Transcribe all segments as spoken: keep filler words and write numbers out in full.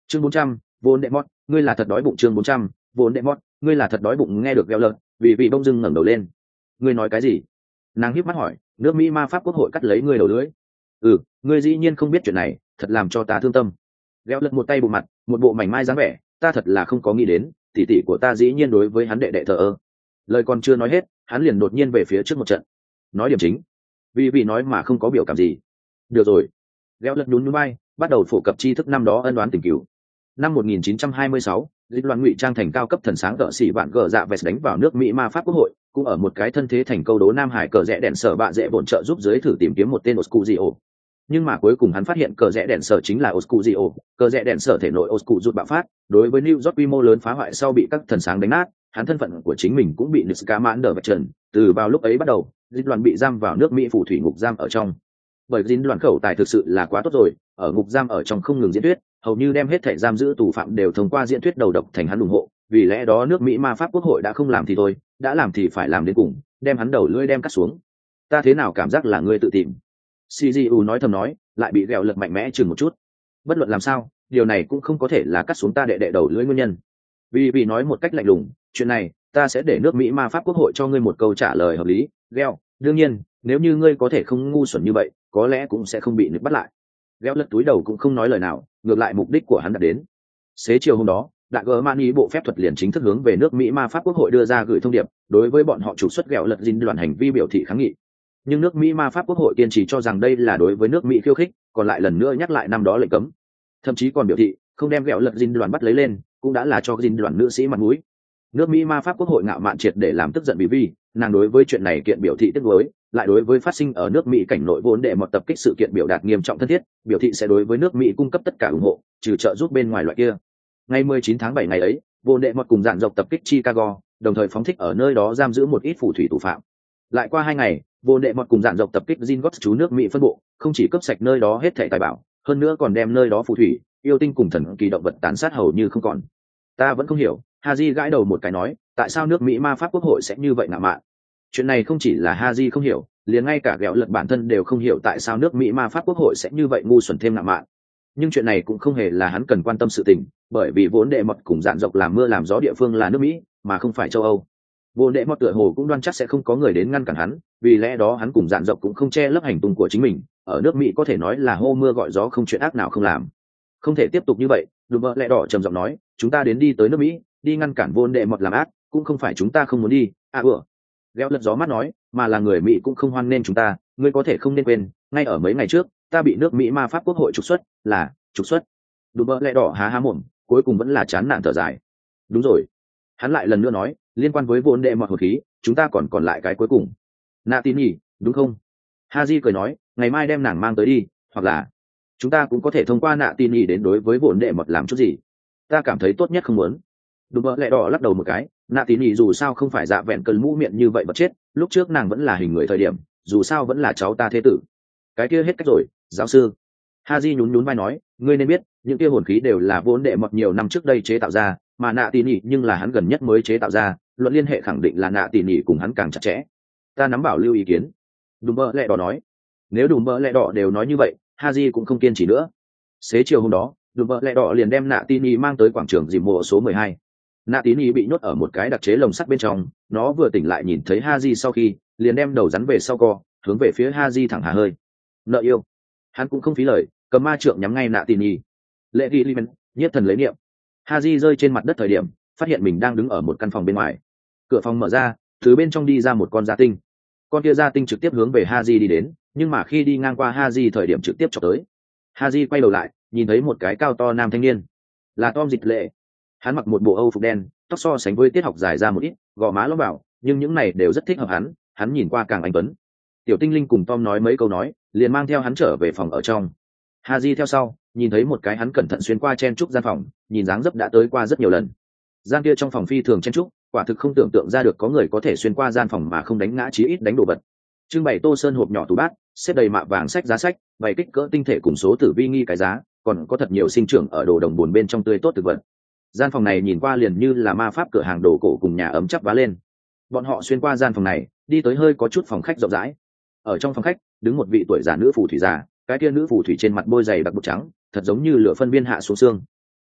chương bốn trăm, vốn đệ mót, ngươi là thật đói bụng. Chương bốn trăm, vốn đệ mót, ngươi là thật đói bụng. Nghe được gheo lợn, vì vị bông dưng ngẩng đầu lên. Ngươi nói cái gì? Nàng híp mắt hỏi. Nước Mỹ ma pháp quốc hội cắt lấy ngươi đầu lưỡi. Ừ, ngươi dĩ nhiên không biết chuyện này, thật làm cho ta thương tâm. Gheo lợn một tay bụng mặt, một bộ mảnh mai dáng vẻ, ta thật là không có nghĩ đến, tỷ tỷ của ta dĩ nhiên đối với hắn đệ đệ thờ ơ. Lời còn chưa nói hết, hắn liền đột nhiên về phía trước một trận. Nói điểm chính. Vì vị nói mà không có biểu cảm gì. Được rồi. Gheo lợn nhún nhún vai, bắt đầu phổ cập tri thức năm đó ân oán tình cửu. Năm một nghìn chín trăm hai mươi sáu, dịch loạn ngụy trang thành cao cấp thần sáng cỡ xỉ vạn gờ dạ vest đánh vào nước Mỹ ma pháp quốc hội, cũng ở một cái thân thế thành câu đố Nam Hải cờ rẽ đèn sở bạ dễ bổn trợ giúp dưới thử tìm kiếm một tên Oscuzio. Nhưng mà cuối cùng hắn phát hiện cờ rẽ đèn sở chính là Oscuzio, cờ rẽ đèn sở thể nội Oscu rút bạo phát, đối với New York quy mô lớn phá hoại sau bị các thần sáng đánh nát, hắn thân phận của chính mình cũng bị Niska mãn đờ vạch trần, từ vào lúc ấy bắt đầu, dịch loạn bị giam vào nước Mỹ phủ thủy ngục giam ở trong. Bởi dính loạn khẩu tài thực sự là quá tốt rồi, ở ngục giam ở trong không ngừng diễn thuyết, hầu như đem hết thảy giam giữ tù phạm đều thông qua diễn thuyết đầu độc thành hắn ủng hộ, vì lẽ đó nước Mỹ ma pháp quốc hội đã không làm thì thôi, đã làm thì phải làm đến cùng, đem hắn đầu lưỡi đem cắt xuống. Ta thế nào cảm giác là ngươi tự tìm? xê giê u nói thầm nói, lại bị ghẹo lật mạnh mẽ chừng một chút. Bất luận làm sao, điều này cũng không có thể là cắt xuống ta đệ đệ đầu lưỡi nguyên nhân. Vì vì nói một cách lạnh lùng, chuyện này, ta sẽ để nước Mỹ ma pháp quốc hội cho ngươi một câu trả lời hợp lý. Ghẹo, đương nhiên, nếu như ngươi có thể không ngu xuẩn như vậy, có lẽ cũng sẽ không bị nứt bắt lại. Ghẹo lật túi đầu cũng không nói lời nào, ngược lại mục đích của hắn đạt đến. Xế chiều hôm đó, đại gờ mani bộ phép thuật liền chính thức hướng về nước Mỹ ma pháp quốc hội đưa ra gửi thông điệp, đối với bọn họ trục xuất ghẹo lật dính đoàn hành vi biểu thị kháng nghị. Nhưng nước Mỹ ma pháp quốc hội kiên trì cho rằng đây là đối với nước Mỹ khiêu khích, còn lại lần nữa nhắc lại năm đó lệnh cấm, thậm chí còn biểu thị không đem ghẹo lật dính đoàn bắt lấy lên, cũng đã là cho dính đoàn nữ sĩ mặt mũi. Nước Mỹ ma pháp quốc hội ngạo mạn triệt để làm tức giận vì vi, nàng đối với chuyện này kiện biểu thị tiếc nuối, lại đối với phát sinh ở nước Mỹ cảnh nội vốn đệ một tập kích sự kiện biểu đạt nghiêm trọng thân thiết, biểu thị sẽ đối với nước Mỹ cung cấp tất cả ủng hộ, trừ trợ giúp bên ngoài loại kia. Ngày mười chín tháng bảy ngày ấy, vốn đệ một cùng dạn dọc tập kích Chicago, đồng thời phóng thích ở nơi đó giam giữ một ít phù thủy tù phạm. Lại qua hai ngày, vốn đệ một cùng dạn dọc tập kích Gingotts chú nước Mỹ phân bộ, không chỉ cướp sạch nơi đó hết thảy tài bảo, hơn nữa còn đem nơi đó phù thủy, yêu tinh cùng thần kỳ động vật tàn sát hầu như không còn. Ta vẫn không hiểu, Haji gãi đầu một cái nói, tại sao nước Mỹ ma pháp quốc hội sẽ như vậy ngạo mạn? Chuyện này không chỉ là Haji không hiểu, liền ngay cả ghẹo lật bản thân đều không hiểu tại sao nước Mỹ ma pháp quốc hội sẽ như vậy ngu xuẩn thêm ngạo mạn. Nhưng chuyện này cũng không hề là hắn cần quan tâm sự tình, bởi vì vốn đệ mọt cùng dạn dọc làm mưa làm gió địa phương là nước Mỹ, mà không phải châu Âu. Vốn đệ mọt tựa hồ cũng đoan chắc sẽ không có người đến ngăn cản hắn, vì lẽ đó hắn cùng dạn dọc cũng không che lấp hành tung của chính mình, ở nước Mỹ có thể nói là hô mưa gọi gió, không chuyện ác nào không làm. Không thể tiếp tục như vậy, Đùm Bợ Lẹ Đỏ trầm giọng nói, chúng ta đến đi tới nước Mỹ, đi ngăn cản vốn đệ mọt làm ác, cũng không phải chúng ta không muốn đi. À ủa. Ghẹo lật gió mắt nói, mà là người Mỹ cũng không hoan nên chúng ta, ngươi có thể không nên quên, ngay ở mấy ngày trước, ta bị nước Mỹ ma pháp quốc hội trục xuất, là trục xuất. Đùm Bợ Lẹ Đỏ há há mồm, cuối cùng vẫn là chán nản thở dài. Đúng rồi. Hắn lại lần nữa nói, liên quan với vốn đệ mọt hồn khí, chúng ta còn còn lại cái cuối cùng. Nạ tin nhỉ, đúng không? Haji cười nói, ngày mai đem nàng mang tới đi, hoặc là chúng ta cũng có thể thông qua nạ tin nhỉ đến đối với vốn đệ mọt làm chút gì. Ta cảm thấy tốt nhất không muốn. Đùm Bợ Lẹ Đỏ lắc đầu một cái, nạ tín nhỉ dù sao không phải dạ vẹn cơn mũ miệng như vậy bật chết, lúc trước nàng vẫn là hình người thời điểm, dù sao vẫn là cháu ta thế tử. Cái kia hết cách rồi, giáo sư. Haji nhún nhún vai nói, ngươi nên biết, những kia hồn khí đều là vốn đệ mọt nhiều năm trước đây chế tạo ra, mà nạ tín nhỉ nhưng là hắn gần nhất mới chế tạo ra, luận liên hệ khẳng định là nạ tín nhỉ cùng hắn càng chặt chẽ. Ta nắm bảo lưu ý kiến. Đùm Bợ Lẹ Đỏ nói. Nếu Đùm Bợ Lẹ Đỏ đều nói như vậy, Haji cũng không kiên trì nữa. Xế chiều hôm đó, Đùm Bợ Lẹ Đỏ liền đem nạ tín nhỉ mang tới quảng trường dìm mộ số mười hai. Nạ tín nhỉ bị nhốt ở một cái đặc chế lồng sắt bên trong, nó vừa tỉnh lại nhìn thấy Haji sau khi, liền đem đầu rắn về sau co, hướng về phía Haji thẳng hà hơi. Nợ yêu. Hắn cũng không phí lời, cầm ma trượng nhắm ngay nạ tín nhỉ. Lệ ghi limen, nhiếp thần lấy niệm. Haji rơi trên mặt đất thời điểm, phát hiện mình đang đứng ở một căn phòng bên ngoài. Cửa phòng mở ra, từ bên trong đi ra một con gia tinh. Con kia gia tinh trực tiếp hướng về Haji đi đến, nhưng mà khi đi ngang qua Haji thời điểm trực tiếp chọc tới. Haji quay đầu lại, nhìn thấy một cái cao to nam thanh niên, là Tom Dịch Lệ. Hắn mặc một bộ âu phục đen, tóc so sánh với tiết học dài ra một ít, gò má lõm vào, nhưng những này đều rất thích hợp hắn, hắn nhìn qua càng anh tuấn. Tiểu tinh linh cùng Tom nói mấy câu nói, liền mang theo hắn trở về phòng ở trong. Haji theo sau, nhìn thấy một cái hắn cẩn thận xuyên qua chen trúc gian phòng, nhìn dáng dấp đã tới qua rất nhiều lần. Gian kia trong phòng phi thường chen trúc, quả thực không tưởng tượng ra được có người có thể xuyên qua gian phòng mà không đánh ngã chí ít đánh đồ vật. Trưng bày tô sơn hộp nhỏ tủ bát, xếp đầy mạ vàng sách giá sách, bày kích cỡ tinh thể cùng số tử vi nghi cái giá, còn có thật nhiều sinh trưởng ở đồ đồng buồn bên trong tươi tốt thực vật. Gian phòng này nhìn qua liền như là ma pháp cửa hàng đồ cổ cùng nhà ấm chắp vá lên. Bọn họ xuyên qua gian phòng này, đi tới hơi có chút phòng khách rộng rãi. Ở trong phòng khách, đứng một vị tuổi già nữ phù thủy già, cái kia nữ phù thủy trên mặt bôi dày đặc bột trắng, thật giống như lửa phân viên hạ xuống xương.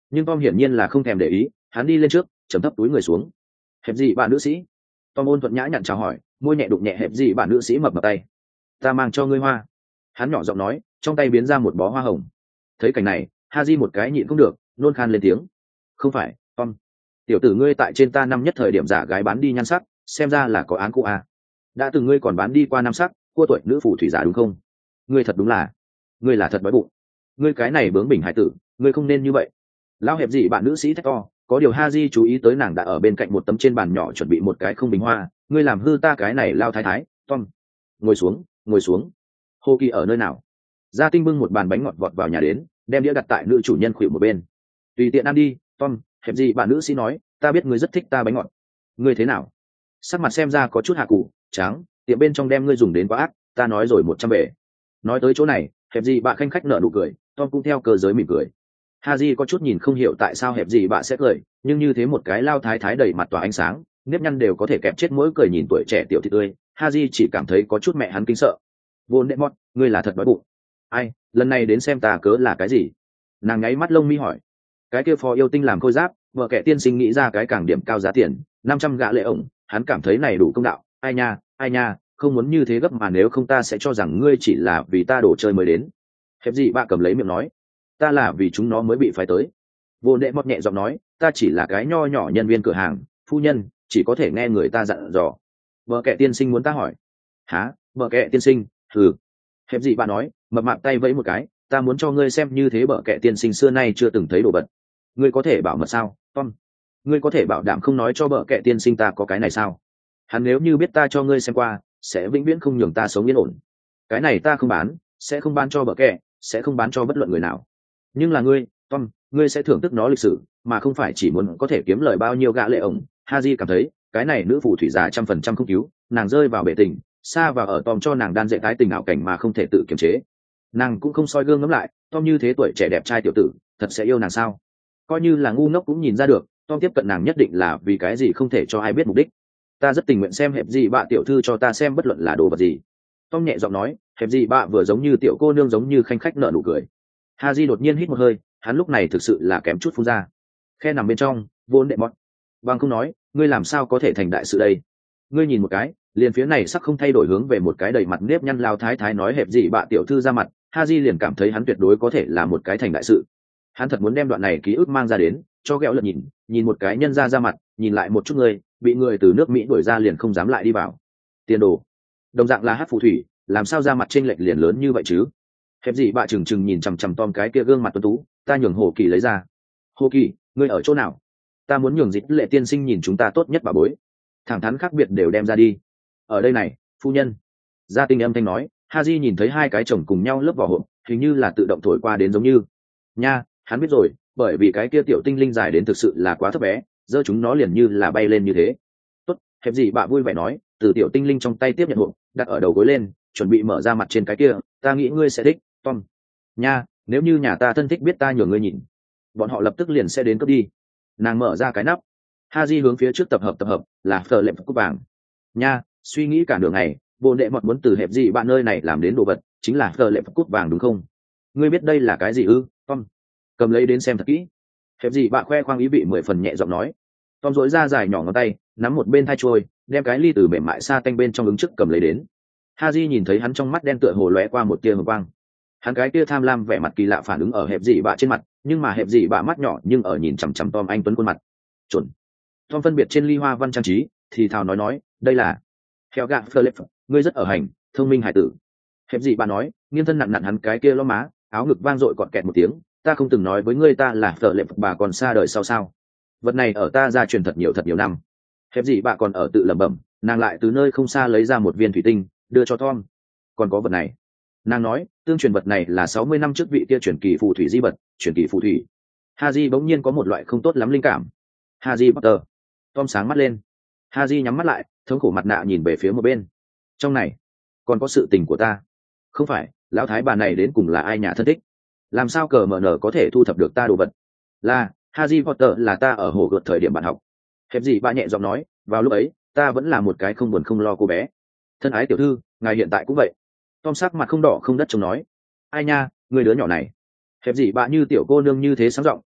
nhưng Tom hiển nhiên là không thèm để ý, hắn đi lên trước chấm thấp túi người xuống. Hẹp gì bạn nữ sĩ? Tom ôn thuận nhã nhặn chào hỏi, môi nhẹ đụng nhẹ hẹp gì bạn nữ sĩ mập mập tay. Ta mang cho ngươi hoa. Hắn nhỏ giọng nói, trong tay biến ra một bó hoa hồng. Thấy cảnh này, Haji một cái nhịn không được, nôn khan lên tiếng. Không phải, Tom. Tiểu tử ngươi tại trên ta năm nhất thời điểm giả gái bán đi nhan sắc, xem ra là có án cũ à. Đã từng ngươi còn bán đi qua năm sắc, cua tuổi nữ phù thủy giả đúng không? Ngươi thật đúng là, ngươi là thật đói bụng. Ngươi cái này bướng bỉnh hải tử, ngươi không nên như vậy. Lão hẹp gì bạn nữ sĩ thét to, có điều Haji chú ý tới nàng đã ở bên cạnh một tấm trên bàn nhỏ chuẩn bị một cái không bình hoa. Ngươi làm hư ta cái này lao thái thái, Tom. Ngồi xuống, ngồi xuống. Hồ Kỳ ở nơi nào? Gia Tinh bưng một bàn bánh ngọt vọt vào nhà đến, đem đĩa đặt tại nữ chủ nhân khuỵu một bên. Tùy tiện ăn đi, Tom. Hẹp gì bạn nữ sĩ nói, ta biết ngươi rất thích ta bánh ngọt. Ngươi thế nào? Sắc mặt xem ra có chút hạ cụ, trắng, tiệm bên trong đem ngươi dùng đến quá ác, ta nói rồi một trăm bể. Nói tới chỗ này, hẹp gì bạn khanh khách nở nụ cười, Tom cũng theo cơ giới mỉm cười. Haji có chút nhìn không hiểu tại sao hẹp gì bạn sẽ cười, nhưng như thế một cái lao thái thái đầy mặt tỏa ánh sáng, nếp nhăn đều có thể kẹp chết mỗi cười nhìn tuổi trẻ tiểu thị tươi, Haji chỉ cảm thấy có chút mẹ hắn kinh sợ. Vốn đệ mót, ngươi là thật đói bụng. Ai, lần này đến xem ta cớ là cái gì? Nàng nháy mắt lông mi hỏi. Cái kia phò yêu tinh làm khôi giáp, vợ kẻ tiên sinh nghĩ ra cái càng điểm cao giá tiền, năm trăm gạ lệ ổng, hắn cảm thấy này đủ công đạo. Ai nha, ai nha, không muốn như thế gấp mà nếu không ta sẽ cho rằng ngươi chỉ là vì ta đổ chơi mới đến. Hẹp gì bạn cầm lấy miệng nói, ta là vì chúng nó mới bị phái tới. Vô đệ mót nhẹ giọng nói, ta chỉ là cái nho nhỏ nhân viên cửa hàng, phu nhân chỉ có thể nghe người ta dặn dò. Vợ kẻ tiên sinh muốn ta hỏi. Hả? Vợ kẻ tiên sinh? Thử. Hẹp gì bạn nói, mập mạp tay vẫy một cái, ta muốn cho ngươi xem như thế vợ kẻ tiên sinh xưa nay chưa từng thấy đồ vật. Ngươi có thể bảo mật sao, Tom? Ngươi có thể bảo đảm không nói cho vợ kẻ tiên sinh ta có cái này sao? Hắn nếu như biết ta cho ngươi xem qua, sẽ vĩnh viễn không nhường ta sống yên ổn. Cái này ta không bán, sẽ không bán cho vợ kẻ, sẽ không bán cho bất luận người nào. Nhưng là ngươi, Tom, ngươi sẽ thưởng thức nó lịch sử, mà không phải chỉ muốn có thể kiếm lời bao nhiêu gạ lệ ổng. Haji cảm thấy, cái này nữ phù thủy giả trăm phần trăm không cứu, nàng rơi vào bể tình, xa và ở Tom cho nàng đan dạy tái tình ảo cảnh mà không thể tự kiềm chế. Nàng cũng không soi gương ngắm lại, Tom như thế tuổi trẻ đẹp trai tiểu tử, thật sẽ yêu nàng sao? Coi như là ngu ngốc cũng nhìn ra được, Tom tiếp cận nàng nhất định là vì cái gì không thể cho ai biết mục đích. Ta rất tình nguyện xem hẹp gì bạ tiểu thư cho ta xem bất luận là đồ vật gì. Tom nhẹ giọng nói, hẹp gì bạ vừa giống như tiểu cô nương giống như khanh khách nở nụ cười. Haji đột nhiên hít một hơi, hắn lúc này thực sự là kém chút phun ra. Khe nằm bên trong, vốn đệ mót. Bằng không nói, ngươi làm sao có thể thành đại sự đây? Ngươi nhìn một cái, liền phía này sắc không thay đổi hướng về một cái đầy mặt nếp nhăn lao thái thái nói hẹp gì bạ tiểu thư ra mặt, Haji liền cảm thấy hắn tuyệt đối có thể là một cái thành đại sự. Hắn thật muốn đem đoạn này ký ức mang ra đến, cho ghẹo lật nhìn, nhìn một cái nhân ra ra mặt, nhìn lại một chút người, bị người từ nước Mỹ đuổi ra liền không dám lại đi vào. Tiền đồ. Đồng dạng là hát phù thủy, làm sao ra mặt chênh lệch liền lớn như vậy chứ? Hẹp gì bạ chừng chừng nhìn chằm chằm Tom cái kia gương mặt tuấn tú, ta nhường Hồ Kỳ lấy ra. Hồ Kỳ, ngươi ở chỗ nào? Ta muốn nhường Dịch Lệ tiên sinh nhìn chúng ta tốt nhất bà bối. Thẳng thắn khác biệt đều đem ra đi. Ở đây này, phu nhân. Gia Tinh âm thanh nói, Haji nhìn thấy hai cái chồng cùng nhau lớp vỏ hộp, hình như là tự động thổi qua đến giống như. Nha, hắn biết rồi, bởi vì cái kia tiểu tinh linh dài đến thực sự là quá thấp bé, giơ chúng nó liền như là bay lên như thế. Tốt, hẹp gì bạ vui vẻ nói, từ tiểu tinh linh trong tay tiếp nhận hộp, đặt ở đầu gối lên, chuẩn bị mở ra mặt trên cái kia, ta nghĩ ngươi sẽ thích, Tom. Nha, nếu như nhà ta thân thích biết ta nhường ngươi nhìn, bọn họ lập tức liền sẽ đến cướp đi. Nàng mở ra cái nắp. Haji hướng phía trước tập hợp tập hợp, là phờ lệm cúp vàng. Nha, suy nghĩ cả nửa ngày, vô đệ mọt muốn từ hẹp gì bạn nơi này làm đến đồ vật, chính là phờ lệm cúp vàng đúng không? Ngươi biết đây là cái gì ư, Tom? Cầm lấy đến xem thật kỹ. Hẹp gì bạn khoe khoang ý vị mười phần nhẹ giọng nói. Tom dỗi ra dài nhỏ ngón tay, nắm một bên thai trôi, đem cái ly từ mềm mại sa tanh bên trong ứng trước cầm lấy đến. Haji nhìn thấy hắn trong mắt đen tựa hồ lóe qua một tia hồng quang. Hắn cái kia tham lam vẻ mặt kỳ lạ phản ứng ở hẹp gì bạ trên mặt, nhưng mà hẹp gì bạ mắt nhỏ nhưng ở nhìn chằm chằm Tom anh tuấn khuôn mặt. Chuẩn. Tom phân biệt trên ly hoa văn trang trí, thì thào nói nói, đây là theo gạ Philip, ngươi rất ở hành, thông minh hải tử. Hẹp gì bạ nói, nghiêng thân nặn nặn hắn cái kia ló má, áo ngực vang dội cọt kẹt một tiếng, ta không từng nói với ngươi ta là Philip bà còn xa đời sau sao? Vật này ở ta gia truyền thật nhiều thật nhiều năm. Hẹp gì bạ còn ở tự lẩm bẩm, nàng lại từ nơi không xa lấy ra một viên thủy tinh, đưa cho Tom. Còn có vật này. Nàng nói, tương truyền vật này là sáu mươi năm trước vị kia truyền kỳ phù thủy di vật, truyền kỳ phù thủy. Haji bỗng nhiên có một loại không tốt lắm linh cảm. Haji Potter. Tom sáng mắt lên. Haji nhắm mắt lại, thống khổ mặt nạ nhìn về phía một bên. Trong này, còn có sự tình của ta. Không phải, lão thái bà này đến cùng là ai nhà thân thích? Làm sao cờ mở nở có thể thu thập được ta đồ vật? Là, Haji Potter là ta ở hồ gợt thời điểm bạn học. Hẹp gì bà nhẹ giọng nói, vào lúc ấy, ta vẫn là một cái không buồn không lo cô bé. Thân ái tiểu thư, ngài hiện tại cũng vậy. Tom sắc mặt không đỏ không đất trông nói, ai nha, người đứa nhỏ này. Hẹp gì bà như tiểu cô nương như thế sáng giọng,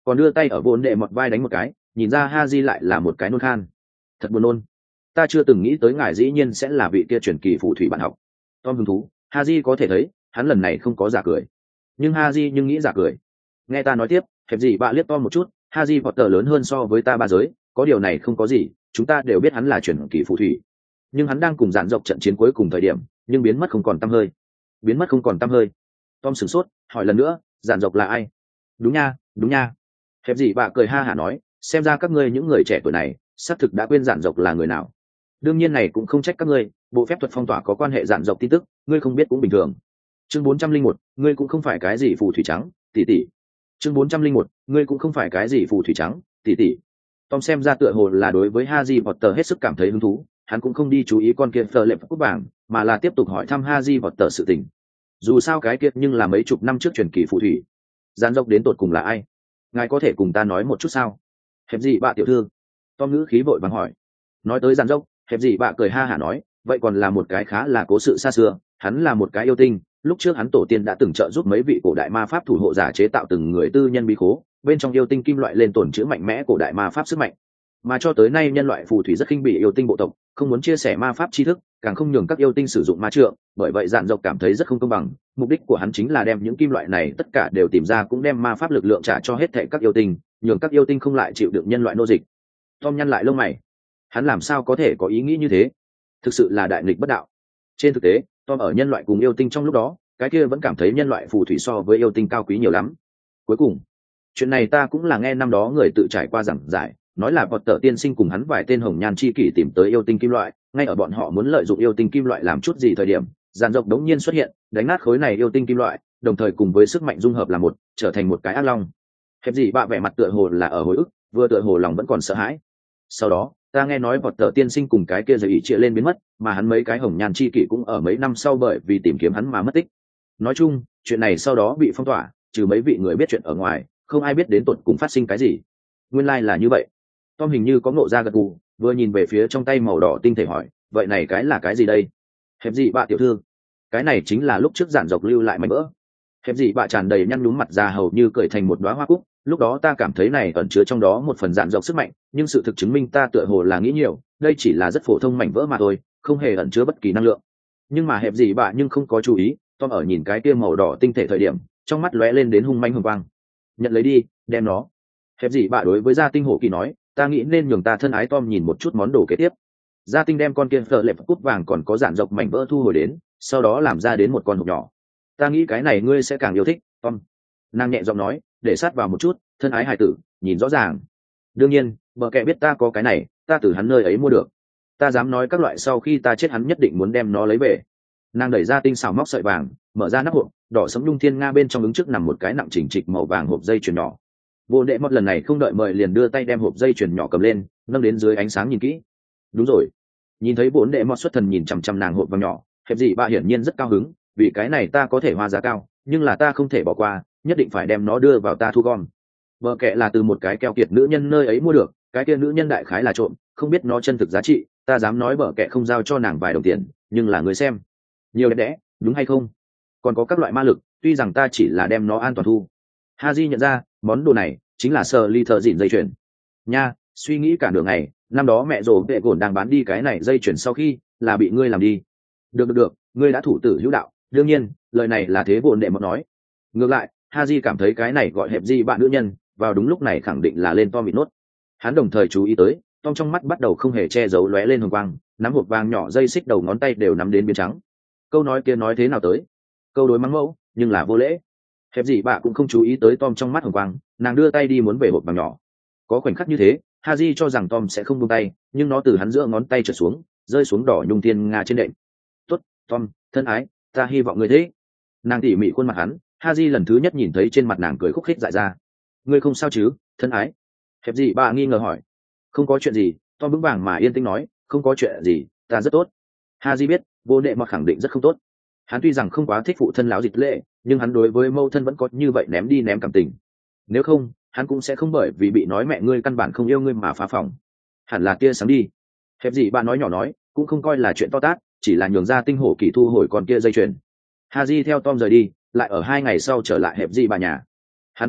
còn đưa tay ở vốn đệ mọt vai đánh một cái, nhìn ra Haji lại là một cái nôn khan. Thật buồn nôn. Ta chưa từng nghĩ tới ngài dĩ nhiên sẽ là vị kia truyền kỳ phù thủy bạn học. Tom hứng thú, Haji có thể thấy hắn lần này không có giả cười, nhưng Haji nhưng nghĩ giả cười. Nghe ta nói tiếp, hẹp gì bạ liếc Tom một chút, Haji Potter lớn hơn so với ta ba giới, có điều này không có gì, chúng ta đều biết hắn là truyền kỳ phù thủy, nhưng hắn đang cùng dạn dọc trận chiến cuối cùng thời điểm, nhưng biến mất không còn tăm hơi. Biến mất không còn tăm hơi. Tom sửng sốt, hỏi lần nữa, dạn dọc là ai? Đúng nha, đúng nha. Hẹp gì bạ cười ha hả nói, xem ra các ngươi những người trẻ tuổi này xác thực đã quên dạn dọc là người nào. Đương nhiên này cũng không trách các ngươi, bộ phép thuật phong tỏa có quan hệ dạn dọc tin tức, ngươi không biết cũng bình thường. Chương bốn trăm linh một, ngươi cũng không phải cái gì phù thủy trắng, tỷ tỷ. Chương bốn trăm linh một, ngươi cũng không phải cái gì phù thủy trắng, tỷ tỷ. Tom xem ra tựa hồ là đối với Harry Potter hết sức cảm thấy hứng thú, hắn cũng không đi chú ý con kia phờ lệp cúp vàng, mà là tiếp tục hỏi thăm Harry Potter sự tình. Dù sao cái kia nhưng là mấy chục năm trước truyền kỳ phù thủy. Dạn dọc đến tột cùng là ai? Ngài có thể cùng ta nói một chút sao? Hẹp gì bạ tiểu thư? Tom ngữ khí vội vàng hỏi. Nói tới dạn dọc, hẹp gì bạ cười ha hả nói, vậy còn là một cái khá là cố sự xa xưa, hắn là một cái yêu tinh, lúc trước hắn tổ tiên đã từng trợ giúp mấy vị cổ đại ma pháp thủ hộ giả chế tạo từng người tư nhân bí khố, bên trong yêu tinh kim loại lên tổn chứa mạnh mẽ cổ đại ma pháp sức mạnh, mà cho tới nay nhân loại phù thủy rất khinh bỉ yêu tinh bộ tộc, không muốn chia sẻ ma pháp tri thức, càng không nhường các yêu tinh sử dụng ma trượng, bởi vậy dạn dọc cảm thấy rất không công bằng, mục đích của hắn chính là đem những kim loại này tất cả đều tìm ra, cũng đem ma pháp lực lượng trả cho hết thảy các yêu tinh, nhường các yêu tinh không lại chịu đựng nhân loại nô dịch. Tom nhăn lại lông mày, hắn làm sao có thể có ý nghĩ như thế? Thực sự là đại nghịch bất đạo. Trên thực tế, Tom ở nhân loại cùng yêu tinh trong lúc đó, cái kia vẫn cảm thấy nhân loại phù thủy so với yêu tinh cao quý nhiều lắm. Cuối cùng, chuyện này ta cũng là nghe năm đó người tự trải qua giảng giải, nói là Potter tiên sinh cùng hắn vài tên hồng nhan chi kỷ tìm tới yêu tinh kim loại, ngay ở bọn họ muốn lợi dụng yêu tinh kim loại làm chút gì thời điểm, dàn dọc đống nhiên xuất hiện, đánh nát khối này yêu tinh kim loại, đồng thời cùng với sức mạnh dung hợp là một, trở thành một cái ác long. Hẹp gì bạ vẻ mặt tựa hồ là ở hồi ức, vừa tựa hồ lòng vẫn còn sợ hãi. Sau đó, ta nghe nói Potter tiên sinh cùng cái kia giấy ý chia lên biến mất, mà hắn mấy cái hồng nhan chi kỷ cũng ở mấy năm sau bởi vì tìm kiếm hắn mà mất tích. Nói chung, chuyện này sau đó bị phong tỏa, trừ mấy vị người biết chuyện ở ngoài, không ai biết đến tột cùng phát sinh cái gì. Nguyên lai like là như vậy. Tom hình như có ngộ ra gật gù, vừa nhìn về phía trong tay màu đỏ tinh thể hỏi, vậy này cái là cái gì đây? Hẹp gì bạ tiểu thư? Cái này chính là lúc trước giản dọc lưu lại mảnh vỡ. Hẹp gì bạ tràn đầy nhăn nhúm mặt ra hầu như cởi thành một đóa hoa cúc, lúc đó ta cảm thấy này ẩn chứa trong đó một phần giản dọc sức mạnh, nhưng sự thực chứng minh ta tựa hồ là nghĩ nhiều, đây chỉ là rất phổ thông mảnh vỡ mà thôi, không hề ẩn chứa bất kỳ năng lượng. Nhưng mà hẹp gì bạ nhưng không có chú ý, Tom ở nhìn cái kia màu đỏ tinh thể thời điểm, trong mắt lóe lên đến hung manh hồng quang. Nhận lấy đi, đem nó. Hẹp gì bạ đối với gia tinh hổ kỳ nói, ta nghĩ nên nhường ta thân ái Tom nhìn một chút món đồ kế tiếp. Gia tinh đem con kia phở lệp cút vàng còn có giản dọc mảnh vỡ thu hồi đến, sau đó làm ra đến một con hộp nhỏ. Ta nghĩ cái này ngươi sẽ càng yêu thích, Tom. Nàng nhẹ giọng nói, để sát vào một chút, thân ái hài tử, nhìn rõ ràng. Đương nhiên, bờ kệ biết ta có cái này, ta từ hắn nơi ấy mua được. Ta dám nói các loại sau khi ta chết hắn nhất định muốn đem nó lấy về. Nàng đẩy ra tinh xào móc sợi vàng, mở ra nắp hộp, đỏ sẫm nhung thiên nga bên trong ứng trước nằm một cái nặng chỉnh trịch màu vàng hộp dây chuyền nhỏ. Vô đệ mót lần này không đợi mời liền đưa tay đem hộp dây chuyền nhỏ cầm lên, nâng đến dưới ánh sáng nhìn kỹ. Đúng rồi. Nhìn thấy bốn đệ mót xuất thần nhìn chằm chằm nàng hộp vàng nhỏ, hẹp gì bà hiển nhiên rất cao hứng, vì cái này ta có thể hoa giá cao, nhưng là ta không thể bỏ qua, nhất định phải đem nó đưa vào ta thu gom. Vợ kệ là từ một cái keo kiệt nữ nhân nơi ấy mua được, cái kia nữ nhân đại khái là trộm, không biết nó chân thực giá trị, ta dám nói vợ kệ không giao cho nàng vài đồng tiền, nhưng là người xem. Nhiều đẹp đẽ, đúng hay không? Còn có các loại ma lực, tuy rằng ta chỉ là đem nó an toàn thu. Haji nhận ra, món đồ này chính là sờ ly thợ dịn dây chuyền. Nha, suy nghĩ cả nửa ngày, năm đó mẹ rồ vệ gồn đang bán đi cái này dây chuyền sau khi là bị ngươi làm đi. Được được được, ngươi đã thủ tử hữu đạo, đương nhiên, lời này là thế vồn đệ một nói. Ngược lại, Haji cảm thấy cái này gọi hẹp gì bạn nữ nhân, vào đúng lúc này khẳng định là lên Tom bị nốt. Hắn đồng thời chú ý tới, Tom trong mắt bắt đầu không hề che giấu lóe lên hồng quang, nắm hộp vàng nhỏ dây xích đầu ngón tay đều nắm đến biến trắng. Câu nói kia nói thế nào tới? Câu đối mắng mẫu, nhưng là vô lễ. Hẹp gì bà cũng không chú ý tới Tom trong mắt hồng quang, nàng đưa tay đi muốn về hộp vàng nhỏ. Có khoảnh khắc như thế, Haji cho rằng Tom sẽ không buông tay, nhưng nó từ hắn giữa ngón tay trượt xuống, rơi xuống đỏ nhung thiên nga trên đệm. Tốt, Tom, thân ái, ta hy vọng ngươi thế. Nàng tỉ mỉ khuôn mặt hắn, Haji lần thứ nhất nhìn thấy trên mặt nàng cười khúc khích dại ra. Ngươi không sao chứ, thân ái? Hẹp gì bà nghi ngờ hỏi. Không có chuyện gì, Tom vững vàng mà yên tĩnh nói, không có chuyện gì, ta rất tốt. Haji biết, vô đệ mặc khẳng định rất không tốt. Hắn tuy rằng không quá thích phụ thân láo dịch lệ, nhưng hắn đối với mâu thân vẫn có như vậy ném đi ném cảm tình. Nếu không, hắn cũng sẽ không bởi vì bị nói mẹ ngươi căn bản không yêu ngươi mà phá phòng. Hẳn là tia sáng đi. Hẹp gì bạn nói nhỏ nói, cũng không coi là chuyện to tát, chỉ là nhường ra tinh hổ kỳ thu hồi con kia dây chuyền. Haji theo Tom rời đi, lại ở hai ngày sau trở lại hẹp gì bà nhà. Hắn phát hiện,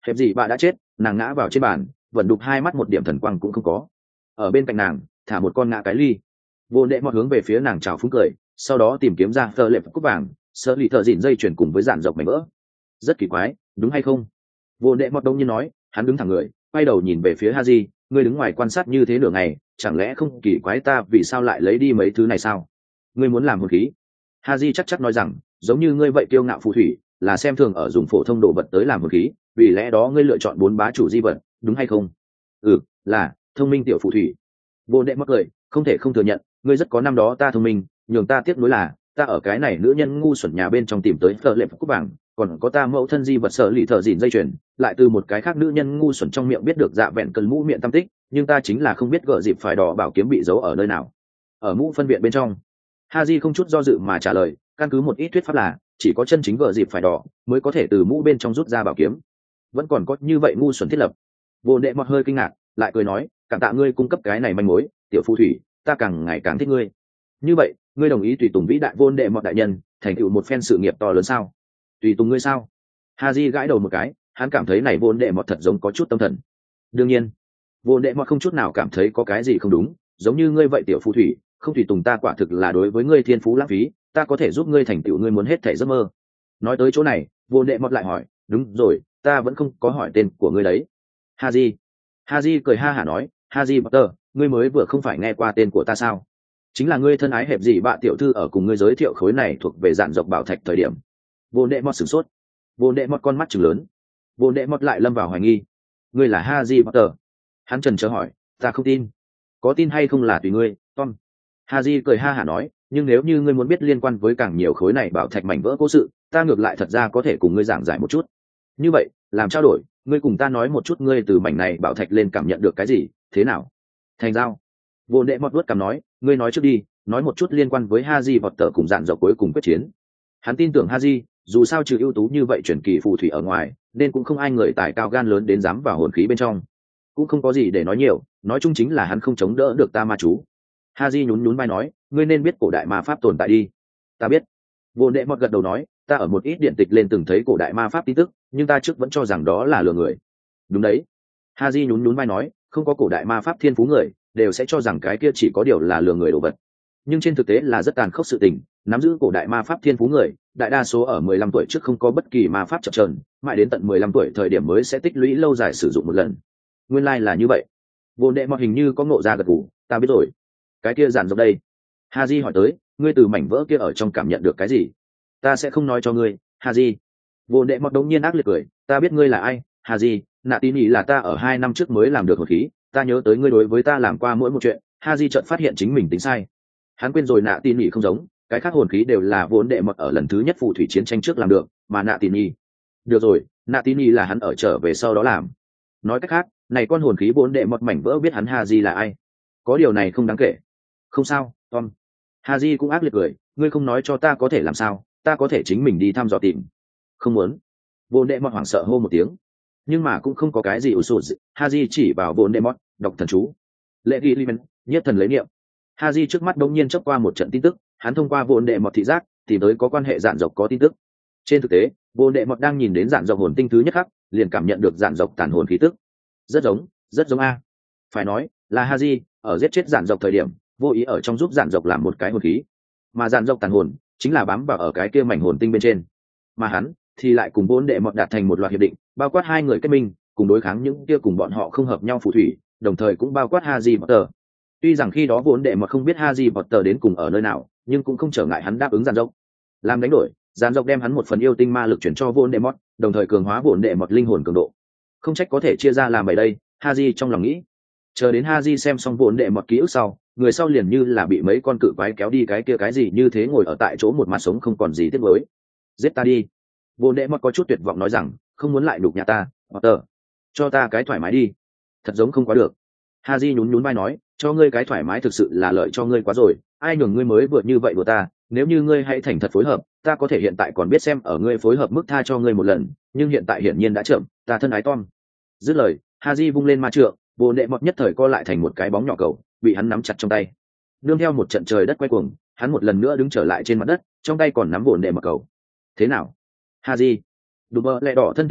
hẹp gì bà đã chết, nàng ngã vào trên bàn, vẫn đục hai mắt một điểm thần quang cũng không có. Ở bên cạnh nàng thả một con ngã cái ly. Vô đệ mọt hướng về phía nàng chào phúng cười, sau đó tìm kiếm ra phơ lệp cúp vàng, sợ lì thợ dịn dây chuyển cùng với dạn dọc mảnh vỡ. Rất kỳ quái, đúng hay không? Vô đệ mọt đông nhiên nói. Hắn đứng thẳng người, quay đầu nhìn về phía Haji, ngươi đứng ngoài quan sát như thế nửa ngày, chẳng lẽ không kỳ quái ta vì sao lại lấy đi mấy thứ này sao? Ngươi muốn làm hồn khí? Haji chắc chắc nói rằng, giống như ngươi vậy kiêu ngạo phù thủy, là xem thường ở dùng phổ thông đồ vật tới làm hồn khí, vì lẽ đó ngươi lựa chọn bốn bá chủ di vật, đúng hay không? Ừ, là thông minh tiểu phù thủy. Vô đệ mọt cười, không thể không thừa nhận, ngươi rất có năm đó ta thông minh, nhường ta tiếc nuối là ta ở cái này nữ nhân ngu xuẩn nhà bên trong tìm tới phở lệ cúp vàng, còn có ta mẫu thân di vật sợ lì thợ dịn dây chuyền, lại từ một cái khác nữ nhân ngu xuẩn trong miệng biết được dạ vẹn cần mũ miệng tâm tích, nhưng ta chính là không biết gỡ dịp phải đỏ bảo kiếm bị giấu ở nơi nào. Ở mũ phân viện bên trong. Haji không chút do dự mà trả lời, căn cứ một ít thuyết pháp là chỉ có chân chính gỡ dịp phải đỏ mới có thể từ mũ bên trong rút ra bảo kiếm. Vẫn còn có như vậy ngu xuẩn thiết lập. Vô đệ mọt hơi kinh ngạc, lại cười nói, cảm tạ ngươi cung cấp cái này manh mối, tiểu phù thủy, ta càng ngày càng thích ngươi. Như vậy ngươi đồng ý tùy tùng vĩ đại vô đệ mọt đại nhân thành tựu một phen sự nghiệp to lớn sao? Tùy tùng ngươi sao? Haji gãi đầu một cái, hắn cảm thấy này vô đệ mọt thật giống có chút tâm thần. Đương nhiên vô đệ mọt không chút nào cảm thấy có cái gì không đúng, giống như ngươi vậy tiểu phù thủy không tùy tùng ta quả thực là đối với ngươi thiên phú lãng phí, ta có thể giúp ngươi thành tựu ngươi muốn hết thảy giấc mơ. Nói tới chỗ này vô đệ mọt lại hỏi, đúng rồi, ta vẫn không có hỏi tên của ngươi đấy. Haji. Haji cười ha hả nói, Haji Potter, ngươi mới vừa không phải nghe qua tên của ta sao? Chính là ngươi thân ái hẹp gì bạ tiểu thư ở cùng ngươi giới thiệu khối này thuộc về dạn dọc bảo thạch thời điểm. Vô đệ mọt sửng sốt. Vô đệ mọt con mắt trừng lớn. Vô đệ mọt lại lâm vào hoài nghi. Ngươi là Haji Potter? Hắn trần trớ hỏi, ta không tin. Có tin hay không là tùy ngươi, Tom. Haji cười ha hả nói, nhưng nếu như ngươi muốn biết liên quan với càng nhiều khối này bảo thạch mảnh vỡ cố sự, ta ngược lại thật ra có thể cùng ngươi giảng giải một chút. Như vậy, làm trao đổi, ngươi cùng ta nói một chút ngươi từ mảnh này bảo thạch lên cảm nhận được cái gì, thế nào? Thành giao. Vô đệ mọt vuốt cằm nói, ngươi nói trước đi, nói một chút liên quan với Haji Potter cùng dạn dọc cuối cùng quyết chiến. Hắn tin tưởng Haji, dù sao trừ ưu tú như vậy truyền kỳ phù thủy ở ngoài, nên cũng không ai người tài cao gan lớn đến dám vào hồn khí bên trong. Cũng không có gì để nói nhiều, nói chung chính là hắn không chống đỡ được ta ma chú. Haji nhún nhún vai nói, ngươi nên biết cổ đại ma pháp tồn tại đi. Ta biết. Vô đệ mọt gật đầu nói, ta ở một ít điện tịch lên từng thấy cổ đại ma pháp tin tức, nhưng ta trước vẫn cho rằng đó là lừa người. Đúng đấy. Haji nhún nhún vai nói, không có cổ đại ma pháp thiên phú người đều sẽ cho rằng cái kia chỉ có điều là lừa người đồ vật, nhưng trên thực tế là rất tàn khốc sự tình. Nắm giữ cổ đại ma pháp thiên phú người đại đa số ở mười lăm tuổi trước không có bất kỳ ma pháp chập chờn, mãi đến tận mười lăm tuổi thời điểm mới sẽ tích lũy lâu dài sử dụng một lần. Nguyên lai like là như vậy. Vô đệ mọt hình như có ngộ ra gật gù, ta biết rồi. Cái kia giản dọc đây. Haji hỏi tới, ngươi từ mảnh vỡ kia ở trong cảm nhận được cái gì? Ta sẽ không nói cho ngươi, Haji. Vô đệ mọt đống nhiên ác liệt cười, ta biết ngươi là ai, Haji. Nạ tin ý là ta ở hai năm trước mới làm được hồn khí, ta nhớ tới ngươi đối với ta làm qua mỗi một chuyện. Haji chợt phát hiện chính mình tính sai. Hắn quên rồi nạ tin ý không giống, cái khác hồn khí đều là vốn đệ mọt ở lần thứ nhất phù thủy chiến tranh trước làm được, mà nạ tin ý, được rồi, nạ tin ý là hắn ở trở về sau đó làm. Nói cách khác, này con hồn khí vốn đệ mọt mảnh vỡ biết hắn Haji là ai. Có điều này không đáng kể. Không sao, Tom. Haji cũng ác liệt cười, ngươi không nói cho ta có thể làm sao, ta có thể chính mình đi thăm dò tìm. Không muốn. Vốn đệ mọt hoảng sợ hô một tiếng. Nhưng mà cũng không có cái gì ủ sụt. Haji chỉ vào vốn đệ mọt, đọc thần chú. Lệ ghi limen, nhất thần lấy niệm. Haji trước mắt đống nhiên chớp qua một trận tin tức, hắn thông qua vốn đệ mọt thị giác tìm tới có quan hệ dạn dọc có tin tức. Trên thực tế, vốn đệ mọt đang nhìn đến dạn dọc hồn tinh thứ nhất khắc, liền cảm nhận được dạn dọc tàn hồn khí tức. Rất giống, rất giống a. Phải nói, là Haji ở giết chết dạn dọc thời điểm, vô ý ở trong giúp dạn dọc làm một cái hồn khí, mà dạn dọc tàn hồn chính là bám vào ở cái kia mảnh hồn tinh bên trên, mà hắn thì lại cùng vốn đệ mọt đạt thành một loạt hiệp định, bao quát hai người kết minh, cùng đối kháng những kia cùng bọn họ không hợp nhau phù thủy, đồng thời cũng bao quát Haji Potter. Tuy rằng khi đó vốn đệ mọt không biết Haji Potter đến cùng ở nơi nào, nhưng cũng không trở ngại hắn đáp ứng dạn dọc. Làm đánh đổi, dạn dọc đem hắn một phần yêu tinh ma lực chuyển cho vốn đệ mọt, đồng thời cường hóa vốn đệ mọt linh hồn cường độ. Không trách có thể chia ra làm bảy đây, Haji trong lòng nghĩ. Chờ đến Haji xem xong vốn đệ mọt ký ức sau, người sau liền như là bị mấy con cự quái kéo đi cái kia cái gì như thế, ngồi ở tại chỗ một mặt sống không còn gì tiếc nuối. Giết ta đi. Vốn đệ mọt có chút tuyệt vọng nói rằng, không muốn lại đục nhà ta, Potter. Cho ta cái thoải mái đi. Thật giống không quá được. Haji nhún nhún vai nói, cho ngươi cái thoải mái thực sự là lợi cho ngươi quá rồi, ai nhường ngươi mới vừa như vậy của ta, nếu như ngươi hãy thành thật phối hợp, ta có thể hiện tại còn biết xem ở ngươi phối hợp mức tha cho ngươi một lần, nhưng hiện tại hiển nhiên đã chậm, ta thân ái Tom. Dứt lời, Haji vung lên ma trượng, vô đệ mọt nhất thời co lại thành một cái bóng nhỏ cầu, bị hắn nắm chặt trong tay. Nương theo một trận trời đất quay cuồng, hắn một lần nữa đứng trở lại trên mặt đất, trong tay còn nắm vô đệ mọt cầu. Thế nào, Haji? Đùm bơ lẹ đỏ thân thiết hỏi,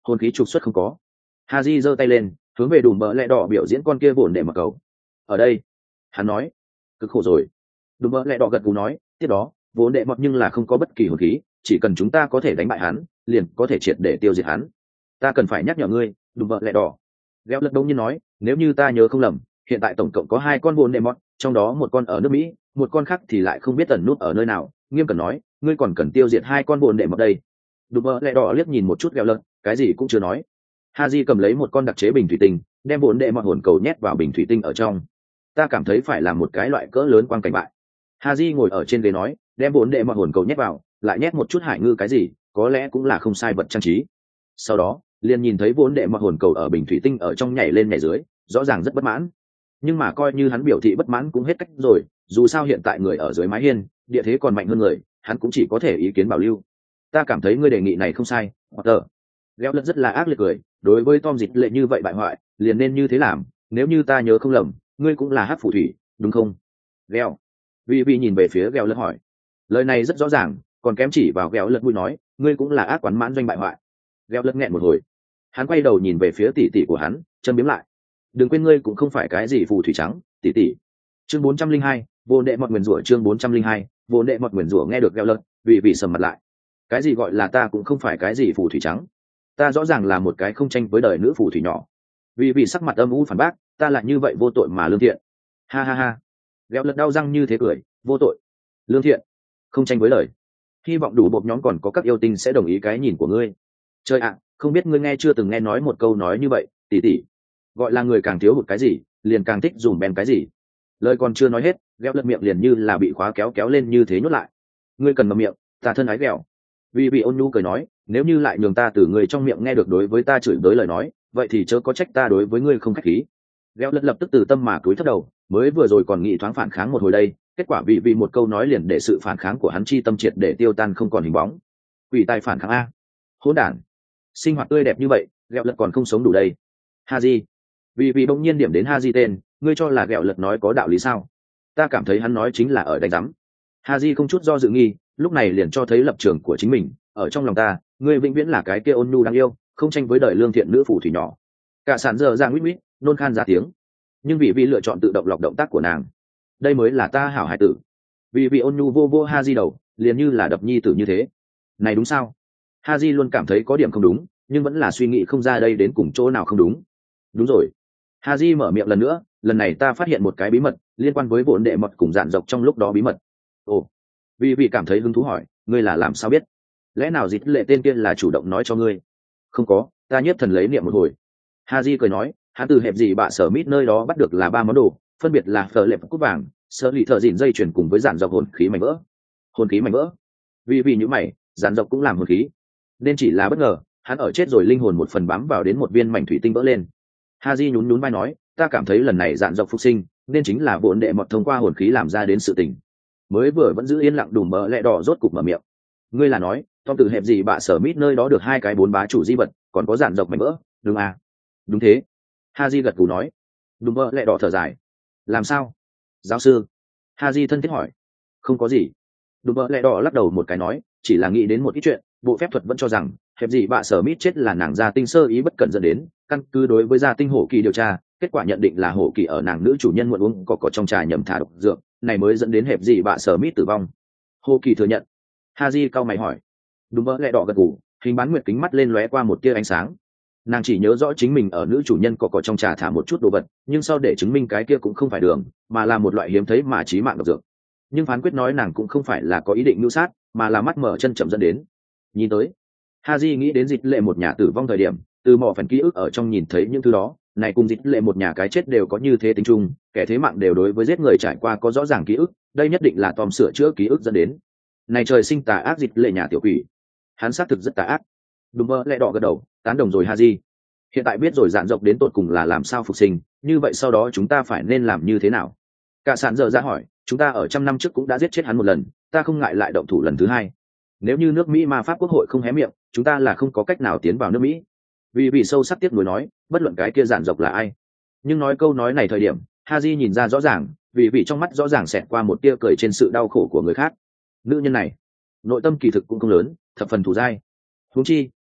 hồn khí trục xuất không có. Haji giơ tay lên hướng về đùm bờ lẹ đỏ biểu diễn con kia vồn để mặc cầu. Ở đây, hắn nói, cực khổ rồi. Đùm bờ lẹ đỏ gật gù nói, tiếp đó vốn đệ mọt nhưng là không có bất kỳ hồn khí, chỉ cần chúng ta có thể đánh bại hắn liền có thể triệt để tiêu diệt hắn. Ta cần phải nhắc nhở ngươi, đùm bờ lẹ đỏ. Ghéo lật đông nhiên nói, nếu như ta nhớ không lầm, hiện tại tổng cộng có hai con vồn đệ mọt, trong đó một con ở nước Mỹ, một con khác thì lại không biết tẩn nút ở nơi nào. Nghiêm cẩn nói, ngươi còn cần tiêu diệt hai con vồn đệ mọt đây. Đùm bờ lẹ đỏ liếc nhìn một chút Ghéo lật, cái gì cũng chưa nói. Haji cầm lấy một con đặc chế bình thủy tinh, đem vồn đệ mọt hồn cầu nhét vào bình thủy tinh ở trong. Ta cảm thấy phải là một cái loại cỡ lớn quang cảnh bại. Haji ngồi ở trên ghế nói, đem vồn đệ mọt hồn cầu nhét vào, lại nhét một chút hải ngư cái gì, có lẽ cũng là không sai vật trang trí. Sau đó liền nhìn thấy vốn đệ mọt hồn cầu ở bình thủy tinh ở trong nhảy lên nhảy dưới, rõ ràng rất bất mãn. Nhưng mà coi như hắn biểu thị bất mãn cũng hết cách rồi, dù sao hiện tại người ở dưới mái hiên, địa thế còn mạnh hơn người, hắn cũng chỉ có thể ý kiến bảo lưu. Ta cảm thấy ngươi đề nghị này không sai, Potter. Ghéo lật rất là ác liệt cười, đối với Tom Dịch lệ như vậy bại hoại, liền nên như thế làm. Nếu như ta nhớ không lầm, ngươi cũng là hắc phù thủy, đúng không? Ghéo. Vì vì nhìn về phía Ghéo lật hỏi, lời này rất rõ ràng, còn kém chỉ vào Ghéo lật vui nói, ngươi cũng là ác quán mãn doanh bại hoại. Ghéo lật nghẹn một hồi, hắn quay đầu nhìn về phía tỷ tỷ của hắn, châm biếm lại, đừng quên ngươi cũng không phải cái gì phù thủy trắng, tỷ tỷ. Chương bốn trăm linh hai, vô đệ mọt nguyền rủa. Chương bốn trăm linh hai, vô đệ mọt nguyền rủa. Nghe được Ghéo lật, vì vì sầm mặt lại. Cái gì gọi là ta cũng không phải cái gì phù thủy trắng? Ta rõ ràng là một cái không tranh với đời nữ phù thủy nhỏ. Vì vì sắc mặt âm u phản bác, ta lại như vậy vô tội mà lương thiện. Ha ha ha. Ghéo lật đau răng như thế cười, vô tội, lương thiện, không tranh với lời. Hy vọng đủ bột nhóm còn có các yêu tinh sẽ đồng ý cái nhìn của ngươi. Trời ạ, không biết ngươi nghe chưa từng nghe nói một câu nói như vậy, tỷ tỷ. Gọi là người càng thiếu hụt cái gì, liền càng thích dùm bèn cái gì. Lời còn chưa nói hết, Ghéo lật miệng liền như là bị khóa kéo kéo lên như thế nhốt lại. Ngươi cần ngậm miệng, ta thân ái Ghéo. Vì bị ôn nhu cười nói, nếu như lại nhường ta từ người trong miệng nghe được đối với ta chửi bới lời nói, vậy thì chớ có trách ta đối với ngươi không khách khí. Ghéo lật lập tức từ tâm mà cúi thấp đầu, mới vừa rồi còn nghĩ thoáng phản kháng một hồi đây, kết quả vì vì một câu nói liền để sự phản kháng của hắn chi tâm triệt để tiêu tan không còn hình bóng. Quỷ tài phản kháng a, hỗn đản. Sinh hoạt tươi đẹp như vậy, Ghéo lật còn không sống đủ đây. Haji. Vì vì bỗng nhiên điểm đến Haji tên, ngươi cho là Ghéo lật nói có đạo lý sao? Ta cảm thấy hắn nói chính là ở đánh rắm. Haji không chút do dự nghi, lúc này liền cho thấy lập trường của chính mình, ở trong lòng ta, ngươi vĩnh viễn là cái kia ôn nhu đáng yêu, không tranh với đời lương thiện nữ phù thủy nhỏ. Cả sản giờ ra nguyết nguyết, nôn khan ra tiếng. Nhưng vì vì lựa chọn tự động lọc động tác của nàng, đây mới là ta hảo hải tử. Vì vì ôn nhu vô vô Haji đầu, liền như là đập nhi tử như thế. Này đúng sao? Haji luôn cảm thấy có điểm không đúng, nhưng vẫn là suy nghĩ không ra đây đến cùng chỗ nào không đúng. Đúng rồi. Haji mở miệng lần nữa, lần này ta phát hiện một cái bí mật liên quan với vốn đệ mọt cùng dạn dọc trong lúc đó bí mật. Ồ. Vì vì cảm thấy hứng thú hỏi, ngươi là làm sao biết? Lẽ nào Dịch lệ tên kia là chủ động nói cho ngươi? Không có, ta nhiếp thần lấy niệm một hồi. Haji cười nói, hắn từ hẹp gì bạ sở mít nơi đó bắt được là ba món đồ, phân biệt là phở lệp cút vàng, sơ lì thợ dịn dây chuyển cùng với dạn dọc hồn khí mảnh vỡ. Hồn khí mảnh vỡ? Vì vì những mày, dạn dọc cũng làm hồn khí, nên chỉ là bất ngờ, hắn ở chết rồi linh hồn một phần bám vào đến một viên mảnh thủy tinh vỡ lên. Haji nhún nhún vai nói, ta cảm thấy lần này dạn dọc phục sinh, nên chính là vốn đệ mọt thông qua hồn khí làm ra đến sự tình. Mới vừa vẫn giữ yên lặng đùm bờ lẹ đỏ rốt cục mở miệng. Ngươi là nói, Tom từ hẹp gì bạ sở mít nơi đó được hai cái bốn bá chủ di vật, còn có dạn dọc mảnh vỡ, đúng à? Đúng thế. Haji gật gù nói. Đùm bờ lẹ đỏ thở dài. Làm sao? Giáo sư. Haji thân thiết hỏi. Không có gì. Đùm bờ lẹ đỏ lắc đầu một cái nói, chỉ là nghĩ đến một ít chuyện, bộ phép thuật vẫn cho rằng hẹp gì bạ sở mít chết là nàng gia tinh sơ ý bất cẩn dẫn đến, căn cứ đối với gia tinh hổ kỳ điều tra, kết quả nhận định là hổ kỳ ở nàng nữ chủ nhân muộn uống cỏ cỏ trong trà nhầm thả độc dược, này mới dẫn đến hẹp gì bạ sở mít tử vong. Hổ kỳ thừa nhận. Haji cau mày hỏi. Đúng mơ lẹ đỏ gật gù, hình bán nguyệt kính mắt lên lóe qua một tia ánh sáng. Nàng chỉ nhớ rõ chính mình ở nữ chủ nhân cỏ cỏ trong trà thả một chút đồ vật, nhưng sau để chứng minh cái kia cũng không phải đường, mà là một loại hiếm thấy mà chí mạng độc dược. Nhưng phán quyết nói nàng cũng không phải là có ý định mưu sát, mà là mắt mở chân chậm dẫn đến. Nhìn tới, Haji nghĩ đến Dịch lệ một nhà tử vong thời điểm, từ mỏ phần ký ức ở trong nhìn thấy những thứ đó, này cùng Dịch lệ một nhà cái chết đều có như thế tính chung, kẻ thế mạng đều đối với giết người trải qua có rõ ràng ký ức, đây nhất định là Tom sửa chữa ký ức dẫn đến. Này trời sinh tà ác Dịch lệ nhà tiểu quỷ, hắn xác thực rất tà ác. Đúng mơ lẹ đỏ gật đầu, tán đồng rồi Haji. Hiện tại biết rồi dạn dọc đến tột cùng là làm sao phục sinh, như vậy sau đó chúng ta phải nên làm như thế nào? Cả sản giờ ra hỏi, chúng ta ở trăm năm trước cũng đã giết chết hắn một lần, ta không ngại lại động thủ lần thứ hai. Nếu như nước Mỹ ma pháp quốc hội không hé miệng, chúng ta là không có cách nào tiến vào nước Mỹ. Vì vì sâu sắc tiếc nuối nói, bất luận cái kia dạn dọc là ai. Nhưng nói câu nói này thời điểm, Haji nhìn ra rõ ràng, vì vì trong mắt rõ ràng xẹt qua một tia cười trên sự đau khổ của người khác. Nữ nhân này, nội tâm kỳ thực cũng không lớn, thập phần thù dai. Huống chi,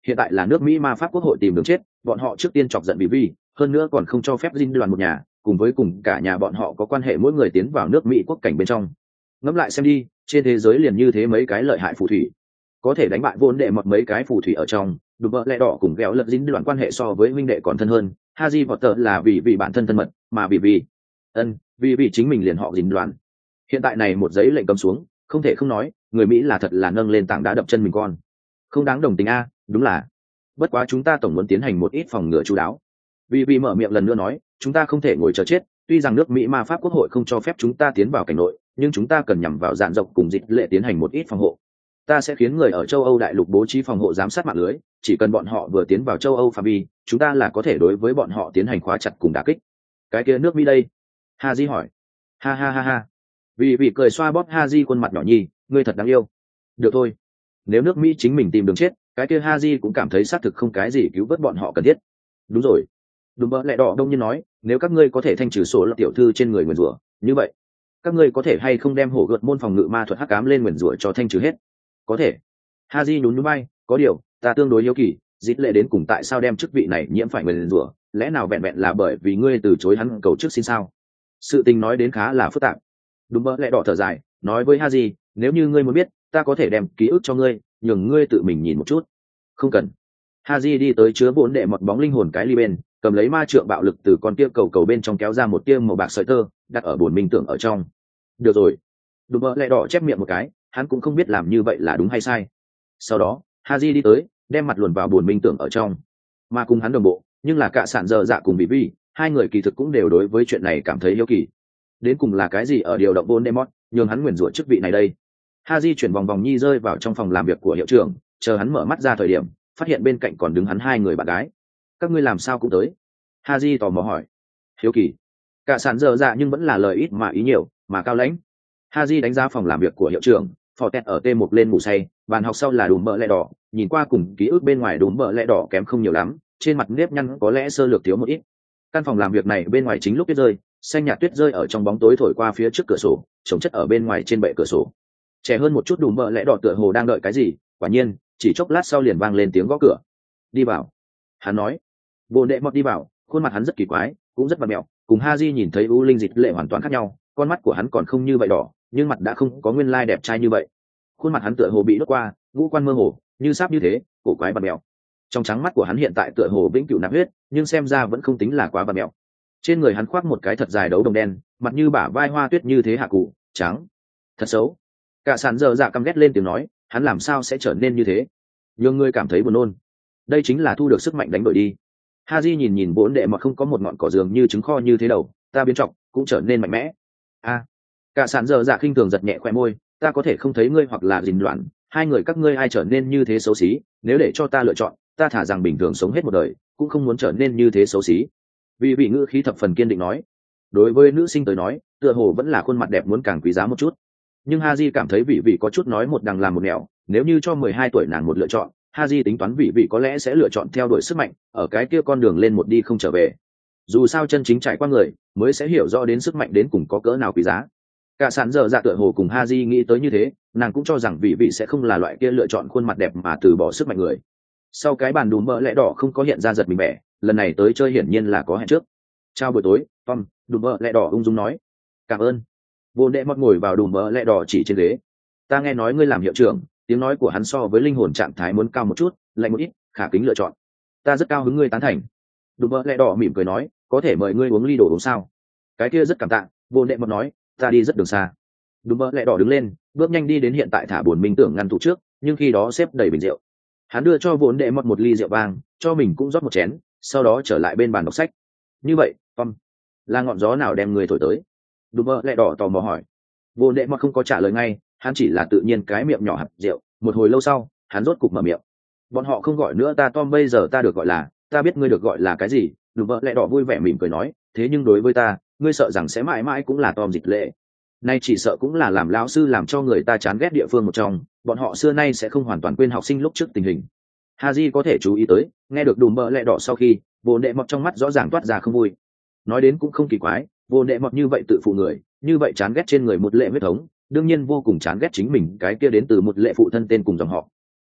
hiện tại là nước Mỹ ma pháp quốc hội tìm đường chết, bọn họ trước tiên chọc giận vì vi, hơn nữa còn không cho phép dinh đoàn một nhà, cùng với cùng cả nhà bọn họ có quan hệ mỗi người tiến vào nước Mỹ quốc cảnh bên trong. Ngẫm lại xem đi, trên thế giới liền như thế mấy cái lợi hại phù thủy, có thể đánh bại vốn đệ một mấy cái phù thủy ở trong, đùm bợ lẽ đỏ cùng ghéo lật dính đoạn quan hệ so với huynh đệ còn thân hơn. Harry Potter là vì vì bản thân thân mật, mà vì vì ân vì vì chính mình liền họ dính đoàn. Hiện tại này một giấy lệnh cấm xuống, không thể không nói, người Mỹ là thật là nâng lên tảng đá đập chân mình con. Không đáng đồng tình a, đúng là. Bất quá chúng ta tổng muốn tiến hành một ít phòng ngừa chú đáo. Vì vì mở miệng lần nữa nói, chúng ta không thể ngồi chờ chết, tuy rằng nước Mỹ ma pháp quốc hội không cho phép chúng ta tiến vào cảnh nội, nhưng chúng ta cần nhằm vào dạn dọc cùng dịch lệ tiến hành một ít phòng hộ. Ta sẽ khiến người ở châu Âu đại lục bố trí phòng hộ giám sát mạng lưới, chỉ cần bọn họ vừa tiến vào châu Âu phạm vi, chúng ta là có thể đối với bọn họ tiến hành khóa chặt cùng đả kích. Cái kia nước Mỹ đây? Haji hỏi. Ha ha ha ha. Vì vì cười xoa bóp Haji khuôn mặt nhỏ nhi, ngươi thật đáng yêu. Được thôi. Nếu nước Mỹ chính mình tìm đường chết, cái kia Haji cũng cảm thấy xác thực không cái gì cứu vớt bọn họ cần thiết. Đúng rồi. Đúng bỡ lẹ đỏ đông nhiên nói, nếu các ngươi có thể thanh trừ số là tiểu thư trên người nguyền rủa, như vậy, các ngươi có thể hay không đem hổ gợt môn phòng ngự ma thuật hắc ám lên nguyền rủa cho thanh trừ hết? Có thể. Haji nhún nhún bay, có điều, ta tương đối hiếu kỳ, dít lệ đến cùng tại sao đem chức vị này nhiễm phải nguyền rủa, lẽ nào vẹn vẹn là bởi vì ngươi từ chối hắn cầu trước xin sao? Sự tình nói đến khá là phức tạp. Đúng bỡ lẹ đỏ thở dài, nói với Haji, nếu như ngươi muốn biết, ta có thể đem ký ức cho ngươi, nhường ngươi tự mình nhìn một chút. Không cần. Haji đi tới chứa vốn đệ một bóng linh hồn cái ly bên, cầm lấy ma trượng bạo lực từ con kia cầu cầu bên trong kéo ra một tia màu bạc sợi tơ, đặt ở bồn minh tưởng ở trong. Được rồi. Đúng bỡ lẹ đỏ chép miệng một cái, hắn cũng không biết làm như vậy là đúng hay sai. Sau đó, Haji đi tới, đem mặt luồn vào bồn minh tưởng ở trong. Mà cùng hắn đồng bộ, nhưng là cả sản dơ dạ cùng bị vi, hai người kỳ thực cũng đều đối với chuyện này cảm thấy yêu kỳ. Đến cùng là cái gì ở điều động Voldemort, nhường hắn nguyền rủa chức vị này đây? Haji chuyển vòng vòng nhi rơi vào trong phòng làm việc của hiệu trưởng, chờ hắn mở mắt ra thời điểm, phát hiện bên cạnh còn đứng hắn hai người bạn gái. Các ngươi làm sao cũng tới? Haji tò mò hỏi. Hiếu kỳ. Cả sản dơ dạ nhưng vẫn là lời ít mà ý nhiều, mà cao lãnh. Haji đánh giá phòng làm việc của hiệu trưởng, phò tẹt ở t một lên ngủ say, bàn học sau là đùm bợ lẹ đỏ, nhìn qua cùng ký ức bên ngoài đùm bợ lẹ đỏ kém không nhiều lắm, trên mặt nếp nhăn có lẽ sơ lược thiếu một ít. Căn phòng làm việc này bên ngoài chính lúc tuyết rơi, xanh nhạt tuyết rơi ở trong bóng tối thổi qua phía trước cửa sổ, trồng chất ở bên ngoài trên bệ cửa sổ. Trẻ hơn một chút đùm bợ lẹ đỏ tựa hồ đang đợi cái gì, quả nhiên, chỉ chốc lát sau liền vang lên tiếng gõ cửa. Đi vào. Hắn nói. Vô đệ mọt đi vào, khuôn mặt hắn rất kỳ quái, cũng rất bặm mẹo, cùng Haji nhìn thấy u linh dịch lệ hoàn toàn khác nhau, con mắt của hắn còn không như vậy đỏ, nhưng mặt đã không có nguyên lai đẹp trai như vậy. Khuôn mặt hắn tựa hồ bị đốt qua, ngũ quan mơ hồ, như sáp như thế, cổ quái bặm mẹo. Trong trắng mắt của hắn hiện tại tựa hồ vĩnh cửu nạp huyết, nhưng xem ra vẫn không tính là quá bặm mẹo. Trên người hắn khoác một cái thật dài đấu đồng đen, mặt như bả vai hoa tuyết như thế hạ cụ, trắng, thật xấu. Cả sàn dơ dạ căm ghét lên tiếng nói, hắn làm sao sẽ trở nên như thế? Nhưng ngươi cảm thấy buồn nôn. Đây chính là thu được sức mạnh đánh đổi đi. Haji nhìn nhìn bốn đệ mà không có một ngọn cỏ dường như trứng kho như thế đầu, ta biến trọng, cũng trở nên mạnh mẽ. A, à, cả sàn dơ dạ khinh thường giật nhẹ khoe môi, ta có thể không thấy ngươi hoặc là dình loạn, hai người các ngươi ai trở nên như thế xấu xí, nếu để cho ta lựa chọn, ta thả rằng bình thường sống hết một đời, cũng không muốn trở nên như thế xấu xí. Vì vị ngữ khí thập phần kiên định nói, đối với nữ sinh tới nói, tựa hồ vẫn là khuôn mặt đẹp muốn càng quý giá một chút. Nhưng Haji cảm thấy vị vị có chút nói một đằng làm một nẻo, nếu như cho mười hai tuổi nàng một lựa chọn, Haji tính toán vị vị có lẽ sẽ lựa chọn theo đuổi sức mạnh, ở cái kia con đường lên một đi không trở về. Dù sao chân chính trải qua người, mới sẽ hiểu rõ đến sức mạnh đến cùng có cỡ nào quý giá. Cả sàn giờ dạ tựa hồ cùng Haji nghĩ tới như thế, nàng cũng cho rằng vị vị sẽ không là loại kia lựa chọn khuôn mặt đẹp mà từ bỏ sức mạnh người. Sau cái bàn đùm mỡ lẽ đỏ không có hiện ra giật mình vẻ, lần này tới chơi hiển nhiên là có hẹn trước. Chào buổi tối, Tom, đùm mỡ lẽ đỏ ung dung nói. Cảm ơn. Vô đệ mót ngồi vào đùm mỡ lẽ đỏ chỉ trên ghế. Ta nghe nói ngươi làm hiệu trưởng, tiếng nói của hắn so với linh hồn trạng thái muốn cao một chút, lạnh một ít, khả kính lựa chọn. Ta rất cao hứng ngươi tán thành. Đùm mỡ lẽ đỏ mỉm cười nói, có thể mời ngươi uống ly đồ uống sao? Cái kia rất cảm tạ. Vô đệ mót nói, ta đi rất đường xa. Đùm mỡ lẽ đỏ đứng lên, bước nhanh đi đến hiện tại thả buồn minh tưởng ngăn tủ trước, nhưng khi đó xếp đầy bình rượu. Hắn đưa cho vốn đệ mót một ly rượu vang, cho mình cũng rót một chén, sau đó trở lại bên bàn đọc sách. Như vậy, Tom, là ngọn gió nào đem người thổi tới? Đùm mỡ lẽ đỏ tò mò hỏi. Vốn đệ mót không có trả lời ngay, hắn chỉ là tự nhiên cái miệng nhỏ hạt rượu. Một hồi lâu sau, hắn rốt cục mở miệng. Bọn họ không gọi nữa ta Tom, bây giờ ta được gọi là, ta biết ngươi được gọi là cái gì. Đùm mỡ lẽ đỏ vui vẻ mỉm cười nói, thế nhưng đối với ta, ngươi sợ rằng sẽ mãi mãi cũng là Tom Dịch Lệ. Nay chỉ sợ cũng là làm lão sư làm cho người ta chán ghét địa phương một trong, bọn họ xưa nay sẽ không hoàn toàn quên học sinh lúc trước tình hình. Haji có thể chú ý tới, nghe được đùm bợ lẹ đỏ sau khi, vô đệ mọt trong mắt rõ ràng toát ra không vui. Nói đến cũng không kỳ quái, vô đệ mọt như vậy tự phụ người, như vậy chán ghét trên người một lệ huyết thống, đương nhiên vô cùng chán ghét chính mình cái kia đến từ một lệ phụ thân tên cùng dòng họ.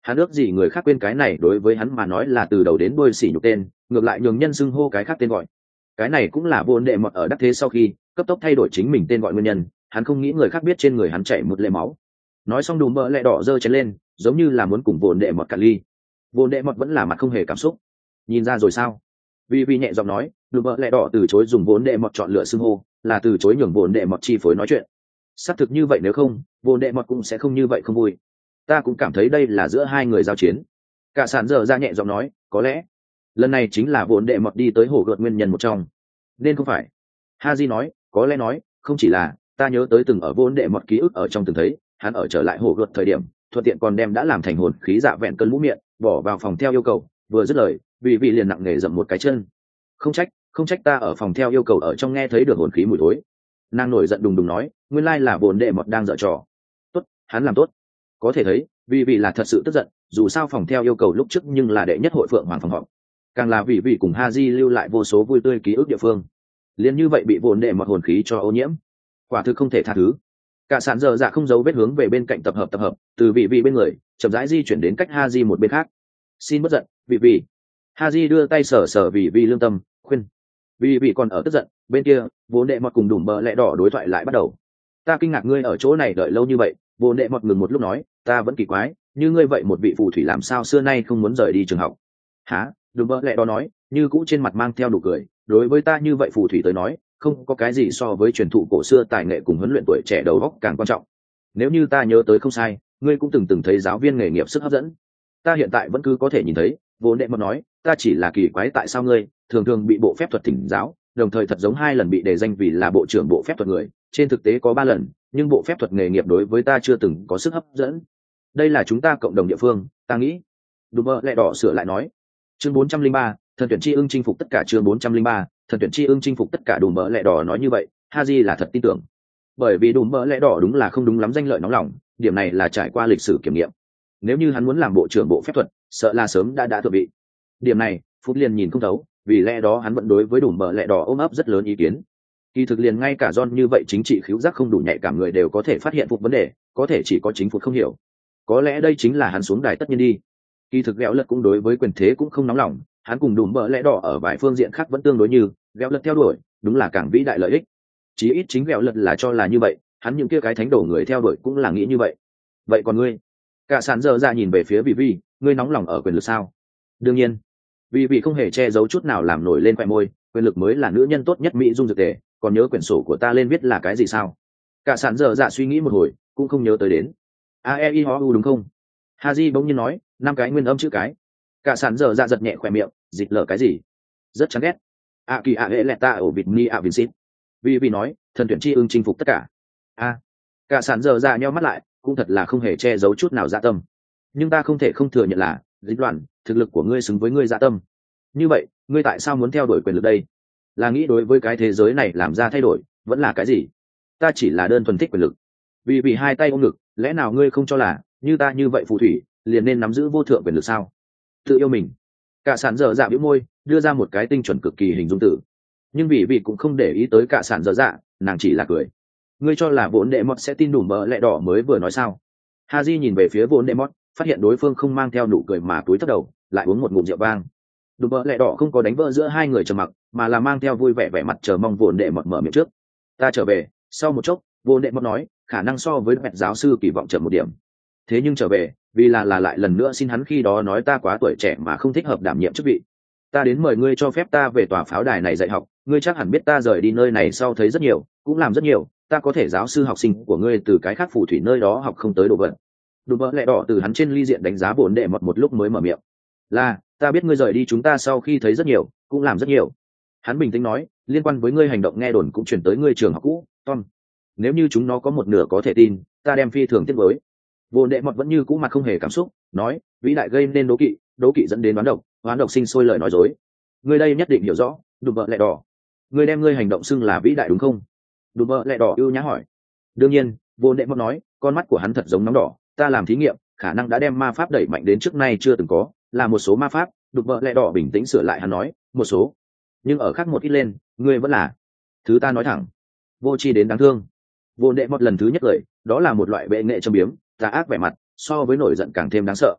Hắn ước gì người khác quên cái này đối với hắn mà nói là từ đầu đến đuôi sỉ nhục tên, ngược lại nhường nhân xưng hô cái khác tên gọi. Cái này cũng là vô đệ mọt ở đắc thế sau khi cấp tốc thay đổi chính mình tên gọi nguyên nhân, hắn không nghĩ người khác biết trên người hắn chảy một lệ máu. Nói xong đùm bỡ lẹ đỏ giơ chén lên, giống như là muốn cùng vô đệ mọt cạn ly. Vô đệ mọt vẫn là mặt không hề cảm xúc. Nhìn ra rồi sao? Vì vì nhẹ giọng nói, đùm bỡ lẹ đỏ từ chối dùng vốn đệ mọt chọn lựa xưng hô, là từ chối nhường vốn đệ mọt chi phối nói chuyện. Xác thực như vậy, nếu không, vốn đệ mọt cũng sẽ không như vậy không vui. Ta cũng cảm thấy đây là giữa hai người giao chiến. Cả sản giờ ra nhẹ giọng nói, có lẽ lần này chính là vốn đệ mọt đi tới hồ gợt nguyên nhân một trong, nên không phải. Haji nói, có lẽ nói, không chỉ là, ta nhớ tới từng ở vốn đệ mọt ký ức ở trong từng thấy, hắn ở trở lại hồ gợt thời điểm, thuận tiện còn đem đã làm thành hồn khí dạ vẹn cơn mũ miệng, bỏ vào phòng theo yêu cầu. Vừa dứt lời, vì vị liền nặng nề dậm một cái chân. Không trách, không trách ta ở phòng theo yêu cầu ở trong nghe thấy được hồn khí mùi thối. Nàng nổi giận đùng đùng nói, nguyên lai là vốn đệ mọt đang dở trò. Tốt, hắn làm tốt. Có thể thấy, vì vị là thật sự tức giận, dù sao phòng theo yêu cầu lúc trước nhưng là đệ nhất hội phượng hoàng phòng họp, càng là vì vị cùng Haji lưu lại vô số vui tươi ký ức địa phương, liền như vậy bị vốn đệ mọt hồn khí cho ô nhiễm, quả thực không thể tha thứ. Cả sản giờ dạ không giấu vết hướng về bên cạnh tập hợp tập hợp, từ vị vị bên người chậm rãi di chuyển đến cách Haji một bên khác. Xin bất giận, vị vị. Haji đưa tay sờ sờ vị vị lương tâm, khuyên. Vị vị còn ở tức giận, bên kia vốn đệ mọt cùng đùm bờ lẹ đỏ đối thoại lại bắt đầu. Ta kinh ngạc ngươi ở chỗ này đợi lâu như vậy. Vốn đệ mọt ngừng một lúc nói, ta vẫn kỳ quái, như ngươi vậy một vị phù thủy làm sao xưa nay không muốn rời đi trường học. Hả? Đùm bờ lẹ đỏ nói, như cũ trên mặt mang theo nụ cười, đối với ta như vậy phù thủy tới nói, không có cái gì so với truyền thụ cổ xưa tài nghệ cùng huấn luyện tuổi trẻ đầu óc càng quan trọng. Nếu như ta nhớ tới không sai, ngươi cũng từng từng thấy giáo viên nghề nghiệp sức hấp dẫn. Ta hiện tại vẫn cứ có thể nhìn thấy. Vốn đệ mọt nói, ta chỉ là kỳ quái tại sao ngươi thường thường bị bộ phép thuật thỉnh giáo, đồng thời thật giống hai lần bị đề danh vì là bộ trưởng bộ phép thuật người, trên thực tế có ba lần, nhưng bộ phép thuật nghề nghiệp đối với ta chưa từng có sức hấp dẫn. Đây là chúng ta cộng đồng địa phương, ta nghĩ. Đùm bơ lẹ đỏ sửa lại nói. Chương bốn trăm linh ba, thần tuyển chi ưng chinh phục tất cả. Chương bốn trăm linh ba, thần tuyển chi ưng chinh phục tất cả. Đùm bơ lẹ đỏ nói như vậy, Haji là thật tin tưởng, bởi vì đùm bơ lẹ đỏ đúng là không đúng lắm danh lợi nóng lòng, điểm này là trải qua lịch sử kiểm nghiệm. Nếu như hắn muốn làm bộ trưởng bộ phép thuật, sợ là sớm đã đã thượng vị. Điểm này Phúc liền nhìn không thấu, vì lẽ đó hắn vẫn đối với đùm bơ lẹ đỏ ôm ấp rất lớn ý kiến. Kỳ thực liền ngay cả John như vậy chính trị khứu giác không đủ nhạy cảm người đều có thể phát hiện Phúc vấn đề, có thể chỉ có chính Phúc không hiểu. Có lẽ đây chính là hắn xuống đài tất nhiên đi. Kỳ thực Gẹo Lật cũng đối với quyền thế cũng không nóng lòng, hắn cùng đùm bơ lẹ đỏ ở vài phương diện khác vẫn tương đối như Gẹo Lật theo đuổi, đúng là càng vĩ đại lợi ích. Chí ít chính Gẹo Lật là cho là như vậy, hắn những kia cái thánh đồ người theo đuổi cũng là nghĩ như vậy. Vậy còn ngươi? Cả sàn giờ ra nhìn về phía Vị Vi, ngươi nóng lòng ở quyền lực sao? Đương nhiên. Vì vị không hề che giấu chút nào làm nổi lên khoe môi, quyền lực mới là nữ nhân tốt nhất mỹ dung dược tề, còn nhớ quyển sổ của ta lên viết là cái gì sao? Cả sàn giờ dạ suy nghĩ một hồi, cũng không nhớ tới đến. A E I O U đúng không? Haji bỗng nhiên nói, năm cái nguyên âm chữ cái. Cả sàn giờ dạ giật nhẹ khỏe miệng, dịch lở cái gì? Rất chán ghét. A kỳ a hệ lẹt ta ở vịt ni a vịt xít. Vì vì nói, thần tuyển chi ưng chinh phục tất cả. A. Cả sàn giờ dạ nheo mắt lại, cũng thật là không hề che giấu chút nào dạ tâm. Nhưng ta không thể không thừa nhận là, dịch loạn, thực lực của ngươi xứng với ngươi dạ tâm. Như vậy, ngươi tại sao muốn theo đuổi quyền lực đây? Là nghĩ đối với cái thế giới này làm ra thay đổi, vẫn là cái gì? Ta chỉ là đơn thuần thích quyền lực. Vì vì hai tay ôm ngực, lẽ nào ngươi không cho là như ta như vậy phù thủy liền nên nắm giữ vô thượng quyền lực sao? Tự yêu mình. Cả sản dở dạ bĩu môi, đưa ra một cái tinh chuẩn cực kỳ hình dung tử. Nhưng vì vì cũng không để ý tới cả sản dở dạ, nàng chỉ là cười. Ngươi cho là vốn đệ mọt sẽ tin đủ mỡ lẹ đỏ mới vừa nói sao? Haji nhìn về phía vốn đệ mọt, phát hiện đối phương không mang theo nụ cười mà túi thấp đầu, lại uống một ngụm rượu vang. Đủ mỡ lẹ đỏ không có đánh vỡ giữa hai người trầm mặc, mà là mang theo vui vẻ vẻ mặt chờ mong vốn đệ mọt mở miệng trước. Ta trở về. Sau một chốc, vốn đệ mọt nói, khả năng so với bẹt giáo sư kỳ vọng chậm một điểm. Thế nhưng trở về, vì là là lại lần nữa xin hắn khi đó nói ta quá tuổi trẻ mà không thích hợp đảm nhiệm chức vị. Ta đến mời ngươi cho phép ta về tòa pháo đài này dạy học, ngươi chắc hẳn biết ta rời đi nơi này sau thấy rất nhiều, cũng làm rất nhiều, ta có thể giáo sư học sinh của ngươi từ cái khác phù thủy nơi đó học không tới đồ vật. Đùm bỡ lẹ đỏ từ hắn trên ly diện đánh giá vốn đệ mọt một lúc mới mở miệng. Là, ta biết ngươi rời đi chúng ta sau khi thấy rất nhiều, cũng làm rất nhiều. Hắn bình tĩnh nói, liên quan với ngươi hành động nghe đồn cũng chuyển tới ngươi trường học cũ, Tom. Nếu như chúng nó có một nửa có thể tin, ta đem phi thường tiếc với. Vốn đệ mọt vẫn như cũ mặt không hề cảm xúc, nói, vĩ đại gây nên đố kỵ, đố kỵ dẫn đến đoán độc, đoán độc sinh sôi lời nói dối. Ngươi đây nhất định hiểu rõ. Đùm bỡ lẹ đỏ. Ngươi đem ngươi hành động xưng là vĩ đại đúng không? Đùm bỡ lẹ đỏ ưu nhã hỏi. Đương nhiên, vốn đệ mọt nói, con mắt của hắn thật giống nóng đỏ, ta làm thí nghiệm, khả năng đã đem ma pháp đẩy mạnh đến trước nay chưa từng có, là một số ma pháp. Đùm bỡ lẹ đỏ bình tĩnh sửa lại hắn nói, một số. Nhưng ở khác một ít lên, ngươi vẫn là. Thứ ta nói thẳng. Vô tri đến đáng thương. Vốn đệ mọt lần thứ nhất lời, đó là một loại bệ nghệ châm biếm, tà ác vẻ mặt, so với nổi giận càng thêm đáng sợ.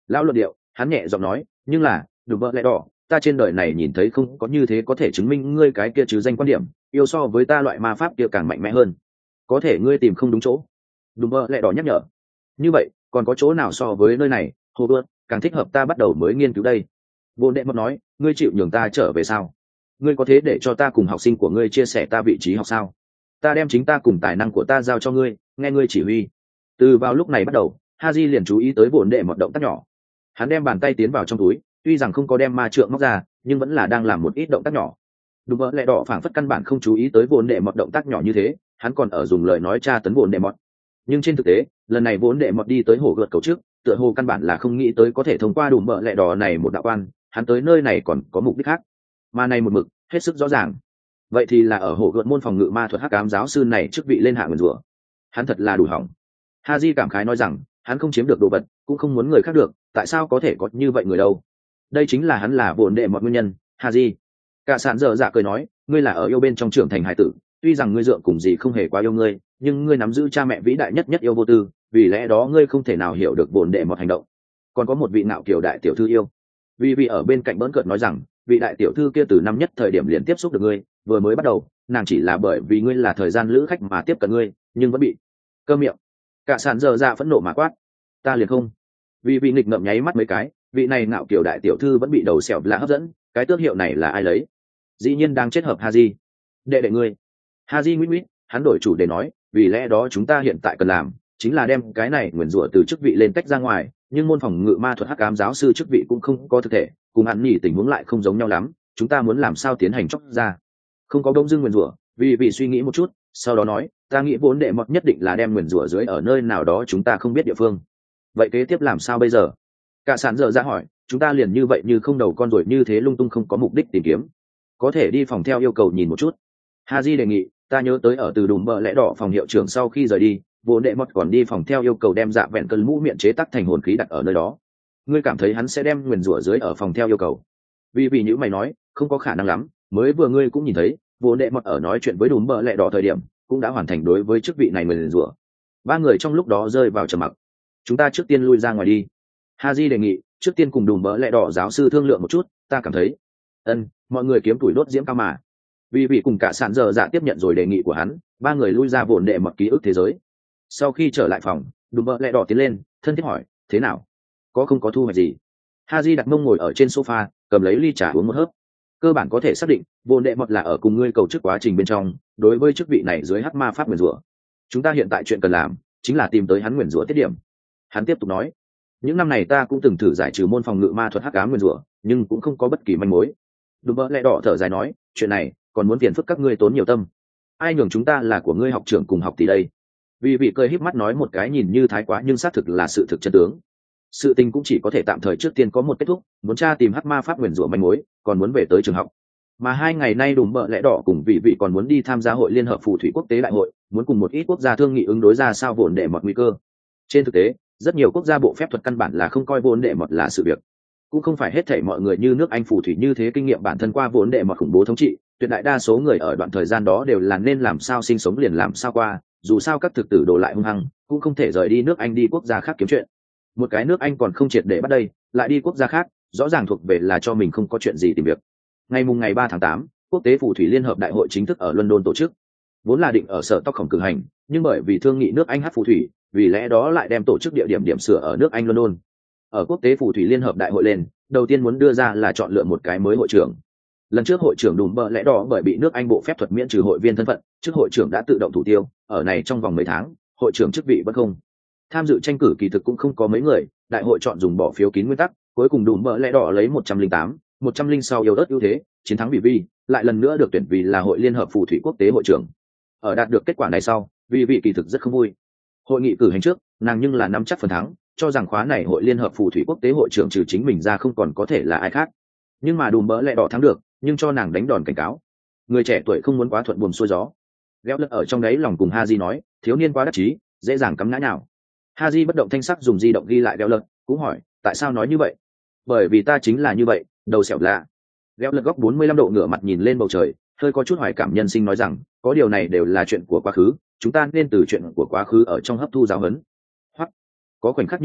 Lão luận điệu, hắn nhẹ giọng nói, nhưng là đùm bợ lẽ đỏ, ta trên đời này nhìn thấy không có như thế có thể chứng minh ngươi cái kia chứ danh quan điểm, yêu so với ta loại ma pháp kia càng mạnh mẽ hơn. Có thể ngươi tìm không đúng chỗ. Đùm bợ lẽ đỏ nhắc nhở. Như vậy còn có chỗ nào so với nơi này, hồ bớt càng thích hợp ta bắt đầu mới nghiên cứu đây. Vô đệ mọt nói, ngươi chịu nhường ta trở về sao? Ngươi có thế để cho ta cùng học sinh của ngươi chia sẻ ta vị trí học sao? Ta đem chính ta cùng tài năng của ta giao cho ngươi, nghe ngươi chỉ huy. Từ vào lúc này bắt đầu, Haji liền chú ý tới vốn đệ mọt động tác nhỏ. Hắn đem bàn tay tiến vào trong túi, tuy rằng không có đem ma trượng móc ra, nhưng vẫn là đang làm một ít động tác nhỏ. Đùm bợ lẽ đỏ phảng phất căn bản không chú ý tới vốn đệ mọt động tác nhỏ như thế, hắn còn ở dùng lời nói tra tấn vốn đệ mọt. Nhưng trên thực tế, lần này vốn đệ mọt đi tới hồ gợt cầu trước, tựa hồ căn bản là không nghĩ tới có thể thông qua đùm bợ lẽ đỏ này một đạo quan, hắn tới nơi này còn có mục đích khác, mà này một mực hết sức rõ ràng. Vậy thì là ở hồ gợt môn phòng ngự ma thuật hắc ám giáo sư này chức vị lên hạ nguyền rủa, hắn thật là đủ hỏng. Haji cảm khái nói rằng, hắn không chiếm được đồ vật, cũng không muốn người khác được, tại sao có thể có như vậy người đâu? Đây chính là hắn là vốn đệ mọt nguyên nhân. Haji, cả sạn dở dạ cười nói, ngươi là ở yêu bên trong trưởng thành hải tử, tuy rằng ngươi dượng cùng gì không hề quá yêu ngươi, nhưng ngươi nắm giữ cha mẹ vĩ đại nhất nhất yêu vô tư, vì lẽ đó ngươi không thể nào hiểu được vốn đệ mọt hành động. Còn có một vị ngạo kiều đại tiểu thư yêu, vì vì ở bên cạnh bỡn cợt nói rằng, vị đại tiểu thư kia từ năm nhất thời điểm liền tiếp xúc được ngươi, vừa mới bắt đầu nàng chỉ là bởi vì ngươi là thời gian lữ khách mà tiếp cận ngươi, nhưng vẫn bị cơ miệng. Cả sàn dở dạ phẫn nộ mà quát, ta liền không. Vì vị nghịch ngợm nháy mắt mấy cái, vị này ngạo kiều đại tiểu thư vẫn bị đầu xẻo lạ hấp dẫn, cái tước hiệu này là ai lấy? Dĩ nhiên đang chết hợp Haji. Đệ đệ ngươi. Haji nguyễn nguyễn, hắn đổi chủ để nói, vì lẽ đó chúng ta hiện tại cần làm chính là đem cái này nguyền rủa từ chức vị lên tách ra ngoài, nhưng môn phòng ngự ma thuật hắc ám giáo sư chức vị cũng không có thực thể, cùng hắn nhỉ tình huống lại không giống nhau lắm, chúng ta muốn làm sao tiến hành chóc ra? Không có đông dương nguyền rủa, vì vị suy nghĩ một chút, sau đó nói, ta nghĩ vốn đệ mọt nhất định là đem nguyền rủa dưới ở nơi nào đó chúng ta không biết địa phương. Vậy kế tiếp làm sao bây giờ? Cả sạn dở ra hỏi, chúng ta liền như vậy như không đầu con ruồi như thế lung tung không có mục đích tìm kiếm. Có thể đi phòng theo yêu cầu nhìn một chút. Haji đề nghị, ta nhớ tới ở từ đùm bờ lẽ đỏ phòng hiệu trưởng sau khi rời đi, vốn đệ mọt còn đi phòng theo yêu cầu đem dạ vẹn cơn mũ miệng chế tắc thành hồn khí đặt ở nơi đó. Ngươi cảm thấy hắn sẽ đem nguyền rủa dưới ở phòng theo yêu cầu? Vì vì những mày nói, không có khả năng lắm, mới vừa ngươi cũng nhìn thấy, vốn đệ mọt ở nói chuyện với đùm bờ lẽ đỏ thời điểm, cũng đã hoàn thành đối với chức vị này nguyền rủa. Ba người trong lúc đó rơi vào trầm mặc. Chúng ta trước tiên lui ra ngoài đi. Haji đề nghị, trước tiên cùng đùm bờ lẽ đỏ giáo sư thương lượng một chút, ta cảm thấy. Ân, mọi người kiếm tuổi đốt diễm cao mà. Vì vị cùng cả sạn dở dạ tiếp nhận rồi đề nghị của hắn, ba người lui ra vồn đệ mọt ký ức thế giới. Sau khi trở lại phòng, đùm bờ lẽ đỏ tiến lên, thân thiết hỏi, thế nào? Có không có thu hoạch gì? Haji đặt mông ngồi ở trên sofa, cầm lấy ly trà uống một hớp. Cơ bản có thể xác định, vồn đệ mọt là ở cùng ngươi cầu chức quá trình bên trong, đối với chức vị này dưới hắc ma pháp nguyền rủa. Chúng ta hiện tại chuyện cần làm, chính là tìm tới hắn nguyền rủa tiết điểm. Hắn tiếp tục nói, những năm này ta cũng từng thử giải trừ môn phòng ngự ma thuật hắc ám nguyền rủa, nhưng cũng không có bất kỳ manh mối. Đùm bờ lẽ đỏ thở dài nói, chuyện này còn muốn phiền phức các ngươi tốn nhiều tâm. Ai nhường chúng ta là của ngươi học trưởng cùng học tỷ đây? Vì vị cười híp mắt nói một cái nhìn như thái quá nhưng xác thực là sự thực chân tướng. Sự tình cũng chỉ có thể tạm thời trước tiên có một kết thúc, muốn tra tìm hắc ma pháp nguyền rủa manh mối, còn muốn về tới trường học. Mà hai ngày nay đùm bờ lẽ đỏ cùng vị vị còn muốn đi tham gia hội liên hợp phù thủy quốc tế đại hội, muốn cùng một ít quốc gia thương nghị ứng đối ra sao vốn đệ mọt nguy cơ. Trên thực tế, rất nhiều quốc gia bộ phép thuật căn bản là không coi vốn đệ mọt là sự việc, cũng không phải hết thảy mọi người như nước Anh phù thủy như thế kinh nghiệm bản thân qua vốn đệ mọt khủng bố thống trị, tuyệt đại đa số người ở đoạn thời gian đó đều là nên làm sao sinh sống liền làm sao qua, dù sao các thực tử đổ lại hung hăng, cũng không thể rời đi nước Anh đi quốc gia khác kiếm chuyện. Một cái nước Anh còn không triệt để bắt đây, lại đi quốc gia khác, rõ ràng thuộc về là cho mình không có chuyện gì tìm việc. Ngày mùng ngày ba tháng tám, quốc tế phù thủy liên hợp đại hội chính thức ở London tổ chức. Vốn là định ở sở Stockholm cử hành, nhưng bởi vì thương nghị nước Anh hát phù thủy, vì lẽ đó lại đem tổ chức địa điểm điểm sửa ở nước Anh London. Ở quốc tế phù thủy liên hợp đại hội lên, đầu tiên muốn đưa ra là chọn lựa một cái mới hội trưởng. Lần trước hội trưởng đùm bờ lẽ đỏ bởi bị nước Anh bộ phép thuật miễn trừ hội viên thân phận, trước hội trưởng đã tự động thủ tiêu, ở này trong vòng mấy tháng, hội trưởng chức vị vẫn không. Tham dự tranh cử kỳ thực cũng không có mấy người, đại hội chọn dùng bỏ phiếu kín nguyên tắc, cuối cùng đùm bờ lẽ đỏ lấy một trăm linh tám, một trăm linh sau yếu ớt ưu thế, chiến thắng bị vi, lại lần nữa được tuyển vì là hội liên hợp phù thủy quốc tế hội trưởng. Ở đạt được kết quả này sau, vì vị kỳ thực rất không vui. Hội nghị cử hành trước, nàng nhưng là nắm chắc phần thắng, cho rằng khóa này hội liên hợp phù thủy quốc tế hội trưởng trừ chính mình ra không còn có thể là ai khác. Nhưng mà đùm bỡ lẽ đỏ thắng được, nhưng cho nàng đánh đòn cảnh cáo. Người trẻ tuổi không muốn quá thuận buồm xuôi gió. Léo lật ở trong đấy lòng cùng Haji nói, thiếu niên quá đắc chí, dễ dàng cắm ngã nào. Haji bất động thanh sắc dùng di động ghi lại Léo lật, cũng hỏi, tại sao nói như vậy? Bởi vì ta chính là như vậy, đầu xẻo lạ. Léo lật góc bốn mươi lăm độ ngửa mặt nhìn lên bầu trời, hơi có chút hoài cảm nhân sinh nói rằng, có điều này đều là chuyện của quá khứ, chúng ta nên từ chuyện của quá khứ ở trong hấp thu giáo huấn. Hoặc có khoảnh khắc như thế,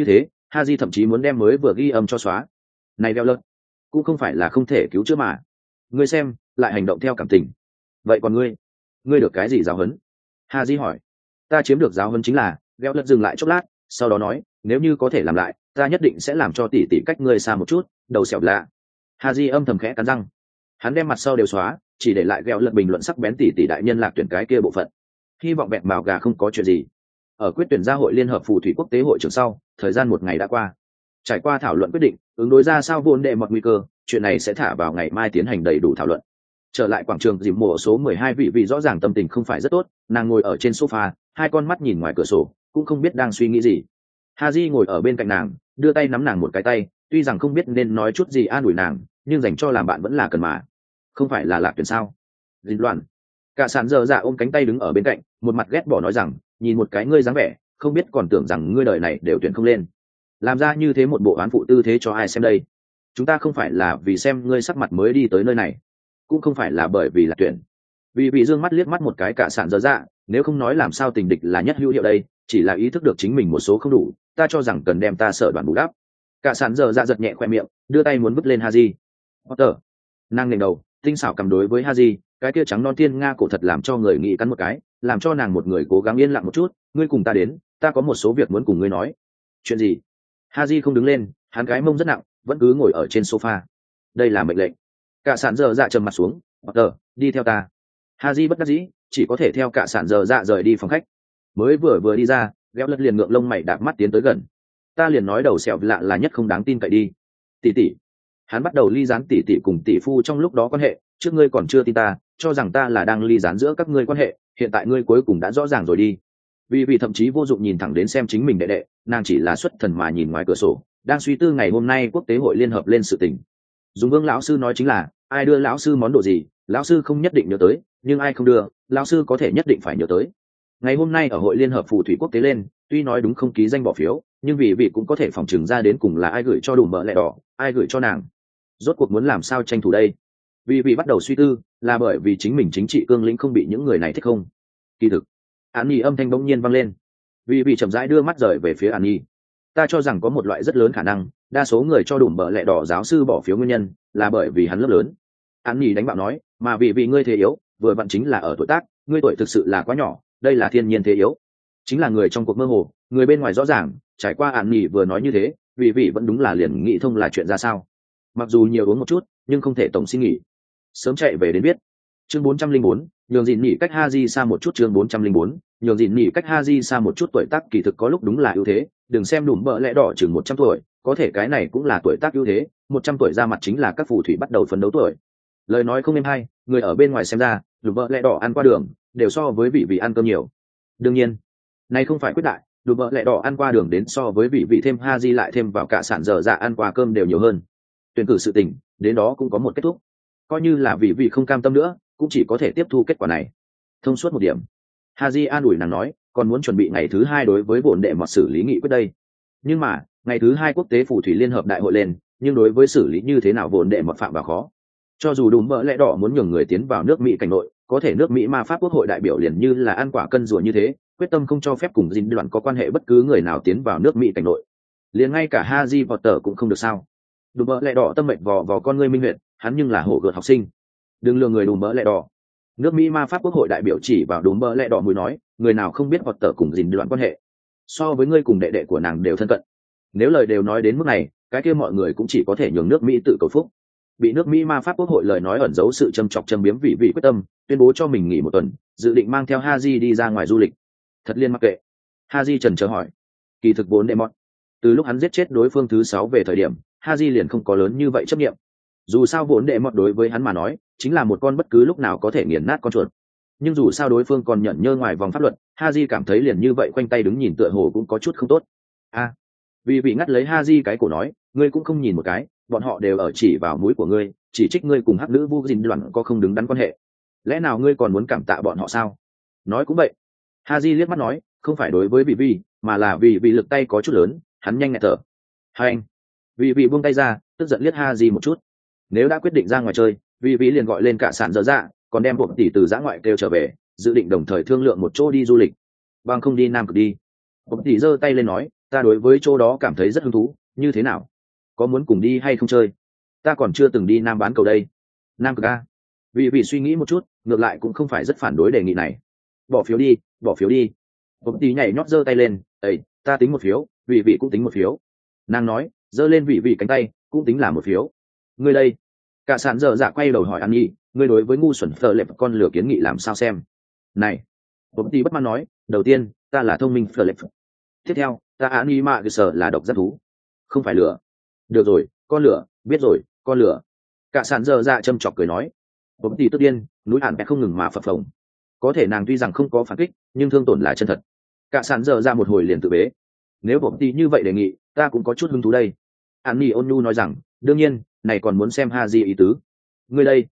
Haji thậm chí muốn đem mới vừa ghi âm cho xóa. Này đeo lợt, cũng không phải là không thể cứu chữa mà. Ngươi xem, lại hành động theo cảm tình. Vậy còn ngươi, ngươi được cái gì giáo huấn? Haji hỏi. Ta chiếm được giáo huấn chính là, đeo lợt dừng lại chốc lát, sau đó nói, nếu như có thể làm lại, ta nhất định sẽ làm cho tỷ tỷ cách ngươi xa một chút. Đầu xẻo lạ. Haji âm thầm khẽ cắn răng. Hắn đem mặt sau đều xóa, chỉ để lại ghẹo lật bình luận sắc bén tỷ tỷ đại nhân lạc tuyển cái kia bộ phận. Hy vọng bẹt mào gà không có chuyện gì. Ở quyết tuyển gia hội liên hợp phù thủy quốc tế hội trường sau, thời gian một ngày đã qua. Trải qua thảo luận quyết định, ứng đối ra sao vốn đệ một nguy cơ, chuyện này sẽ thả vào ngày mai tiến hành đầy đủ thảo luận. Trở lại quảng trường dìm mùa số mười hai vị vị rõ ràng tâm tình không phải rất tốt, nàng ngồi ở trên sofa, hai con mắt nhìn ngoài cửa sổ, cũng không biết đang suy nghĩ gì. Haji ngồi ở bên cạnh nàng, đưa tay nắm nàng một cái tay, tuy rằng không biết nên nói chút gì an ủi nàng, nhưng dành cho làm bạn vẫn là cần mà. Không phải là lạc tuyển sao? Dính loạn. Cả sàn giờ dạ ôm cánh tay đứng ở bên cạnh, một mặt ghét bỏ nói rằng, nhìn một cái ngươi dáng vẻ, không biết còn tưởng rằng ngươi đời này đều tuyển không lên. Làm ra như thế một bộ án phụ tư thế cho ai xem đây? Chúng ta không phải là vì xem ngươi sắc mặt mới đi tới nơi này, cũng không phải là bởi vì là tuyển. Vì vị dương mắt liếc mắt một cái cả sàn giờ dạ, nếu không nói làm sao tình địch là nhất hữu hiệu đây, chỉ là ý thức được chính mình một số không đủ, ta cho rằng cần đem ta sợ đoàn bù đắp. Cả sàn giờ dạ giật nhẹ khoe miệng, đưa tay muốn vứt lên Haji. Potter. Nàng ngẩng đầu, tinh xảo cầm đối với Haji, cái kia trắng non tiên nga cổ thật làm cho người nghĩ cắn một cái, làm cho nàng một người cố gắng yên lặng một chút. Ngươi cùng ta đến, ta có một số việc muốn cùng ngươi nói. Chuyện gì? Haji không đứng lên, hắn cái mông rất nặng, vẫn cứ ngồi ở trên sofa. Đây là mệnh lệnh. Cả sàn giờ dạ trầm mặt xuống. Potter, đi theo ta. Haji bất đắc dĩ, chỉ có thể theo cả sàn giờ dạ rời đi phòng khách. Mới vừa vừa đi ra, Ghéo lật liền ngượng lông mày đạp mắt tiến tới gần. Ta liền nói đầu sẹo lạ là nhất không đáng tin cậy đi. Tỷ tỷ. Hắn bắt đầu ly gián tỷ tỷ cùng tỷ phu trong lúc đó quan hệ, trước ngươi còn chưa tin ta, cho rằng ta là đang ly gián giữa các ngươi quan hệ, hiện tại ngươi cuối cùng đã rõ ràng rồi đi. Vì vì thậm chí vô dụng nhìn thẳng đến xem chính mình đệ đệ, nàng chỉ là xuất thần mà nhìn ngoài cửa sổ, đang suy tư ngày hôm nay quốc tế hội liên hợp lên sự tình. Dùng Vương lão sư nói chính là, ai đưa lão sư món đồ gì, lão sư không nhất định nhớ tới, nhưng ai không đưa, lão sư có thể nhất định phải nhớ tới. Ngày hôm nay ở hội liên hợp phù thủy quốc tế lên, tuy nói đúng không ký danh bỏ phiếu, nhưng vì vị cũng có thể phòng chừng ra đến cùng là ai gửi cho đủ mỡ lẹ đỏ, ai gửi cho nàng. Rốt cuộc muốn làm sao tranh thủ đây? Vì vị bắt đầu suy tư, là bởi vì chính mình chính trị cương lĩnh không bị những người này thích không? Kỳ thực, An Nhi âm thanh bỗng nhiên vang lên. Vì vị chậm rãi đưa mắt rời về phía An Nhi. Ta cho rằng có một loại rất lớn khả năng, đa số người cho đủ mỡ lẹ đỏ giáo sư bỏ phiếu nguyên nhân là bởi vì hắn lớp lớn. An Nhi đánh bạo nói, mà vì vị ngươi thế yếu, vừa vặn chính là ở tuổi tác, ngươi tuổi thực sự là quá nhỏ, đây là thiên nhiên thế yếu. Chính là người trong cuộc mơ hồ, người bên ngoài rõ ràng, trải qua An Nhi vừa nói như thế, vì vị vẫn đúng là liền nghĩ thông là chuyện ra sao. Mặc dù nhiều uống một chút, nhưng không thể tổng xin nghỉ. Sớm chạy về đến biết. Chương bốn trăm linh bốn, nhường dịn nghỉ cách Haji xa một chút. Chương bốn trăm linh bốn, nhường dịn nghỉ cách Haji xa một chút. Tuổi tác kỳ thực có lúc đúng là ưu thế, đừng xem đùm bợ lẽ đỏ chừng một trăm tuổi, có thể cái này cũng là tuổi tác ưu thế, một trăm tuổi ra mặt chính là các phù thủy bắt đầu phấn đấu tuổi. Lời nói không êm hay, người ở bên ngoài xem ra, đùm bợ lẽ đỏ ăn qua đường, đều so với vị vị ăn cơm nhiều. Đương nhiên, này không phải quyết đại, đùm bợ lẽ đỏ ăn qua đường đến so với vị vị thêm Haji lại thêm vào cả sản dở dạ ăn qua cơm đều nhiều hơn. Tuyển cử sự tình đến đó cũng có một kết thúc, coi như là vì vì không cam tâm nữa cũng chỉ có thể tiếp thu kết quả này. Thông suốt một điểm, Haji an ủi nàng nói, còn muốn chuẩn bị ngày thứ hai đối với bổn đệ mọt xử lý nghị quyết đây. Nhưng mà ngày thứ hai quốc tế phù thủy liên hợp đại hội lên, nhưng đối với xử lý như thế nào bổn đệ mọt phạm vào khó. Cho dù đùm bỡ lẽ đỏ muốn nhường người tiến vào nước Mỹ cảnh nội, có thể nước Mỹ ma pháp quốc hội đại biểu liền như là ăn quả cân rùa như thế, quyết tâm không cho phép cùng dính đoạn có quan hệ bất cứ người nào tiến vào nước Mỹ cảnh nội. Liền ngay cả Haji Potter cũng không được sao? Đùm bỡ lẽ đỏ tâm mệnh vò vò con ngươi minh huyện, hắn nhưng là hổ gợt học sinh, đừng lừa người đùm bỡ lẽ đỏ. Nước Mỹ ma pháp quốc hội đại biểu chỉ vào đùm bỡ lẽ đỏ mùi nói, người nào không biết Potter cùng dính đoạn quan hệ, so với ngươi cùng đệ đệ của nàng đều thân cận. Nếu lời đều nói đến mức này, cái kia mọi người cũng chỉ có thể nhường nước Mỹ tự cầu phúc. Bị nước Mỹ ma pháp quốc hội lời nói ẩn giấu sự châm chọc châm biếm vị vị quyết tâm, tuyên bố cho mình nghỉ một tuần, dự định mang theo Haji đi ra ngoài du lịch. Thật liên mặc kệ. Haji trần chờ hỏi. Kỳ thực vốn đệ mọt, từ lúc hắn giết chết đối phương thứ sáu về thời điểm, Haji liền không có lớn như vậy chấp nghiệm. Dù sao vốn đệ mọt đối với hắn mà nói chính là một con bất cứ lúc nào có thể nghiền nát con chuột. Nhưng dù sao đối phương còn nhận nhơ ngoài vòng pháp luật, Haji cảm thấy liền như vậy quanh tay đứng nhìn tựa hồ cũng có chút không tốt. A, à, vì vị ngắt lấy Haji cái cổ nói, ngươi cũng không nhìn một cái, bọn họ đều ở chỉ vào mũi của ngươi, chỉ trích ngươi cùng hắc nữ vu dình đoàn có không đứng đắn quan hệ. Lẽ nào ngươi còn muốn cảm tạ bọn họ sao? Nói cũng vậy. Haji liếc mắt nói, không phải đối với vị vị, mà là vì vị lực tay có chút lớn, hắn nhanh nhẹn thở. Hai anh. Vị vị buông tay ra, tức giận liếc Haji một chút. Nếu đã quyết định ra ngoài chơi, vị vị liền gọi lên cả sản dở dạ, còn đem bộ tỷ từ giã ngoại kêu trở về, dự định đồng thời thương lượng một chỗ đi du lịch. Bằng không đi nam cực đi. Bộ tỷ giơ tay lên nói, ta đối với chỗ đó cảm thấy rất hứng thú, như thế nào, có muốn cùng đi hay không chơi? Ta còn chưa từng đi Nam bán cầu đây. Nam cực a? Vì vì suy nghĩ một chút, ngược lại cũng không phải rất phản đối đề nghị này. Bỏ phiếu đi, bỏ phiếu đi. Bộc tí nhảy nhót giơ tay lên, ấy, ta tính một phiếu, vị vị cũng tính một phiếu. Nàng nói, giơ lên vị vị cánh tay, cũng tính là một phiếu. Ngươi đây? Cả sàn dở dạ quay đầu hỏi An Nhi, ngươi đối với ngu xuẩn phờ lệp con lửa kiến nghị làm sao xem? Này, Bộc tí bất mãn nói, đầu tiên, ta là thông minh phờ lệp. Tiếp theo, ta An Nhi mạ cơ sở là độc giác thú, không phải lửa. Được rồi, con lửa, biết rồi, con lửa. Cả sàn dở dạ châm chọc cười nói. Bộc tí tức điên, núi ản bẹt không ngừng mà phập phồng. Có thể nàng tuy rằng không có phản kích, nhưng thương tổn là chân thật. Cả sàn dở dạ một hồi liền tự bế. Nếu Bộc tí như vậy đề nghị, ta cũng có chút hứng thú đây. An Nhi ôn nhu nói rằng, đương nhiên, này còn muốn xem Haji ý tứ. Ngươi đây?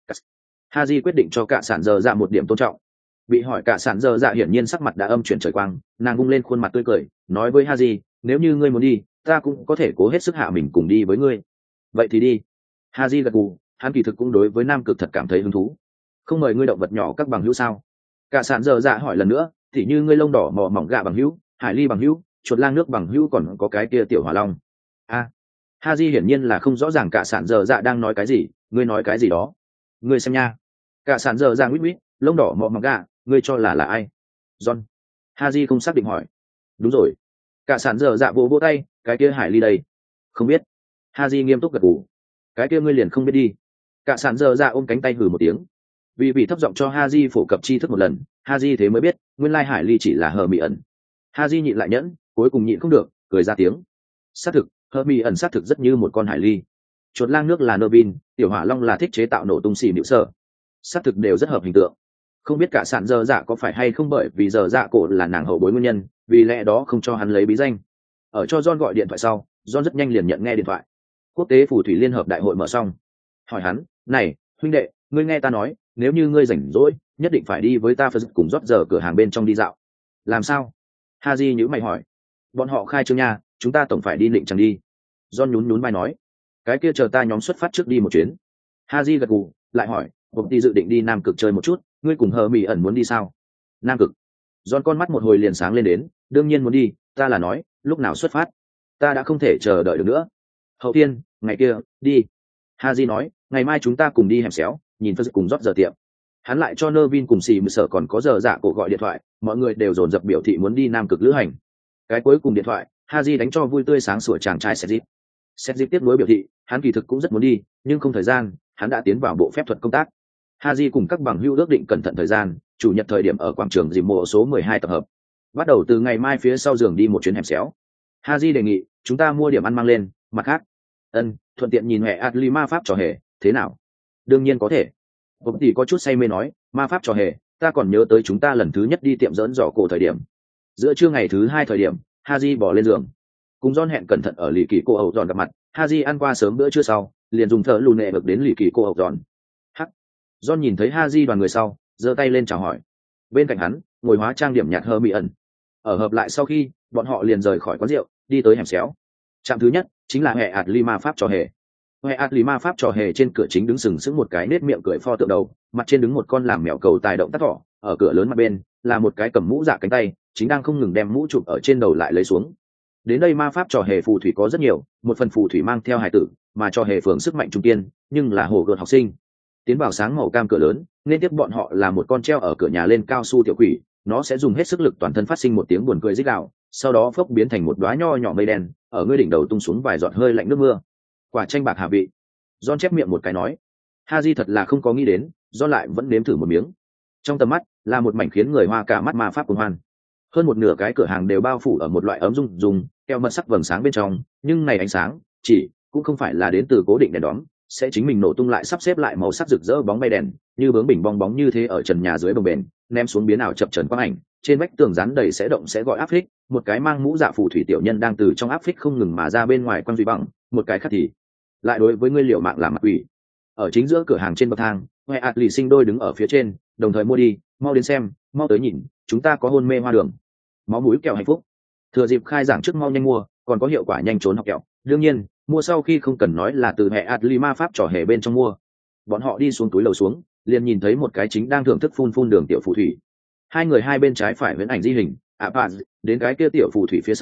Haji quyết định cho cả sản dơ dạ một điểm tôn trọng. Bị hỏi cả sản dơ dạ hiển nhiên sắc mặt đã âm chuyển trời quang, nàng vung lên khuôn mặt tươi cười, nói với Haji, nếu như ngươi muốn đi, ta cũng có thể cố hết sức hạ mình cùng đi với ngươi. Vậy thì đi. Haji gật gù, hắn kỳ thực cũng đối với Nam Cực thật cảm thấy hứng thú. Không mời ngươi động vật nhỏ các bằng hữu sao? Cả sản dơ dạ hỏi lần nữa, thì như ngươi lông đỏ mò mỏng gạ bằng hữu, hải ly bằng hữu, chuột lang nước bằng hữu, còn có cái kia tiểu hỏa long. A. Haji hiển nhiên là không rõ ràng cả sản dơ dạ đang nói cái gì, ngươi nói cái gì đó. Ngươi xem nha. Cả sản dơ dạ nguyết nguyết, lông đỏ mọ mỏng gạ, ngươi cho là là ai? John. Haji không xác định hỏi. Đúng rồi. Cả sản dơ dạ vỗ vỗ tay, cái kia hải ly đây. Không biết. Haji nghiêm túc gật gù. Cái kia ngươi liền không biết đi. Cả sản dơ dạ ôm cánh tay hừ một tiếng. Vì bị thấp giọng cho Haji phổ cập tri thức một lần, Haji thế mới biết, nguyên lai hải ly chỉ là hờ mị ẩn. Haji nhịn lại nhẫn, cuối cùng nhịn không được, cười ra tiếng. Xác thực, hờ mị ẩn xác thực rất như một con hải ly. Chuột lang nước là Nervin, tiểu hỏa long là thích chế tạo nổ tung xì nhịu sở. Xác thực đều rất hợp hình tượng. Không biết cả sản dơ dạ có phải hay không bởi vì giờ dạ cổ là nàng hậu bối nguyên nhân, vì lẽ đó không cho hắn lấy bí danh. Ở cho John gọi điện thoại sau, John rất nhanh liền nhận nghe điện thoại. Quốc tế phù thủy liên hợp đại hội mở xong. Hỏi hắn, này, huynh đệ, ngươi nghe ta nói, nếu như ngươi rảnh rỗi, nhất định phải đi với ta phải cùng rót giờ cửa hàng bên trong đi dạo. Làm sao? Haji nhữ mày hỏi. Bọn họ khai trương nha, chúng ta tổng phải đi định chẳng đi. John nhún nhún vai nói. Cái kia chờ ta nhóm xuất phát trước đi một chuyến. Haji gật gù, lại hỏi, Bộc tí dự định đi Nam Cực chơi một chút, ngươi cùng hờ mỉ ẩn muốn đi sao? Nam Cực. John con mắt một hồi liền sáng lên đến, đương nhiên muốn đi, ta là nói, lúc nào xuất phát? Ta đã không thể chờ đợi được nữa. Hậu tiên, ngày kia, đi. Haji nói, ngày mai chúng ta cùng đi hẻm xéo, nhìn phân cùng rót giờ tiệm. Hắn lại cho Nervin cùng xì mười sở còn có giờ dạ cổ gọi điện thoại, mọi người đều dồn dập biểu thị muốn đi Nam Cực lữ hành. Cái cuối cùng điện thoại, Haji đánh cho vui tươi sáng sủa chàng trai Seth. Seth tiếp nối biểu thị, hắn kỳ thực cũng rất muốn đi, nhưng không thời gian, hắn đã tiến vào bộ phép thuật công tác. Haji cùng các bằng hữu ước định cẩn thận thời gian, chủ nhật thời điểm ở quảng trường dìm mộ số mười hai tập hợp. Bắt đầu từ ngày mai phía sau giường đi một chuyến hẻm xéo. Haji đề nghị, chúng ta mua điểm ăn mang lên, mặt khác. Ân, thuận tiện nhìn hệ Atli ma pháp trò hề, thế nào? Đương nhiên có thể. Bộc tỷ có chút say mê nói, ma pháp trò hề, ta còn nhớ tới chúng ta lần thứ nhất đi tiệm dẫn dò cổ thời điểm. Giữa trưa ngày thứ hai thời điểm, Haji bỏ lên giường. Cùng John hẹn cẩn thận ở lì kỳ cô hậu dọn gặp mặt, Haji ăn qua sớm bữa trưa sau, liền dùng thợ lùn nệ vực đến lì kỳ cô hậu dọn. Hắc. John nhìn thấy Haji đoàn người sau, giơ tay lên chào hỏi. Bên cạnh hắn, ngồi hóa trang điểm nhạt hơ mị ẩn. Ở hợp lại sau khi, bọn họ liền rời khỏi quán rượu, đi tới hẻm xéo. Trạm thứ nhất chính là hệ ạt lima pháp trò hề. Hệ ạt lima pháp trò hề trên cửa chính đứng sừng sững một cái nết miệng cười pho tượng đầu, mặt trên đứng một con làm mèo cầu tài động tác thỏ, ở cửa lớn mặt bên là một cái cầm mũ dạ cánh tay, chính đang không ngừng đem mũ chụp ở trên đầu lại lấy xuống. Đến đây ma pháp trò hề phù thủy có rất nhiều, một phần phù thủy mang theo hải tử, mà trò hề phường sức mạnh trung kiên, nhưng là hồ gợt học sinh. Tiến vào sáng màu cam cửa lớn, nên tiếp bọn họ là một con treo ở cửa nhà lên cao su tiểu quỷ, nó sẽ dùng hết sức lực toàn thân phát sinh một tiếng buồn cười rít gào, sau đó phốc biến thành một đóa nho nhỏ mây đen, ở ngươi đỉnh đầu tung xuống vài giọt hơi lạnh nước mưa. Quả chanh bạc hạ vị. John chép miệng một cái nói. Haji thật là không có nghĩ đến, John lại vẫn nếm thử một miếng. Trong tầm mắt là một mảnh khiến người hoa cả mắt ma pháp cuồng hoan. Hơn một nửa cái cửa hàng đều bao phủ ở một loại ấm dung dùng keo mật sắc vầng sáng bên trong, nhưng này ánh sáng chỉ cũng không phải là đến từ cố định đèn đóm, sẽ chính mình nổ tung lại sắp xếp lại màu sắc rực rỡ bóng bay đèn, như bướm bình bong bóng như thế ở trần nhà dưới bồng bềnh, ném xuống biến ảo chập chờn quang ảnh, trên vách tường dán đầy sẽ động sẽ gọi áp phích, một cái mang mũ dạ phù thủy tiểu nhân đang từ trong áp phích không ngừng mà ra bên ngoài quang duy bằng, một cái khác thì lại đối với ngươi liệu mạng làm mặt quỷ. Ở chính giữa cửa hàng trên bậc thang, Hoè ạt lì sinh đôi đứng ở phía trên, đồng thời mua đi, mau đến xem, mau tới nhìn, chúng ta có hôn mê hoa đường, máu mũi kẹo hạnh phúc. Thừa dịp khai giảng trước mau nhanh mua, còn có hiệu quả nhanh trốn học kẹo. Đương nhiên, mua sau khi không cần nói là từ hệ Atli ma pháp trò hề bên trong mua. Bọn họ đi xuống túi lầu xuống, liền nhìn thấy một cái chính đang thưởng thức phun phun đường tiểu phù thủy. Hai người hai bên trái phải viễn ảnh di hình, à bạn, đến cái kia tiểu phù thủy phía sau,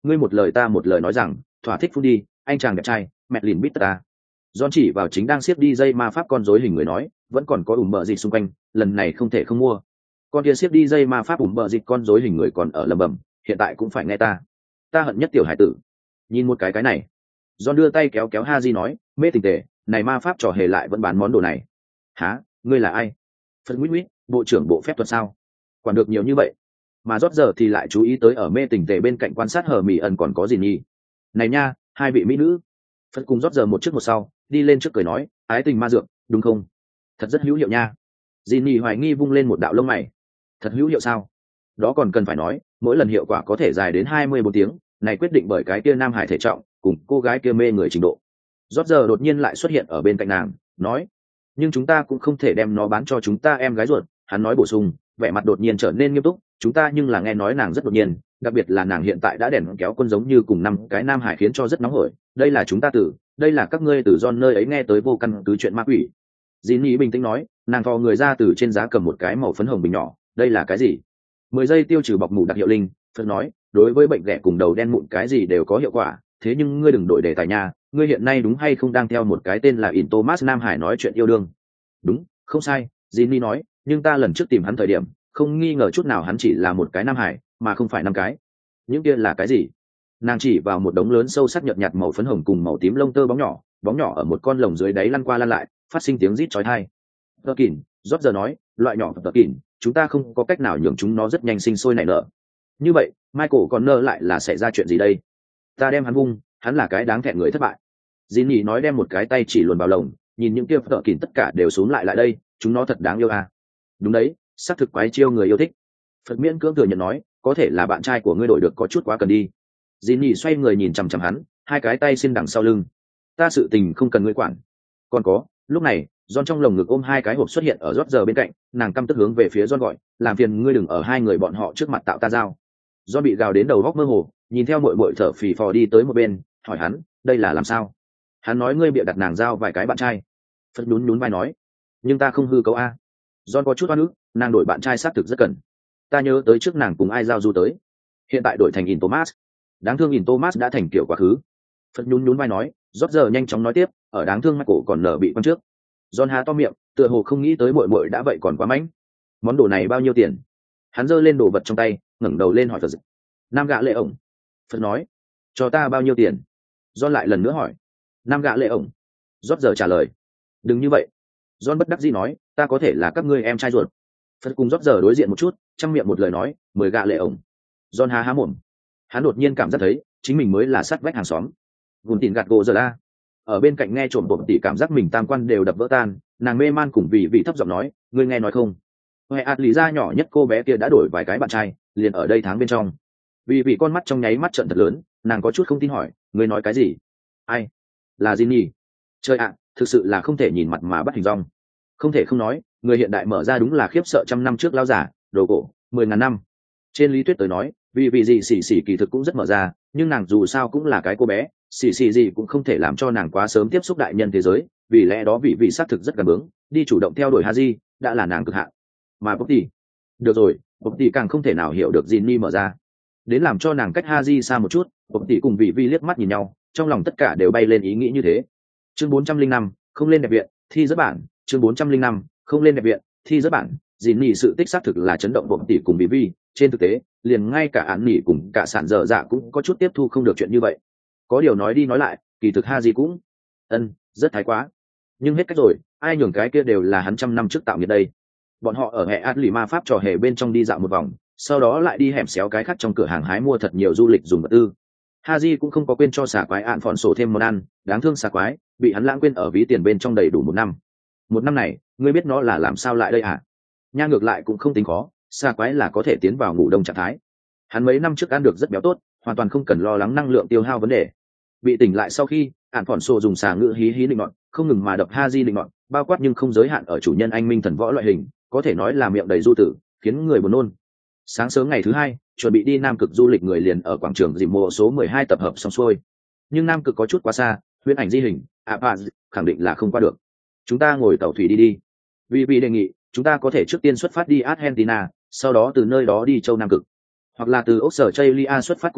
ngươi một lời ta một lời nói rằng thỏa thích phun đi anh chàng đẹp trai mẹ lìn bít ta. John chỉ vào chính đang siết đi dây ma pháp con rối hình người nói, vẫn còn có ủng bờ dịch xung quanh, lần này không thể không mua. Con kia siết đi dây ma pháp ủng bờ dịch con rối hình người còn ở lầm bầm, hiện tại cũng phải nghe ta. Ta hận nhất tiểu hải tử. Nhìn một cái cái này. John đưa tay kéo kéo Haji nói, mê tình tề, này ma pháp trò hề lại vẫn bán món đồ này. Hả, ngươi là ai? Phật Nguyễn Nguyễn, bộ trưởng bộ phép thuật sao? Quản được nhiều như vậy. Mà rót giờ thì lại chú ý tới ở mê tình tề bên cạnh quan sát hờ mỉ ẩn còn có gì nhỉ? Này nha, hai vị mỹ nữ. Phật cùng rót giờ một trước một sau, đi lên trước cười nói, ái tình ma dược, đúng không? Thật rất hữu hiệu nha. Jinny hoài nghi vung lên một đạo lông mày. Thật hữu hiệu sao? Đó còn cần phải nói, mỗi lần hiệu quả có thể dài đến hai mươi bốn tiếng, này quyết định bởi cái kia nam hải thể trọng cùng cô gái kia mê người trình độ. Rót giờ đột nhiên lại xuất hiện ở bên cạnh nàng, nói, nhưng chúng ta cũng không thể đem nó bán cho chúng ta em gái ruột. Hắn nói bổ sung, vẻ mặt đột nhiên trở nên nghiêm túc, chúng ta nhưng là nghe nói nàng rất đột nhiên, đặc biệt là nàng hiện tại đã đèn kéo quân giống như cùng năm cái nam hải khiến cho rất nóng hổi. Đây là chúng ta từ, đây là các ngươi từ John nơi ấy nghe tới vô căn cứ chuyện ma quỷ. Jinny bình tĩnh nói, nàng thò người ra từ trên giá cầm một cái màu phấn hồng bình nhỏ, đây là cái gì? Mười giây tiêu trừ bọc mủ đặc hiệu linh. Phật nói, đối với bệnh ghẻ cùng đầu đen mụn cái gì đều có hiệu quả, thế nhưng ngươi đừng đổi đề tài nha, ngươi hiện nay đúng hay không đang theo một cái tên là In Thomas Nam Hải nói chuyện yêu đương? Đúng, không sai, Jinny nói, nhưng ta lần trước tìm hắn thời điểm, không nghi ngờ chút nào hắn chỉ là một cái Nam Hải, mà không phải năm cái. Những kia là cái gì? Nàng chỉ vào một đống lớn sâu sắc nhợt nhạt màu phấn hồng cùng màu tím lông tơ bóng nhỏ, bóng nhỏ ở một con lồng dưới đáy lăn qua lăn lại, phát sinh tiếng rít chói tai. Tơ Kỳn, rót giờ nói, loại nhỏ Tơ Kỳn, chúng ta không có cách nào nhường chúng nó rất nhanh sinh sôi nảy nở. Như vậy, Michael còn nơ lại là xảy ra chuyện gì đây? Ta đem hắn vung, hắn là cái đáng thẹn người thất bại. Jinny nói đem một cái tay chỉ luồn vào lồng, nhìn những kia Tơ Kỳn tất cả đều xuống lại lại đây, chúng nó thật đáng yêu à? Đúng đấy, xác thực quái chiêu người yêu thích. Phật miễn cưỡng thừa nhận nói, có thể là bạn trai của ngươi đổi được có chút quá cần đi. Jinny xoay người nhìn chằm chằm hắn, hai cái tay xin đằng sau lưng. Ta sự tình không cần ngươi quản. Còn có, lúc này, John trong lồng ngực ôm hai cái hộp xuất hiện ở rót giờ bên cạnh, nàng căm tức hướng về phía John gọi, làm phiền ngươi đừng ở hai người bọn họ trước mặt tạo ta giao. John bị gào đến đầu góc mơ hồ, nhìn theo muội muội thở phì phò đi tới một bên, hỏi hắn, đây là làm sao? Hắn nói ngươi bịa đặt nàng giao vài cái bạn trai. Phật nhún nhún vai nói, nhưng ta không hư cấu a. John có chút oan ức, nàng đổi bạn trai xác thực rất cần. Ta nhớ tới trước nàng cùng ai giao du tới, hiện tại đổi thành In Thomas. Đáng thương In Thomas đã thành kiểu quá khứ. Phật nhún nhún vai nói, rót giờ nhanh chóng nói tiếp, ở đáng thương Michael còn nở bị quan trước. John há to miệng, tựa hồ không nghĩ tới muội muội đã vậy còn quá mánh. Món đồ này bao nhiêu tiền? Hắn giơ lên đồ vật trong tay, ngẩng đầu lên hỏi Phật. Nam gạ lệ ổng. Phật nói, cho ta bao nhiêu tiền? John lại lần nữa hỏi. Nam gạ lệ ổng. Rót giờ trả lời. Đừng như vậy. John bất đắc dĩ nói, ta có thể là các ngươi em trai ruột. Phật cùng rót giờ đối diện một chút, trong miệng một lời nói, mười gạ lệ ổng. John há há mồm. Hắn đột nhiên cảm giác thấy, chính mình mới là sát vách hàng xóm. Gùn tỉn gạt gỗ giờ la. Ở bên cạnh nghe trộm bộp tỉ cảm giác mình tam quan đều đập vỡ tan, nàng mê man cùng vì vị thấp giọng nói, ngươi nghe nói không? Huệ ạt lý ra nhỏ nhất cô bé kia đã đổi vài cái bạn trai, liền ở đây tháng bên trong. Vì vị con mắt trong nháy mắt trợn thật lớn, nàng có chút không tin hỏi, ngươi nói cái gì? Ai? Là Jinny. Trời ạ, thực sự là không thể nhìn mặt mà bắt hình dong. Không thể không nói, người hiện đại mở ra đúng là khiếp sợ trăm năm trước lao giả, đồ cổ, mười ngàn năm. Trên lý thuyết tới nói, vì vì gì xỉ xỉ kỳ thực cũng rất mở ra, nhưng nàng dù sao cũng là cái cô bé, xỉ xỉ gì cũng không thể làm cho nàng quá sớm tiếp xúc đại nhân thế giới, vì lẽ đó vị vị xác thực rất gần bướng, đi chủ động theo đuổi Haji, đã là nàng cực hạn. Mà Poppy, được rồi, Poppy càng không thể nào hiểu được Jinny mở ra, đến làm cho nàng cách Haji xa một chút. Poppy cùng vị vị liếc mắt nhìn nhau, trong lòng tất cả đều bay lên ý nghĩ như thế. Chương bốn trăm linh năm, không lên đẹp viện, thi rất bản. Chương bốn trăm linh năm, không lên đẹp viện, thi rất bản. Jinny sự tích xác thực là chấn động Poppy cùng vị vị. Trên thực tế, liền ngay cả án nỉ cùng cả sản dở dạ cũng có chút tiếp thu không được chuyện như vậy. Có điều nói đi nói lại, kỳ thực Haji cũng ân rất thái quá, nhưng hết cách rồi, ai nhường cái kia đều là hắn trăm năm trước tạo nghiệp đây. Bọn họ ở hệ át lì ma pháp trò hề bên trong đi dạo một vòng, sau đó lại đi hẻm xéo cái khác trong cửa hàng hái mua thật nhiều du lịch dùng vật tư. Haji cũng không có quên cho xà quái ạn phòn sổ thêm món ăn, đáng thương xà quái bị hắn lãng quên ở ví tiền bên trong đầy đủ một năm. Một năm này, ngươi biết nó là làm sao lại đây à? Nha, ngược lại cũng không tính khó, xà quái là có thể tiến vào ngủ đông trạng thái. Hắn mấy năm trước ăn được rất béo tốt, hoàn toàn không cần lo lắng năng lượng tiêu hao vấn đề. Bị tỉnh lại sau khi, ạn phòn sổ dùng xà ngữ hí hí định ngọn, không ngừng mà đập Haji định ngọn, bao quát nhưng không giới hạn ở chủ nhân anh minh thần võ loại hình, có thể nói là miệng đầy du tử, khiến người buồn nôn. Sáng sớm ngày thứ hai, chuẩn bị đi Nam Cực du lịch người liền ở quảng trường dìm mộ số mười hai tập hợp xong xuôi. Nhưng Nam Cực có chút quá xa, huyễn ảnh di hình, ạ à, khẳng định là không qua được. Chúng ta ngồi tàu thủy đi đi. Vì vì đề nghị, chúng ta có thể trước tiên xuất phát đi Argentina, sau đó từ nơi đó đi châu Nam Cực. Hoặc là từ Australia xuất phát cũng được,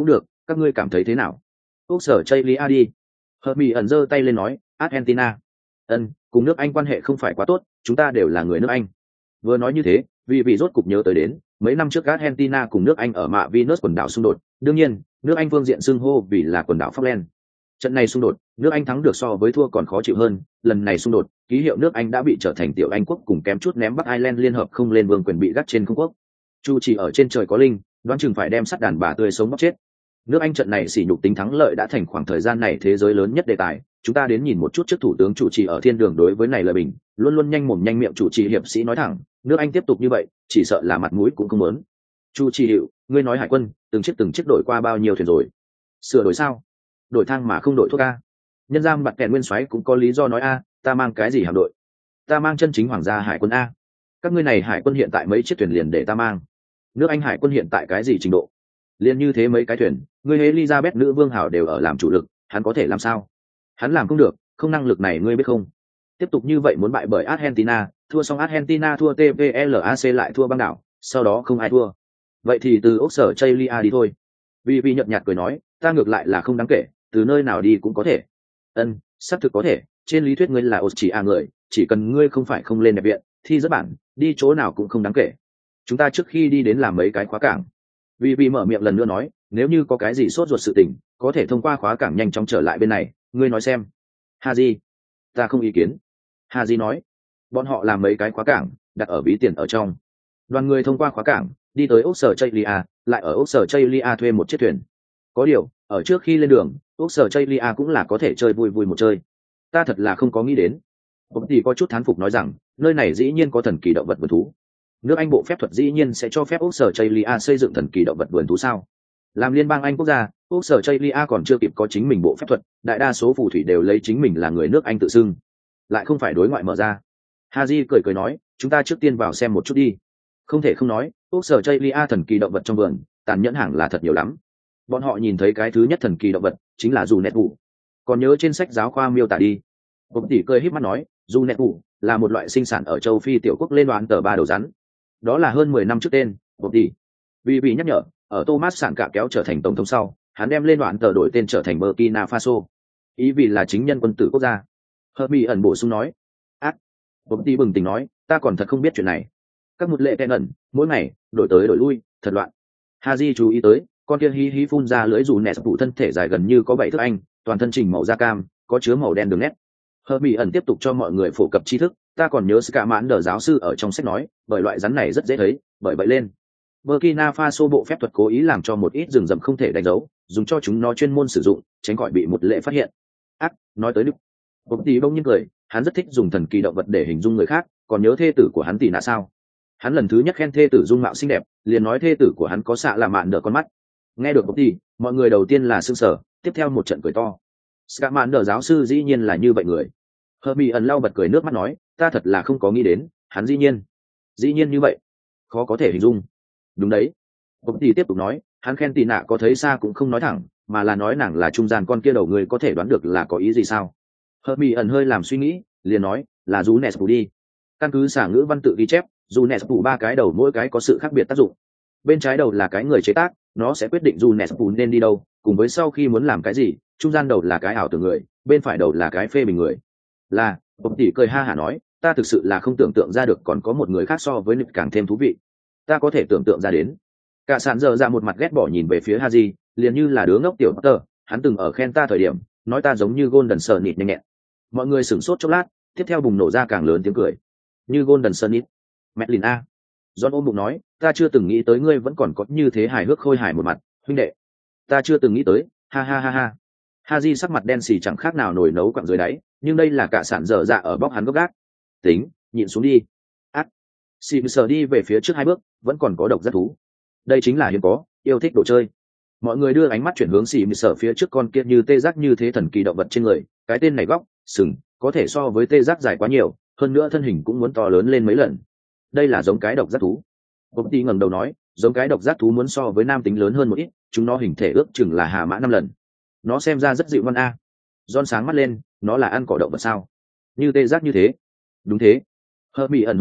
các ngươi cảm thấy thế nào? Úc sở Chaylia đi. Hợp mỹ ẩn giơ tay lên nói, Argentina. Ân, cùng nước Anh quan hệ không phải quá tốt, chúng ta đều là người nước Anh. Vừa nói như thế, vì vị rốt cục nhớ tới đến, mấy năm trước Argentina cùng nước Anh ở mạ Venus quần đảo xung đột, đương nhiên, nước Anh phương diện xưng hô vì là quần đảo Falkland. Trận này xung đột, nước Anh thắng được so với thua còn khó chịu hơn, lần này xung đột, ký hiệu nước Anh đã bị trở thành tiểu Anh quốc cùng kém chút ném Bắc Ireland liên hợp không lên vương quyền bị gắt trên không quốc. Chu chỉ ở trên trời có linh, đoán chừng phải đem sắt đàn bà tươi sống bóc chết. Nước Anh trận này sỉ nhục tính thắng lợi đã thành khoảng thời gian này thế giới lớn nhất đề tài, chúng ta đến nhìn một chút trước thủ tướng chủ trì ở thiên đường đối với này lời bình, luôn luôn nhanh mồm nhanh miệng chủ trì hiệp sĩ nói thẳng, nước Anh tiếp tục như vậy, chỉ sợ là mặt mũi cũng không muốn. Chu trì hiệu, ngươi nói hải quân, từng chiếc từng chiếc đổi qua bao nhiêu thuyền rồi? Sửa đổi sao? Đổi thang mà không đổi thuốc a. Nhân giam bặt kẹn nguyên soái cũng có lý do nói a, ta mang cái gì hạm đội? Ta mang chân chính hoàng gia hải quân a. Các ngươi này hải quân hiện tại mấy chiếc thuyền liền để ta mang. Nước Anh hải quân hiện tại cái gì trình độ? Liên như thế mấy cái thuyền, ngươi Elizabeth nữ vương hảo đều ở làm chủ lực, hắn có thể làm sao? Hắn làm không được, không năng lực này ngươi biết không? Tiếp tục như vậy muốn bại bởi Argentina, thua xong Argentina thua tê vê lờ a xê lại thua băng đảo, sau đó không ai thua. Vậy thì từ ốc sở Chaylia đi thôi. Vì vì nhợt nhạt cười nói, ta ngược lại là không đáng kể, từ nơi nào đi cũng có thể. Ân, xác thực có thể, trên lý thuyết ngươi là Austria người, chỉ cần ngươi không phải không lên đẹp viện, thì rất bản, đi chỗ nào cũng không đáng kể. Chúng ta trước khi đi đến làm mấy cái khóa cảng. Vì vì mở miệng lần nữa nói, nếu như có cái gì sốt ruột sự tình, có thể thông qua khóa cảng nhanh chóng trở lại bên này, ngươi nói xem. Haji, ta không ý kiến. Haji nói, bọn họ làm mấy cái khóa cảng, đặt ở ví tiền ở trong. Đoàn người thông qua khóa cảng, đi tới ốc sở Chaylia, lại ở ốc sở Chaylia thuê một chiếc thuyền. Có điều, ở trước khi lên đường, ốc sở Chaylia cũng là có thể chơi vui vui một chơi. Ta thật là không có nghĩ đến. Ông thì có chút thán phục nói rằng, nơi này dĩ nhiên có thần kỳ động vật vườn thú. Nước Anh bộ phép thuật dĩ nhiên sẽ cho phép ốc sở Chaylia xây dựng thần kỳ động vật vườn thú sao? Làm liên bang Anh quốc gia, ốc sở Chaylia còn chưa kịp có chính mình bộ phép thuật, đại đa số phù thủy đều lấy chính mình là người nước Anh tự xưng, lại không phải đối ngoại mở ra. Haji cười cười nói, chúng ta trước tiên vào xem một chút đi. Không thể không nói, ốc sở Chaylia thần kỳ động vật trong vườn, tàn nhẫn hàng là thật nhiều lắm. Bọn họ nhìn thấy cái thứ nhất thần kỳ động vật chính là dù nẹt vụ. Còn nhớ trên sách giáo khoa miêu tả đi. Ông tỷ cười híp mắt nói, dù nẹt vụ là một loại sinh sản ở châu Phi tiểu quốc lên đoán tờ ba đầu rắn. Đó là hơn mười năm trước tên. Ông tỷ vì vì nhắc nhở, ở Thomas sản cả kéo trở thành tổng thống sau, hắn đem lên đoạn tờ đổi tên trở thành Burkina Faso, ý vì là chính nhân quân tử quốc gia. Herbie ẩn bổ sung nói, ác. Ông tỷ bừng tỉnh nói, ta còn thật không biết chuyện này. Các một lệ tên ẩn, mỗi ngày đổi tới đổi lui, thật loạn. Haji chú ý tới, con kia hí hí phun ra lưỡi dù nẹt phụ thân thể dài gần như có bảy thước anh, toàn thân trình màu da cam, có chứa màu đen đường nét. Herbie ẩn tiếp tục cho mọi người phổ cập tri thức, ta còn nhớ Ska Mãn Đờ giáo sư ở trong sách nói, bởi loại rắn này rất dễ thấy, bởi vậy lên. Burkina Faso bộ phép thuật cố ý làm cho một ít rừng rậm không thể đánh dấu, dùng cho chúng nó chuyên môn sử dụng, tránh khỏi bị một lệ phát hiện. Ác, nói tới đức. Bộc tỷ bông nhiên cười, hắn rất thích dùng thần kỳ động vật để hình dung người khác, còn nhớ thê tử của hắn tỷ nạ sao? Hắn lần thứ nhất khen thê tử dung mạo xinh đẹp, liền nói thê tử của hắn có xạ là mạn đỡ con mắt. Nghe được bộc tỷ, mọi người đầu tiên là sững sờ, tiếp theo một trận cười to. Ska mạn đỡ giáo sư dĩ nhiên là như vậy người. Herbie ẩn lau bật cười nước mắt nói, ta thật là không có nghĩ đến, hắn dĩ nhiên, dĩ nhiên như vậy, khó có thể hình dung. Đúng đấy. Bộc tỷ tiếp tục nói, hắn khen tỷ nạ có thấy xa cũng không nói thẳng, mà là nói nàng là trung gian con kia đầu người có thể đoán được là có ý gì sao? Herbie ẩn hơi làm suy nghĩ, liền nói, là rú nẹt đi. Căn cứ xả ngữ văn tự ghi chép, dù nẹt phủ ba cái đầu mỗi cái có sự khác biệt tác dụng. Bên trái đầu là cái người chế tác, nó sẽ quyết định dù nẹt phủ nên đi đâu, cùng với sau khi muốn làm cái gì, trung gian đầu là cái ảo tưởng người, bên phải đầu là cái phê bình người. Là, ông tỷ cười ha hả nói, ta thực sự là không tưởng tượng ra được còn có một người khác so với nực càng thêm thú vị. Ta có thể tưởng tượng ra đến. Cả sàn giờ ra một mặt ghét bỏ nhìn về phía Haji, liền như là đứa ngốc tiểu Potter, hắn từng ở khen ta thời điểm, nói ta giống như Golden Sun nịt nhanh nhẹn. Mọi người sửng sốt chốc lát, tiếp theo bùng nổ ra càng lớn tiếng cười. Như Golden Sun nịt. Madeline a. John ôm bụng nói, ta chưa từng nghĩ tới ngươi vẫn còn có như thế hài hước khôi hài một mặt, huynh đệ. Ta chưa từng nghĩ tới, ha ha ha ha. Haji sắc mặt đen xì chẳng khác nào nồi nấu quặng dưới đáy, nhưng đây là cả sản dở dạ ở bóc hắn gốc gác. Tính, nhịn xuống đi. Ác. Xì sờ đi về phía trước hai bước, vẫn còn có độc rất thú. Đây chính là hiếm có, yêu thích đồ chơi. Mọi người đưa ánh mắt chuyển hướng xì sờ phía trước con kia như tê giác như thế thần kỳ động vật trên người, cái tên này góc, sừng, có thể so với tê giác dài quá nhiều, hơn nữa thân hình cũng muốn to lớn lên mấy lần. Đây là giống cái độc giác thú. Bộc tỷ ngẩng đầu nói, giống cái độc giác thú muốn so với nam tính lớn hơn một ít, chúng nó hình thể ước chừng là hà mã năm lần. Nó xem ra rất dịu ngoan a. John sáng mắt lên, nó là ăn cỏ động vật sao? Như tê giác như thế. Đúng thế. Herbie ẩn hồi đáp,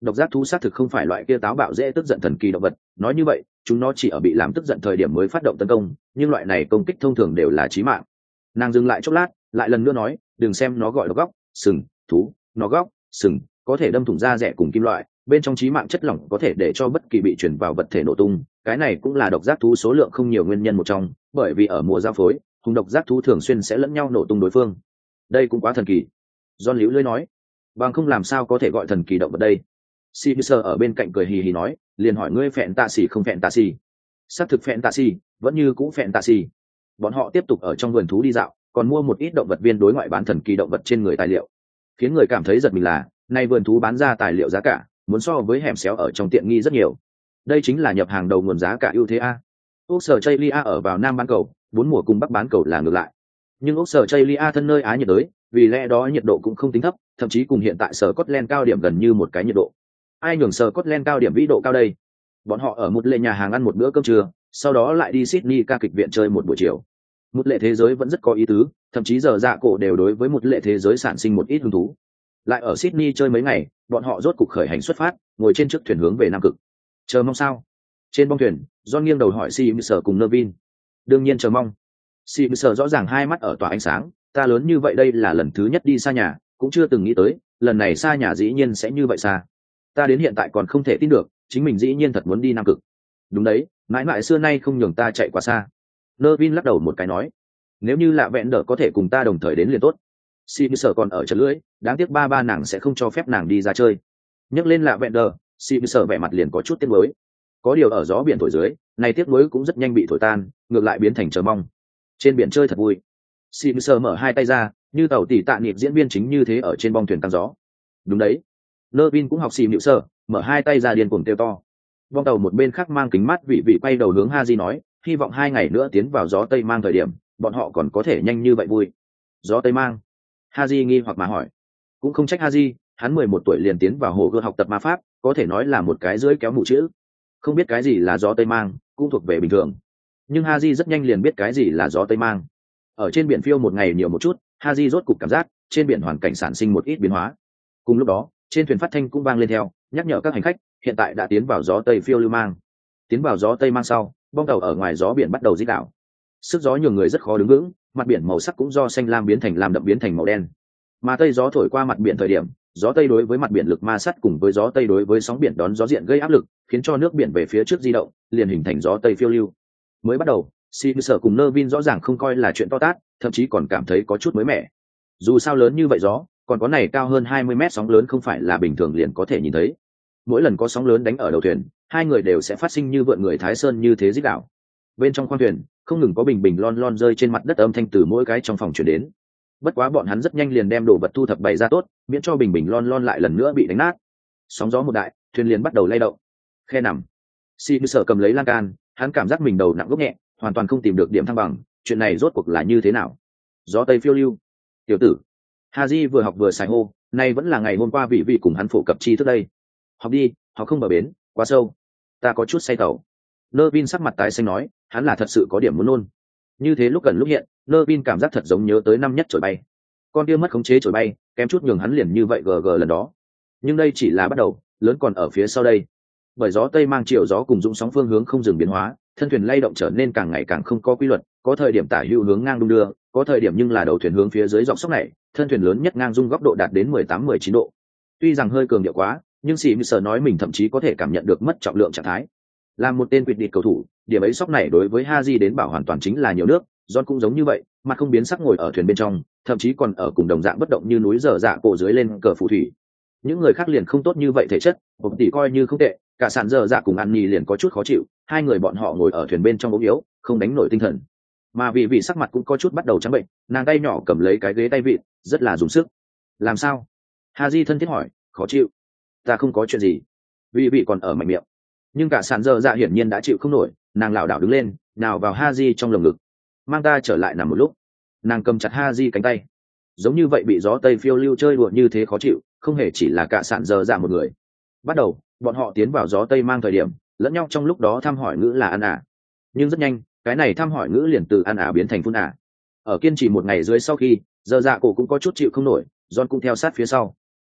độc giác thú xác thực không phải loại kia táo bạo dễ tức giận thần kỳ động vật, nói như vậy chúng nó chỉ ở bị làm tức giận thời điểm mới phát động tấn công, nhưng loại này công kích thông thường đều là chí mạng. Nàng dừng lại chốc lát, lại lần nữa nói, đừng xem nó gọi độc góc sừng thú, nó góc sừng có thể đâm thủng da rẻ cùng kim loại, bên trong chí mạng chất lỏng có thể để cho bất kỳ bị chuyển vào vật thể nổ tung. Cái này cũng là độc giác thú số lượng không nhiều nguyên nhân một trong, bởi vì ở mùa giao phối hùng độc giác thú thường xuyên sẽ lẫn nhau nổ tung đối phương. Đây cũng quá thần kỳ, John liễu lưỡi nói. Bằng không làm sao có thể gọi thần kỳ động vật đây? Caesar ở bên cạnh cười hì hì nói, liền hỏi ngươi phẹn tạ xỉ không phẹn tạ xỉ? Xác thực phẹn tạ xỉ, vẫn như cũ phẹn tạ xỉ. Bọn họ tiếp tục ở trong vườn thú đi dạo, còn mua một ít động vật viên đối ngoại bán thần kỳ động vật trên người tài liệu. Khiến người cảm thấy giật mình là, nay vườn thú bán ra tài liệu giá cả muốn so với hẻm xéo ở trong tiện nghi rất nhiều. Đây chính là nhập hàng đầu nguồn giá cả ưu thế a. Úc sở Chaylia ở vào Nam bán cầu, bốn mùa cùng Bắc bán cầu là ngược lại. Nhưng Úc sở Chaylia thân nơi Á nhiệt đới, vì lẽ đó nhiệt độ cũng không tính thấp, thậm chí cùng hiện tại sở Scotland cao điểm gần như một cái nhiệt độ. Ai nhường sở Scotland cao điểm vĩ độ cao đây? Bọn họ ở một lệ nhà hàng ăn một bữa cơm trưa, sau đó lại đi Sydney ca kịch viện chơi một buổi chiều. Một lệ thế giới vẫn rất có ý tứ, thậm chí giờ dạ cổ đều đối với một lệ thế giới sản sinh một ít hứng thú. Lại ở Sydney chơi mấy ngày, bọn họ rốt cục khởi hành xuất phát, ngồi trên chiếc thuyền hướng về Nam Cực. Chờ mong sao? Trên bong thuyền, John nghiêng đầu hỏi Simser cùng Nervin. Đương nhiên chờ mong. Simser rõ ràng hai mắt ở tỏa ánh sáng, ta lớn như vậy đây là lần thứ nhất đi xa nhà, cũng chưa từng nghĩ tới, lần này xa nhà dĩ nhiên sẽ như vậy xa. Ta đến hiện tại còn không thể tin được, chính mình dĩ nhiên thật muốn đi Nam Cực. Đúng đấy, mãi mãi xưa nay không nhường ta chạy quá xa. Nervin lắc đầu một cái nói, nếu như lạ vẹn đỡ có thể cùng ta đồng thời đến liền tốt. Simser còn ở chật lưỡi, đáng tiếc ba ba nàng sẽ không cho phép nàng đi ra chơi. Nhắc lên lạ vẹn đỡ, Simser vẻ mặt liền có chút tiếc nuối. Có điều ở gió biển thổi dưới, này tiếc nuối cũng rất nhanh bị thổi tan, ngược lại biến thành chờ mong. Trên biển chơi thật vui. Simser mở hai tay ra, như tàu tỉ tạ niệm diễn viên chính như thế ở trên bong thuyền tăng gió. Đúng đấy. Nervin cũng học Simser, mở hai tay ra điên cuồng kêu to. Bong tàu một bên khác mang kính mắt vị vị quay đầu hướng Haji nói, hy vọng hai ngày nữa tiến vào gió tây mang thời điểm, bọn họ còn có thể nhanh như vậy vui. Gió tây mang? Haji nghi hoặc mà hỏi. Cũng không trách Haji, hắn mười một tuổi liền tiến vào hồ gươm học tập ma pháp, có thể nói là một cái rưỡi kéo mù chữ. Không biết cái gì là gió tây mang, cũng thuộc về bình thường. Nhưng Haji rất nhanh liền biết cái gì là gió tây mang. Ở trên biển phiêu một ngày nhiều một chút, Haji rốt cục cảm giác trên biển hoàn cảnh sản sinh một ít biến hóa. Cùng lúc đó, trên thuyền phát thanh cũng vang lên theo, nhắc nhở các hành khách, hiện tại đã tiến vào gió tây phiêu lưu mang. Tiến vào gió tây mang sau, bong tàu ở ngoài gió biển bắt đầu rít đảo. Sức gió nhường người rất khó đứng vững, mặt biển màu sắc cũng do xanh lam biến thành lam đậm biến thành màu đen. Mà tây gió thổi qua mặt biển thời điểm, gió tây đối với mặt biển lực ma sát cùng với gió tây đối với sóng biển đón gió diện gây áp lực, khiến cho nước biển về phía trước di động, liền hình thành gió tây phiêu lưu. Mới bắt đầu, Simser cùng Nervin rõ ràng không coi là chuyện to tát, thậm chí còn cảm thấy có chút mới mẻ. Dù sao lớn như vậy gió, còn có này cao hơn hai mươi mét sóng lớn không phải là bình thường liền có thể nhìn thấy. Mỗi lần có sóng lớn đánh ở đầu thuyền, hai người đều sẽ phát sinh như vượn người Thái Sơn như thế rít đảo. Bên trong khoang thuyền, không ngừng có bình bình lon lon rơi trên mặt đất âm thanh từ mỗi cái trong phòng truyền đến. Bất quá bọn hắn rất nhanh liền đem đồ vật thu thập bày ra tốt, miễn cho bình bình lon lon lại lần nữa bị đánh nát. Sóng gió một đại, thuyền liền bắt đầu lay động. Khe nằm. Simser cầm lấy lan can, hắn cảm giác mình đầu nặng gốc nhẹ, hoàn toàn không tìm được điểm thăng bằng, chuyện này rốt cuộc là như thế nào? Gió tây phiêu lưu. Tiểu tử. Haji vừa học vừa xài hô, nay vẫn là ngày hôm qua vị vị cùng hắn phổ cập chi thức đây. Học đi, học không bờ bến, quá sâu. Ta có chút say tàu. Nervin sắc mặt tái xanh nói, hắn là thật sự có điểm muốn nôn. Như thế lúc gần lúc hiện, Nervin cảm giác thật giống nhớ tới năm nhất trổi bay. Con kia mất khống chế trổi bay, kém chút nhường hắn liền như vậy gờ gờ lần đó. Nhưng đây chỉ là bắt đầu, lớn còn ở phía sau đây. Bởi gió tây mang chiều gió cùng dũng sóng phương hướng không dừng biến hóa, thân thuyền lay động trở nên càng ngày càng không có quy luật, có thời điểm tả hữu hướng ngang đung đưa, có thời điểm nhưng là đầu thuyền hướng phía dưới dọc sóc này, thân thuyền lớn nhất ngang dung góc độ đạt đến mười tám mười chín độ. Tuy rằng hơi cường điệu quá, nhưng Simser nói mình thậm chí có thể cảm nhận được mất trọng lượng trạng thái. Là một tên quyết định cầu thủ, điểm ấy sóc này đối với Haji đến bảo hoàn toàn chính là nhiều nước, John cũng giống như vậy, mặt không biến sắc ngồi ở thuyền bên trong, thậm chí còn ở cùng đồng dạng bất động như núi dở dạ cổ dưới lên cờ phù thủy. Những người khác liền không tốt như vậy thể chất, một tỷ coi như không tệ, cả sàn dở dạ cùng ăn nhì liền có chút khó chịu, hai người bọn họ ngồi ở thuyền bên trong ốm yếu, không đánh nổi tinh thần. Mà vì vị sắc mặt cũng có chút bắt đầu trắng bệnh, nàng tay nhỏ cầm lấy cái ghế tay vịn, rất là dùng sức. Làm sao? Haji thân thiết hỏi, khó chịu. Ta không có chuyện gì. Vì vị còn ở mạnh miệng. Nhưng cả sàn dở dạ hiển nhiên đã chịu không nổi, nàng lảo đảo đứng lên, nào vào Haji trong lồng ngực. Mang ta trở lại nằm một lúc. Nàng cầm chặt Haji cánh tay. Giống như vậy bị gió tây phiêu lưu chơi đùa như thế khó chịu, không hề chỉ là cả sàn dở dạ một người. Bắt đầu, bọn họ tiến vào gió tây mang thời điểm, lẫn nhau trong lúc đó thăm hỏi ngữ là ăn ả. Nhưng rất nhanh, cái này thăm hỏi ngữ liền từ ăn ả biến thành phun ả. Ở kiên trì một ngày dưới sau khi, dở dạ cổ cũng có chút chịu không nổi, John cũng theo sát phía sau.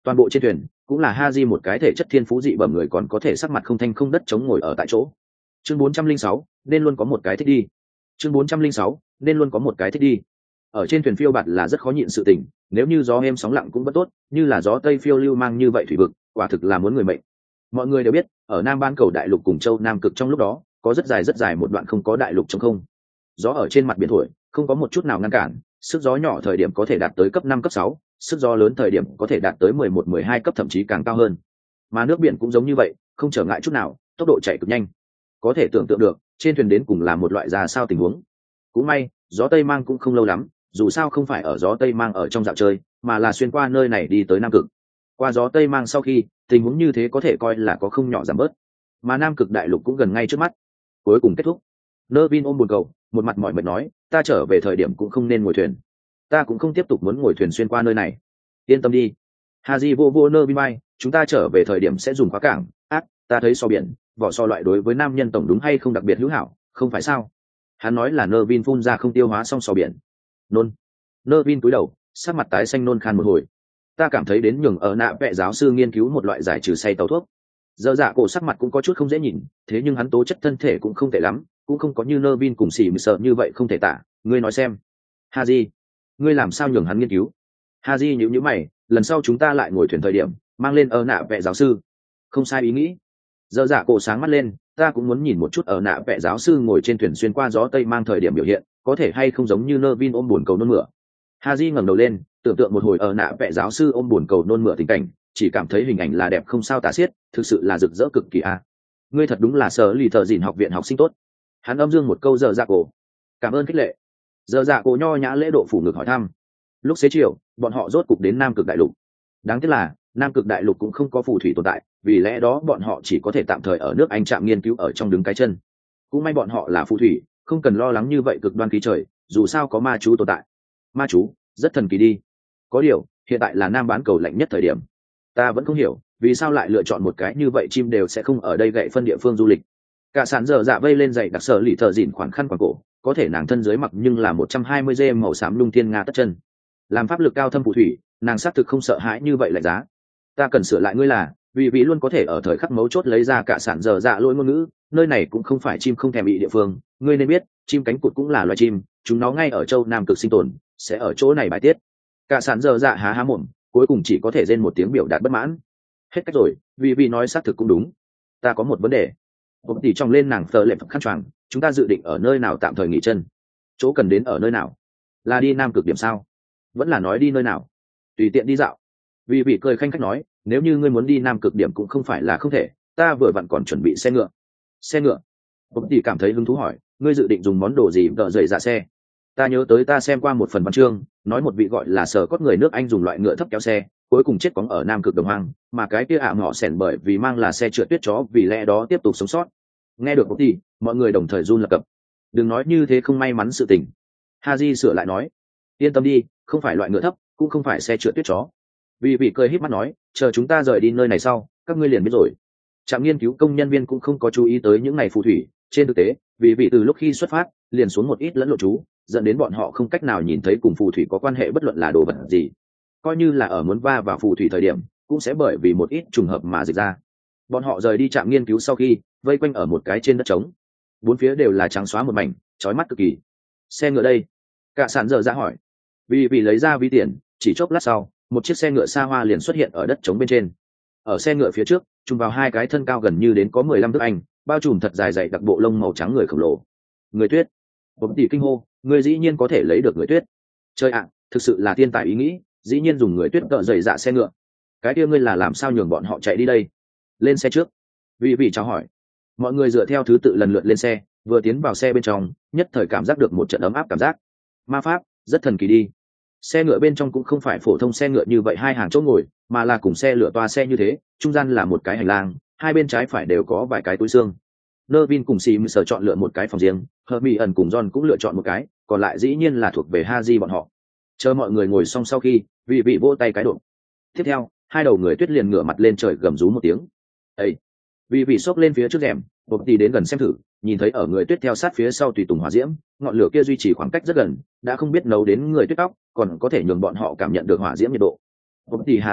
Toàn bộ trên thuyền cũng là Haji một cái thể chất thiên phú dị bẩm người còn có thể sắc mặt không thanh không đất chống ngồi ở tại chỗ. Chương bốn trăm linh sáu nên luôn có một cái thích đi. Chương bốn trăm linh sáu nên luôn có một cái thích đi. Ở trên thuyền phiêu bạt là rất khó nhịn sự tình, nếu như gió êm sóng lặng cũng bất tốt, như là gió tây phiêu lưu mang như vậy thủy vực, quả thực là muốn người mệnh. Mọi người đều biết, ở Nam bán cầu đại lục cùng châu Nam cực trong lúc đó, có rất dài rất dài một đoạn không có đại lục trống không. Gió ở trên mặt biển thổi, không có một chút nào ngăn cản, sức gió nhỏ thời điểm có thể đạt tới cấp năm cấp sáu, sức gió lớn thời điểm có thể đạt tới mười một mười hai cấp thậm chí càng cao hơn. Mà nước biển cũng giống như vậy, không trở ngại chút nào, tốc độ chạy cực nhanh. Có thể tưởng tượng được, trên thuyền đến cùng là một loại ra sao tình huống. Cũng may, gió tây mang cũng không lâu lắm, dù sao không phải ở gió tây mang ở trong dạo chơi, mà là xuyên qua nơi này đi tới Nam Cực. Qua gió tây mang sau khi, tình huống như thế có thể coi là có không nhỏ giảm bớt. Mà Nam Cực đại lục cũng gần ngay trước mắt. Cuối cùng kết thúc. Nervin ôm buồn cầu, một mặt mỏi mệt nói, ta trở về thời điểm cũng không nên ngồi thuyền. Ta cũng không tiếp tục muốn ngồi thuyền xuyên qua nơi này. Yên tâm đi. Haji vô vô Nervin bay, chúng ta trở về thời điểm sẽ dùng khóa cảng. Ác, ta thấy so biển, vỏ so loại đối với nam nhân tổng đúng hay không đặc biệt hữu hảo, không phải sao? Hắn nói là Nervin phun ra không tiêu hóa xong so biển. Nôn. Nervin cúi đầu, sắc mặt tái xanh nôn khan một hồi. Ta cảm thấy đến nhường ở nạ vệ giáo sư nghiên cứu một loại giải trừ say tàu thuốc. Dơ dạ cổ sắc mặt cũng có chút không dễ nhìn, thế nhưng hắn tố chất thân thể cũng không tệ lắm, cũng không có như Nervin cùng xỉ mười sợ như vậy không thể tả. Ngươi nói xem. Haji, ngươi làm sao nhường hắn nghiên cứu? Haji nhíu nhíu mày, lần sau chúng ta lại ngồi thuyền thời điểm, mang lên ở nạ vệ giáo sư. Không sai ý nghĩ. Dơ dạ cổ sáng mắt lên, ta cũng muốn nhìn một chút ở nạ vệ giáo sư ngồi trên thuyền xuyên qua gió tây mang thời điểm biểu hiện, có thể hay không giống như Nervin ôm buồn cầu nôn mửa. Haji ngẩng đầu lên, tưởng tượng một hồi ở nạ vệ giáo sư ôm buồn cầu nôn mửa tình cảnh, chỉ cảm thấy hình ảnh là đẹp không sao tả xiết, thực sự là rực rỡ cực kỳ a. Ngươi thật đúng là sở lì thợ dìn học viện học sinh tốt. Hắn âm dương một câu dơ dạ cổ. Cảm ơn khích lệ. Dơ dạ cổ nho nhã lễ độ phủ ngực hỏi thăm. Lúc xế chiều, bọn họ rốt cục đến Nam Cực đại lục. Đáng tiếc là Nam Cực đại lục cũng không có phù thủy tồn tại, vì lẽ đó bọn họ chỉ có thể tạm thời ở nước Anh trạm nghiên cứu ở trong đứng cái chân. Cũng may bọn họ là phù thủy, không cần lo lắng như vậy cực đoan khí trời, dù sao có ma chú tồn tại. Ma chú rất thần kỳ đi. Có điều hiện tại là Nam bán cầu lạnh nhất thời điểm, ta vẫn không hiểu vì sao lại lựa chọn một cái như vậy chim đều sẽ không ở đây gậy phân địa phương du lịch. Cả sàn dở dạ vây lên giày đặc sở lì thợ dịn khoản khăn quàng cổ, có thể nàng thân dưới mặc nhưng là một trăm hai mươi dê màu xám lung thiên nga tất chân. Làm pháp lực cao thâm phù thủy, nàng xác thực không sợ hãi như vậy lạnh giá. Ta cần sửa lại ngươi là vì vị luôn có thể ở thời khắc mấu chốt lấy ra cả sản dở dạ lỗi ngôn ngữ, nơi này cũng không phải chim không thèm bị địa phương, ngươi nên biết chim cánh cụt cũng là loài chim, chúng nó ngay ở châu Nam Cực sinh tồn, sẽ ở chỗ này bài tiết. Cả sản dở dạ há há mồm, cuối cùng chỉ có thể rên một tiếng biểu đạt bất mãn. Hết cách rồi, vì vị nói xác thực cũng đúng. Ta có một vấn đề. Bỗng tỉ trong lên nàng thờ lệm khăn choàng, chúng ta dự định ở nơi nào tạm thời nghỉ chân? Chỗ cần đến ở nơi nào? Là đi Nam Cực điểm sao? Vẫn là nói đi nơi nào? Tùy tiện đi dạo. Vì vị cười khanh khách nói, nếu như ngươi muốn đi Nam Cực điểm cũng không phải là không thể, ta vừa vặn còn chuẩn bị xe ngựa. Xe ngựa? Bỗng tỉ cảm thấy hứng thú hỏi, ngươi dự định dùng món đồ gì đỡ dậy dạ xe? Ta nhớ tới ta xem qua một phần văn chương, nói một vị gọi là sở cốt người nước Anh dùng loại ngựa thấp kéo xe, cuối cùng chết cóng ở Nam Cực đồng hoang, mà cái kia ả ngọ sẻn bởi vì mang là xe trượt tuyết chó, vì lẽ đó tiếp tục sống sót. Nghe được một tí, mọi người đồng thời run lập cập. Đừng nói như thế không may mắn sự tình. Haji sửa lại nói, yên tâm đi, không phải loại ngựa thấp, cũng không phải xe trượt tuyết chó. Vì vị cười híp mắt nói, chờ chúng ta rời đi nơi này sau, các ngươi liền biết rồi. Trạm nghiên cứu công nhân viên cũng không có chú ý tới những ngày phù thủy, trên thực tế, vì vị từ lúc khi xuất phát, liền xuống một ít lẫn lộ chú, dẫn đến bọn họ không cách nào nhìn thấy cùng phù thủy có quan hệ bất luận là đồ vật gì. Coi như là ở muốn va vào phù thủy thời điểm, cũng sẽ bởi vì một ít trùng hợp mà dịch ra. Bọn họ rời đi trạm nghiên cứu sau khi, vây quanh ở một cái trên đất trống. Bốn phía đều là trắng xóa một mảnh, chói mắt cực kỳ. Xe ngựa đây? Cả sản dở ra hỏi. Vì vì lấy ra ví tiền, chỉ chốc lát sau, một chiếc xe ngựa xa hoa liền xuất hiện ở đất trống bên trên. Ở xe ngựa phía trước, trùng vào hai cái thân cao gần như đến có mười lăm thước anh, bao trùm thật dài dày đặc bộ lông màu trắng người khổng lồ. Người tuyết. Bỗng tỷ kinh hô, người dĩ nhiên có thể lấy được người tuyết. Chơi ạ, thực sự là thiên tài ý nghĩ, dĩ nhiên dùng người tuyết tợ dày dạ xe ngựa. Cái kia ngươi là làm sao nhường bọn họ chạy đi đây? Lên xe trước. Vì vì chào hỏi. Mọi người dựa theo thứ tự lần lượt lên xe, vừa tiến vào xe bên trong, nhất thời cảm giác được một trận ấm áp cảm giác. Ma pháp, rất thần kỳ đi. Xe ngựa bên trong cũng không phải phổ thông xe ngựa như vậy hai hàng chỗ ngồi, mà là cùng xe lửa toa xe như thế, trung gian là một cái hành lang, hai bên trái phải đều có vài cái túi xương. Nervin cùng Sim sở chọn lựa một cái phòng riêng, Hermione cùng John cũng lựa chọn một cái, còn lại dĩ nhiên là thuộc về Haji bọn họ. Chờ mọi người ngồi xong sau khi, vị vị vỗ tay cái độ. Tiếp theo, hai đầu người tuyết liền ngửa mặt lên trời gầm rú một tiếng. Ê! Vị vị xốc lên phía trước rèm, bộc tì đến gần xem thử, nhìn thấy ở người tuyết theo sát phía sau tùy tùng hỏa diễm, ngọn lửa kia duy trì khoảng cách rất gần, đã không biết nấu đến người tuyết tóc, còn có thể nhường bọn họ cảm nhận được hỏa diễm nhiệt độ. Bộc tì há to miệng,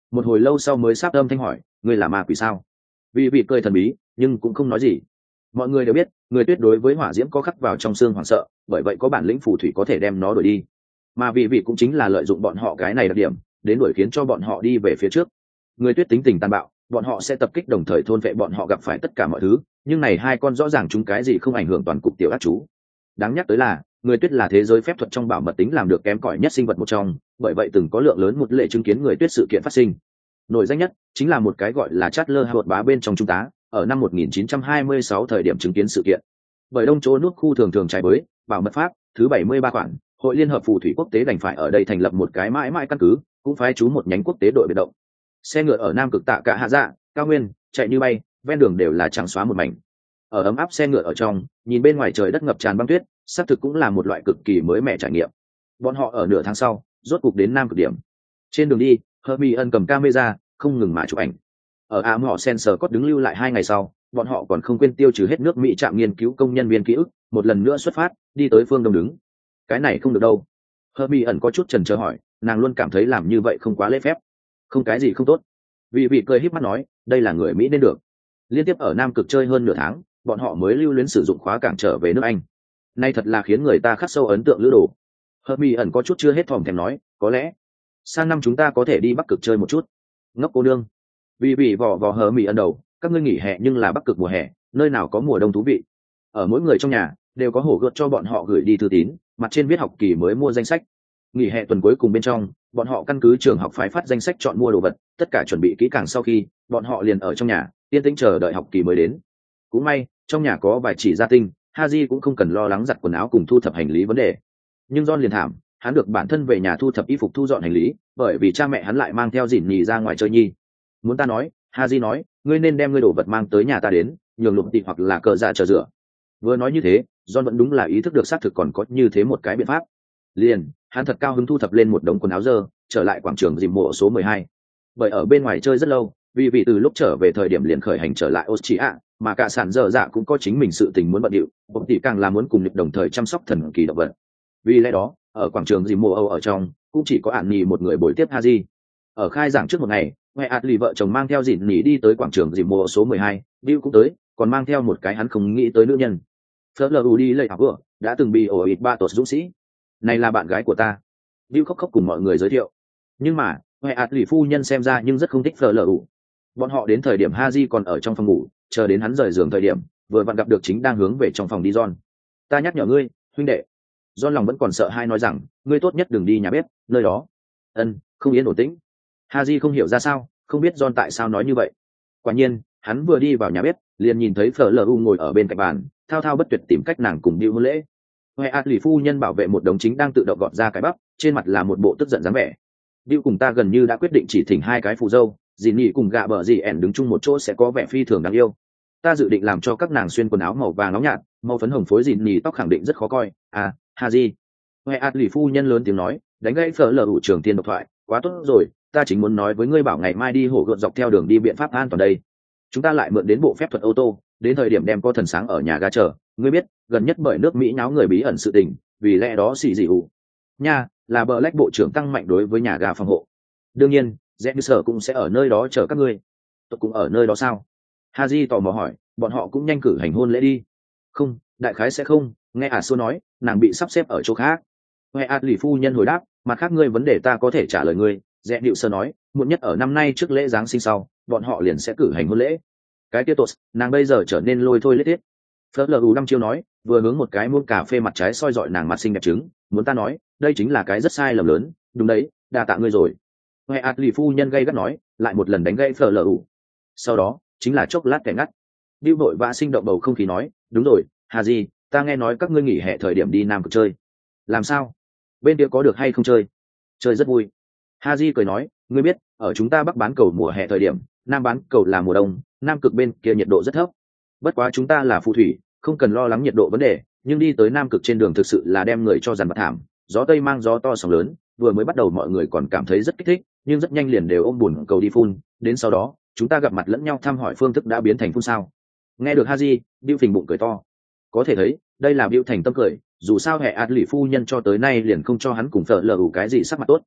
một hồi lâu sau mới sáp âm thanh hỏi, ngươi là ma quỷ sao? Vì vị cười thần bí nhưng cũng không nói gì. Mọi người đều biết người tuyết đối với hỏa diễm có khắc vào trong xương hoảng sợ, bởi vậy có bản lĩnh phù thủy có thể đem nó đuổi đi, mà vì vị cũng chính là lợi dụng bọn họ cái này đặc điểm đến đuổi khiến cho bọn họ đi về phía trước. Người tuyết tính tình tàn bạo, bọn họ sẽ tập kích đồng thời thôn vệ bọn họ gặp phải tất cả mọi thứ, nhưng này hai con rõ ràng chúng cái gì không ảnh hưởng toàn cục tiểu ác chú. Đáng nhắc tới là người tuyết là thế giới phép thuật trong bảo mật tính làm được kém cỏi nhất sinh vật một trong, bởi vậy từng có lượng lớn một lệ chứng kiến người tuyết sự kiện phát sinh. Nổi danh nhất chính là một cái gọi là Chatler Howard bá bên trong trung tá, ở năm một nghìn chín trăm hai mươi sáu thời điểm chứng kiến sự kiện. Bởi đông chỗ nút khu thường thường trái bới, bảo mật pháp thứ bảy mươi ba khoản, hội liên hợp phù thủy quốc tế đành phải ở đây thành lập một cái mãi mãi căn cứ, cũng phái trú một nhánh quốc tế đội biệt động. Xe ngựa ở Nam Cực Tạ Cả Hạ Dạ, cao nguyên, chạy như bay, ven đường đều là trắng xóa một mảnh. Ở ấm áp xe ngựa ở trong, nhìn bên ngoài trời đất ngập tràn băng tuyết, xác thực cũng là một loại cực kỳ mới mẻ trải nghiệm. Bọn họ ở nửa tháng sau, rốt cục đến Nam Cực điểm. Trên đường đi, Hermione cầm camera, không ngừng mà chụp ảnh. Ở ám họ Sensor Code đứng lưu lại hai ngày sau, bọn họ còn không quên tiêu trừ hết nước Mỹ trạm nghiên cứu công nhân viên ký ức, một lần nữa xuất phát, đi tới phương đông đứng. Cái này không được đâu. Hermione có chút chần chờ hỏi, nàng luôn cảm thấy làm như vậy không quá lễ phép. Không cái gì không tốt. Vị vị cười híp mắt nói, đây là người Mỹ nên được. Liên tiếp ở Nam Cực chơi hơn nửa tháng, bọn họ mới lưu luyến sử dụng khóa cảng trở về nước Anh. Nay thật là khiến người ta khắc sâu ấn tượng lữ đồ. Hermione có chút chưa hết thòm thèm nói, có lẽ sang năm chúng ta có thể đi Bắc Cực chơi một chút. Ngốc cô nương. Vì vị vò vò Hermione đầu, các ngươi nghỉ hè nhưng là Bắc Cực mùa hè, nơi nào có mùa đông thú vị. Ở mỗi người trong nhà đều có hổ gợt cho bọn họ gửi đi thư tín, mặt trên viết học kỳ mới mua danh sách. Nghỉ hè tuần cuối cùng bên trong, bọn họ căn cứ trường học phái phát danh sách chọn mua đồ vật, tất cả chuẩn bị kỹ càng sau khi, bọn họ liền ở trong nhà, yên tĩnh chờ đợi học kỳ mới đến. Cũng may, trong nhà có vài chỉ gia tinh, Haji cũng không cần lo lắng giặt quần áo cùng thu thập hành lý vấn đề. Nhưng John liền thảm, hắn được bản thân về nhà thu thập y phục thu dọn hành lý, bởi vì cha mẹ hắn lại mang theo dỉn nhì ra ngoài chơi nhi. Muốn ta nói, Haji nói, ngươi nên đem ngươi đồ vật mang tới nhà ta đến, nhường lục tị hoặc là cờ dạ chờ rửa. Vừa nói như thế, John vẫn đúng là ý thức được xác thực còn có như thế một cái biện pháp. Liền, hắn thật cao hứng thu thập lên một đống quần áo dơ, trở lại quảng trường dìm mộ số mười hai. Bởi ở bên ngoài chơi rất lâu, vì vì từ lúc trở về thời điểm liền khởi hành trở lại Austria, mà cả sản dở dạ cũng có chính mình sự tình muốn bận điệu, một tỷ càng là muốn cùng nhịp đồng thời chăm sóc thần kỳ động vật. Vì lẽ đó, ở quảng trường dìm mộ Âu ở trong, cũng chỉ có ản nhì một người buổi tiếp Haji. Ở khai giảng trước một ngày, Ngoại Atli vợ chồng mang theo dịn nhì đi tới quảng trường dìm mộ số mười hai, Bill cũng tới, còn mang theo một cái hắn không nghĩ tới nữ nhân. Fleur đi lệ học vừa, đã từng bị ổ ịt ba tột dũng sĩ. Này là bạn gái của ta. Bill khóc khóc cùng mọi người giới thiệu. Nhưng mà, Ngoại Atli phu nhân xem ra nhưng rất không thích Fleur. Bọn họ đến thời điểm Haji còn ở trong phòng ngủ, chờ đến hắn rời giường thời điểm, vừa vặn gặp được chính đang hướng về trong phòng đi John. Ta nhắc nhở ngươi, huynh đệ. John lòng vẫn còn sợ hai nói rằng, ngươi tốt nhất đừng đi nhà bếp, nơi đó. Ân, không yên ổn tĩnh. Haji không hiểu ra sao, không biết John tại sao nói như vậy. Quả nhiên, hắn vừa đi vào nhà bếp, liền nhìn thấy Fleur ngồi ở bên cạnh bàn, thao thao bất tuyệt tìm cách nàng cùng Bill hôn lễ. Ngoại Atli phu nhân bảo vệ một đống chính đang tự động gọt ra cái bắp, trên mặt là một bộ tức giận dáng vẻ. Bill cùng ta gần như đã quyết định chỉ thỉnh hai cái phù dâu, dì nhị cùng gạ bờ dì ẻn đứng chung một chỗ sẽ có vẻ phi thường đáng yêu. Ta dự định làm cho các nàng xuyên quần áo màu vàng nóng nhạt, màu phấn hồng phối dì nhị tóc khẳng định rất khó coi. À, Haji. Ngoại Atli phu nhân lớn tiếng nói, đánh gãy Fleur trường tiên độc thoại, quá tốt rồi, ta chính muốn nói với ngươi bảo ngày mai đi hổ gợn dọc theo đường đi biện pháp an toàn đây. Chúng ta lại mượn đến bộ phép thuật ô tô, đến thời điểm đem có thần sáng ở nhà ga chờ. Ngươi biết, gần nhất bởi nước Mỹ nháo người bí ẩn sự tình, vì lẽ đó xì dị ủ. Nha, là bờ lách bộ trưởng tăng mạnh đối với nhà ga phòng hộ. Đương nhiên, Dẹn sở cũng sẽ ở nơi đó chờ các ngươi. Tôi cũng ở nơi đó sao? Haji tò mò hỏi, bọn họ cũng nhanh cử hành hôn lễ đi. Không, đại khái sẽ không, nghe à xô nói, nàng bị sắp xếp ở chỗ khác. Nghe Atli phu nhân hồi đáp, mặt khác ngươi vấn đề ta có thể trả lời ngươi. Dẹn điệu sơ nói, muộn nhất ở năm nay trước lễ Giáng sinh sau, bọn họ liền sẽ cử hành hôn lễ. Cái kia tốt, nàng bây giờ trở nên lôi thôi lết thiết. Fleur năm chiêu nói, vừa hướng một cái muỗng cà phê mặt trái soi dọi nàng mặt xinh đẹp trứng, muốn ta nói, đây chính là cái rất sai lầm lớn, đúng đấy, đa tạ ngươi rồi. Nghe Atli phu nhân gay gắt nói, lại một lần đánh gãy Fleur. Sau đó, chính là chốc lát kẻ ngắt. Bill vội vã sinh động bầu không khí nói, đúng rồi, Haji, ta nghe nói các ngươi nghỉ hè thời điểm đi Nam Cực chơi. Làm sao? Bên kia có được hay không chơi? Chơi rất vui. Haji cười nói, ngươi biết, ở chúng ta Bắc bán cầu mùa hè thời điểm, Nam bán cầu là mùa đông, Nam Cực bên kia nhiệt độ rất thấp. Bất quá chúng ta là phù thủy, không cần lo lắng nhiệt độ vấn đề, nhưng đi tới Nam Cực trên đường thực sự là đem người cho dằn mặt thảm, gió tây mang gió to sóng lớn, vừa mới bắt đầu mọi người còn cảm thấy rất kích thích, nhưng rất nhanh liền đều ôm buồn cầu đi phun, đến sau đó, chúng ta gặp mặt lẫn nhau thăm hỏi phương thức đã biến thành phun sao. Nghe được Haji, Bill phình bụng cười to. Có thể thấy, đây là Bill thành tâm cười, dù sao hệ Atli phu nhân cho tới nay liền không cho hắn cùng Fleur cái gì sắc mặt tốt.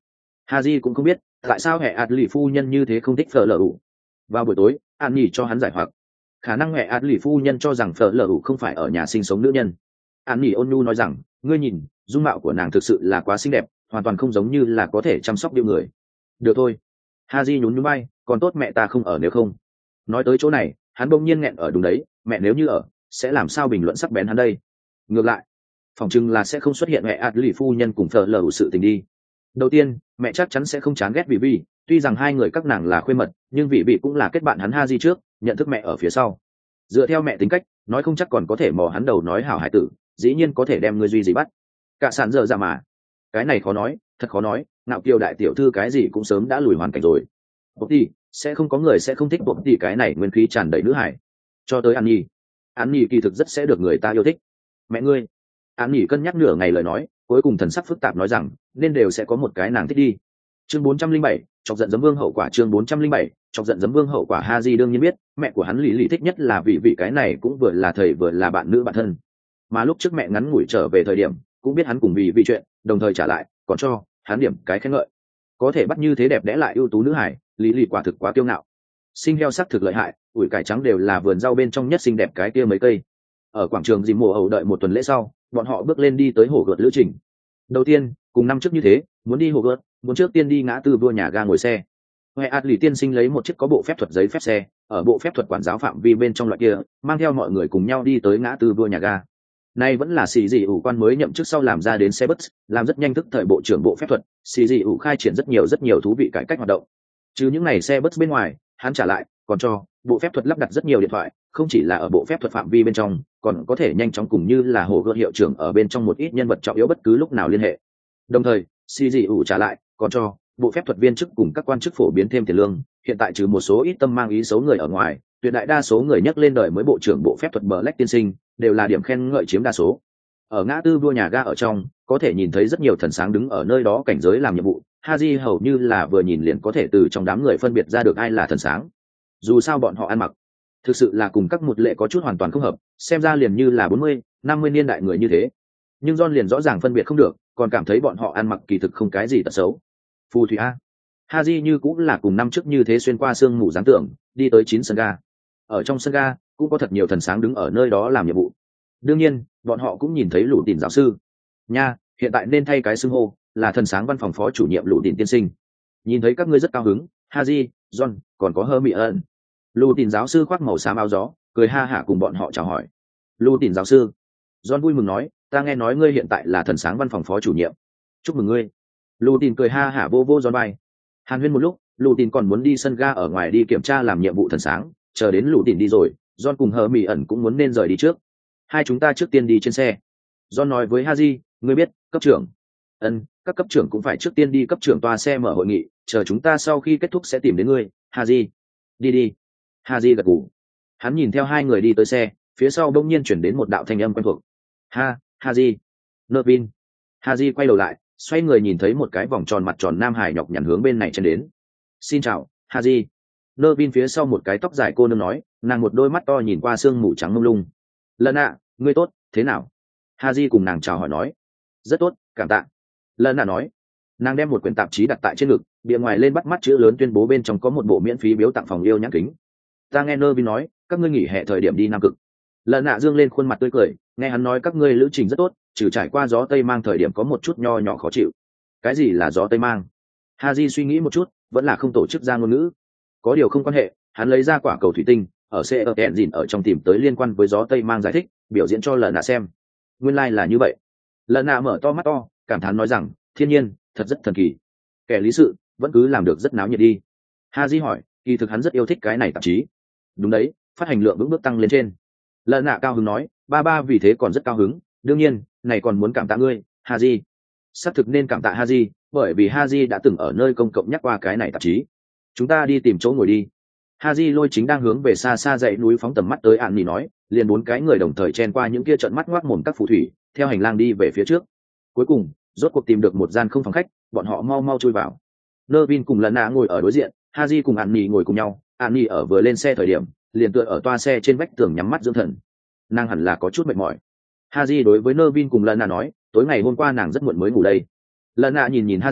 Haji cũng không biết tại sao hệ ạt lì phu nhân như thế không thích phở lờ ủ. Vào buổi tối an nhỉ cho hắn giải hoặc khả năng hệ ạt lì phu nhân cho rằng phở lờ ủ không phải ở nhà sinh sống nữ nhân. An nhỉ ôn nhu nói rằng ngươi nhìn dung mạo của nàng thực sự là quá xinh đẹp, hoàn toàn không giống như là có thể chăm sóc điệu người. Được thôi. Haji nhún nhún bay, còn tốt mẹ ta không ở nếu không. Nói tới chỗ này hắn bỗng nhiên nghẹn ở đúng đấy, mẹ nếu như ở sẽ làm sao bình luận sắc bén hắn đây. Ngược lại phòng chừng là sẽ không xuất hiện hệ ạt lì phu nhân cùng phở lờ ủ sự tình đi. Đầu tiên mẹ chắc chắn sẽ không chán ghét vị vị, tuy rằng hai người các nàng là khuê mật nhưng vị vị cũng là kết bạn hắn Haji trước, nhận thức mẹ ở phía sau. Dựa theo mẹ tính cách nói không chắc còn có thể mò hắn đầu nói hảo hải tử, dĩ nhiên có thể đem ngươi duy gì bắt cả sàn dở ra mà. Cái này khó nói, thật khó nói, ngạo kiều đại tiểu thư cái gì cũng sớm đã lùi hoàn cảnh rồi. Bộc tỷ sẽ không có người sẽ không thích Bộc tỷ cái này nguyên khí tràn đầy nữ hải. Cho tới An Nhi, An Nhi kỳ thực rất sẽ được người ta yêu thích. Mẹ ngươi. An Nhi cân nhắc nửa ngày lời nói, cuối cùng thần sắc phức tạp nói rằng nên đều sẽ có một cái nàng thích đi. Chương bốn trăm linh bảy, chọc giận giấm vương hậu quả. Chương bốn trăm linh bảy, chọc giận giấm vương hậu quả. Haji đương nhiên biết mẹ của hắn Lý Lý thích nhất là vị vị cái này cũng vừa là thầy vừa là bạn nữ bạn thân, mà lúc trước mẹ ngắn ngủi trở về thời điểm cũng biết hắn cùng vì vị chuyện, đồng thời trả lại còn cho hắn điểm cái khen ngợi. Có thể bắt như thế đẹp đẽ lại ưu tú nữ hải, Lý Lý quả thực quá kiêu ngạo. Sinh heo sắc thực lợi hại, ủi cải trắng đều là vườn rau bên trong nhất xinh đẹp cái kia mấy cây. Ở quảng trường dìm mùa hậu đợi một tuần lễ sau, bọn họ bước lên đi tới hồ gợt lữ trình. Đầu tiên cùng năm trước như thế, muốn đi hồ gợt muốn trước tiên đi ngã tư vua nhà ga ngồi xe. Huệ ạt lì tiên sinh lấy một chiếc có bộ phép thuật giấy phép xe, ở bộ phép thuật quản giáo phạm vi bên trong loại kia, mang theo mọi người cùng nhau đi tới ngã tư vua nhà ga. Nay vẫn là xì dị ủ quan mới nhậm chức sau làm ra đến xe bus, làm rất nhanh thức thời bộ trưởng bộ phép thuật, xì dị ủ khai triển rất nhiều rất nhiều thú vị cải cách hoạt động. Chứ những ngày xe bus bên ngoài, hắn trả lại còn cho bộ phép thuật lắp đặt rất nhiều điện thoại, không chỉ là ở bộ phép thuật phạm vi bên trong, còn có thể nhanh chóng cùng như là hồ gợt hiệu trưởng ở bên trong một ít nhân vật trọng yếu bất cứ lúc nào liên hệ. Đồng thời xì dị ủ trả lại còn cho bộ phép thuật viên chức cùng các quan chức phổ biến thêm tiền lương, hiện tại trừ một số ít tâm mang ý xấu người ở ngoài, tuyệt đại đa số người nhắc lên đời mới bộ trưởng bộ phép thuật Black tiên sinh đều là điểm khen ngợi chiếm đa số. Ở ngã tư vua nhà ga ở trong có thể nhìn thấy rất nhiều thần sáng đứng ở nơi đó cảnh giới làm nhiệm vụ. Haji hầu như là vừa nhìn liền có thể từ trong đám người phân biệt ra được ai là thần sáng, dù sao bọn họ ăn mặc thực sự là cùng các một lệ có chút hoàn toàn không hợp, xem ra liền như là bốn mươi năm mươi niên đại người như thế. Nhưng John liền rõ ràng phân biệt không được, còn cảm thấy bọn họ ăn mặc kỳ thực không cái gì tật xấu. Phù thủy a. Haji như cũng là cùng năm trước như thế xuyên qua sương mù giáng tưởng đi tới chín sân ga. Ở trong sân ga cũng có thật nhiều thần sáng đứng ở nơi đó làm nhiệm vụ. Đương nhiên bọn họ cũng nhìn thấy Lũ Tìn giáo sư nha, hiện tại nên thay cái xưng hô là thần sáng văn phòng phó chủ nhiệm Lũ Tìn tiên sinh. Nhìn thấy các ngươi rất cao hứng, Haji, John, còn có Hermione. Lũ Tìn giáo sư khoác màu xám áo gió, cười ha hả cùng bọn họ chào hỏi. Lũ Tìn giáo sư, John vui mừng nói, ta nghe nói ngươi hiện tại là thần sáng văn phòng phó chủ nhiệm, chúc mừng ngươi. Lũ Tìn cười ha hả vô vô John bay. Hàn huyên một lúc, Lũ Tìn còn muốn đi sân ga ở ngoài đi kiểm tra làm nhiệm vụ thần sáng, chờ đến Lũ Tìn đi rồi, John cùng Hermione cũng muốn nên rời đi trước. Hai chúng ta trước tiên đi trên xe. John nói với Haji, ngươi biết cấp trưởng. Ân, các cấp trưởng cũng phải trước tiên đi cấp trưởng toa xe mở hội nghị, chờ chúng ta sau khi kết thúc sẽ tìm đến ngươi. Haji, đi đi. Haji gật gù. Hắn nhìn theo hai người đi tới xe, phía sau bỗng nhiên chuyển đến một đạo thanh âm quen thuộc. Ha, Haji. Nervin. Haji quay đầu lại, xoay người nhìn thấy một cái vòng tròn mặt tròn nam hải nhọc nhằn hướng bên này chen đến. Xin chào, Haji. Nervin phía sau một cái tóc dài cô nương nói, nàng một đôi mắt to nhìn qua sương mù trắng mông lung. Lần ạ, ngươi tốt, thế nào? Haji cùng nàng chào hỏi nói. Rất tốt, cảm tạ. Lần ạ nói. Nàng đem một quyển tạp chí đặt tại trên ngực, bìa ngoài lên bắt mắt chữ lớn tuyên bố bên trong có một bộ miễn phí biếu tặng phòng yêu nhãn kính. Ta nghe Nervin nói, các ngươi nghỉ hè thời điểm đi Nam Cực. Lần ạ dương lên khuôn mặt tươi cười, nghe hắn nói các ngươi lữ trình rất tốt, trừ trải qua gió tây mang thời điểm có một chút nho nhỏ khó chịu. Cái gì là gió tây mang? Haji suy nghĩ một chút, vẫn là không tổ chức ra ngôn ngữ. Có điều không quan hệ, hắn lấy ra quả cầu thủy tinh, ở xe ở kẹn dìn ở trong tìm tới liên quan với gió tây mang giải thích, biểu diễn cho lần nạ xem. Nguyên lai like là như vậy. Lần nạ mở to mắt to, cảm thán nói rằng, thiên nhiên thật rất thần kỳ. Kẻ lý sự vẫn cứ làm được rất náo nhiệt đi. Haji hỏi, kỳ thực hắn rất yêu thích cái này tạp chí. Đúng đấy, phát hành lượng vững bước tăng lên trên. Lần nạ cao hứng nói, ba ba vì thế còn rất cao hứng, đương nhiên này còn muốn cảm tạ ngươi, Haji. Xác thực nên cảm tạ Haji, bởi vì Haji đã từng ở nơi công cộng nhắc qua cái này tạp chí. Chúng ta đi tìm chỗ ngồi đi. Haji lôi chính đang hướng về xa xa dãy núi phóng tầm mắt tới An Nhi nói, liền bốn cái người đồng thời chen qua những kia trợn mắt ngoác mồm các phù thủy, theo hành lang đi về phía trước. Cuối cùng, rốt cuộc tìm được một gian không phòng khách, bọn họ mau mau chui vào. Nervin cùng Lana ngồi ở đối diện, Haji cùng An Nhi ngồi cùng nhau. An Nhi ở vừa lên xe thời điểm, liền tựa ở toa xe trên vách tường nhắm mắt dưỡng thần. Nàng hẳn là có chút mệt mỏi. Haji đối với Nervin cùng Lana nói, tối ngày hôm qua nàng rất muộn mới ngủ đây. Lana nhìn nhìn Haji,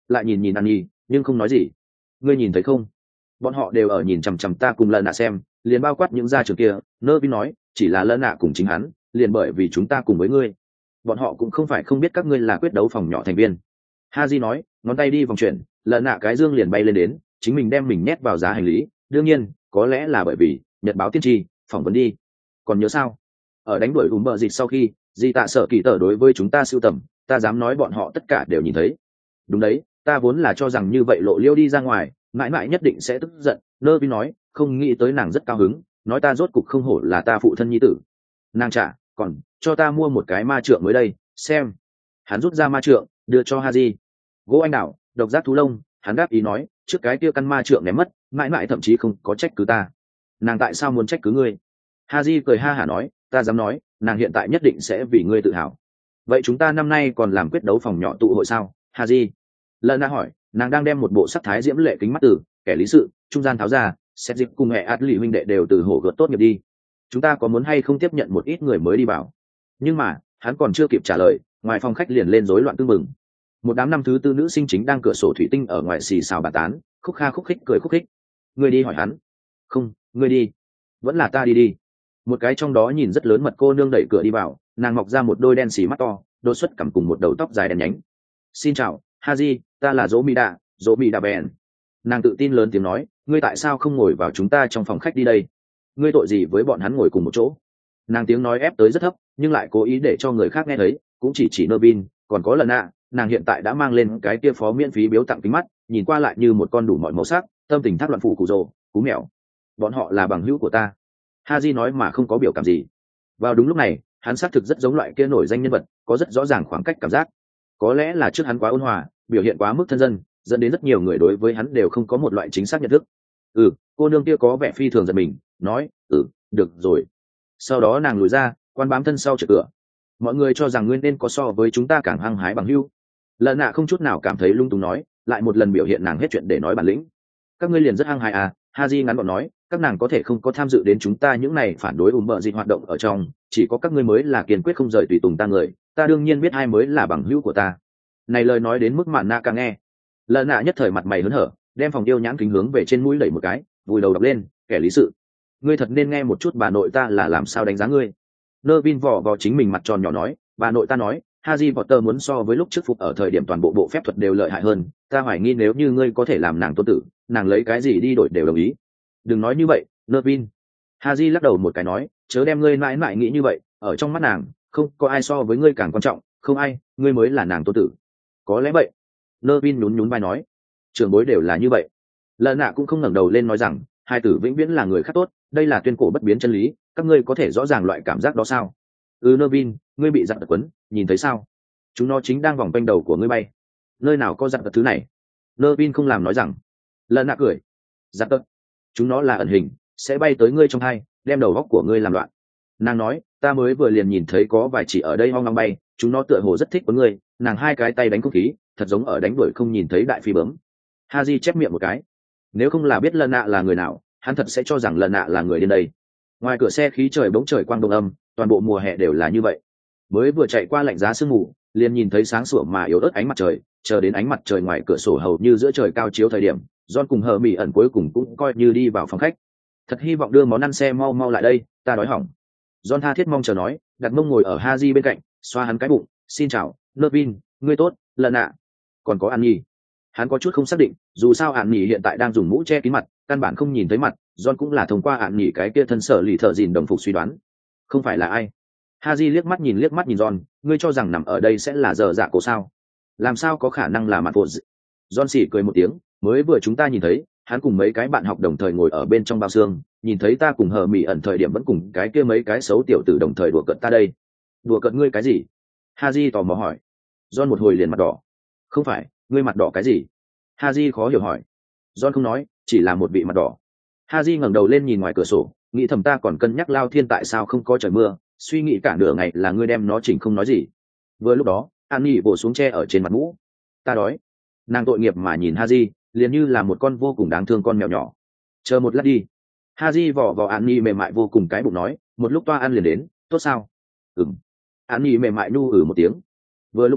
lại nhìn nhìn an nhi nhưng không nói gì. Ngươi nhìn thấy không, bọn họ đều ở nhìn chằm chằm ta cùng lợn nạ xem, liền bao quát những gia trưởng kia. Nơ vin nói, chỉ là lợn nạ cùng chính hắn, liền bởi vì chúng ta cùng với ngươi, bọn họ cũng không phải không biết các ngươi là quyết đấu phòng nhỏ thành viên. Haji nói, ngón tay đi vòng chuyển, lợn nạ cái dương liền bay lên đến, chính mình đem mình nhét vào giá hành lý. Đương nhiên, có lẽ là bởi vì nhật báo tiên tri phỏng vấn đi. Còn nhớ sao, ở đánh đuổi ùm bờ dịch sau khi di tạ sợ kỳ tờ đối với chúng ta sưu tầm, ta dám nói bọn họ tất cả đều nhìn thấy. Đúng đấy, ta vốn là cho rằng như vậy lộ liêu đi ra ngoài mãi mãi nhất định sẽ tức giận. Nơ vi nói, không nghĩ tới nàng rất cao hứng, nói ta rốt cục không hổ là ta phụ thân nhi tử. Nàng trả, còn cho ta mua một cái ma trượng mới đây, xem. Hắn rút ra ma trượng đưa cho Haji. Gỗ anh đảo, độc giác thú lông. Hắn đáp ý nói, trước cái kia căn ma trượng ném mất, mãi mãi thậm chí không có trách cứ ta. Nàng tại sao muốn trách cứ ngươi? Haji cười ha hả nói, ta dám nói, nàng hiện tại nhất định sẽ vì ngươi tự hào. Vậy chúng ta năm nay còn làm quyết đấu phòng nhỏ tụ hội sao, Haji? Lợn nạ hỏi. Nàng đang đem một bộ sắc thái diễm lệ kính mắt từ kẻ lý sự trung gian tháo ra. Xét dịp cùng mẹ át lì huynh đệ đều từ hổ gợt tốt nghiệp đi, chúng ta có muốn hay không tiếp nhận một ít người mới đi vào? Nhưng mà hắn còn chưa kịp trả lời, ngoài phòng khách liền lên rối loạn tưng bừng. Một đám năm thứ tư nữ sinh chính đang cửa sổ thủy tinh ở ngoài xì xào bà tán, khúc kha khúc khích cười khúc khích. Ngươi đi hỏi hắn. Không, ngươi đi. Vẫn là ta đi đi. Một cái trong đó nhìn rất lớn mật cô nương đẩy cửa đi vào, nàng mọc ra một đôi đen xì mắt to, đôi xuất cằm cùng một đầu tóc dài đen nhánh. Xin chào, Haji, ta là Dỗ Mỹ Đạ, Dỗ Mỹ Đạ bèn. Nàng tự tin lớn tiếng nói, ngươi tại sao không ngồi vào chúng ta trong phòng khách đi đây? Ngươi tội gì với bọn hắn ngồi cùng một chỗ? Nàng tiếng nói ép tới rất thấp, nhưng lại cố ý để cho người khác nghe thấy, cũng chỉ chỉ Nervin, còn có lần nạ. Nàng hiện tại đã mang lên cái kia phó miễn phí biếu tặng kính mắt, nhìn qua lại như một con đủ mọi màu sắc, tâm tình thác loạn phủ cụ rồ, cú mèo. Bọn họ là bằng hữu của ta. Haji nói mà không có biểu cảm gì. Vào đúng lúc này, hắn xác thực rất giống loại kia nổi danh nhân vật, có rất rõ ràng khoảng cách cảm giác. Có lẽ là trước hắn quá ôn hòa, biểu hiện quá mức thân dân, dẫn đến rất nhiều người đối với hắn đều không có một loại chính xác nhận thức. Ừ, cô nương kia có vẻ phi thường giật mình, nói, ừ, được rồi. Sau đó nàng lùi ra, quan bám thân sau chợ cửa. Mọi người cho rằng ngươi nên có so với chúng ta càng hăng hái bằng hữu. Lợn nạ không chút nào cảm thấy lung túng nói, lại một lần biểu hiện nàng hết chuyện để nói bản lĩnh. Các ngươi liền rất hăng hái à? Haji ngắn gọn nói, các nàng có thể không có tham dự đến chúng ta những này phản đối ùm bợ dịch hoạt động ở trong, chỉ có các ngươi mới là kiên quyết không rời tùy tùng ta người. Ta đương nhiên biết ai mới là bằng hữu của ta. Này lời nói đến mức mạn nạ càng nghe. Lợn nạ nhất thời mặt mày hớn hở, đem phòng điêu nhãn kính hướng về trên mũi đẩy một cái, vùi đầu đọc lên, kẻ lý sự. Ngươi thật nên nghe một chút bà nội ta là làm sao đánh giá ngươi. Nervin vò vào chính mình mặt tròn nhỏ nói, bà nội ta nói, Harry Potter muốn so với lúc trước phục ở thời điểm toàn bộ bộ phép thuật đều lợi hại hơn, ta hoài nghi nếu như ngươi có thể làm nàng tôn tử, nàng lấy cái gì đi đổi đều đồng ý. Đừng nói như vậy, Nervin. Harry lắc đầu một cái nói, chớ đem ngươi mãi mãi nghĩ như vậy, ở trong mắt nàng, không có ai so với ngươi càng quan trọng, không ai, ngươi mới là nàng tôn tử. Có lẽ vậy. Nervin nhún nhún vai nói, trưởng bối đều là như vậy. Lợn nạ cũng không ngẩng đầu lên nói rằng, hai tử vĩnh viễn là người khác tốt, đây là tuyên cổ bất biến chân lý, các ngươi có thể rõ ràng loại cảm giác đó sao? Ừ, Nervin, ngươi bị giặc tật quấn, nhìn thấy sao? Chúng nó chính đang vòng quanh đầu của ngươi bay. Nơi nào có giặc tật thứ này? Nervin không làm nói rằng. Lợn nạ cười. Giặc tật, chúng nó là ẩn hình, sẽ bay tới ngươi trong hai, đem đầu góc của ngươi làm loạn. Nàng nói, ta mới vừa liền nhìn thấy có vài chỉ ở đây hoang long bay, chúng nó tựa hồ rất thích với ngươi. Nàng hai cái tay đánh không khí, thật giống ở đánh đuổi không nhìn thấy đại phi bướm. Haji chép miệng một cái. Nếu không là biết lợn nạ là người nào, hắn thật sẽ cho rằng lợn nạ là người đến đây. Ngoài cửa xe khí trời bỗng trời quang đông âm, toàn bộ mùa hè đều là như vậy. Mới vừa chạy qua lạnh giá sương mù, liền nhìn thấy sáng sủa mà yếu ớt ánh mặt trời, chờ đến ánh mặt trời ngoài cửa sổ hầu như giữa trời cao chiếu thời điểm, John cùng hờ mỉ ẩn cuối cùng cũng coi như đi vào phòng khách. Thật hy vọng đưa món ăn xe mau mau lại đây, ta đói hỏng. John tha thiết mong chờ nói, đặt mông ngồi ở Haji bên cạnh, xoa hắn cái bụng, xin chào, Nervin, ngươi tốt, lợn nạ, còn có An Nhi. Hắn có chút không xác định, dù sao An Nhi hiện tại đang dùng mũ che kín mặt, căn bản không nhìn thấy mặt. John cũng là thông qua An Nhi cái kia thân sở lì thợ dìn đồng phục suy đoán, không phải là ai. Haji liếc mắt nhìn liếc mắt nhìn John, ngươi cho rằng nằm ở đây sẽ là giờ dạ cổ sao? Làm sao có khả năng là mặt phụ? John xỉ cười một tiếng, mới vừa chúng ta nhìn thấy, hắn cùng mấy cái bạn học đồng thời ngồi ở bên trong bao xương, nhìn thấy ta cùng hờ mỉ ẩn thời điểm vẫn cùng cái kia mấy cái xấu tiểu tử đồng thời đùa cợt ta đây. Đùa cợt ngươi cái gì? Haji tò mò hỏi. John một hồi liền mặt đỏ. Không phải, ngươi mặt đỏ cái gì? Haji khó hiểu hỏi. John không nói, chỉ là một vị mặt đỏ. Haji ngẩng đầu lên nhìn ngoài cửa sổ, nghĩ thầm ta còn cân nhắc lao thiên tại sao không có trời mưa, suy nghĩ cả nửa ngày là ngươi đem nó chỉnh không nói gì. Vừa lúc đó, An Nhi vỗ xuống tre ở trên mặt mũ. Ta đói. Nàng tội nghiệp mà nhìn Haji, liền như là một con vô cùng đáng thương con mèo nhỏ. Chờ một lát đi. Haji vò vào An Nhi mềm mại vô cùng cái bụng nói, một lúc toa ăn liền đến, tốt sao? Ừm. An Nhi mềm mại nu ử một tiếng. Vừa lúc đó,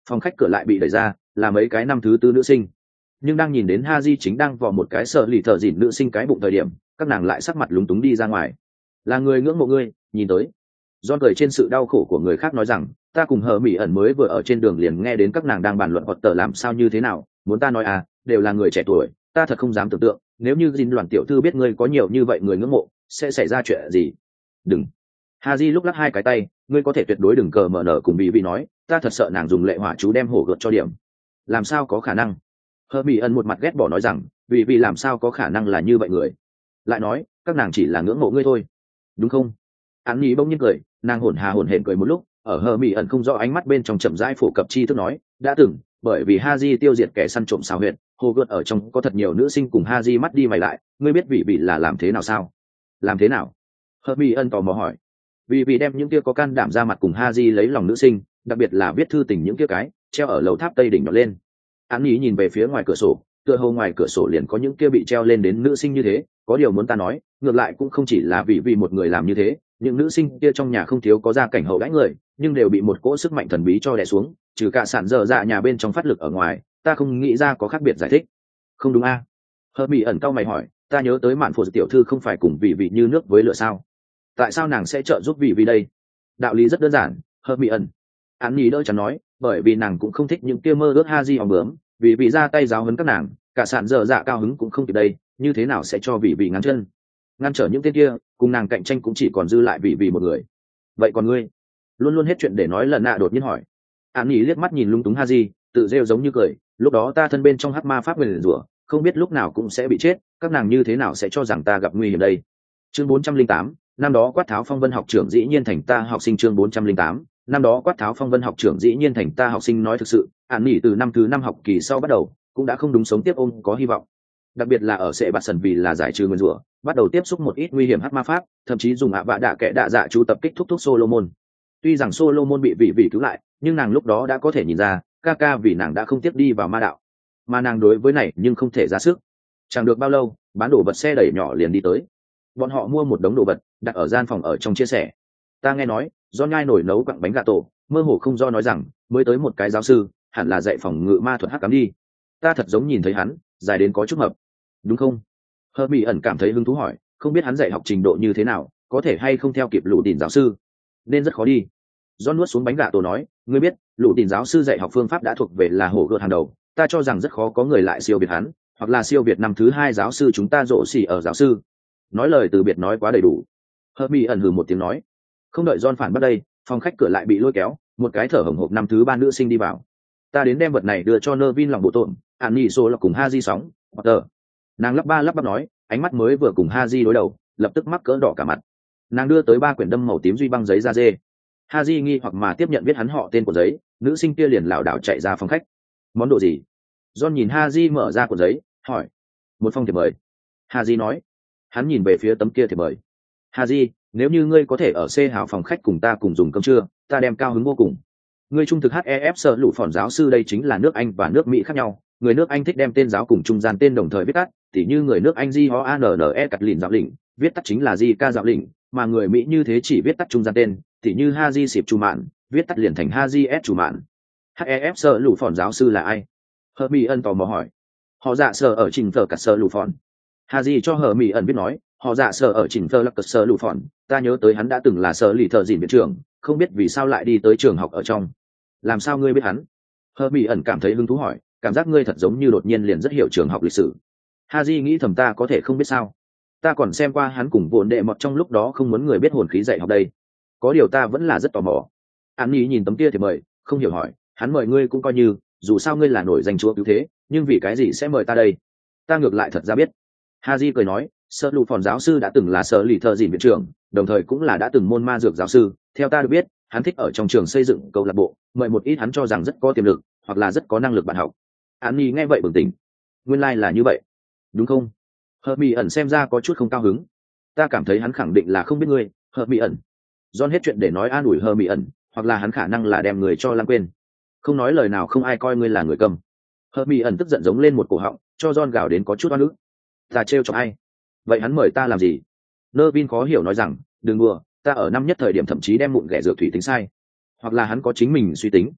Phòng khách cửa lại bị đẩy ra, là mấy cái năm thứ tư nữ sinh. Nhưng đang nhìn đến Haji chính đang vò một cái sợ lì thợ dỉn nữ sinh cái bụng thời điểm, các nàng lại sắc mặt lúng túng đi ra ngoài. Là người ngưỡng mộ ngươi, nhìn tới. John cười trên sự đau khổ của người khác nói rằng, ta cùng hờ mỹ ẩn mới vừa ở trên đường liền nghe đến các nàng đang bàn luận hoặc tờ làm sao như thế nào, muốn ta nói à, đều là người trẻ tuổi, ta thật không dám tưởng tượng, nếu như Jin đoàn tiểu thư biết ngươi có nhiều như vậy người ngưỡng mộ, sẽ xảy ra chuyện gì. Đừng. Haji lúc lắc hai cái tay, ngươi có thể tuyệt đối đừng cờ mở nở cùng bị bị nói, ta thật sợ nàng dùng lệ hỏa chú đem hổ gợt cho điểm. Làm sao có khả năng? Hờ mỹ ẩn một mặt ghét bỏ nói rằng, vì vì làm sao có khả năng là như vậy người. Lại nói, các nàng chỉ là ngưỡng mộ ngươi thôi, đúng không? Án nhí bỗng nhiên cười, nàng hổn hà hổn hển cười một lúc, ở hờ mỹ ẩn không rõ ánh mắt bên trong chậm rãi phổ cập chi thức nói, đã từng, bởi vì Haji tiêu diệt kẻ săn trộm xào huyệt, hồ gợt ở trong có thật nhiều nữ sinh cùng Haji mắt đi mày lại, ngươi biết vị vị là làm thế nào sao? Làm thế nào? Hờ mỹ ẩn tò mò hỏi. Vì vì đem những kia có can đảm ra mặt cùng Haji lấy lòng nữ sinh, đặc biệt là viết thư tình những kia cái treo ở lầu tháp tây đỉnh nhỏ lên. Án nhí nhìn về phía ngoài cửa sổ, tựa hồ ngoài cửa sổ liền có những kia bị treo lên đến nữ sinh như thế, có điều muốn ta nói, ngược lại cũng không chỉ là vì vì một người làm như thế, những nữ sinh kia trong nhà không thiếu có gia cảnh hậu đãi người, nhưng đều bị một cỗ sức mạnh thần bí cho đè xuống, trừ cả sản dở dạ nhà bên trong phát lực ở ngoài, ta không nghĩ ra có khác biệt giải thích. Không đúng a? À? Hợp mỹ ẩn cau mày hỏi, ta nhớ tới mạn phụ tiểu thư không phải cùng vị vị như nước với lửa sao? Tại sao nàng sẽ trợ giúp vị vị đây? Đạo lý rất đơn giản, hợp mỹ ẩn. Án nhí đỡ chắn nói, bởi vì nàng cũng không thích những kia mơ ước Haji hòng bướm, vì vị ra tay giáo huấn các nàng, cả sản dở dạ cao hứng cũng không kịp đây, như thế nào sẽ cho vị vị ngắn chân? Ngăn trở những tên kia, cùng nàng cạnh tranh cũng chỉ còn dư lại vị vị một người. Vậy còn ngươi? Luôn luôn hết chuyện để nói lần nạ đột nhiên hỏi. Án nhí liếc mắt nhìn lung túng Haji, tự rêu giống như cười, lúc đó ta thân bên trong hắc ma pháp nguyền rủa, không biết lúc nào cũng sẽ bị chết, các nàng như thế nào sẽ cho rằng ta gặp nguy hiểm đây. Chương bốn trăm linh tám, năm đó quát tháo phong vân học trưởng dĩ nhiên thành ta học sinh. Chương bốn trăm linh tám, năm đó quát tháo phong vân học trưởng dĩ nhiên thành ta học sinh. Nói thực sự, Án nhí từ năm thứ năm học kỳ sau bắt đầu cũng đã không đúng sống tiếp ôm có hy vọng, đặc biệt là ở sệ bạt sần vì là giải trừ nguyên rủa, bắt đầu tiếp xúc một ít nguy hiểm hắc ma pháp, thậm chí dùng ạ vạ đạ kẻ đạ dạ chú tập kích thúc thúc Solomon. Tuy rằng Solomon bị vị vị cứu lại, nhưng nàng lúc đó đã có thể nhìn ra, ca ca vì nàng đã không tiếp đi vào ma đạo, mà nàng đối với này nhưng không thể ra sức. Chẳng được bao lâu, bán đồ vật xe đẩy nhỏ liền đi tới, bọn họ mua một đống đồ vật đặt ở gian phòng ở trong chia sẻ. Ta nghe nói do nhai nổi nấu quặng bánh gà tổ, mơ hồ không do nói rằng mới tới một cái giáo sư, hẳn là dạy phòng ngự ma thuật hắc ám đi. Ta thật giống nhìn thấy hắn dài đến có chút mập, đúng không? Hờ mỹ ẩn cảm thấy hứng thú hỏi, không biết hắn dạy học trình độ như thế nào, có thể hay không theo kịp lũ tìm giáo sư, nên rất khó đi. John nuốt xuống bánh gà tổ nói, ngươi biết lũ tìm giáo sư dạy học phương pháp đã thuộc về là hổ gợt hàng đầu, ta cho rằng rất khó có người lại siêu việt hắn, hoặc là siêu việt năm thứ hai giáo sư chúng ta rộ xỉ ở giáo sư. Nói lời từ biệt nói quá đầy đủ. Hờ mỹ ẩn hừ một tiếng nói. Không đợi John phản bắt đây, phòng khách cửa lại bị lôi kéo, một cái thở hổn hộp năm thứ ba nữ sinh đi vào. Ta đến đem vật này đưa cho Nervin lòng bộ tổn, An Nhi Sô là cùng Haji sóng, Potter. Nàng lắp ba lắp bắp nói, ánh mắt mới vừa cùng Haji đối đầu, lập tức mắc cỡ đỏ cả mặt. Nàng đưa tới ba quyển đâm màu tím duy băng giấy da dê. Haji nghi hoặc mà tiếp nhận viết hắn họ tên của giấy, nữ sinh kia liền lảo đảo chạy ra phòng khách. Món đồ gì? John nhìn Haji mở ra cuộn giấy, hỏi. Một phong thiệp mời. Haji nói. Hắn nhìn về phía tấm kia thiệp mời. Haji, nếu như ngươi có thể ở C hào phòng khách cùng ta cùng dùng cơm trưa, ta đem cao hứng vô cùng. Ngươi trung thực hát e ép sợ lũ phòn giáo sư đây chính là nước Anh và nước Mỹ khác nhau. Người nước Anh thích đem tên giáo cùng trung gian tên đồng thời viết tắt, tỉ như người nước Anh J O A N N E cắt lìn giáo lĩnh, viết tắt chính là J K giáo lĩnh, mà người Mỹ như thế chỉ viết tắt trung gian tên, tỉ như Haji Sịp Chủ Mạn, viết tắt liền thành Haji S Chủ Mạn. hát e ép sợ lũ phòn giáo sư là ai? Hờ Mỹ ẩn tò mò hỏi. Họ dạ sở ở trình thờ cả sợ lũ phòn. Haji cho Hờ Mỹ ẩn biết nói, họ dạ sở ở trình thờ là cật sợ lũ phòn, ta nhớ tới hắn đã từng là sở lì thợ dìn viện trưởng, không biết vì sao lại đi tới trường học ở trong. Làm sao ngươi biết hắn? Hờ Mỹ ẩn cảm thấy hứng thú hỏi, cảm giác ngươi thật giống như đột nhiên liền rất hiểu trường học lịch sử. Haji nghĩ thầm ta có thể không biết sao? Ta còn xem qua hắn cùng vốn đệ mọt trong lúc đó không muốn người biết hồn khí dạy học đây. Có điều ta vẫn là rất tò mò. An Nhi nhìn tấm kia thì mời, không hiểu hỏi, hắn mời ngươi cũng coi như, dù sao ngươi là nổi danh chúa cứu thế, nhưng vì cái gì sẽ mời ta đây? Ta ngược lại thật ra biết. Haji cười nói, Sở Lụ Phòn giáo sư đã từng là sở lì thợ dìn viện trưởng, đồng thời cũng là đã từng môn ma dược giáo sư. Theo ta được biết, hắn thích ở trong trường xây dựng câu lạc bộ, mời một ít hắn cho rằng rất có tiềm lực, hoặc là rất có năng lực bạn học. An Nhi nghe vậy bừng tỉnh. Nguyên lai like là như vậy, đúng không? Hợp Mỹ ẩn xem ra có chút không cao hứng. Ta cảm thấy hắn khẳng định là không biết ngươi, Hợp Mỹ ẩn. John hết chuyện để nói an ủi Hợp Mỹ ẩn, hoặc là hắn khả năng là đem người cho lãng quên. Không nói lời nào không ai coi ngươi là người cầm. Hợp Mỹ ẩn tức giận giống lên một cổ họng, cho John gào đến có chút oan ức. Ta trêu cho ai? Vậy hắn mời ta làm gì? Nervin khó hiểu nói rằng, đừng đùa, ta ở năm nhất thời điểm thậm chí đem mụn ghẻ dược thủy tính sai, hoặc là hắn có chính mình suy tính.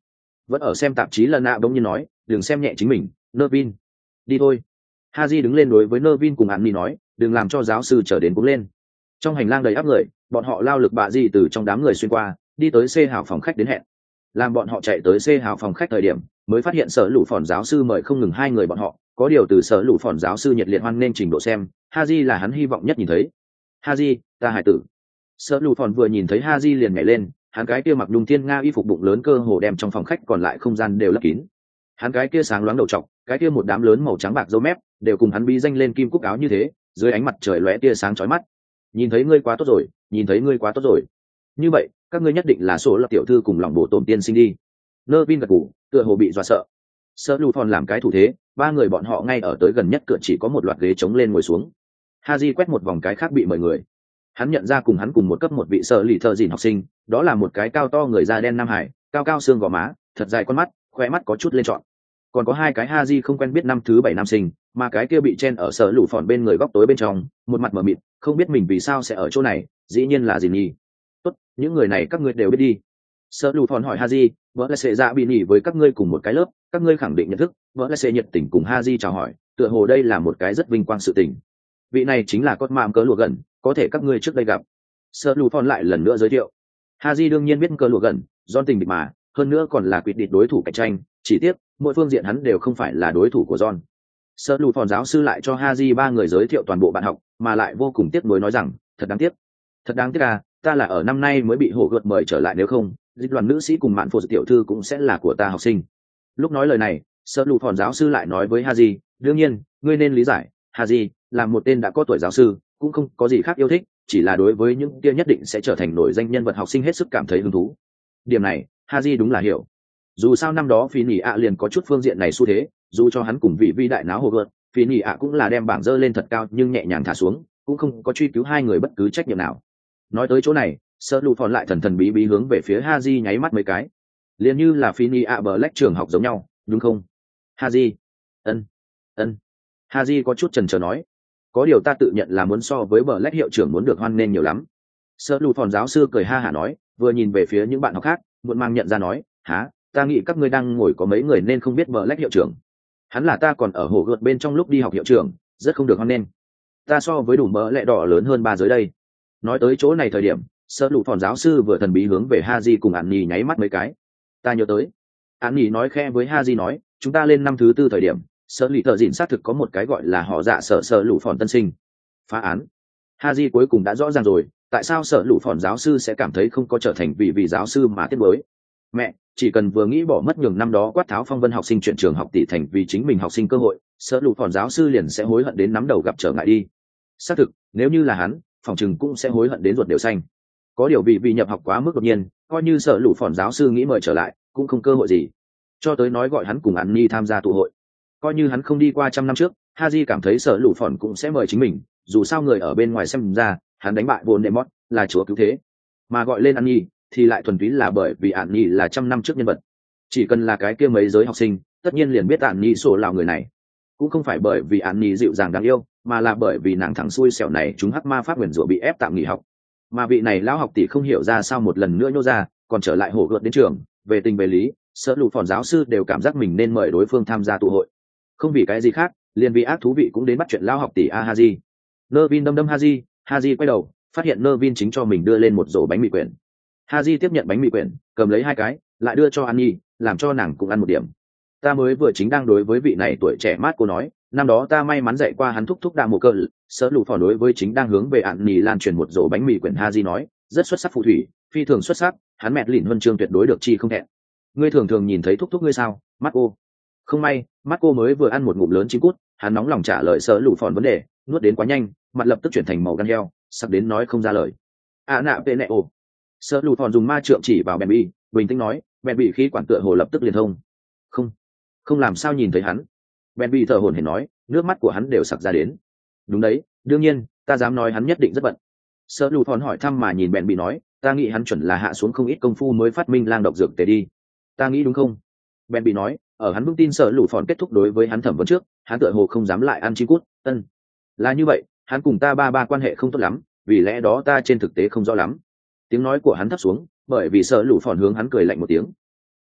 vẫn ở xem tạp chí lần nạ bỗng nhiên nói, đừng xem nhẹ chính mình, Nervin. Đi thôi. Haji đứng lên đối với Nervin cùng Annie nói, đừng làm cho giáo sư trở đến cũng lên. Trong hành lang đầy áp người, bọn họ lao lực bạ gì từ trong đám người xuyên qua, đi tới C hào phòng khách đến hẹn. Làm bọn họ chạy tới C hào phòng khách thời điểm, mới phát hiện sở lũ phòn giáo sư mời không ngừng hai người bọn họ, có điều từ sở lũ phòn giáo sư nhiệt liệt hoan nghênh trình độ xem, Haji là hắn hy vọng nhất nhìn thấy. Haji, ta hải tử. Sở lũ phòn vừa nhìn thấy Haji liền nhảy lên, hắn cái kia mặc đung thiên nga y phục bụng lớn cơ hồ đem trong phòng khách còn lại không gian đều lấp kín. Hắn cái kia sáng loáng đầu trọc, cái kia một đám lớn màu trắng bạc râu mép, đều cùng hắn bí danh lên kim cúc áo như thế, dưới ánh mặt trời lóe tia sáng chói mắt. Nhìn thấy ngươi quá tốt rồi, nhìn thấy ngươi quá tốt rồi. Như vậy, các ngươi nhất định là số là tiểu thư cùng lòng bộ tôm tiên sinh đi. Nervin gật gù, tựa hồ bị dọa sợ. Sở Lù Phòn làm cái thủ thế, ba người bọn họ ngay ở tới gần nhất cửa chỉ có một loạt ghế trống lên ngồi xuống. Haji quét một vòng cái khác bị mời người. Hắn nhận ra cùng hắn cùng một cấp một vị sở lì thợ dìn học sinh, đó là một cái cao to người da đen Nam Hải, cao cao xương gò má, thật dài con mắt, khóe mắt có chút lên trọn. Còn có hai cái Haji không quen biết năm thứ bảy nam sinh, mà cái kia bị chen ở Sở Lù Phòn bên người góc tối bên trong, một mặt mờ mịt, không biết mình vì sao sẽ ở chỗ này, dĩ nhiên là gì nhỉ? Tốt, những người này các ngươi đều biết đi. Sở Lù Phòn hỏi Haji, vợ là sẽ dạ bị nhỉ với các ngươi cùng một cái lớp, các ngươi khẳng định nhận thức, vợ là sẽ nhiệt tình cùng Haji chào hỏi, tựa hồ đây là một cái rất vinh quang sự tình. Vị này chính là cốt mạm cớ lụa gần, có thể các ngươi trước đây gặp. Sở Lù Phòn lại lần nữa giới thiệu. Haji đương nhiên biết cớ lụa gần, John tình địch mà, hơn nữa còn là quyết định đối thủ cạnh tranh, chỉ tiếc mỗi phương diện hắn đều không phải là đối thủ của John. Sở Lù Phòn giáo sư lại cho Haji ba người giới thiệu toàn bộ bạn học, mà lại vô cùng tiếc nuối nói rằng, thật đáng tiếc, thật đáng tiếc à, ta là ở năm nay mới bị hổ gợt mời trở lại, nếu không, dịch đoàn nữ sĩ cùng mạn phô tiểu thư cũng sẽ là của ta học sinh. Lúc nói lời này, Sở Lù Phòn giáo sư lại nói với Haji, đương nhiên, ngươi nên lý giải, Haji là một tên đã có tuổi giáo sư, cũng không có gì khác yêu thích, chỉ là đối với những kia nhất định sẽ trở thành nổi danh nhân vật học sinh hết sức cảm thấy hứng thú. Điểm này, Haji đúng là hiểu. Dù sao năm đó Phi Nhị ạ liền có chút phương diện này xu thế, dù cho hắn cùng vị vi đại náo hồ gợt, Phi Nhị ạ cũng là đem bảng dơ lên thật cao nhưng nhẹ nhàng thả xuống, cũng không có truy cứu hai người bất cứ trách nhiệm nào. Nói tới chỗ này, Sở Lù Phòn lại thần thần bí bí hướng về phía Haji nháy mắt mấy cái, liền như là Phi Nhị ạ bờ lách trường học giống nhau, đúng không? Haji, ân, ân. Haji có chút chần chờ nói, có điều ta tự nhận là muốn so với bờ lách hiệu trưởng muốn được hoan nghênh nhiều lắm. Sở Lù Phòn giáo sư cười ha hả nói, vừa nhìn về phía những bạn học khác, muộn mang nhận ra nói, há, ta nghĩ các ngươi đang ngồi có mấy người nên không biết bờ lách hiệu trưởng. Hắn là ta còn ở hồ gợt bên trong lúc đi học hiệu trưởng, rất không được hoan nghênh. Ta so với đủ mỡ lẹ đỏ lớn hơn ba giới đây. Nói tới chỗ này thời điểm, Sở Lù Phòn giáo sư vừa thần bí hướng về Haji cùng An Nhi nháy mắt mấy cái. Ta nhớ tới. An Nhi nói khe với Haji nói, chúng ta lên năm thứ tư thời điểm, Sở lì thợ dịn xác thực có một cái gọi là họ dạ sở Sở Lù Phòn tân sinh. Phá án. Haji cuối cùng đã rõ ràng rồi, tại sao Sở Lù Phòn giáo sư sẽ cảm thấy không có trở thành vị vị giáo sư mà tiếc nuối. Mẹ, chỉ cần vừa nghĩ bỏ mất nhường năm đó quát tháo phong vân học sinh chuyển trường học tỷ thành vì chính mình học sinh cơ hội, Sở Lù Phòn giáo sư liền sẽ hối hận đến nắm đầu gặp trở ngại đi. Xác thực, nếu như là hắn, phòng chừng cũng sẽ hối hận đến ruột đều xanh. Có điều vì vì nhập học quá mức đột nhiên, coi như Sở Lù Phòn giáo sư nghĩ mời trở lại, cũng không cơ hội gì. Cho tới nói gọi hắn cùng An Nhi tham gia tụ hội, coi như hắn không đi qua trăm năm trước, Haji cảm thấy Sở Lù Phòn cũng sẽ mời chính mình, dù sao người ở bên ngoài xem ra, hắn đánh bại Voldemort là chúa cứu thế, mà gọi lên An Nhi thì lại thuần túy là bởi vì An Nhi là trăm năm trước nhân vật. Chỉ cần là cái kia mấy giới học sinh, tất nhiên liền biết An Nhi sổ lào người này, cũng không phải bởi vì An Nhi dịu dàng đáng yêu, mà là bởi vì nàng thẳng xuôi xẻo này chúng hắc ma pháp nguyền rủa bị ép tạm nghỉ học, mà vị này lão học tỷ không hiểu ra sao một lần nữa nhô ra, còn trở lại hổ gợt đến trường. Về tình về lý, Sở Lù Phòn giáo sư đều cảm giác mình nên mời đối phương tham gia tụ hội, không vì cái gì khác, liền vì ác thú vị cũng đến bắt chuyện lão học tỷ a Haji. Nervin đâm đâm Haji, Haji quay đầu, phát hiện Nervin chính cho mình đưa lên một rổ bánh mì quyển. Haji tiếp nhận bánh mì quyển, cầm lấy hai cái, lại đưa cho Annie, làm cho nàng cũng ăn một điểm. Ta mới vừa chính đang đối với vị này tuổi trẻ mát cô nói, năm đó ta may mắn dạy qua hắn thúc thúc đa mồ cơ. Sở Lù Phòn đối với chính đang hướng về Annie lan truyền một rổ bánh mì quyển Haji nói, rất xuất sắc phù thủy, phi thường xuất sắc, hắn mẹ lìn huân chương tuyệt đối được chi không thẹn. Ngươi thường thường nhìn thấy thúc thúc ngươi sao, mắt cô? Không may, mắt cô mới vừa ăn một ngụm lớn chim cút, hắn nóng lòng trả lời Sở Lù Phòn vấn đề, nuốt đến quá nhanh, mặt lập tức chuyển thành màu gan heo, sắp đến nói không ra lời. À nạ vệ nẹ ồ. Sở Lù Phòn dùng ma trượng chỉ vào bèn bị, bình tĩnh nói, bèn bị khí quản tựa hồ lập tức liền thông. Không, không làm sao nhìn thấy hắn. Bèn bị thở hổn hển nói, nước mắt của hắn đều sặc ra đến. Đúng đấy, đương nhiên, ta dám nói hắn nhất định rất bận. Sở Lù Phòn hỏi thăm mà nhìn bèn bị nói, ta nghĩ hắn chuẩn là hạ xuống không ít công phu mới phát minh lang độc dược tề đi. Ta nghĩ đúng không? Bèn bị nói, ở hắn vững tin Sở Lù Phòn kết thúc đối với hắn thẩm vấn trước, hắn tựa hồ không dám lại ăn chim cút. Ân, là như vậy, hắn cùng ta ba ba quan hệ không tốt lắm, vì lẽ đó ta trên thực tế không rõ lắm. Tiếng nói của hắn thấp xuống, bởi vì Sở Lù Phòn hướng hắn cười lạnh một tiếng.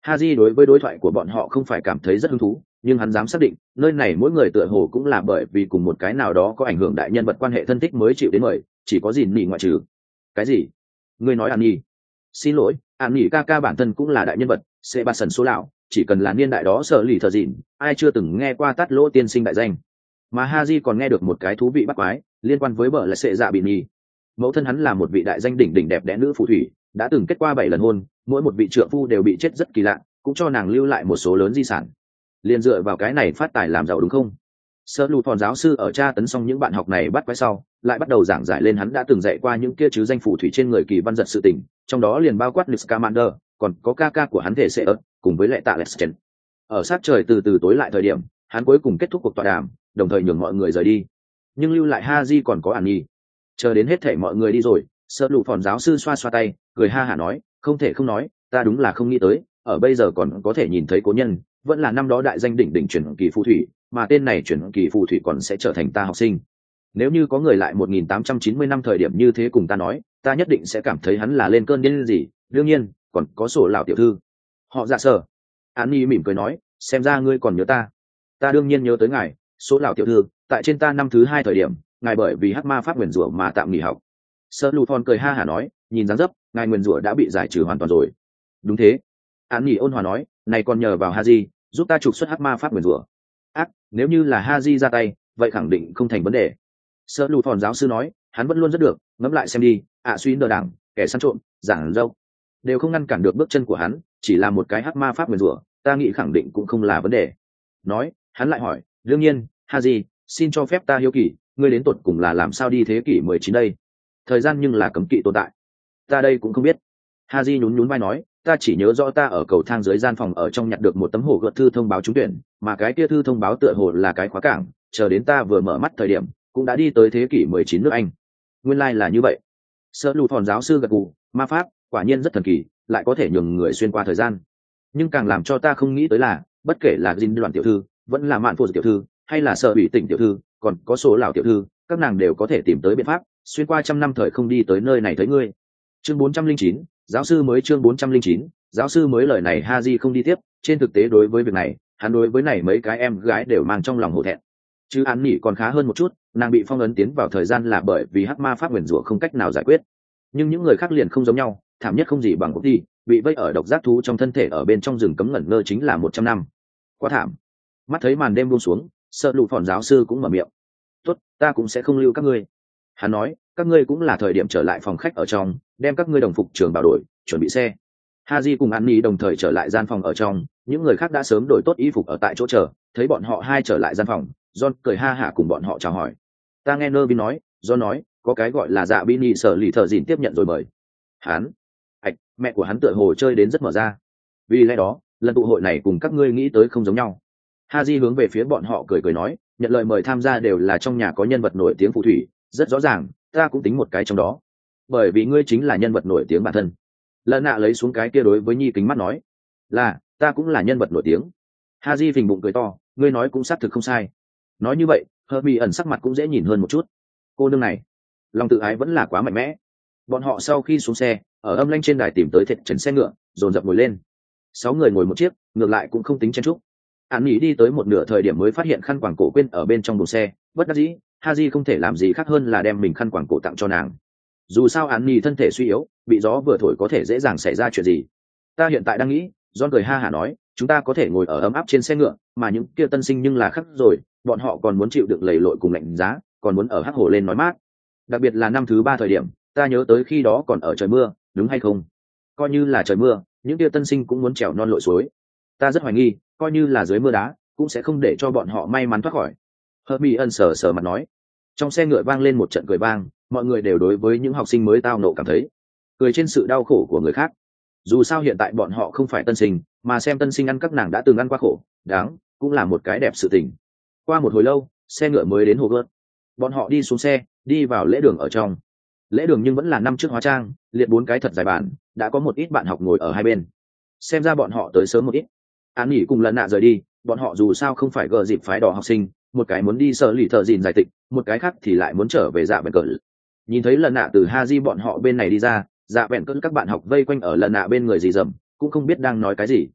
Haji đối với đối thoại của bọn họ không phải cảm thấy rất hứng thú, nhưng hắn dám xác định nơi này mỗi người tựa hồ cũng là bởi vì cùng một cái nào đó có ảnh hưởng đại nhân vật quan hệ thân thích mới chịu đến mời, chỉ có gì nỉ ngoại trừ. Cái gì? Ngươi nói An Nhi? Xin lỗi, An Nhi ca ca bản thân cũng là đại nhân vật, sẽ ba sần số lão, chỉ cần là niên đại đó sở lì thờ dịn, ai chưa từng nghe qua tát lỗ tiên sinh đại danh. Mà Haji còn nghe được một cái thú vị bắt quái liên quan với vợ là sệ dạ bị nhi. Mẫu thân hắn là một vị đại danh đỉnh đỉnh đẹp đẽ nữ phù thủy, đã từng kết qua bảy lần hôn, mỗi một vị trượng phu đều bị chết rất kỳ lạ, cũng cho nàng lưu lại một số lớn di sản. Liên dựa vào cái này phát tài làm giàu đúng không? Sơ lù thòn giáo sư ở tra tấn xong những bạn học này bắt quái sau, lại bắt đầu giảng giải lên hắn đã từng dạy qua những kia chứ danh phù thủy trên người kỳ văn giật sự tình, trong đó liền bao quát Scamander, còn có ca ca của hắn thể sẽ ớt, cùng với lệ tạ Leschen. Ở sát trời từ từ tối lại thời điểm, hắn cuối cùng kết thúc cuộc tọa đàm, đồng thời nhường mọi người rời đi. Nhưng lưu lại Haji còn có An Nhi. Chờ đến hết thảy mọi người đi rồi, Sơ lù thòn giáo sư xoa xoa tay, cười ha hả nói, không thể không nói, ta đúng là không nghĩ tới, ở bây giờ còn có thể nhìn thấy cố nhân, vẫn là năm đó đại danh đỉnh đỉnh truyền kỳ phù thủy, mà tên này truyền kỳ phù thủy còn sẽ trở thành ta học sinh. Nếu như có người lại một nghìn tám trăm chín mươi năm thời điểm như thế cùng ta nói, ta nhất định sẽ cảm thấy hắn là lên cơn điên gì. Đương nhiên, còn có sổ lão tiểu thư. Họ dạ sở. An Nhi mỉm cười nói, xem ra ngươi còn nhớ ta. Ta đương nhiên nhớ tới ngài, số lão tiểu thư. Tại trên ta năm thứ hai thời điểm, ngài bởi vì hắc ma pháp nguyền rủa mà tạm nghỉ học. Sơ lù thon cười ha hả nói, nhìn dáng dấp, ngài nguyền rủa đã bị giải trừ hoàn toàn rồi. Đúng thế. An Nhi ôn hòa nói, này còn nhờ vào Haji giúp ta trục xuất hắc ma pháp nguyền rủa. Ác, nếu như là Haji ra tay, vậy khẳng định không thành vấn đề. Sơ lù thòn giáo sư nói, hắn vẫn luôn rất được, ngẫm lại xem đi, ạ suy nờ đảng, kẻ săn trộm, giảng dâu, đều không ngăn cản được bước chân của hắn, chỉ là một cái hắc ma pháp nguyền rủa, ta nghĩ khẳng định cũng không là vấn đề. Nói, hắn lại hỏi, đương nhiên, Haji, xin cho phép ta hiếu kỳ, ngươi đến tột cùng là làm sao đi thế kỷ mười chín đây? Thời gian nhưng là cấm kỵ tồn tại. Ta đây cũng không biết. Haji nhún nhún vai nói, ta chỉ nhớ rõ ta ở cầu thang dưới gian phòng ở trong nhặt được một tấm hồ gợt thư thông báo trúng tuyển, mà cái kia thư thông báo tựa hồ là cái khóa cảng, chờ đến ta vừa mở mắt thời điểm, cũng đã đi tới thế kỷ mười chín nước Anh. Nguyên lai like là như vậy. Sơ lù thòn giáo sư gật gù, ma pháp, quả nhiên rất thần kỳ, lại có thể nhường người xuyên qua thời gian. Nhưng càng làm cho ta không nghĩ tới là, bất kể là Jin đoàn tiểu thư, vẫn là Mạn Phù tiểu thư, hay là Sở Bị Tỉnh tiểu thư, còn có số lão tiểu thư, các nàng đều có thể tìm tới biện pháp, xuyên qua trăm năm thời không đi tới nơi này thấy ngươi. Chương bốn trăm linh chín, giáo sư mới chương bốn trăm linh chín, giáo sư mới lời này Haji không đi tiếp, trên thực tế đối với việc này, hắn đối với này mấy cái em gái đều mang trong lòng hổ thẹn. Chứ An Nhi còn khá hơn một chút, nàng bị phong ấn tiến vào thời gian là bởi vì hắc ma pháp nguyền rủa không cách nào giải quyết. Nhưng những người khác liền không giống nhau, thảm nhất không gì bằng Bobby, bị vây ở độc giác thú trong thân thể ở bên trong rừng cấm ngẩn ngơ chính là một trăm năm. Quá thảm. Mắt thấy màn đêm buông xuống, Sợ Lụ Phòn giáo sư cũng mở miệng. "Tốt, ta cũng sẽ không lưu các ngươi." Hắn nói, "Các ngươi cũng là thời điểm trở lại phòng khách ở trong, đem các ngươi đồng phục trường bảo đổi, chuẩn bị xe." Haji cùng An Nhi đồng thời trở lại gian phòng ở trong, những người khác đã sớm đổi tốt y phục ở tại chỗ chờ, thấy bọn họ hai trở lại gian phòng, John cười ha hả cùng bọn họ chào hỏi. "Ta nghe Nervin nói, John nói, có cái gọi là dạ Bini sở lì thợ dịn tiếp nhận rồi mời." Hắn, ạch, mẹ của hắn tựa hồ chơi đến rất mở ra. Vì lẽ đó, lần tụ hội này cùng các ngươi nghĩ tới không giống nhau. Haji hướng về phía bọn họ cười cười nói, nhận lời mời tham gia đều là trong nhà có nhân vật nổi tiếng phù thủy, rất rõ ràng, ta cũng tính một cái trong đó. Bởi vì ngươi chính là nhân vật nổi tiếng bản thân. Lần nạ lấy xuống cái kia đối với Nhi kính mắt nói, là, ta cũng là nhân vật nổi tiếng. Haji phình bụng cười to, ngươi nói cũng xác thực không sai. Nói như vậy, Herbie ẩn sắc mặt cũng dễ nhìn hơn một chút. Cô nương này, lòng tự ái vẫn là quá mạnh mẽ. Bọn họ sau khi xuống xe, ở âm lanh trên đài tìm tới thịt trần xe ngựa, dồn dập ngồi lên. Sáu người ngồi một chiếc, ngược lại cũng không tính chen chúc. Án Nghị đi tới một nửa thời điểm mới phát hiện khăn quàng cổ quên ở bên trong buồng xe, bất đắc dĩ, Haji không thể làm gì khác hơn là đem mình khăn quàng cổ tặng cho nàng. Dù sao Án Nghị thân thể suy yếu, bị gió vừa thổi có thể dễ dàng xảy ra chuyện gì. Ta hiện tại đang nghĩ, John cười ha hả nói, chúng ta có thể ngồi ở ấm áp trên xe ngựa, mà những kia tân sinh nhưng là khắc rồi, bọn họ còn muốn chịu đựng lầy lội cùng lạnh giá, còn muốn ở hắc hồ lên nói mát. Đặc biệt là năm thứ ba thời điểm, ta nhớ tới khi đó còn ở trời mưa, đúng hay không? Coi như là trời mưa, những kia tân sinh cũng muốn trèo non lội suối. Ta rất hoài nghi, coi như là dưới mưa đá, cũng sẽ không để cho bọn họ may mắn thoát khỏi. Herbie ân sờ sờ mặt nói. Trong xe ngựa vang lên một trận cười vang, mọi người đều đối với những học sinh mới tao nộ cảm thấy cười trên sự đau khổ của người khác. Dù sao hiện tại bọn họ không phải tân sinh, mà xem tân sinh ăn các nàng đã từng ăn qua khổ, đáng, cũng là một cái đẹp sự tình. Qua một hồi lâu, xe ngựa mới đến hồ gợt. Bọn họ đi xuống xe, đi vào lễ đường ở trong. Lễ đường nhưng vẫn là năm trước hóa trang, liệt bốn cái thật dài bản, đã có một ít bạn học ngồi ở hai bên. Xem ra bọn họ tới sớm một ít. Án nghỉ cùng lần nạ rời đi, bọn họ dù sao không phải gờ dịp phái đỏ học sinh, một cái muốn đi sở lì thợ dìn giải tịch, một cái khác thì lại muốn trở về dạ bèn cỡ. Nhìn thấy lần nạ từ Haji bọn họ bên này đi ra, dạ bèn cỡ các bạn học vây quanh ở lần nạ bên người gì dầm, cũng không biết đang nói cái gì.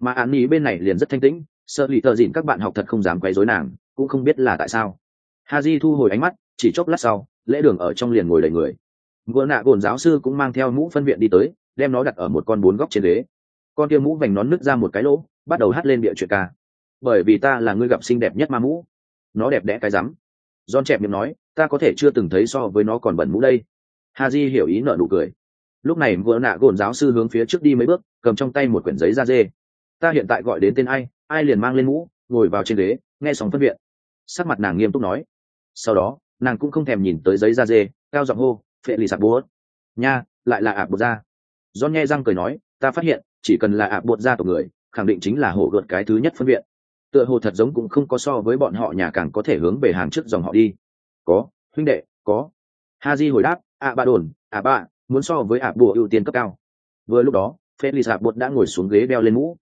mà an nhi bên này liền rất thanh tĩnh, sợ lì tờ dịn các bạn học thật không dám quấy rối nàng, cũng không biết là tại sao. Haji thu hồi ánh mắt, chỉ chốc lát sau lễ đường ở trong liền ngồi đầy người. Gỡ nạ gồn giáo sư cũng mang theo mũ phân viện đi tới, đem nó đặt ở một con bốn góc trên ghế. Con kia mũ vành nón nứt ra một cái lỗ, bắt đầu hát lên bịa chuyện ca. Bởi vì ta là người gặp xinh đẹp nhất ma mũ. Nó đẹp đẽ cái rắm. John chẹp miệng nói, ta có thể chưa từng thấy so với nó còn bẩn mũ đây. Haji hiểu ý nở nụ cười. Lúc này gỡ nạ gồn giáo sư hướng phía trước đi mấy bước, cầm trong tay một quyển giấy da dê. Ta hiện tại gọi đến tên ai, ai liền mang lên mũ, ngồi vào trên ghế, nghe sóng phân viện. Sắc mặt nàng nghiêm túc nói. Sau đó nàng cũng không thèm nhìn tới giấy da dê, cao giọng hô, phệ lì sạc búa nha, lại là ạp bột da. John nghe răng cười nói, ta phát hiện chỉ cần là ạp bột da tộc người, khẳng định chính là hổ gợt cái thứ nhất phân viện. Tựa hồ thật giống cũng không có so với bọn họ nhà càng có thể hướng về hàng trước dòng họ đi. Có, huynh đệ, có. Haji hồi đáp, ạ ba đồn, ạ ba, muốn so với ạp bùa ưu tiên cấp cao. Vừa lúc đó phệ lì sạc bột đã ngồi xuống ghế đeo lên mũ.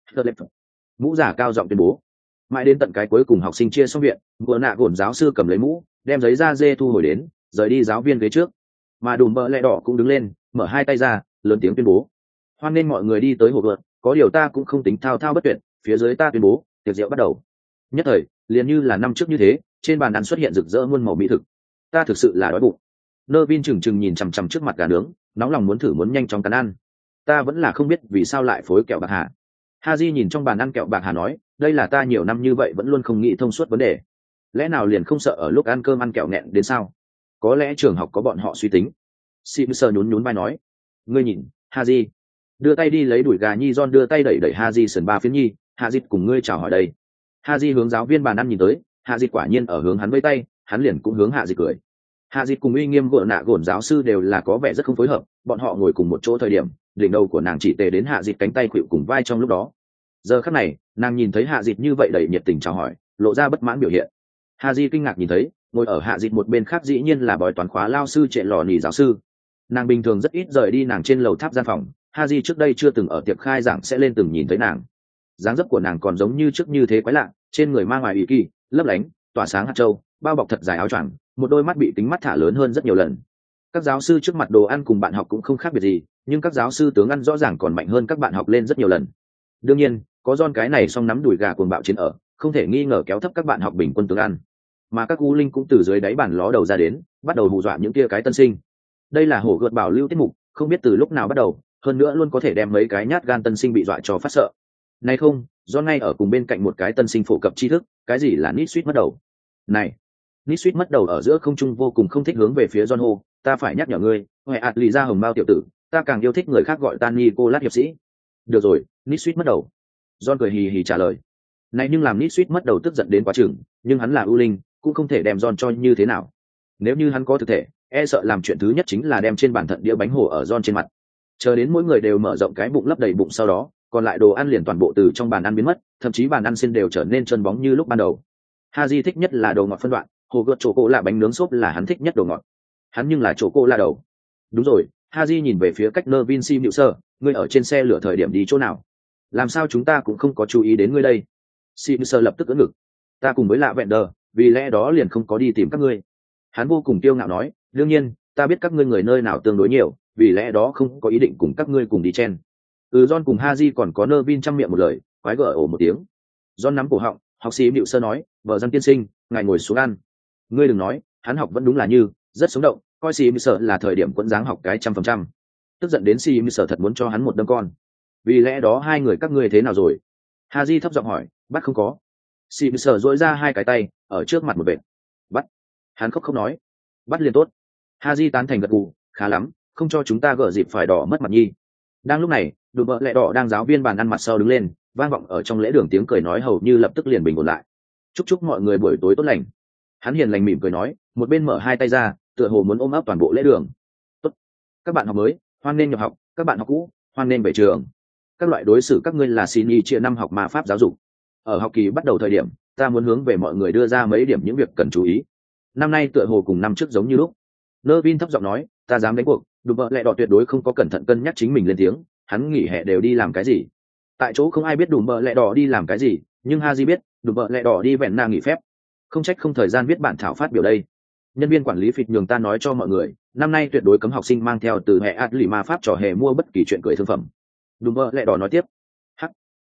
Mũ giả cao giọng tuyên bố. Mãi đến tận cái cuối cùng học sinh chia xong viện, vừa nạ gồn giáo sư cầm lấy mũ, đem giấy da dê thu hồi đến, rời đi giáo viên ghế trước. Mà đùm bợ lẹ đỏ cũng đứng lên, mở hai tay ra, lớn tiếng tuyên bố, hoan nên mọi người đi tới hồ vượt, có điều ta cũng không tính thao thao bất tuyệt, phía dưới ta tuyên bố tiệc rượu bắt đầu. Nhất thời liền như là năm trước như thế, trên bàn ăn xuất hiện rực rỡ muôn màu mỹ thực. Ta thực sự là đói bụng. Nơ Vin chừng chừng nhìn chằm chằm trước mặt gà nướng, nóng lòng muốn thử muốn nhanh chóng cắn ăn. Ta vẫn là không biết vì sao lại phối kẹo bạc hà. Haji nhìn trong bàn ăn kẹo bạc hà nói, đây là ta nhiều năm như vậy vẫn luôn không nghĩ thông suốt vấn đề. Lẽ nào liền không sợ ở lúc ăn cơm ăn kẹo nghẹn đến sao? Có lẽ trường học có bọn họ suy tính. Simpson nhún nhún vai nói, ngươi nhìn, Haji, đưa tay đi lấy đuổi gà nhi. John đưa tay đẩy đẩy Haji sườn ba phiến nhi, Haji cùng ngươi chào hỏi đây. Haji hướng giáo viên bàn ăn nhìn tới, Haji quả nhiên ở hướng hắn vẫy tay, hắn liền cũng hướng Haji cười. Haji cùng uy nghiêm gượng nạ gồn giáo sư đều là có vẻ rất không phối hợp, bọn họ ngồi cùng một chỗ thời điểm, đỉnh đầu của nàng chỉ tề đến Haji cánh tay khuỵu cùng vai trong lúc đó. Giờ khắc này, nàng nhìn thấy Haji như vậy đầy nhiệt tình chào hỏi, lộ ra bất mãn biểu hiện. Haji kinh ngạc nhìn thấy, ngồi ở Haji một bên khác dĩ nhiên là bói toán khóa lao sư Trệ Lò Nỉ giáo sư. Nàng bình thường rất ít rời đi nàng trên lầu tháp gian phòng, Haji trước đây chưa từng ở tiệc khai giảng sẽ lên từng nhìn thấy nàng. Dáng dấp của nàng còn giống như trước như thế quái lạ, trên người mang ngoài ủy kỳ, lấp lánh, tỏa sáng hạt châu, bao bọc thật dài áo choàng, một đôi mắt bị kính mắt thả lớn hơn rất nhiều lần. Các giáo sư trước mặt đồ ăn cùng bạn học cũng không khác biệt gì, nhưng các giáo sư tướng ăn rõ ràng còn mạnh hơn các bạn học lên rất nhiều lần. Đương nhiên, có John cái này song nắm đùi gà cuồng bạo chiến ở, không thể nghi ngờ kéo thấp các bạn học bình quân tướng ăn. Mà các u linh cũng từ dưới đáy bàn ló đầu ra đến, bắt đầu hù dọa những kia cái tân sinh. Đây là hổ gợt bảo lưu tiết mục, không biết từ lúc nào bắt đầu, hơn nữa luôn có thể đem mấy cái nhát gan tân sinh bị dọa cho phát sợ. Này không, John ngay ở cùng bên cạnh một cái tân sinh phổ cập tri thức, cái gì là nít suýt mất đầu. Này, nít suýt mất đầu ở giữa không trung vô cùng không thích hướng về phía John hô, ta phải nhắc nhở ngươi, huệ ạt lì ra hồng bao tiểu tử, ta càng yêu thích người khác gọi ta Nicolas hiệp sĩ. Được rồi, nít suýt mất đầu. John cười hì hì trả lời. Này nhưng làm nít suýt mất đầu tức giận đến quá chừng, nhưng hắn là ưu linh, cũng không thể đem John cho như thế nào. Nếu như hắn có thực thể, e sợ làm chuyện thứ nhất chính là đem trên bàn thận đĩa bánh hồ ở John trên mặt. Chờ đến mỗi người đều mở rộng cái bụng lấp đầy bụng sau đó, còn lại đồ ăn liền toàn bộ từ trong bàn ăn biến mất, thậm chí bàn ăn xin đều trở nên trơn bóng như lúc ban đầu. Haji thích nhất là đồ ngọt phân đoạn, hồ gợt chổ cô là bánh nướng xốp là hắn thích nhất đồ ngọt. Hắn nhưng là chổ cô là đầu. Đúng rồi, Haji nhìn về phía cách nơ Vinci Nhự Sơ, ngươi ở trên xe lửa thời điểm đi chỗ nào? Làm sao chúng ta cũng không có chú ý đến ngươi đây? Simpson lập tức ưỡn ngực. Ta cùng với lạ vẹn đờ, vì lẽ đó liền không có đi tìm các ngươi. Hắn vô cùng kiêu ngạo nói, đương nhiên, ta biết các ngươi người nơi nào tương đối nhiều, vì lẽ đó không có ý định cùng các ngươi cùng đi chen. Ừ, John cùng Haji còn có Nervin trăm miệng một lời, quái gở ổ một tiếng. John nắm cổ họng, học sĩ Nhự Sơ nói, vợ dân tiên sinh, ngài ngồi xuống ăn. Ngươi đừng nói, hắn học vẫn đúng là như, rất sống động, coi sĩ Nhự Sơ là thời điểm quẫn dáng học cái trăm phần trăm. Tức giận đến sĩ Nhự Sơ thật muốn cho hắn một đâm con. Vì lẽ đó hai người các ngươi thế nào rồi? Haji thấp giọng hỏi, bắt không có. Sĩ Nhự Sơ duỗi ra hai cái tay, ở trước mặt một vệt. Bắt. Hắn khóc không nói. Bắt liền tốt. Haji tán thành gật gù, khá lắm, không cho chúng ta gỡ dịp phải đỏ mất mặt nhi. Đang lúc này, đùm bợ lẹ đỏ đang giáo viên bàn ăn mặt sau đứng lên, vang vọng ở trong lễ đường tiếng cười nói hầu như lập tức liền bình ổn lại. Chúc chúc mọi người buổi tối tốt lành. Hắn hiền lành mỉm cười nói, một bên mở hai tay ra, tựa hồ muốn ôm ấp toàn bộ lễ đường. Tốt. Các bạn học mới, hoan nên nhập học, các bạn học cũ, hoan nên về trường. Các loại đối xử các ngươi là xin y chia năm học ma pháp giáo dục. Ở học kỳ bắt đầu thời điểm, ta muốn hướng về mọi người đưa ra mấy điểm những việc cần chú ý. Năm nay tựa hồ cùng năm trước giống như lúc. Nervin thấp giọng nói, ta dám đánh cuộc, đùm bợ lẹ đỏ tuyệt đối không có cẩn thận cân nhắc chính mình lên tiếng, hắn nghỉ hè đều đi làm cái gì. Tại chỗ không ai biết đùm bợ lẹ đỏ đi làm cái gì, nhưng Haji biết, đùm bợ lẹ đỏ đi vẹn na nghỉ phép. Không trách không thời gian viết bản thảo phát biểu đây. Nhân viên quản lý phịt nhường ta nói cho mọi người, năm nay tuyệt đối cấm học sinh mang theo từ hệ ạt lì ma pháp trò hề mua bất kỳ chuyện cười thương phẩm. Đùm bợ lẹ đỏ nói tiếp. Hắc.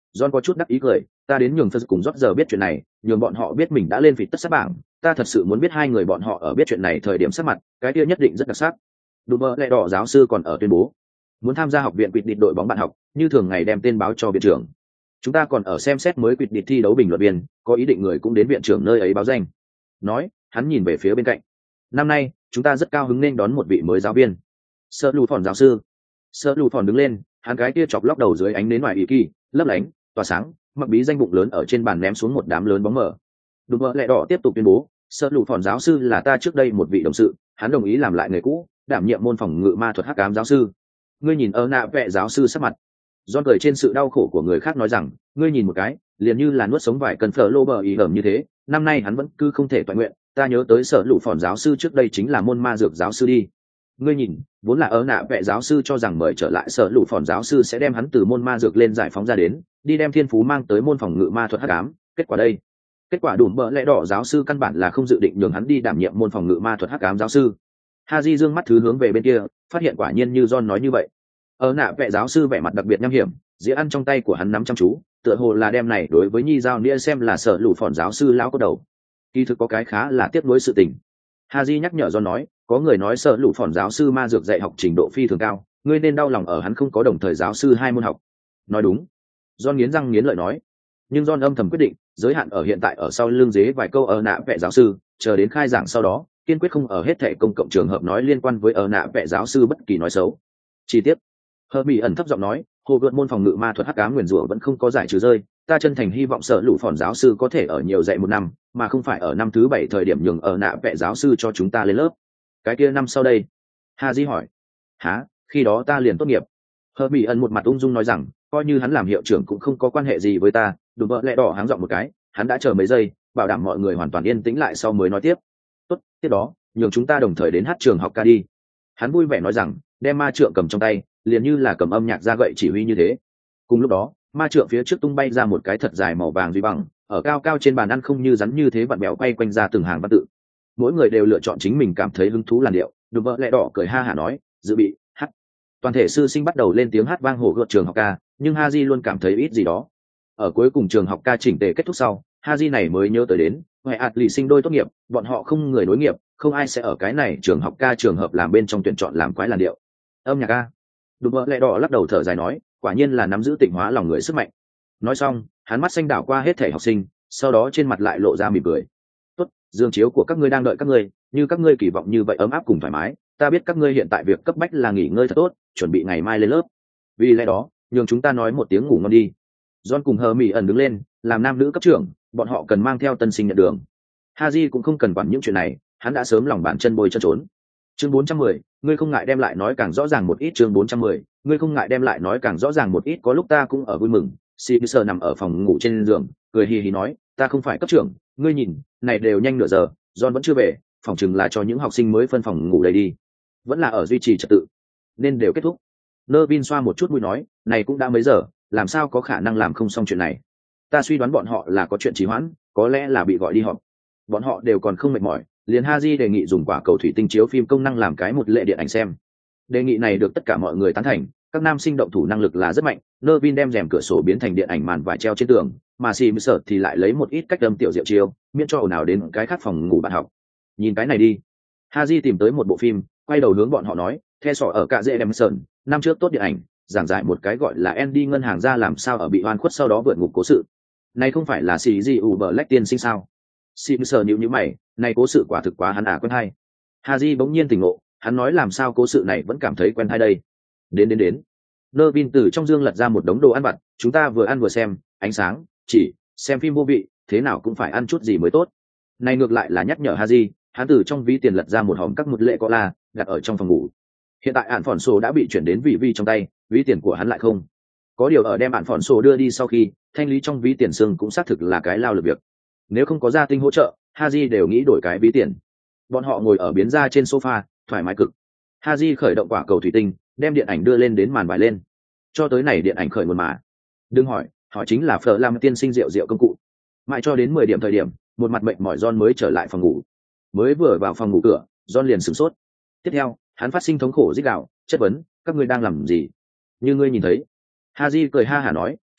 John có chút đắc ý cười, ta đến nhường Phật cùng rót giờ biết chuyện này, nhường bọn họ biết mình đã lên vị tất sát bảng, ta thật sự muốn biết hai người bọn họ ở biết chuyện này thời điểm sát mặt, cái kia nhất định rất đặc sắc. Đùm bơ lẹ đỏ giáo sư còn ở tuyên bố, muốn tham gia học viện Quidditch đội bóng bạn học, như thường ngày đem tên báo cho viện trưởng. Chúng ta còn ở xem xét mới Quidditch thi đấu bình luận viên, có ý định người cũng đến viện trưởng nơi ấy báo danh. Nói, hắn nhìn về phía bên cạnh. Năm nay, chúng ta rất cao hứng nên đón một vị mới giáo viên. Sơ Lù Phòn giáo sư. Sơ Lù Phòn đứng lên, hắn cái kia chọc lóc đầu dưới ánh nến ngoài ý kỳ, lấp lánh, tỏa sáng, mặc bí danh bụng lớn ở trên bàn ném xuống một đám lớn bóng mờ. Đùm bơ lẹ đỏ tiếp tục tuyên bố, Sơ Lù Phòn giáo sư là ta trước đây một vị đồng sự, hắn đồng ý làm lại nghề cũ, đảm nhiệm môn phòng ngự ma thuật hắc ám giáo sư. Ngươi nhìn ở nạ vẽ giáo sư sắc mặt. John cười trên sự đau khổ của người khác nói rằng, ngươi nhìn một cái, liền như là nuốt sống vài cân phở lô bờ ý ẩm như thế, năm nay hắn vẫn cứ không thể toàn nguyện, ta nhớ tới Sở Lũ Phòn giáo sư trước đây chính là môn ma dược giáo sư đi. Ngươi nhìn, vốn là ở nạ vẽ giáo sư cho rằng mời trở lại Sở Lũ Phòn giáo sư sẽ đem hắn từ môn ma dược lên giải phóng ra đến, đi đem thiên phú mang tới môn phòng ngự ma thuật hắc ám, kết quả đây. Kết quả đùm bợ lẽ đỏ giáo sư căn bản là không dự định nhường hắn đi đảm nhiệm môn phòng ngự ma thuật hắc ám giáo sư. Haji dương mắt thứ hướng về bên kia, phát hiện quả nhiên như John nói như vậy. Ở nạ vẽ giáo sư vẻ mặt đặc biệt nham hiểm, dĩa ăn trong tay của hắn nắm chăm chú, tựa hồ là đem này đối với nhi giao nghĩa xem là Sở Lũ Phòn giáo sư lão có đầu. Kỳ thực có cái khá là tiếc nuối sự tình. Haji nhắc nhở John nói, có người nói Sở Lũ Phòn giáo sư ma dược dạy học trình độ phi thường cao, ngươi nên đau lòng ở hắn không có đồng thời giáo sư hai môn học. Nói đúng. John nghiến răng nghiến lợi nói. Nhưng John âm thầm quyết định, giới hạn ở hiện tại ở sau lưng dế vài câu ở nạ vẽ giáo sư, chờ đến khai giảng sau đó, kiên quyết không ở hết thảy công cộng trường hợp nói liên quan với ở nạ vẽ giáo sư bất kỳ nói xấu. Chi tiết. Hờ bị ẩn thấp giọng nói, hồ gợn môn phòng ngự ma thuật hắc ám nguyền rủa vẫn không có giải trừ rơi, ta chân thành hy vọng Sở Lũ Phòn giáo sư có thể ở nhiều dạy một năm, mà không phải ở năm thứ bảy thời điểm nhường ở nạ vẽ giáo sư cho chúng ta lên lớp. Cái kia năm sau đây? Haji hỏi. Hả, khi đó ta liền tốt nghiệp. Hờ bị ẩn một mặt ung dung nói rằng, coi như hắn làm hiệu trưởng cũng không có quan hệ gì với ta. Đùm bợ lẹ đỏ háng giọng một cái, hắn đã chờ mấy giây, bảo đảm mọi người hoàn toàn yên tĩnh lại sau mới nói tiếp. Tốt, tiếp đó, nhường chúng ta đồng thời đến hát trường học ca đi. Hắn vui vẻ nói rằng, đem ma trượng cầm trong tay, liền như là cầm âm nhạc ra gậy chỉ huy như thế. Cùng lúc đó, ma trượng phía trước tung bay ra một cái thật dài màu vàng duy bằng, ở cao cao trên bàn ăn không như rắn như thế vặn bèo quay quanh ra từng hàng văn tự. Mỗi người đều lựa chọn chính mình cảm thấy hứng thú làn điệu. Đùm bợ lẹ đỏ cười ha hả nói, dự bị hát. Toàn thể sư sinh bắt đầu lên tiếng hát vang hổ gợt trường học ca, nhưng Haji luôn cảm thấy ít gì đó. Ở cuối cùng trường học ca chỉnh tề kết thúc sau, Haji này mới nhớ tới đến, ngoại ạt lì sinh đôi tốt nghiệp, bọn họ không người nối nghiệp, không ai sẽ ở cái này trường học ca trường hợp làm bên trong tuyển chọn làm quái làn điệu. Âm nhạc ca. Đùm bợ lẹ đỏ lắc đầu thở dài nói, quả nhiên là nắm giữ tịnh hóa lòng người sức mạnh. Nói xong, hắn mắt xanh đảo qua hết thể học sinh, sau đó trên mặt lại lộ ra mỉm cười. Tốt, dương chiếu của các ngươi đang đợi các ngươi, như các ngươi kỳ vọng như vậy ấm áp cùng thoải mái, ta biết các ngươi hiện tại việc cấp bách là nghỉ ngơi thật tốt, chuẩn bị ngày mai lên lớp. Vì lẽ đó, nhường chúng ta nói một tiếng ngủ ngon đi. John cùng Hờ Mỹ ẩn đứng lên, làm nam nữ cấp trưởng, bọn họ cần mang theo tân sinh nhận đường. Haji cũng không cần quản những chuyện này, hắn đã sớm lòng bàn chân bôi chân trốn. Chương bốn trăm mười, ngươi không ngại đem lại nói càng rõ ràng một ít. Chương bốn trăm mười, ngươi không ngại đem lại nói càng rõ ràng một ít. Có lúc ta cũng ở vui mừng. Caesar nằm ở phòng ngủ trên giường, cười hì hì nói, ta không phải cấp trưởng, ngươi nhìn, này đều nhanh nửa giờ, John vẫn chưa về, phòng chừng là cho những học sinh mới phân phòng ngủ đây đi. Vẫn là ở duy trì trật tự, nên đều kết thúc. Nervin xoa một chút mũi nói, này cũng đã mấy giờ, làm sao có khả năng làm không xong chuyện này. Ta suy đoán bọn họ là có chuyện trì hoãn, có lẽ là bị gọi đi họp. Bọn họ đều còn không mệt mỏi, liền Haji đề nghị dùng quả cầu thủy tinh chiếu phim công năng làm cái một lệ điện ảnh xem. Đề nghị này được tất cả mọi người tán thành, các nam sinh động thủ năng lực là rất mạnh. Nervin đem rèm cửa sổ biến thành điện ảnh màn vải treo trên tường, mà Caesar thì lại lấy một ít cách âm tiểu diệu chiêu, miễn cho ồn ào đến cái khác phòng ngủ bạn học. Nhìn cái này đi. Haji tìm tới một bộ phim, quay đầu hướng bọn họ nói, The sọ ở cạ dễ Emerson, năm trước tốt điện ảnh, giảng giải một cái gọi là Andy ngân hàng ra làm sao ở bị oan khuất sau đó vượt ngục cố sự. Này không phải là xì gì ủ bờ lách tiên sinh sao? Simpson nhíu nhíu mày, này cố sự quả thực quá hắn à quen hay. Haji bỗng nhiên tỉnh ngộ, hắn nói làm sao cố sự này vẫn cảm thấy quen hay đây. Đến đến đến. Nervin từ trong dương lật ra một đống đồ ăn vặt, chúng ta vừa ăn vừa xem, ánh sáng, chỉ, xem phim vô vị, thế nào cũng phải ăn chút gì mới tốt. Này ngược lại là nhắc nhở Haji, hắn từ trong ví tiền lật ra một hòm các một lệ cola, đặt ở trong phòng ngủ. Hiện tại ản phỏn sổ đã bị chuyển đến vị vi trong tay, ví tiền của hắn lại không. Có điều ở đem ản phỏn sổ đưa đi sau khi, thanh lý trong ví tiền xương cũng xác thực là cái lao lực việc. Nếu không có gia tinh hỗ trợ, Haji đều nghĩ đổi cái ví tiền. Bọn họ ngồi ở biến ra trên sofa, thoải mái cực. Haji khởi động quả cầu thủy tinh, đem điện ảnh đưa lên đến màn bài lên. Cho tới này điện ảnh khởi nguồn mà. Đừng hỏi, họ chính là Phở làm tiên sinh rượu rượu công cụ. Mãi cho đến mười điểm thời điểm, một mặt mệnh mỏi John mới trở lại phòng ngủ. Mới vừa vào phòng ngủ cửa, John liền sửng sốt. Tiếp theo, hắn phát sinh thống khổ rít gào, chất vấn, các ngươi đang làm gì? Như ngươi nhìn thấy. Haji cười ha hả nói,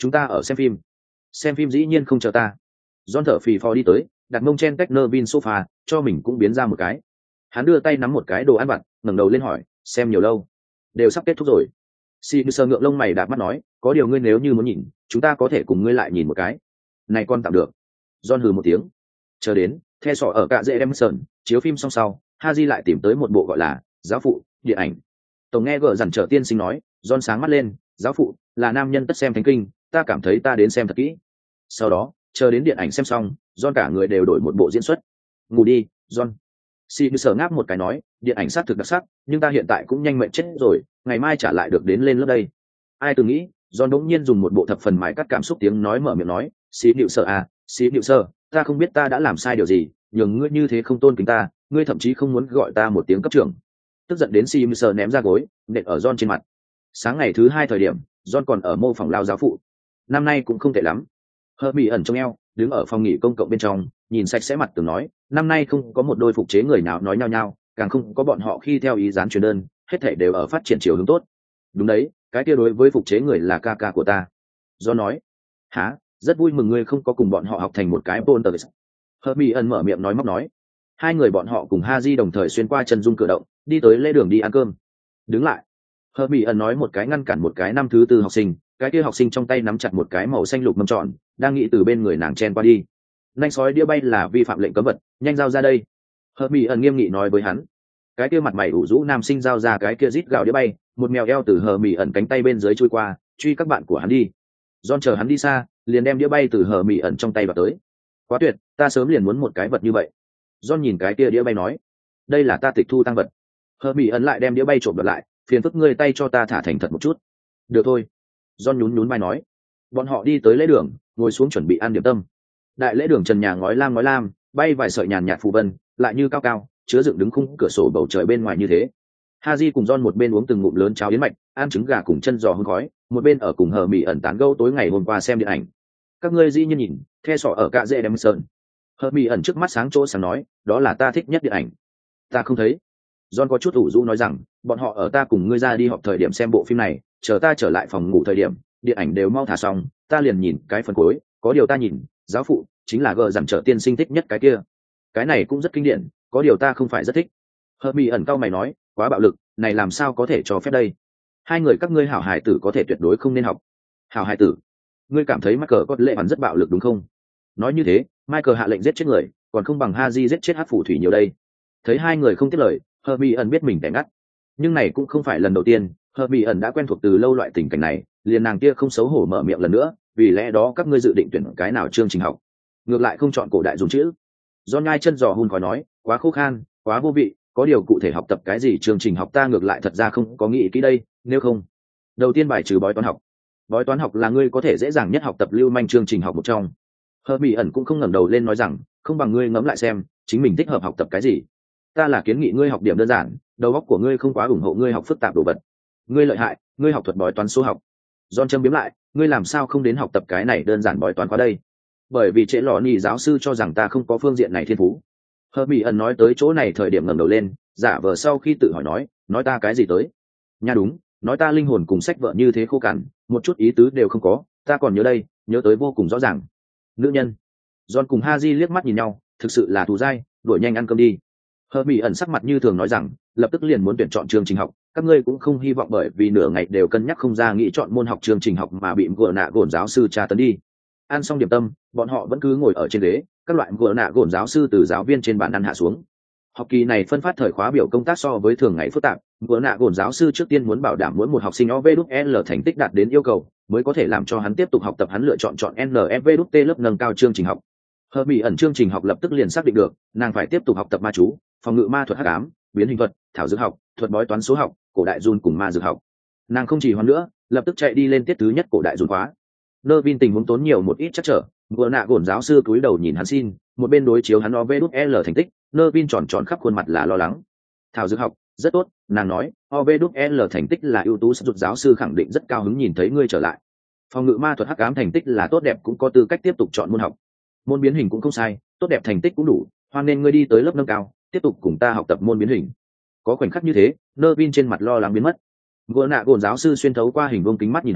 chúng ta ở xem phim. Xem phim dĩ nhiên không chờ ta. John thở phì phò đi tới, đặt mông trên cách Nervin sofa, cho mình cũng biến ra một cái. Hắn đưa tay nắm một cái đồ ăn vặt, ngẩng đầu lên hỏi, xem nhiều lâu? Đều sắp kết thúc rồi. Si sờ ngượng lông mày đạp mắt nói, có điều ngươi nếu như muốn nhìn, chúng ta có thể cùng ngươi lại nhìn một cái. Này con tạm được. John hừ một tiếng. Chờ đến, theo sọ ở cạ dễ Emerson, chiếu phim xong sau, Haji lại tìm tới một bộ gọi là giáo phụ điện ảnh. Tổng nghe gở dằn trở tiên sinh nói, John sáng mắt lên, giáo phụ là nam nhân tất xem thánh kinh, ta cảm thấy ta đến xem thật kỹ. Sau đó, chờ đến điện ảnh xem xong, John cả người đều đổi một bộ diễn xuất. Ngủ đi, John. Si sờ ngáp một cái nói, điện ảnh sát thực đặc sắc, nhưng ta hiện tại cũng nhanh mệnh chết rồi, ngày mai trả lại được đến lên lớp đây. Ai từng nghĩ, John đống nhiên dùng một bộ thập phần mái cắt cảm xúc tiếng nói mở miệng nói, Si Niệu Sơ à, Si Niệu Sơ, ta không biết ta đã làm sai điều gì, nhường ngươi như thế không tôn kính ta, ngươi thậm chí không muốn gọi ta một tiếng cấp trưởng. Tức giận đến Si Niệu Sơ ném ra gối, nện ở John trên mặt. Sáng ngày thứ hai thời điểm, John còn ở mô phòng lao giáo phụ. Năm nay cũng không tệ lắm. Hờ bị ẩn trong eo, đứng ở phòng nghỉ công cộng bên trong, nhìn sạch sẽ mặt tường nói, năm nay không có một đôi phục chế người nào nói nhau nhau, càng không có bọn họ khi theo ý dán truyền đơn, hết thảy đều ở phát triển chiều hướng tốt. Đúng đấy, cái kia đối với phục chế người là ca ca của ta. Do nói, hả, rất vui mừng ngươi không có cùng bọn họ học thành một cái bôn tờ. Hờ bị ẩn mở miệng nói móc nói. Hai người bọn họ cùng Haji đồng thời xuyên qua chân dung cửa động, đi tới lễ đường đi ăn cơm. Đứng lại. Hờ bị ẩn nói một cái ngăn cản một cái năm thứ tư học sinh, cái kia học sinh trong tay nắm chặt một cái màu xanh lục mâm tròn, đang nghĩ từ bên người nàng chen qua đi. Nanh sói đĩa bay là vi phạm lệnh cấm vật, nhanh giao ra đây. Hờ bị ẩn nghiêm nghị nói với hắn. Cái kia mặt mày ủ rũ nam sinh giao ra cái kia rít gào đĩa bay, một mèo eo từ hờ bị ẩn cánh tay bên dưới chui qua, truy các bạn của hắn đi. John chờ hắn đi xa, liền đem đĩa bay từ hờ bị ẩn trong tay vào tới. Quá tuyệt, ta sớm liền muốn một cái vật như vậy. John nhìn cái kia đĩa bay nói, đây là ta tịch thu tăng vật. Hờ bị ẩn lại đem đĩa bay trộm đoạt lại, phiền phức ngươi tay cho ta thả thành thật một chút. Được thôi. John nhún nhún vai nói. Bọn họ đi tới lễ đường, ngồi xuống chuẩn bị ăn điểm tâm. Đại lễ đường trần nhà ngói lam ngói lam, bay vài sợi nhàn nhạt phù vân, lại như cao cao, chứa dựng đứng khung cửa sổ bầu trời bên ngoài như thế. Haji cùng John một bên uống từng ngụm lớn cháo yến mạch, ăn trứng gà cùng chân giò hương khói, một bên ở cùng hờ mỉ ẩn tán gẫu tối ngày hôm qua xem điện ảnh. Các ngươi dĩ nhiên nhìn, the sọ ở cạ dễ đem sơn. Hờ mỉ ẩn trước mắt sáng chỗ sáng nói, đó là ta thích nhất điện ảnh. Ta không thấy. John có chút ủ rũ nói rằng, bọn họ ở ta cùng ngươi ra đi họp thời điểm xem bộ phim này, chờ ta trở lại phòng ngủ thời điểm, điện ảnh đều mau thả xong, ta liền nhìn cái phần cuối, có điều ta nhìn, giáo phụ chính là gờ dằn trở tiên sinh thích nhất cái kia. Cái này cũng rất kinh điển, có điều ta không phải rất thích. Hợp mỹ ẩn cau mày nói, quá bạo lực, này làm sao có thể cho phép đây? Hai người các ngươi hảo hải tử có thể tuyệt đối không nên học. Hảo hải tử? Ngươi cảm thấy Michael có lệ bắn rất bạo lực đúng không? Nói như thế, Michael hạ lệnh giết chết người, còn không bằng Haji giết chết hắc phù thủy nhiều đây. Thấy hai người không tiếp lời, Hợp mỹ ẩn biết mình tẻ ngắt. Nhưng này cũng không phải lần đầu tiên, Hợp mỹ ẩn đã quen thuộc từ lâu loại tình cảnh này, liền nàng kia không xấu hổ mở miệng lần nữa, vì lẽ đó các ngươi dự định tuyển cái nào chương trình học? Ngược lại không chọn cổ đại dùng chữ. Do nhai chân giò hun khói nói, quá khô khan, quá vô vị, có điều cụ thể học tập cái gì chương trình học ta ngược lại thật ra không có nghĩ kỹ đây, nếu không. Đầu tiên bài trừ bói toán học. Bói toán học là ngươi có thể dễ dàng nhất học tập lưu manh chương trình học một trong. Hợp mỹ ẩn cũng không ngẩng đầu lên nói rằng, không bằng ngươi ngẫm lại xem, chính mình thích hợp học tập cái gì. Ta là kiến nghị ngươi học điểm đơn giản, đầu óc của ngươi không quá ủng hộ ngươi học phức tạp đồ vật. Ngươi lợi hại, ngươi học thuật bói toán số học. John châm biếm lại, ngươi làm sao không đến học tập cái này đơn giản bói toán qua đây? Bởi vì trễ lọ nhì giáo sư cho rằng ta không có phương diện này thiên phú. Hợp mỹ ẩn nói tới chỗ này thời điểm ngẩng đầu lên, giả vờ sau khi tự hỏi nói, nói ta cái gì tới? Nha đúng, nói ta linh hồn cùng sách vợ như thế khô cằn, một chút ý tứ đều không có, ta còn nhớ đây, nhớ tới vô cùng rõ ràng. Nữ nhân. John cùng Haji liếc mắt nhìn nhau, thực sự là thù dai, đuổi nhanh ăn cơm đi. Hợp mỹ ẩn sắc mặt như thường nói rằng, lập tức liền muốn tuyển chọn chương trình học, các ngươi cũng không hy vọng bởi vì nửa ngày đều cân nhắc không ra nghĩ chọn môn học chương trình học mà bị gỡ nạ gồn giáo sư tra tấn đi. Ăn xong điểm tâm, bọn họ vẫn cứ ngồi ở trên ghế, các loại gỡ nạ gồn giáo sư từ giáo viên trên bàn ăn hạ xuống. Học kỳ này phân phát thời khóa biểu công tác so với thường ngày phức tạp, gỡ nạ gồn giáo sư trước tiên muốn bảo đảm mỗi một học sinh o vê đúc lờ thành tích đạt đến yêu cầu, mới có thể làm cho hắn tiếp tục học tập hắn lựa chọn chọn en ép vê đúc tê lớp nâng cao chương trình học. Hợp mỹ ẩn chương trình học lập tức liền xác định được, nàng phải tiếp tục học tập ma chú, phòng ngự ma thuật hắc ám, biến hình thuật, thảo dược học, thuật bói toán số học, cổ đại run cùng ma dược học. Nàng không chỉ hoan nữa, lập tức chạy đi lên tiết thứ nhất cổ đại run khóa. Nơ Vin tình huống tốn nhiều một ít chắc trở, vừa nạ gồn giáo sư cúi đầu nhìn hắn xin, một bên đối chiếu hắn o vê đúc lờ thành tích, Nơ Vin tròn tròn khắp khuôn mặt là lo lắng. Thảo dược học, rất tốt, nàng nói, o vê đúc lờ thành tích là ưu tú, sụt giáo sư khẳng định rất cao hứng nhìn thấy ngươi trở lại. Phòng ngự ma thuật hắc ám thành tích là tốt đẹp, cũng có tư cách tiếp tục chọn môn học. Môn biến hình cũng không sai, tốt đẹp thành tích cũng đủ, hoan nên ngươi đi tới lớp nâng cao, tiếp tục cùng ta học tập môn biến hình. Có khoảnh khắc như thế, Nơ Vin trên mặt lo lắng biến mất. Gỗ nạ gồn giáo sư xuyên thấu qua hình vuông kính mắt nhìn hắn,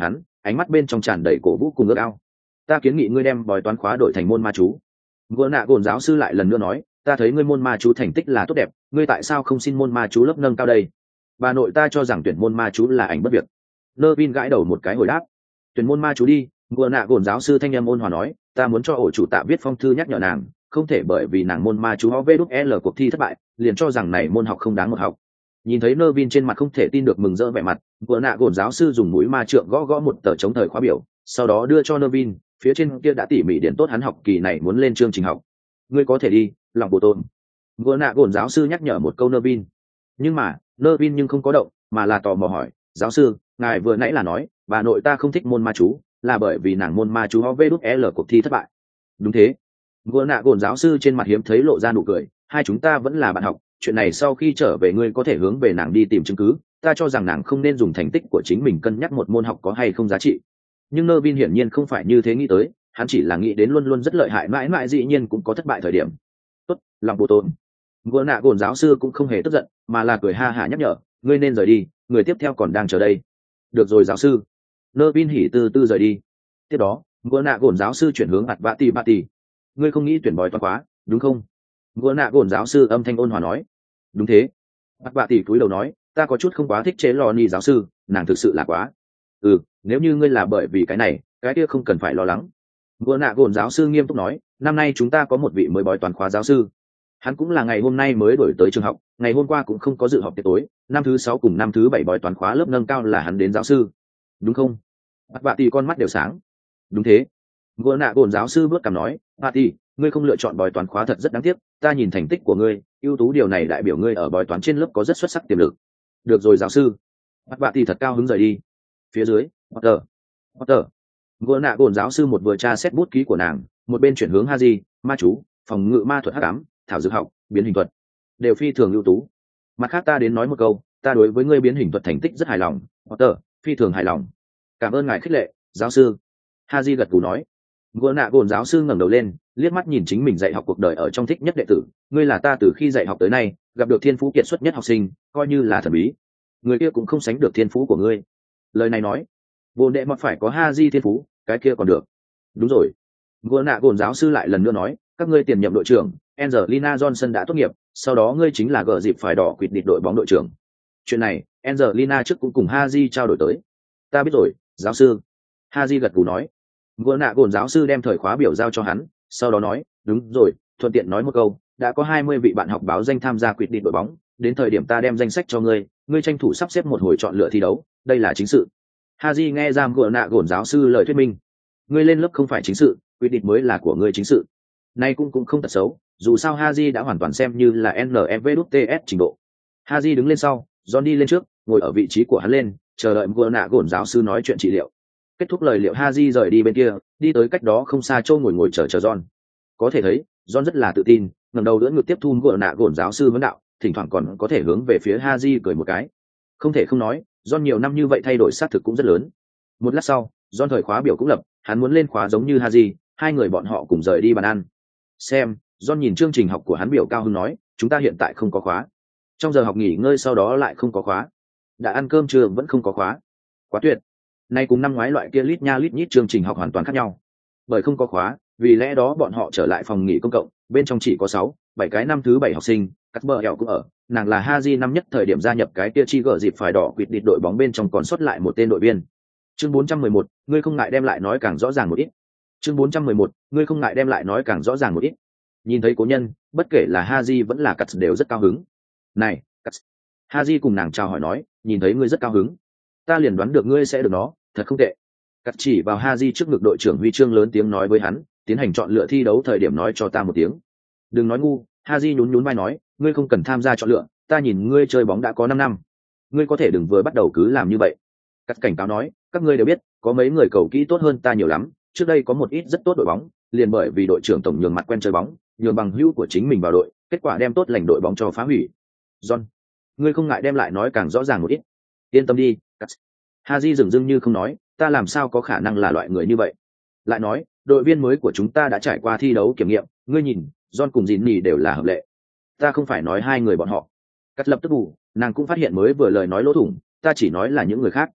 ánh mắt bên trong tràn đầy cổ vũ cùng ước ao. Ta kiến nghị ngươi đem bói toán khóa đổi thành môn ma chú. Vừa nạ gồn giáo sư lại lần nữa nói, ta thấy ngươi môn ma chú thành tích là tốt đẹp, ngươi tại sao không xin môn ma chú lớp nâng cao đây? Bà nội ta cho rằng tuyển môn ma chú là ảnh bất việc. Nơ Vin gãi đầu một cái hồi đáp, tuyển môn ma chú đi. Vừa nạ gồn giáo sư thanh em ôn hòa nói, ta muốn cho ổ chủ tạ viết phong thư nhắc nhở nàng, không thể bởi vì nàng môn ma chú ho vê đúc l cuộc thi thất bại liền cho rằng này môn học không đáng một học. Nhìn thấy Nơ Vin trên mặt không thể tin được mừng rỡ vẻ mặt, vừa nạ gồn giáo sư dùng mũi ma trượng gõ gõ một tờ chống thời khóa biểu, sau đó đưa cho Nơ Vin, phía trên kia đã tỉ mỉ điển tốt hắn học kỳ này muốn lên chương trình học. Ngươi có thể đi, lòng bộ tôn. Vừa nạ gồn giáo sư nhắc nhở một câu Nơ Vin, nhưng mà Nơ Vin nhưng không có động, mà là tò mò hỏi, giáo sư, ngài vừa nãy là nói bà nội ta không thích môn ma chú là bởi vì nàng môn ma chú ho vê đúc l cuộc thi thất bại? Đúng thế. Vừa nạ gồn giáo sư trên mặt hiếm thấy lộ ra nụ cười, hai chúng ta vẫn là bạn học, chuyện này sau khi trở về ngươi có thể hướng về nàng đi tìm chứng cứ, ta cho rằng nàng không nên dùng thành tích của chính mình cân nhắc một môn học có hay không giá trị. Nhưng Nơ Vin hiển nhiên không phải như thế nghĩ tới, hắn chỉ là nghĩ đến luôn luôn rất lợi hại mãi mãi dĩ nhiên cũng có thất bại thời điểm. Tốt, lòng bộ tôn. Vừa nạ gồn giáo sư cũng không hề tức giận, mà là cười ha hả nhắc nhở, ngươi nên rời đi, người tiếp theo còn đang chờ đây. Được rồi giáo sư. Nơ Vin hỉ từ từ rời đi. Tiếp đó vừa nạ gồn giáo sư chuyển hướng ạt bạ tì bạ tì, ngươi không nghĩ tuyển bói toán khóa đúng không? Vừa nạ gồn giáo sư âm thanh ôn hòa nói, đúng thế. ạt bạ tì cúi đầu nói, ta có chút không quá thích chế lò ni giáo sư, nàng thực sự là quá. Ừ, nếu như ngươi là bởi vì cái này cái kia không cần phải lo lắng. Vừa nạ gồn giáo sư nghiêm túc nói, năm nay chúng ta có một vị mới bói toán khóa giáo sư, hắn cũng là ngày hôm nay mới đổi tới trường học, ngày hôm qua cũng không có dự họp tiệc tối, năm thứ sáu cùng năm thứ bảy bói toán khóa lớp nâng cao là hắn đến giáo sư, đúng không? Bạt bạ tì con mắt đều sáng. Đúng thế. Vừa nạ gồn giáo sư bước cằm nói, bạ tì, ngươi không lựa chọn bói toán khóa thật rất đáng tiếc, ta nhìn thành tích của ngươi ưu tú, điều này đại biểu ngươi ở bói toán trên lớp có rất xuất sắc tiềm lực. Được rồi giáo sư. Bạt bạ tì thật cao hứng rời đi. Phía dưới, Potter, Potter. Vừa nạ gồn giáo sư một vừa tra xét bút ký của nàng, một bên chuyển hướng Haji, ma chú, phòng ngự ma thuật hắc ám, thảo dược học, biến hình thuật, đều phi thường ưu tú. Mặt khác ta đến nói một câu, ta đối với ngươi biến hình thuật thành tích rất hài lòng, Potter, phi thường hài lòng. Cảm ơn ngài khích lệ, giáo sư. Haji gật gù nói. Vừa nạ gồn giáo sư ngẩng đầu lên, liếc mắt nhìn chính mình dạy học cuộc đời ở trong thích nhất đệ tử, ngươi là ta từ khi dạy học tới nay gặp được thiên phú kiệt xuất nhất học sinh, coi như là thần bí. Người kia cũng không sánh được thiên phú của ngươi. Lời này nói, vô đệ mọt phải có Haji thiên phú, cái kia còn được. Đúng rồi. Vừa nạ gồn giáo sư lại lần nữa nói, các ngươi tiền nhậm đội trưởng Angelina Johnson đã tốt nghiệp, sau đó ngươi chính là gỡ dịp phải đỏ quỵt địt đội bóng đội trưởng. Chuyện này Angelina trước cũng cùng Haji trao đổi tới. Ta biết rồi, giáo sư. Haji gật gù nói. Vừa nạ gồn giáo sư đem thời khóa biểu giao cho hắn, sau đó nói, đúng rồi, thuận tiện nói một câu, đã có hai mươi vị bạn học báo danh tham gia quỵt địt đội bóng, đến thời điểm ta đem danh sách cho ngươi, ngươi tranh thủ sắp xếp một hồi chọn lựa thi đấu, đây là chính sự. Haji nghe giam vừa nạ gồn giáo sư lời thuyết minh, ngươi lên lớp không phải chính sự, quỵt địt mới là của ngươi chính sự. Nay cũng cũng không tật xấu, dù sao Haji đã hoàn toàn xem như là en ép vê tê ét trình độ. Haji đứng lên sau, John đi lên trước, ngồi ở vị trí của hắn lên, chờ đợi vừa nạ gồn giáo sư nói chuyện trị liệu. Kết thúc lời liệu, Haji rời đi bên kia, đi tới cách đó không xa Châu ngồi ngồi chờ chờ John. Có thể thấy, John rất là tự tin, ngẩng đầu đỡ ngực tiếp thu vừa nạ gồn giáo sư vấn đạo, thỉnh thoảng còn có thể hướng về phía Haji cười một cái. Không thể không nói, John nhiều năm như vậy thay đổi xác thực cũng rất lớn. Một lát sau, John thời khóa biểu cũng lập, hắn muốn lên khóa giống như Haji, hai người bọn họ cùng rời đi bàn ăn. Xem, John nhìn chương trình học của hắn biểu cao hứng nói, chúng ta hiện tại không có khóa. Trong giờ học nghỉ ngơi sau đó lại không có khóa. Đã ăn cơm trưa vẫn không có khóa. Quá tuyệt. Nay cùng năm ngoái loại kia lít nha lít nhít chương trình học hoàn toàn khác nhau. Bởi không có khóa, vì lẽ đó bọn họ trở lại phòng nghỉ công cộng, bên trong chỉ có sáu, bảy cái năm thứ bảy học sinh, Cuthbert Hẹo cũng ở, nàng là Haji năm nhất thời điểm gia nhập cái kia chi gở dịp phải đỏ quỵt địt đội bóng bên trong còn sót lại một tên đội viên. Chương bốn trăm mười một, ngươi không ngại đem lại nói càng rõ ràng một ít. Chương bốn trăm mười một, ngươi không ngại đem lại nói càng rõ ràng một ít. Nhìn thấy cố nhân, bất kể là Haji vẫn là Cắt đều rất cao hứng. Này, Cắt. Haji cùng nàng chào hỏi nói, nhìn thấy ngươi rất cao hứng, ta liền đoán được ngươi sẽ được nó, thật không tệ. Cắt chỉ vào Haji trước ngực đội trưởng huy chương lớn tiếng nói với hắn, tiến hành chọn lựa thi đấu thời điểm nói cho ta một tiếng. Đừng nói ngu. Haji nhún nhún vai nói, ngươi không cần tham gia chọn lựa, ta nhìn ngươi chơi bóng đã có năm năm, ngươi có thể đừng vừa bắt đầu cứ làm như vậy. Cắt cảnh cáo nói, các ngươi đều biết, có mấy người cầu kỹ tốt hơn ta nhiều lắm, trước đây có một ít rất tốt đội bóng, liền bởi vì đội trưởng tổng nhường mặt quen chơi bóng, nhường bằng hữu của chính mình vào đội, kết quả đem tốt lành đội bóng cho phá hủy. John, ngươi không ngại đem lại nói càng rõ ràng một ít. Yên tâm đi, Cắt. Haji dừng dưng như không nói, ta làm sao có khả năng là loại người như vậy. Lại nói, đội viên mới của chúng ta đã trải qua thi đấu kiểm nghiệm, ngươi nhìn, John cùng Jinny đều là hợp lệ. Ta không phải nói hai người bọn họ. Cắt lập tức bù, nàng cũng phát hiện mới vừa lời nói lỗ thủng, ta chỉ nói là những người khác.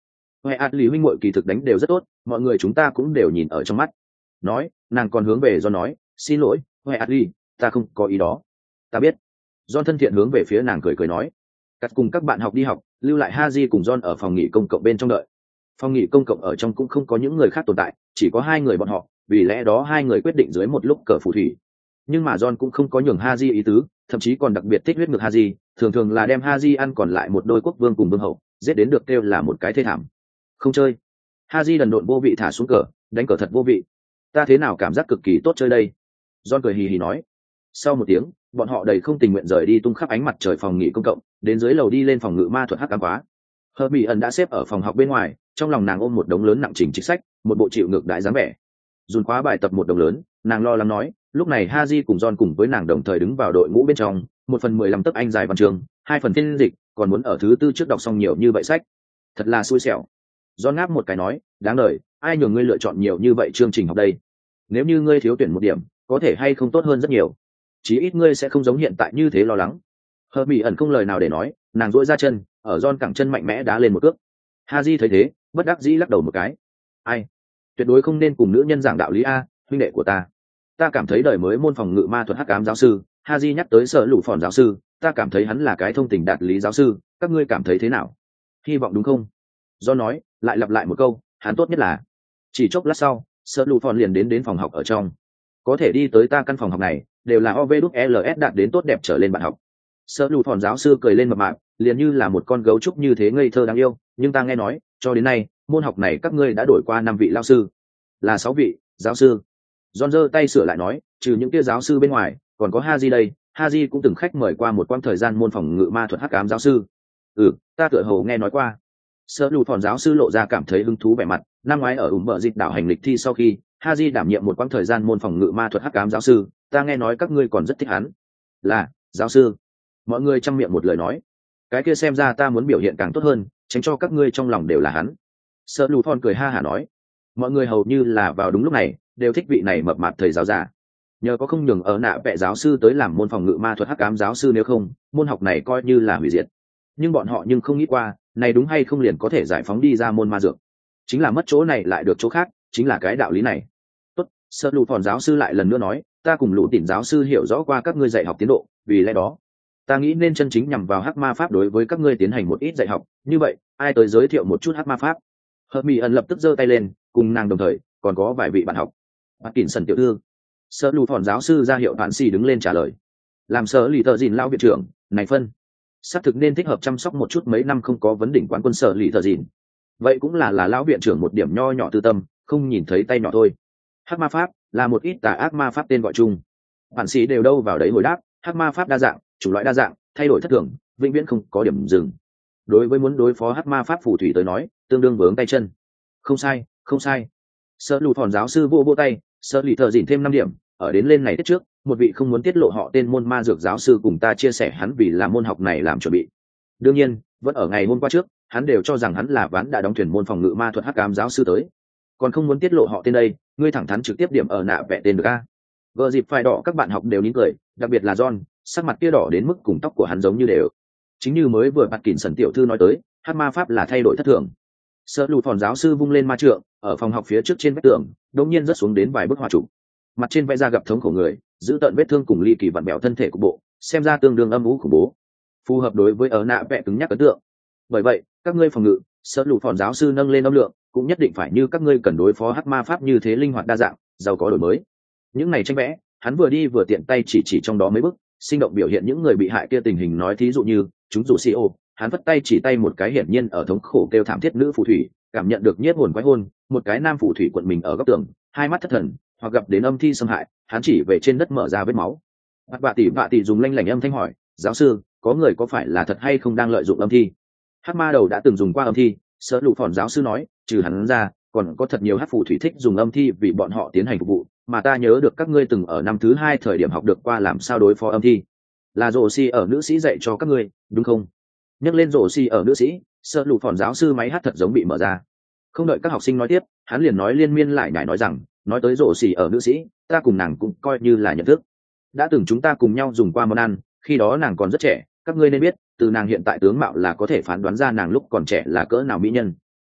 huệ ạt lì huynh muội kỳ thực đánh đều rất tốt, mọi người chúng ta cũng đều nhìn ở trong mắt. Nói, nàng còn hướng về John nói, xin lỗi, huệ ạt lì, ta không có ý đó. Ta biết. John thân thiện hướng về phía nàng cười cười nói, cắt cùng các bạn học đi học, lưu lại Haji cùng John ở phòng nghỉ công cộng bên trong đợi. Phòng nghỉ công cộng ở trong cũng không có những người khác tồn tại, chỉ có hai người bọn họ, vì lẽ đó hai người quyết định dưới một lúc cờ phù thủy. Nhưng mà John cũng không có nhường Haji ý tứ, thậm chí còn đặc biệt thích huyết ngược Haji, thường thường là đem Haji ăn còn lại một đôi quốc vương cùng vương hậu, giết đến được kêu là một cái thê thảm. Không chơi. Haji đần độn vô vị thả xuống cờ, đánh cờ thật vô vị. Ta thế nào cảm giác cực kỳ tốt chơi đây. John cười hì hì nói. Sau một tiếng, bọn họ đầy không tình nguyện rời đi tung khắp ánh mặt trời phòng nghỉ công cộng, đến dưới lầu đi lên phòng ngự ma thuật hắc ám quá. Hermione đã xếp ở phòng học bên ngoài, trong lòng nàng ôm một đống lớn nặng trình trịch sách, một bộ chịu ngược đại dáng vẻ. Dùn khóa bài tập một đồng lớn, nàng lo lắng nói, lúc này Haji cùng John cùng với nàng đồng thời đứng vào đội ngũ bên trong, một phần mười lăm tấc anh dài văn trường, hai phần phiên dịch, còn muốn ở thứ tư trước đọc xong nhiều như vậy sách. Thật là xui xẻo. John ngáp một cái nói, đáng đời, ai nhường ngươi lựa chọn nhiều như vậy chương trình học đây? Nếu như ngươi thiếu tuyển một điểm, có thể hay không tốt hơn rất nhiều. Chí ít ngươi sẽ không giống hiện tại như thế lo lắng. Hermione không lời nào để nói, nàng duỗi ra chân, ở John cẳng chân mạnh mẽ đá lên một cước. Haji thấy thế, bất đắc dĩ lắc đầu một cái. Ai? Tuyệt đối không nên cùng nữ nhân giảng đạo lý a, huynh đệ của ta. Ta cảm thấy đời mới môn phòng ngự ma thuật hắc ám giáo sư, Haji nhắc tới Sở Lũ Phòn giáo sư, ta cảm thấy hắn là cái thông tình đạt lý giáo sư, các ngươi cảm thấy thế nào? Hy vọng đúng không? Do nói, lại lặp lại một câu, hắn tốt nhất là. Chỉ chốc lát sau, Sở Lũ Phòn liền đến đến phòng học ở trong. Có thể đi tới ta căn phòng học này, đều là o vê đúc lờ ét đạt đến tốt đẹp trở lên bạn học. Sở Lũ Phòn giáo sư cười lên mập mạp, liền như là một con gấu trúc như thế ngây thơ đáng yêu, nhưng ta nghe nói, cho đến nay, môn học này các ngươi đã đổi qua năm vị lao sư, là sáu vị giáo sư. John giơ tay sửa lại nói, trừ những kia giáo sư bên ngoài, còn có Haji đây, Haji cũng từng khách mời qua một quãng thời gian môn phòng ngự ma thuật hắc ám giáo sư. Ừ, ta tựa hồ nghe nói qua. Sở Lũ Phòn giáo sư lộ ra cảm thấy hứng thú vẻ mặt, năm ngoái ở ủng bờ dịch đảo hành lịch thi sau khi, Haji đảm nhiệm một quãng thời gian môn phòng ngự ma thuật hắc ám giáo sư, ta nghe nói các ngươi còn rất thích hắn. Là, giáo sư. Mọi người chăm miệng một lời nói. Cái kia xem ra ta muốn biểu hiện càng tốt hơn, tránh cho các ngươi trong lòng đều là hắn. Sở Lũ Phòn cười ha hả nói. Mọi người hầu như là vào đúng lúc này, đều thích vị này mập mạp thầy giáo giả. Nhờ có không nhường ở nạ vẽ giáo sư tới làm môn phòng ngự ma thuật hắc ám giáo sư, nếu không, môn học này coi như là hủy diệt. Nhưng bọn họ nhưng không nghĩ qua, này đúng hay không liền có thể giải phóng đi ra môn ma dược. Chính là mất chỗ này lại được chỗ khác, chính là cái đạo lý này. Tốt, Sở Lũ Phòn giáo sư lại lần nữa nói, ta cùng Lũ Tỉn giáo sư hiểu rõ qua các ngươi dạy học tiến độ, vì lẽ đó, ta nghĩ nên chân chính nhằm vào hắc ma pháp đối với các ngươi tiến hành một ít dạy học, như vậy, ai tới giới thiệu một chút hắc ma pháp? Hermione lập tức giơ tay lên, cùng nàng đồng thời, còn có vài vị bạn học. Atkinson tiểu thư. Sở Lũ Phòn giáo sư ra hiệu bạn xì đứng lên trả lời. Làm Sở Lì Tờ Dìn lão viện trưởng, này phân, xác thực nên thích hợp chăm sóc một chút mấy năm không có vấn đỉnh quán quân Sở Lì Tờ Dìn. Vậy cũng là là lão viện trưởng một điểm nho nhỏ tư tâm, không nhìn thấy tay nhỏ thôi. Hắc ma pháp là một ít tà ác ma pháp tên gọi chung. Bạn xì đều đâu vào đấy hồi đáp, hắc ma pháp đa dạng, chủng loại đa dạng, thay đổi thất thường, vĩnh viễn không có điểm dừng. Đối với muốn đối phó hắc ma pháp phù thủy tới nói, tương đương vướng tay chân. Không sai, không sai. Sở Lũ Phòn giáo sư vô vô tay, Sở Lì Thợ Dìn thêm năm điểm, ở đến lên này tiết trước, một vị không muốn tiết lộ họ tên môn ma dược giáo sư cùng ta chia sẻ hắn vì là môn học này làm chuẩn bị. Đương nhiên, vẫn ở ngày hôm qua trước, hắn đều cho rằng hắn là ván đã đóng thuyền môn phòng ngự ma thuật hắc ám giáo sư tới. Còn không muốn tiết lộ họ tên đây, ngươi thẳng thắn trực tiếp điểm ở nạ vẽ tên được a. Vợ dịp phải đỏ các bạn học đều nín cười, đặc biệt là John, sắc mặt kia đỏ đến mức cùng tóc của hắn giống như đều. Chính như mới vừa bạt kỉnh sần tiểu thư nói tới, hắc ma pháp là thay đổi thất thường. Sở Lũ Phòn giáo sư vung lên ma trượng, ở phòng học phía trước trên vách tường, đột nhiên rớt xuống đến vài bức họa trụ. Mặt trên vẽ ra gặp thống khổ người, giữ tận vết thương cùng ly kỳ vặn bẹo thân thể của bộ, xem ra tương đương âm u khủng bố, phù hợp đối với ở nạ vẽ cứng nhắc ấn tượng. Bởi vậy, các ngươi phòng ngự, Sở Lũ Phòn giáo sư nâng lên âm lượng, cũng nhất định phải như các ngươi cần đối phó hắc ma pháp như thế linh hoạt đa dạng, giàu có đổi mới. Những này tranh vẽ, hắn vừa đi vừa tiện tay chỉ chỉ trong đó mấy bức, sinh động biểu hiện những người bị hại kia tình hình, nói thí dụ như, chúng rủ xì ô, hắn vất tay chỉ tay một cái hiển nhiên ở thống khổ kêu thảm thiết nữ phù thủy, cảm nhận được nhiếp hồn quái hôn, một cái nam phù thủy quận mình ở góc tường, hai mắt thất thần, hoặc gặp đến âm thi xâm hại, hắn chỉ về trên đất mở ra vết máu. Bạt bạ tỷ bạ tỷ dùng lanh lảnh âm thanh hỏi, giáo sư, có người có phải là thật hay không đang lợi dụng âm thi? Hắc ma đầu đã từng dùng qua âm thi, Sở Lũ Phòn giáo sư nói, trừ hắn ra, còn có thật nhiều hắc phù thủy thích dùng âm thi vì bọn họ tiến hành phục vụ, mà ta nhớ được các ngươi từng ở năm thứ hai thời điểm học được qua làm sao đối phó âm thi. Là rổ xi ở nữ sĩ dạy cho các ngươi, đúng không? Nhắc lên rổ xi ở nữ sĩ, Sở Lũ Phòn giáo sư máy hát thật giống bị mở ra. Không đợi các học sinh nói tiếp, hắn liền nói liên miên lại nhải nói rằng, nói tới rổ xi ở nữ sĩ, ta cùng nàng cũng coi như là nhận thức. Đã từng chúng ta cùng nhau dùng qua món ăn, khi đó nàng còn rất trẻ, các ngươi nên biết, từ nàng hiện tại tướng mạo là có thể phán đoán ra nàng lúc còn trẻ là cỡ nào mỹ nhân.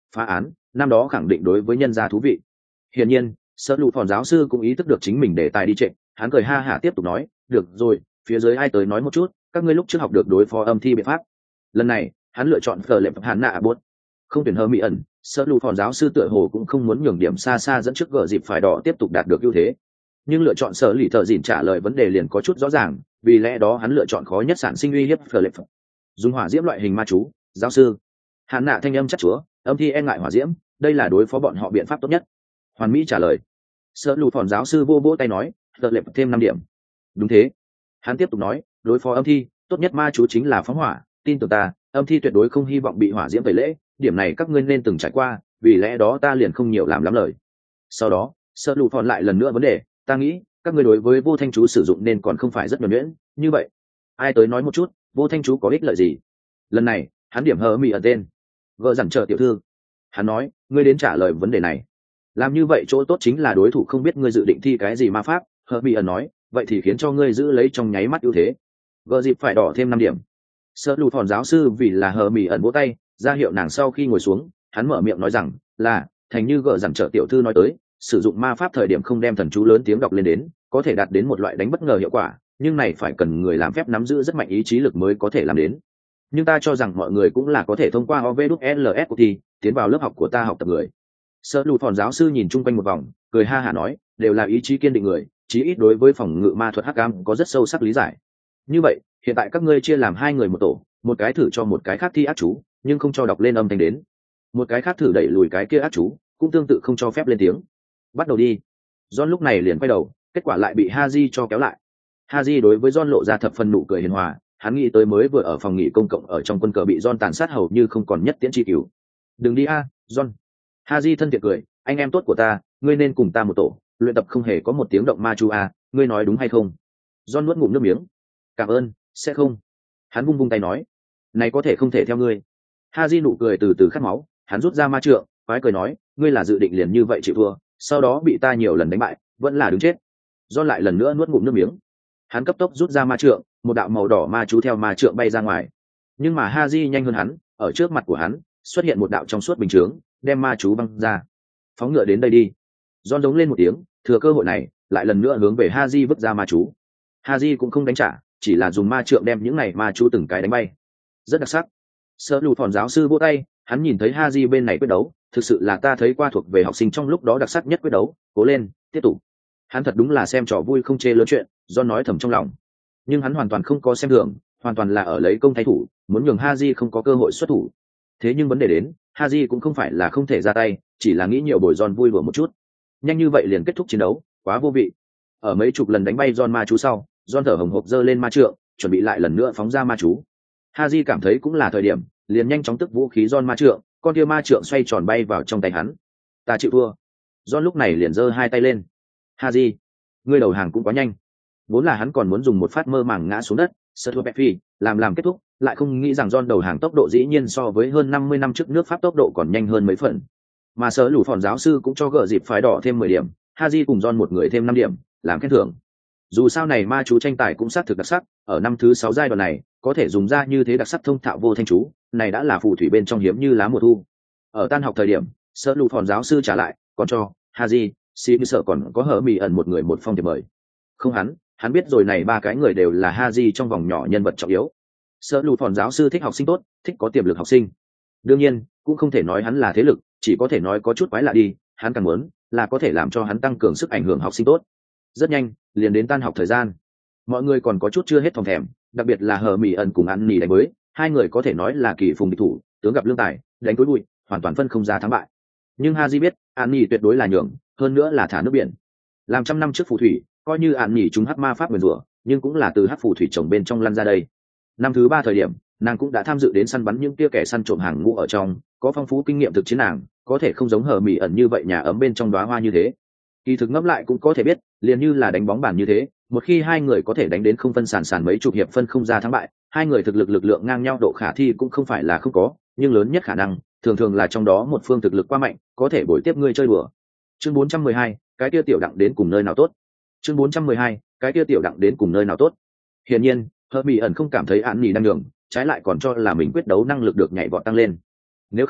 phá án năm đó khẳng định đối với nhân gia thú vị. Hiển nhiên sợ lụ phòn giáo sư cũng ý thức được chính mình để tài đi trệ, hắn cười ha hả tiếp tục nói, được rồi, phía dưới ai tới nói một chút các ngươi lúc trước học được đối phó âm thi biện pháp. Lần này hắn lựa chọn phờ lệm hắn nạ bốt, không tuyển hơ mỹ ẩn. Sợ lụ phòn giáo sư tựa hồ cũng không muốn nhường điểm xa xa dẫn trước gờ dịp phải đỏ tiếp tục đạt được ưu thế, nhưng lựa chọn sở lì thợ dịn trả lời vấn đề liền có chút rõ ràng, vì lẽ đó hắn lựa chọn khó nhất sản sinh uy hiếp phờ lệm, dùng hỏa diễm loại hình ma chú. Giáo sư hạn nạ thanh âm chắc chúa, âm thi e ngại hỏa diễm, đây là đối phó bọn họ biện pháp tốt nhất. Hoàn mỹ trả lời. Sợ lụ phòn giáo sư vô vỗ tay nói, phờ lệm thêm năm điểm. Đúng thế. Hắn tiếp tục nói, đối phó âm thi tốt nhất ma chú chính là phóng hỏa, tin tưởng ta, âm thi tuyệt đối không hy vọng bị hỏa diễm tẩy lễ, điểm này các ngươi nên từng trải qua, vì lẽ đó ta liền không nhiều làm lắm lời. Sau đó sợ lụ phòn lại lần nữa vấn đề, ta nghĩ các ngươi đối với vô thanh chú sử dụng nên còn không phải rất nhuần nhuyễn như vậy, ai tới nói một chút vô thanh chú có ích lợi gì. Lần này hắn điểm hờ mỹ ở tên vợ dặn chờ tiểu thư, hắn nói, ngươi đến trả lời vấn đề này, làm như vậy chỗ tốt chính là đối thủ không biết ngươi dự định thi cái gì ma pháp. Hờ mỹ ẩn nói, vậy thì khiến cho ngươi giữ lấy trong nháy mắt ưu thế. Vợ dịp phải đỏ thêm năm điểm. Sợ lụ phòn giáo sư vì là hờ mỹ ẩn vỗ tay ra hiệu nàng sau khi ngồi xuống, hắn mở miệng nói rằng, là thành như gợ dặn trợ tiểu thư nói tới, sử dụng ma pháp thời điểm không đem thần chú lớn tiếng đọc lên đến có thể đạt đến một loại đánh bất ngờ hiệu quả, nhưng này phải cần người làm phép nắm giữ rất mạnh ý chí lực mới có thể làm đến. Nhưng ta cho rằng mọi người cũng là có thể thông qua o vê đúc lờ ét của thì tiến vào lớp học của ta học tập người. Sợ lụt phòn giáo sư nhìn chung quanh một vòng, cười ha hả nói, đều là ý chí kiên định người, chí ít đối với phòng ngự ma thuật hắc ám có rất sâu sắc lý giải. Như vậy hiện tại các ngươi chia làm hai người một tổ, một cái thử cho một cái khác thi ác chú nhưng không cho đọc lên âm thanh đến, một cái khác thử đẩy lùi cái kia ác chú cũng tương tự không cho phép lên tiếng. Bắt đầu đi. John lúc này liền quay đầu, kết quả lại bị Haji cho kéo lại. Haji đối với John lộ ra thập phần nụ cười hiền hòa, hắn nghĩ tới mới vừa ở phòng nghỉ công cộng ở trong quân cờ bị John tàn sát hầu như không còn nhất tiễn chi cứu. Đừng đi a, John. Haji thân thiện cười, anh em tốt của ta, ngươi nên cùng ta một tổ, luyện tập không hề có một tiếng động ma chu a, ngươi nói đúng hay không? John nuốt ngụm nước miếng. Cảm ơn, sẽ không. Hắn vung vung tay nói, này có thể không thể theo ngươi. Haji nụ cười từ từ khát máu, hắn rút ra ma trượng, quái cười nói, ngươi là dự định liền như vậy chịu thua, sau đó bị ta nhiều lần đánh bại, vẫn là đứng chết. John lại lần nữa nuốt ngụm nước miếng. Hắn cấp tốc rút ra ma trượng, một đạo màu đỏ ma chú theo ma trượng bay ra ngoài. Nhưng mà Haji nhanh hơn hắn, ở trước mặt của hắn xuất hiện một đạo trong suốt bình chướng, đem ma chú văng ra. Phóng ngựa đến đây đi. John giống lên một tiếng, thừa cơ hội này, lại lần nữa hướng về Haji vứt ra ma chú. Haji cũng không đánh trả, chỉ là dùng ma trượng đem những này ma chú từng cái đánh bay. Rất đặc sắc. Sợ lù phòn giáo sư vỗ tay, hắn nhìn thấy Haji bên này quyết đấu, thực sự là ta thấy qua thuộc về học sinh trong lúc đó đặc sắc nhất quyết đấu, cố lên, tiếp tục. Hắn thật đúng là xem trò vui không chê lớn chuyện, do nói thầm trong lòng. Nhưng hắn hoàn toàn không có xem thường, hoàn toàn là ở lấy công thay thủ, muốn nhường Haji không có cơ hội xuất thủ. Thế nhưng vấn đề đến, Haji cũng không phải là không thể ra tay, chỉ là nghĩ nhiều bồi John vui đùa một chút. Nhanh như vậy liền kết thúc chiến đấu, quá vô vị. Ở mấy chục lần đánh bay John ma chú sau, John thở hồng hộc giơ lên ma trượng, chuẩn bị lại lần nữa phóng ra ma chú. Haji cảm thấy cũng là thời điểm, liền nhanh chóng tức vũ khí John ma trượng, con kia ma trượng xoay tròn bay vào trong tay hắn. Ta chịu thua. John lúc này liền giơ hai tay lên. Haji, ngươi đầu hàng cũng quá nhanh. Vốn là hắn còn muốn dùng một phát mơ màng ngã xuống đất, sợ thua Pepsi, làm làm kết thúc, lại không nghĩ rằng John đầu hàng tốc độ dĩ nhiên so với hơn năm mươi năm trước nước Pháp tốc độ còn nhanh hơn mấy phần. Mà sở lũ phòn giáo sư cũng cho gỡ dịp phái đỏ thêm mười điểm, Haji cùng John một người thêm năm điểm, làm khen thưởng. Dù sao này ma chú tranh tài cũng xác thực đặc sắc, ở năm thứ sáu giai đoạn này, có thể dùng ra như thế đặc sắc thông thạo vô thanh chú, này đã là phù thủy bên trong hiếm như lá mùa thu. Ở tan học thời điểm, sở lũ phòn giáo sư trả lại, còn cho Haji, xí như sợ còn có hở mì ẩn một người một phong thiệp mời. Không hắn, hắn biết rồi này ba cái người đều là Haji trong vòng nhỏ nhân vật trọng yếu. Sở lũ phòn giáo sư thích học sinh tốt, thích có tiềm lực học sinh. Đương nhiên, cũng không thể nói hắn là thế lực, chỉ có thể nói có chút quái lạ đi, hắn càng muốn là có thể làm cho hắn tăng cường sức ảnh hưởng học sinh tốt. Rất nhanh, liền đến tan học thời gian. Mọi người còn có chút chưa hết phòng thèm, đặc biệt là hờ mì ẩn cùng ăn nỉ đánh mới, hai người có thể nói là kỳ phùng địch thủ, tướng gặp lương tài, đánh tối bụi, hoàn toàn phân không ra thắng bại. Nhưng Haji biết, an nỉ tuyệt đối là nhường, hơn nữa là thả nước biển. Làm trăm năm trước phù thủy, coi như an nỉ chúng hắc ma pháp nguyền rủa, nhưng cũng là từ hắc phù thủy chồng bên trong lăn ra đây. Năm thứ ba thời điểm, nàng cũng đã tham dự đến săn bắn những kia kẻ săn trộm hàng ngũ ở trong, có phong phú kinh nghiệm thực chiến nàng, có thể không giống hờ mỉ ẩn như vậy nhà ấm bên trong đóa hoa như thế. Kỳ thực ngẫm lại cũng có thể biết, liền như là đánh bóng bàn như thế, một khi hai người có thể đánh đến không phân sàn sàn mấy chục hiệp phân không ra thắng bại, hai người thực lực lực lượng ngang nhau độ khả thi cũng không phải là không có, nhưng lớn nhất khả năng, thường thường là trong đó một phương thực lực quá mạnh, có thể bồi tiếp ngươi chơi đùa. Chương bốn trăm mười hai, cái kia tiểu đặng đến cùng nơi nào tốt. Chương bốn trăm mười hai, cái kia tiểu đặng đến cùng nơi nào tốt. Hiển nhiên, hờ mỉ ẩn không cảm thấy án nhì đang đường, trái lại còn cho là mình quyết đấu năng lực được nhảy vọt tăng lên. Nếu không,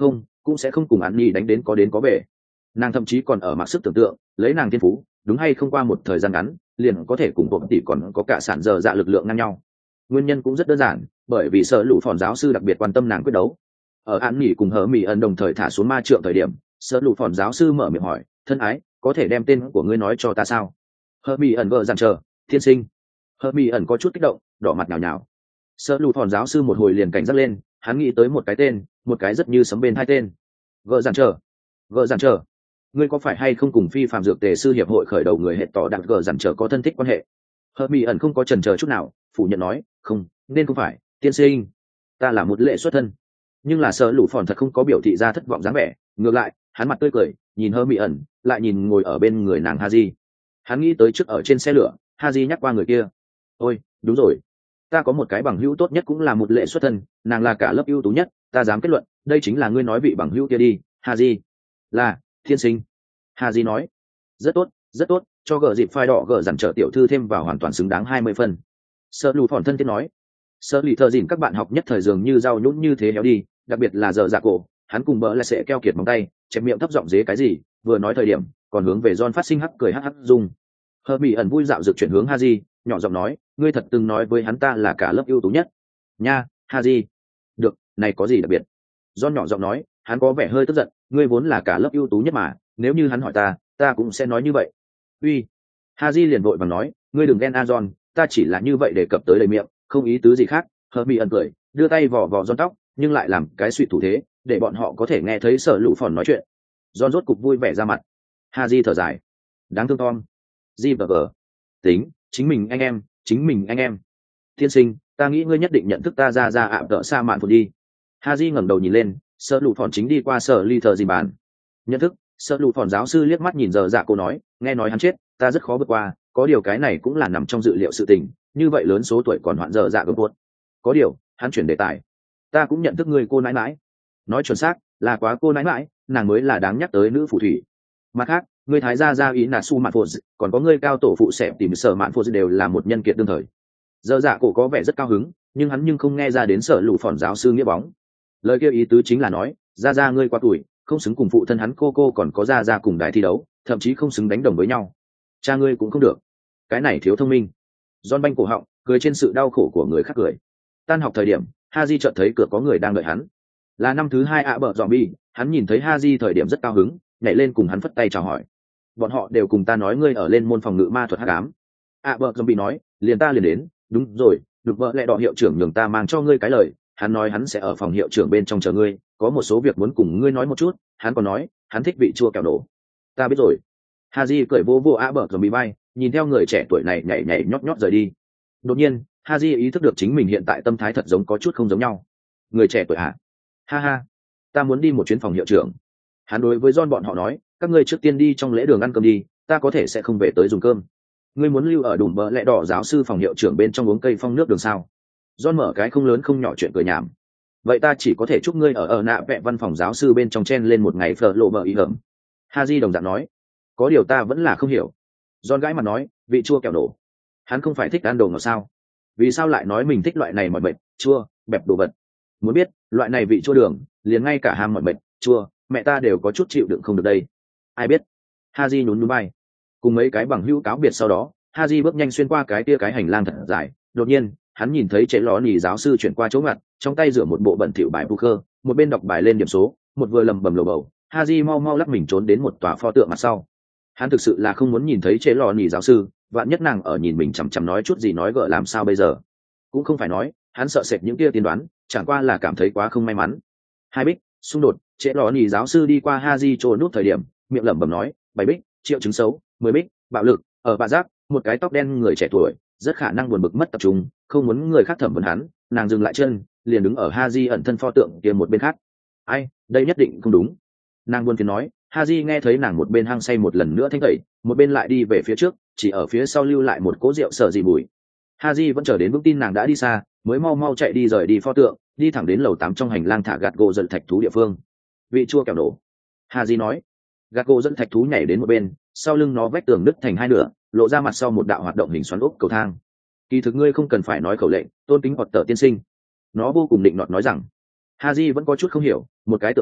cũng sẽ không cùng an nhi đánh đến có đến có về. Nàng thậm chí còn ở mặc sức tưởng tượng, lấy nàng thiên phú đúng hay không qua một thời gian ngắn liền có thể cùng bộ tỷ còn có cả sản giờ dạ lực lượng ngang nhau. Nguyên nhân cũng rất đơn giản, bởi vì sợ lũ phòn giáo sư đặc biệt quan tâm nàng quyết đấu. Ở an nhi cùng hờ mỹ ẩn đồng thời thả xuống ma trượng thời điểm, sợ lũ phòn giáo sư mở miệng hỏi, thân ái, có thể đem tên của ngươi nói cho ta sao? Hờ mỹ ẩn vợ dặn chờ, thiên sinh. Hờ mỹ ẩn có chút kích động, đỏ mặt nhào nhào. Sợ lũ phòn giáo sư một hồi liền cảnh giác lên, hắn nghĩ tới một cái tên, một cái rất như sấm bên hai tên. Vợ dặn chờ, vợ dặn chờ, ngươi có phải hay không cùng phi phạm dược tề sư hiệp hội khởi đầu người hệ tỏ đặc gờ dặn chờ có thân thích quan hệ? Hờ mỹ ẩn không có chần chờ chút nào, phủ nhận nói, không, nên không phải, tiên sinh, ta là một lệ xuất thân. Nhưng là sợ lũ phòn thật không có biểu thị ra thất vọng dáng vẻ, ngược lại hắn mặt tươi cười, nhìn hờ mỹ ẩn, lại nhìn ngồi ở bên người nàng Haji. Hắn nghĩ tới trước ở trên xe lửa, Haji nhắc qua người kia. Ôi, đúng rồi, ta có một cái bằng hữu tốt nhất cũng là một lệ xuất thân, nàng là cả lớp ưu tú nhất, ta dám kết luận đây chính là ngươi nói vị bằng hữu kia đi. Haji là thiên sinh. Haji nói, rất tốt, rất tốt, cho gờ dịp phai đỏ gờ dặn trở tiểu thư thêm vào hoàn toàn xứng đáng hai mươi phân. Sợ lù phòn thân thiết nói, sợ lì thợ dìn các bạn học nhất thời dường như rau nhũn như thế héo đi, đặc biệt là giờ dạ cổ, hắn cùng bỡ lại sẽ keo kiệt móng tay, chẹp miệng thấp giọng dế cái gì, vừa nói thời điểm còn hướng về John phát sinh hắc cười hắc hắc dung. Hờ bị ẩn vui dạo dược chuyển hướng Haji, nhỏ giọng nói, ngươi thật từng nói với hắn ta là cả lớp ưu tú nhất nha. Haji, được, này có gì đặc biệt? John nhỏ giọng nói, hắn có vẻ hơi tức giận, ngươi vốn là cả lớp ưu tú nhất mà, nếu như hắn hỏi ta, ta cũng sẽ nói như vậy. Uy. Haji liền vội vàng nói, ngươi đừng ghen a John, ta chỉ là như vậy để cập tới đầy miệng, không ý tứ gì khác. Hờ bị ẩn cười, đưa tay vò vò John tóc, nhưng lại làm cái suy thủ thế, để bọn họ có thể nghe thấy sợ lũ phòn nói chuyện. John rốt cục vui vẻ ra mặt. Haji thở dài, đáng thương Tom. Di và vờ, tính, chính mình anh em, chính mình anh em. Tiên sinh, ta nghĩ ngươi nhất định nhận thức ta ra ra ạ đỡ xa mạn phụt đi. Haji ngẩng đầu nhìn lên, sợ lũ phòn chính đi qua sở ly thờ gì bàn. Nhận thức? Sợ lũ phòn giáo sư liếc mắt nhìn giờ dạ cô nói, nghe nói hắn chết, ta rất khó vượt qua, có điều cái này cũng là nằm trong dự liệu sự tình, như vậy lớn số tuổi còn hoạn giờ dạ gấp buốt. Có điều, hắn chuyển đề tài. Ta cũng nhận thức ngươi cô nãi nãi. Nói chuẩn xác, là quá cô nãi nãi, nàng mới là đáng nhắc tới nữ phù thủy. Mặt khác, ngươi thái gia gia ý là su mạn phô, còn có ngươi cao tổ phụ sẹp tìm sở mạn phô đều là một nhân kiệt đương thời. Giờ dạ cổ có vẻ rất cao hứng, nhưng hắn nhưng không nghe ra đến sở lũ phòn giáo sư nghĩa bóng. Lời kia ý tứ chính là nói, gia gia ngươi qua tuổi, không xứng cùng phụ thân hắn cô cô còn có gia gia cùng đại thi đấu, thậm chí không xứng đánh đồng với nhau. Cha ngươi cũng không được, cái này thiếu thông minh. John banh cổ họng, cười trên sự đau khổ của người khác cười. Tan học thời điểm, Haji chợt thấy cửa có người đang đợi hắn. Là năm thứ hai ạ bợ zombie, hắn nhìn thấy Haji thời điểm rất cao hứng, nhảy lên cùng hắn phất tay chào hỏi. Bọn họ đều cùng ta nói ngươi ở lên môn phòng ngự ma thuật hắc ám. ạ bợ zombie nói, liền ta liền đến, đúng rồi, được vợ lẽ đỏ hiệu trưởng nhường ta mang cho ngươi cái lời, hắn nói hắn sẽ ở phòng hiệu trưởng bên trong chờ ngươi, có một số việc muốn cùng ngươi nói một chút, hắn còn nói, hắn thích vị chua kẹo nổ. Ta biết rồi. Haji cười vô vô ạ bợ zombie bay, nhìn theo người trẻ tuổi này nhảy nhảy nhót nhót rời đi. Đột nhiên, Haji ý thức được chính mình hiện tại tâm thái thật giống có chút không giống nhau. Người trẻ tuổi à? Ha ha, ta muốn đi một chuyến phòng hiệu trưởng. Hắn đối với John bọn họ nói, các ngươi trước tiên đi trong lễ đường ăn cơm đi, ta có thể sẽ không về tới dùng cơm. Ngươi muốn lưu ở đùm bờ lẽ đỏ giáo sư phòng hiệu trưởng bên trong uống cây phong nước đường sao? John mở cái không lớn không nhỏ chuyện cười nhảm. Vậy ta chỉ có thể chúc ngươi ở ở nạ vẽ văn phòng giáo sư bên trong chen lên một ngày phở lộ bờ ý hởm. Haji đồng dạng nói, có điều ta vẫn là không hiểu. John gãi mặt nói, vị chua kẹo đổ. Hắn không phải thích ăn đồ ngọt sao? Vì sao lại nói mình thích loại này mọi bệnh, chua, bẹp đồ vật? Muốn biết, loại này vị chua đường, liền ngay cả ham mọi bệnh, chua, mẹ ta đều có chút chịu đựng không được đây. Ai biết? Haji nhún nhún vai. Cùng mấy cái bằng hữu cáo biệt sau đó, Haji bước nhanh xuyên qua cái tia cái hành lang thật dài. Đột nhiên, hắn nhìn thấy chế ló nhì giáo sư chuyển qua chỗ ngặt, trong tay rửa một bộ bẩn thỉu bài poker, một bên đọc bài lên điểm số, một vừa lầm bầm lầu bầu. Haji mau mau lắc mình trốn đến một tòa pho tượng mặt sau. Hắn thực sự là không muốn nhìn thấy chế lò nhì giáo sư, vạn nhất nàng ở nhìn mình chằm chằm nói chút gì nói gỡ làm sao bây giờ. Cũng không phải nói hắn sợ sệt những kia tiên đoán, chẳng qua là cảm thấy quá không may mắn. Hai bích xung đột, chế lò nhì giáo sư đi qua Haji trồ nút thời điểm, miệng lẩm bẩm nói, bảy bích triệu chứng xấu, mười bích bạo lực, ở bạ giác một cái tóc đen người trẻ tuổi rất khả năng buồn bực mất tập trung, không muốn người khác thẩm vấn hắn. Nàng dừng lại chân, liền đứng ở Haji ẩn thân pho tượng kia một bên khác. Ai, đây nhất định không đúng. Nàng buồn phiền nói. Haji nghe thấy nàng một bên hăng say một lần nữa thanh tẩy, một bên lại đi về phía trước, chỉ ở phía sau lưu lại một cỗ rượu sợ gì bụi. Haji vẫn chờ đến vững tin nàng đã đi xa, mới mau mau chạy đi rời đi pho tượng, đi thẳng đến lầu tám trong hành lang thả gạt gỗ dẫn thạch thú địa phương. Vị chua kẹo nổ. Haji nói. Gạt gỗ dẫn thạch thú nhảy đến một bên, sau lưng nó vách tường nứt thành hai nửa, lộ ra mặt sau một đạo hoạt động hình xoắn ốc cầu thang. Kỳ thực ngươi không cần phải nói khẩu lệnh, tôn kính hoặc tờ tiên sinh. Nó vô cùng định nọt nói rằng. Haji vẫn có chút không hiểu, một cái tượng đá,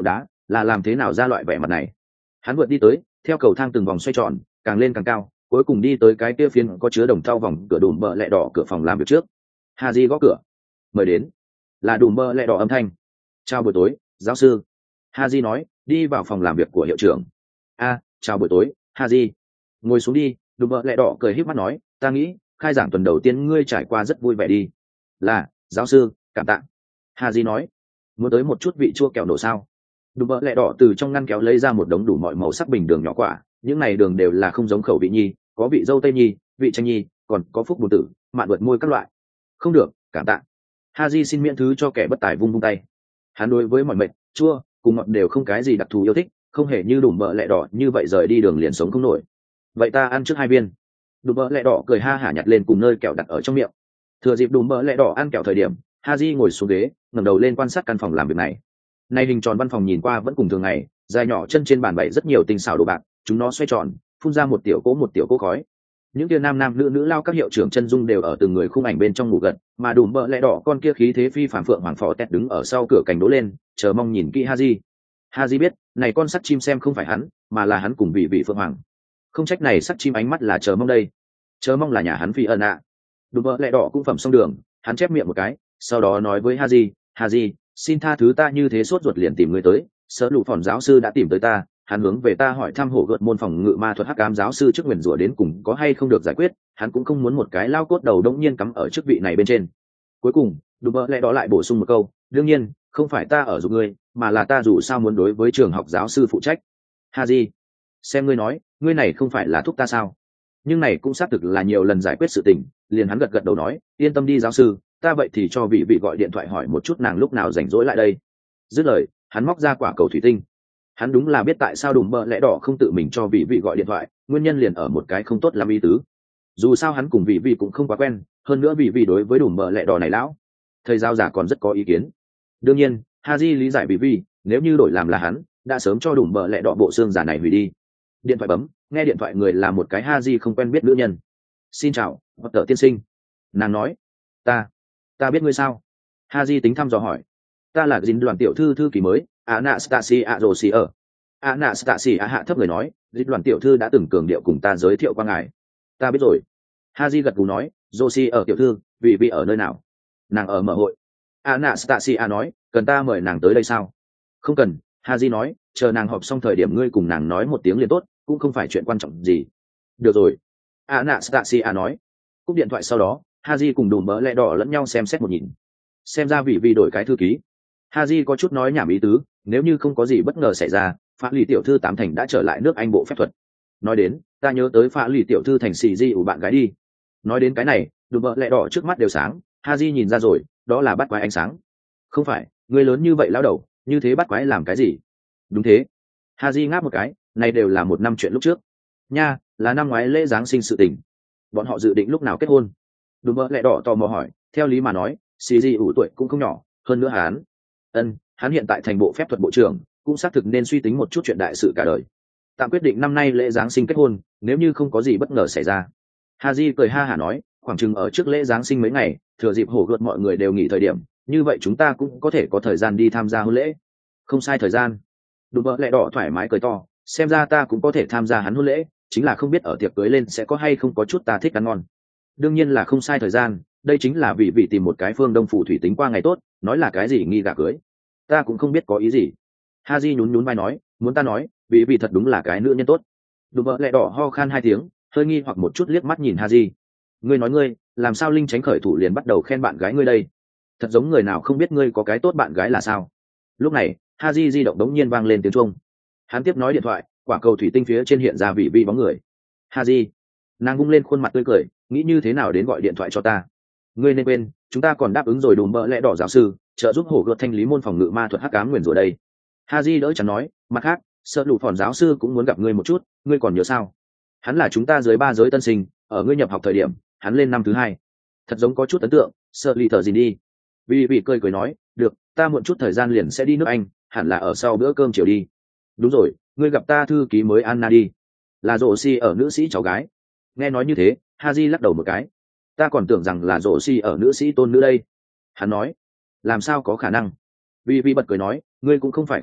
là làm thế nào ra loại vẻ mặt này. Hắn vượt đi tới, theo cầu thang từng vòng xoay tròn, càng lên càng cao, cuối cùng đi tới cái kia phiến có chứa đồng thau vòng cửa đùm bờ lẹ đỏ cửa phòng làm việc trước. Haji gõ cửa. Mời đến. Là đùm bờ lẹ đỏ âm thanh. Chào buổi tối, giáo sư. Haji nói, đi vào phòng làm việc của hiệu trưởng. A, chào buổi tối, Haji. Ngồi xuống đi, đùm bờ lẹ đỏ cười híp mắt nói, ta nghĩ khai giảng tuần đầu tiên ngươi trải qua rất vui vẻ đi. Là, giáo sư, cảm tạ. Haji nói, muốn tới một chút vị chua kẹo nổ sao. Đùm bờ lẹ đỏ từ trong ngăn kéo lấy ra một đống đủ mọi màu sắc bình đường nhỏ quả, những này đường đều là không giống khẩu vị nhi, có vị dâu tây nhi, vị chanh nhi, còn có phúc bùn tử, mạn vượt môi các loại. Không được, cảm tạ. Haji xin miễn thứ cho kẻ bất tài vung vung tay. Hắn đối với mọi mệt, chua, cùng ngọt đều không cái gì đặc thù yêu thích, không hề như đùm bờ lẹ đỏ như vậy rời đi đường liền sống không nổi. Vậy ta ăn trước hai viên. Đùm bờ lẹ đỏ cười ha hả nhặt lên cùng nơi kẹo đặt ở trong miệng. Thừa dịp đùm bờ lẹ đỏ ăn kẹo thời điểm, Haji ngồi xuống ghế, ngẩng đầu lên quan sát căn phòng làm việc này. Nay hình tròn văn phòng nhìn qua vẫn cùng thường ngày, dài nhỏ chân trên bàn bày rất nhiều tinh xảo đồ bạc, chúng nó xoay tròn, phun ra một tiểu cỗ một tiểu cỗ khói. Những kia nam nam nữ nữ lao các hiệu trưởng chân dung đều ở từng người khung ảnh bên trong ngủ gật, mà đùm bờ lẹ đỏ con kia khí thế phi phàm phượng hoàng phò tẹt đứng ở sau cửa cảnh đố lên, chờ mong nhìn kỹ Haji. Haji biết, này con sắt chim xem không phải hắn, mà là hắn cùng vị vị phượng hoàng. Không trách này sắt chim ánh mắt là chờ mong đây. Chờ mong là nhà hắn phi ân ạ. À. Đùm bờ lẹ đỏ cũng phẩm xong đường, hắn chép miệng một cái, sau đó nói với Haji, Haji, xin tha thứ ta như thế sốt ruột liền tìm người tới, sở lụ phòn giáo sư đã tìm tới ta, hắn hướng về ta hỏi thăm hổ gợt môn phòng ngự ma thuật hắc ám giáo sư trước nguyền rủa đến cùng có hay không được giải quyết, hắn cũng không muốn một cái lao cốt đầu đống nhiên cắm ở chức vị này bên trên. Cuối cùng, đùm bờ lẹ đỏ lại bổ sung một câu, đương nhiên, không phải ta ở giúp ngươi, mà là ta dù sao muốn đối với trường học giáo sư phụ trách. Haji, xem ngươi nói, ngươi này không phải là thúc ta sao? Nhưng này cũng xác thực là nhiều lần giải quyết sự tình, liền hắn gật gật đầu nói, yên tâm đi giáo sư, ta vậy thì cho vị vị gọi điện thoại hỏi một chút nàng lúc nào rảnh rỗi lại đây. Dứt lời, hắn móc ra quả cầu thủy tinh. Hắn đúng là biết tại sao đùm bờ lẽ đỏ không tự mình cho vị vị gọi điện thoại, nguyên nhân liền ở một cái không tốt làm ý tứ. Dù sao hắn cùng vị vị cũng không quá quen, hơn nữa vị vị đối với đùm bờ lẽ đỏ này lão thầy giao giả còn rất có ý kiến. Đương nhiên, Haji lý giải vị vị, nếu như đổi làm là hắn, đã sớm cho đùm bờ lẽ đỏ bộ xương giả này hủy đi. Điện thoại bấm, nghe điện thoại người là một cái Haji không quen biết nữ nhân. Xin chào, Bất Tở tiên sinh. Nàng nói, ta, ta biết ngươi sao? Haji tính thăm dò hỏi, ta là dính đoàn tiểu thư thư ký mới, Anastasia Rossi ở. Anastasia hạ thấp người nói, dính đoàn tiểu thư đã từng cường điệu cùng ta giới thiệu qua ngài. Ta biết rồi. Haji gật gù nói, Rossi ở tiểu thư, vị vị ở nơi nào? Nàng ở mở hội. Anastasia nói, cần ta mời nàng tới đây sao? Không cần, Haji nói, chờ nàng họp xong thời điểm ngươi cùng nàng nói một tiếng liền tốt, cũng không phải chuyện quan trọng gì. Được rồi. Anastasia nói. Cúp điện thoại sau đó, Haji cùng đùm bỡ lẽ đỏ lẫn nhau xem xét một nhìn. Xem ra vị vị đổi cái thư ký. Haji có chút nói nhảm ý tứ, nếu như không có gì bất ngờ xảy ra, Phá Lì tiểu thư tám thành đã trở lại nước Anh bộ phép thuật. Nói đến, ta nhớ tới Phá Lì tiểu thư thành xì di ủ bạn gái đi. Nói đến cái này, đùm bỡ lẽ đỏ trước mắt đều sáng, Haji nhìn ra rồi, đó là bắt quái ánh sáng. Không phải, người lớn như vậy lão đầu, như thế bắt quái làm cái gì? Đúng thế. Haji ngáp một cái, này đều là một năm chuyện lúc trước. Nha, là năm ngoái lễ Giáng sinh sự tình. Bọn họ dự định lúc nào kết hôn? Đùm bỡ lẽ đỏ tò mò hỏi, theo lý mà nói, xì di ủ tuổi cũng không nhỏ, hơn nữa hắn. Ân, hắn hiện tại thành bộ phép thuật bộ trưởng, cũng xác thực nên suy tính một chút chuyện đại sự cả đời. Tạm quyết định năm nay lễ Giáng sinh kết hôn, nếu như không có gì bất ngờ xảy ra. Haji cười ha hả nói, khoảng chừng ở trước lễ Giáng sinh mấy ngày, thừa dịp hổ gợt mọi người đều nghỉ thời điểm, như vậy chúng ta cũng có thể có thời gian đi tham gia hôn lễ. Không sai thời gian. Đùm bỡ lẽ đỏ thoải mái cười to, xem ra ta cũng có thể tham gia hắn hôn lễ, chính là không biết ở tiệc cưới lên sẽ có hay không có chút ta thích ăn ngon. Đương nhiên là không sai thời gian, đây chính là vì vị tìm một cái phương đông phủ thủy tính qua ngày tốt, nói là cái gì nghi gả cưới. Ta cũng không biết có ý gì. Haji nhún nhún vai nói, muốn ta nói, vì vì thật đúng là cái nữ nhân tốt. Đùm bỡ lẽ đỏ ho khan hai tiếng, hơi nghi hoặc một chút liếc mắt nhìn Haji. Ngươi nói ngươi, làm sao Linh Tránh khởi thủ liền bắt đầu khen bạn gái ngươi đây? Thật giống người nào không biết ngươi có cái tốt bạn gái là sao? Lúc này, Haji di động đống nhiên vang lên tiếng chuông. Hắn tiếp nói điện thoại, quả cầu thủy tinh phía trên hiện ra vị vi bóng người. Haji, nàng bung lên khuôn mặt tươi cười, nghĩ như thế nào đến gọi điện thoại cho ta? Ngươi nên quên, chúng ta còn đáp ứng rồi đùm bỡ lẽ đỏ giáo sư, trợ giúp hổ gợt thanh lý môn phòng ngự ma thuật hắc ám nguyền rủa đây. Haji đỡ chắn nói, mặt khác, sợ lụ phòn giáo sư cũng muốn gặp ngươi một chút, ngươi còn nhớ sao? Hắn là chúng ta dưới ba giới tân sinh, ở ngươi nhập học thời điểm, hắn lên năm thứ hai. Thật giống có chút ấn tượng, sợ lì thở gì đi. Vì vị cười cười nói, được, ta muộn chút thời gian liền sẽ đi nước Anh, hẳn là ở sau bữa cơm chiều đi. Đúng rồi, ngươi gặp ta thư ký mới Anna đi. Là rổ si ở nữ sĩ cháu gái. Nghe nói như thế, Haji lắc đầu một cái. Ta còn tưởng rằng là rổ si ở nữ sĩ tôn nữ đây. Hắn nói, làm sao có khả năng? Vì vị bật cười nói, ngươi cũng không phải không biết,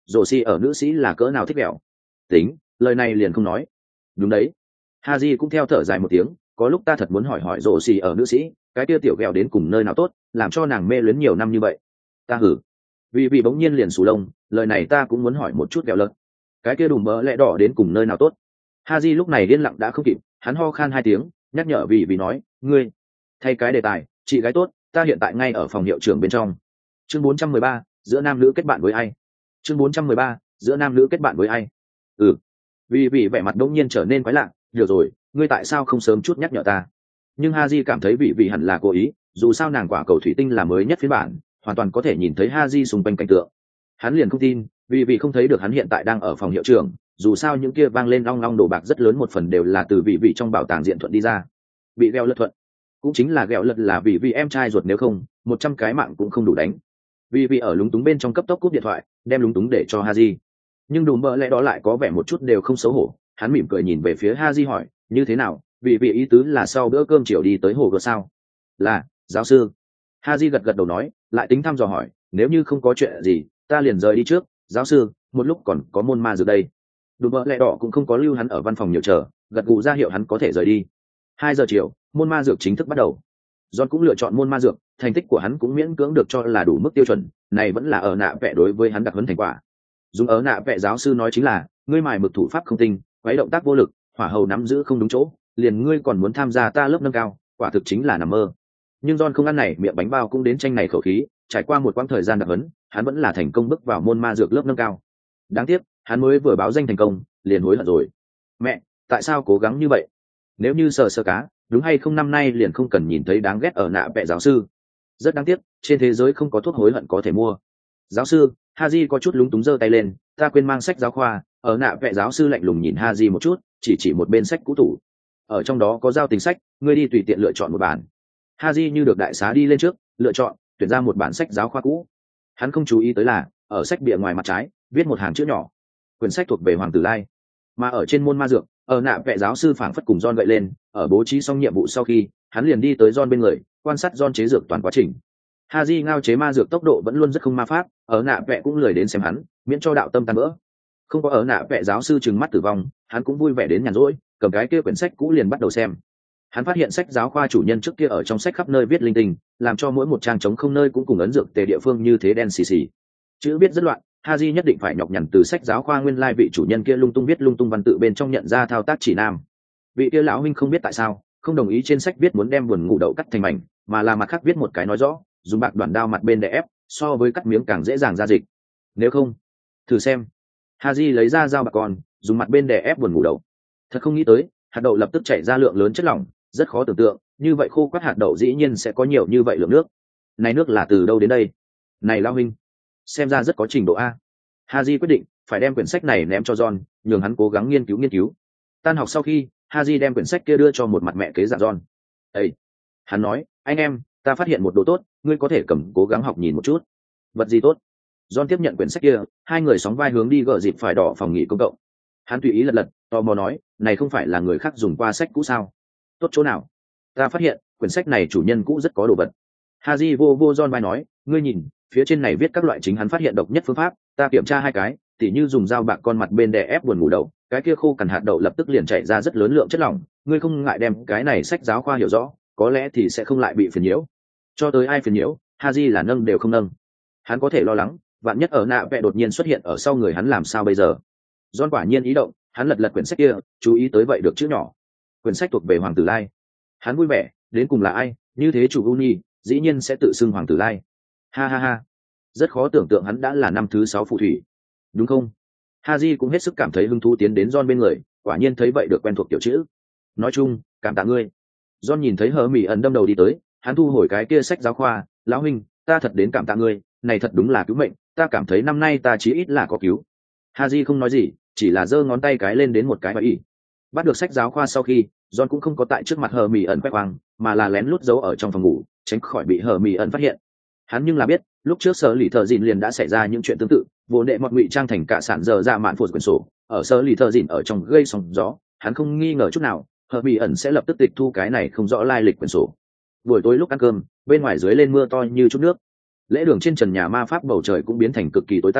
rổ xì ở nữ sĩ là cỡ nào thích mẹo. Tính, lời này liền không nói. Đúng đấy. Haji cũng theo thở dài một tiếng, có lúc ta thật muốn hỏi hỏi rổ xì ở nữ sĩ, cái kia tiểu ghẹo đến cùng nơi nào tốt, làm cho nàng mê luyến nhiều năm như vậy. Ta hử. Vì vì bỗng nhiên liền sù lông, lời này ta cũng muốn hỏi một chút ghẹo lợn. Cái kia đùm bỡ lẽ đỏ đến cùng nơi nào tốt. Haji lúc này điên lặng đã không kịp, hắn ho khan hai tiếng, nhắc nhở vì vì nói, ngươi thay cái đề tài, chị gái tốt, ta hiện tại ngay ở phòng hiệu trưởng bên trong. Chương bốn trăm mười ba, giữa nam nữ kết bạn với ai? Chương bốn trăm mười ba, giữa nam nữ kết bạn với ai? Ừ. Vì vì vẻ mặt đống nhiên trở nên quái lạ, được rồi, ngươi tại sao không sớm chút nhắc nhở ta? Nhưng Haji cảm thấy vị vị hẳn là cố ý, dù sao nàng quả cầu thủy tinh là mới nhất phiên bản, hoàn toàn có thể nhìn thấy Haji xung quanh cảnh tượng. Hắn liền không tin, vì vì không thấy được hắn hiện tại đang ở phòng hiệu trưởng, dù sao những kia vang lên long long đồ bạc rất lớn một phần đều là từ vị vị trong bảo tàng diện thuận đi ra. Bị gheo lật thuận, cũng chính là ghẹo lật là vì vì em trai ruột, nếu không một trăm cái mạng cũng không đủ đánh. Vì vì ở lúng túng bên trong cấp tốc cúp điện thoại, đem lúng túng để cho Haji. Nhưng đùm bợ lẽ đó lại có vẻ một chút đều không xấu hổ, hắn mỉm cười nhìn về phía Haji hỏi, như thế nào, vì vì ý tứ là sau bữa cơm chiều đi tới hồ gợt sao? Là, giáo sư. Haji gật gật đầu nói, lại tính thăm dò hỏi, nếu như không có chuyện gì, ta liền rời đi trước, giáo sư, một lúc còn có môn ma dược đây. Đùm bợ lẽ đỏ cũng không có lưu hắn ở văn phòng nhiều chờ, gật gù ra hiệu hắn có thể rời đi. Hai giờ chiều, môn ma dược chính thức bắt đầu. John cũng lựa chọn môn ma dược, thành tích của hắn cũng miễn cưỡng được cho là đủ mức tiêu chuẩn, này vẫn là ở nạ vẽ đối với hắn đặc huấn thành quả. Dùng ở nạ vẽ giáo sư nói chính là, ngươi mài mực thủ pháp không tinh, quấy động tác vô lực, hỏa hầu nắm giữ không đúng chỗ, liền ngươi còn muốn tham gia ta lớp nâng cao, quả thực chính là nằm mơ. Nhưng John không ăn này miệng bánh bao cũng đến tranh này khẩu khí, trải qua một quãng thời gian đặc huấn, hắn vẫn là thành công bước vào môn ma dược lớp nâng cao. Đáng tiếc, hắn mới vừa báo danh thành công, liền hối hận rồi. Mẹ, tại sao cố gắng như vậy? Nếu như sờ sờ cá, đúng hay không năm nay liền không cần nhìn thấy đáng ghét ở nạ vẽ giáo sư. Rất đáng tiếc, trên thế giới không có thuốc hối hận có thể mua. Giáo sư, Haji có chút lúng túng giơ tay lên, ta quên mang sách giáo khoa. Ở nạ vẽ giáo sư lạnh lùng nhìn Haji một chút, chỉ chỉ một bên sách cũ tủ. Ở trong đó có giao tình sách, ngươi đi tùy tiện lựa chọn một bản. Haji như được đại xá đi lên trước, lựa chọn, tuyển ra một bản sách giáo khoa cũ. Hắn không chú ý tới là, ở sách bìa ngoài mặt trái, viết một hàng chữ nhỏ. Quyển sách thuộc về Hoàng Tử Lai. Mà ở trên môn ma dược, ở nạ vẽ giáo sư phảng phất cùng John gậy lên, ở bố trí xong nhiệm vụ sau khi, hắn liền đi tới John bên người, quan sát John chế dược toàn quá trình. Haji ngao chế ma dược tốc độ vẫn luôn rất không ma pháp, ở nạ vẽ cũng lười đến xem hắn, miễn cho đạo tâm tan vỡ. Không có ở nạ vẽ giáo sư trừng mắt tử vong, hắn cũng vui vẻ đến nhàn rỗi, cầm cái kia quyển sách cũ liền bắt đầu xem. Hắn phát hiện sách giáo khoa chủ nhân trước kia ở trong sách khắp nơi viết linh tinh, làm cho mỗi một trang trống không nơi cũng cùng ấn dược tề địa phương như thế đen xì xì. Chữ viết rất loạn, Haji nhất định phải nhọc nhằn từ sách giáo khoa nguyên lai vị chủ nhân kia lung tung viết lung tung văn tự bên trong nhận ra thao tác chỉ nam. Vị kia lão huynh không biết tại sao, không đồng ý trên sách viết muốn đem buồn ngủ đậu cắt thành mảnh, mà là mặt khác viết một cái nói rõ, dùng bạc đoạn đao mặt bên để ép, so với cắt miếng càng dễ dàng ra dịch. Nếu không, thử xem. Haji lấy ra dao bạc con, dùng mặt bên để ép buồn ngủ đậu. Thật không nghĩ tới, hạt đậu lập tức chảy ra lượng lớn chất lỏng, rất khó tưởng tượng, như vậy khô quắt hạt đậu dĩ nhiên sẽ có nhiều như vậy lượng nước. Này nước là từ đâu đến đây? Này lão huynh, xem ra rất có trình độ a. Haji quyết định phải đem quyển sách này ném cho John, nhường hắn cố gắng nghiên cứu nghiên cứu. Tan học sau khi, Haji đem quyển sách kia đưa cho một mặt mẹ kế dạ John. "Ê," hắn nói, "anh em, ta phát hiện một đồ tốt, ngươi có thể cầm cố gắng học nhìn một chút." "Vật gì tốt?" John tiếp nhận quyển sách kia, hai người sóng vai hướng đi gờ dịp phải đỏ phòng nghỉ công cộng. Hắn tùy ý lật lật, tò mò nói, "Này không phải là người khác dùng qua sách cũ sao? Tốt chỗ nào?" "Ta phát hiện, quyển sách này chủ nhân cũ rất có đồ vật." Haji vô vô John vai nói, "Ngươi nhìn, phía trên này viết các loại chính hắn phát hiện độc nhất phương pháp, ta kiểm tra hai cái, tỉ như dùng dao bạc con mặt bên đè ép buồn ngủ đậu, cái kia khô cằn hạt đậu lập tức liền chảy ra rất lớn lượng chất lỏng, ngươi không ngại đem cái này sách giáo khoa hiểu rõ, có lẽ thì sẽ không lại bị phiền nhiễu." Cho tới ai phiền nhiễu, Haji là nâng đều không nâng. Hắn có thể lo lắng, vạn nhất ở nạ vẽ đột nhiên xuất hiện ở sau người hắn làm sao bây giờ. John quả nhiên ý động, hắn lật lật quyển sách kia, chú ý tới vậy được chữ nhỏ. Quyển sách thuộc về Hoàng Tử Lai. Hắn vui vẻ, đến cùng là ai, như thế chủ Uni, dĩ nhiên sẽ tự xưng Hoàng Tử Lai. Ha ha ha. Rất khó tưởng tượng hắn đã là năm thứ sáu phù thủy. Đúng không? Haji cũng hết sức cảm thấy hứng thú tiến đến John bên người, quả nhiên thấy vậy được quen thuộc tiểu chữ. Nói chung, cảm tạ ngươi. John nhìn thấy hờ mỉ ẩn đâm đầu đi tới, hắn thu hồi cái kia sách giáo khoa, lão huynh, ta thật đến cảm tạ ngươi, này thật đúng là cứu mệnh, ta cảm thấy năm nay ta chí ít là có cứu. Haji không nói gì, chỉ là giơ ngón tay cái lên đến một cái và ý. Bắt được sách giáo khoa sau khi, John cũng không có tại trước mặt hờ mỉ ẩn quét hoang, mà là lén lút giấu ở trong phòng ngủ, tránh khỏi bị hờ mỉ ẩn phát hiện. Hắn nhưng là biết, lúc trước sở lì thợ dìn liền đã xảy ra những chuyện tương tự, vô đệ mọt ngụy trang thành cả sản giờ ra mạn phụt quyển sổ, ở sở lì thợ dìn ở trong gây sóng gió, hắn không nghi ngờ chút nào, hờ mỉ ẩn sẽ lập tức tịch thu cái này không rõ lai lịch quyển sổ. Buổi tối lúc ăn cơm, bên ngoài dưới lên mưa to như chút nước. Lễ đường trên trần nhà ma pháp bầu trời cũng biến thành cực kỳ tối tăm,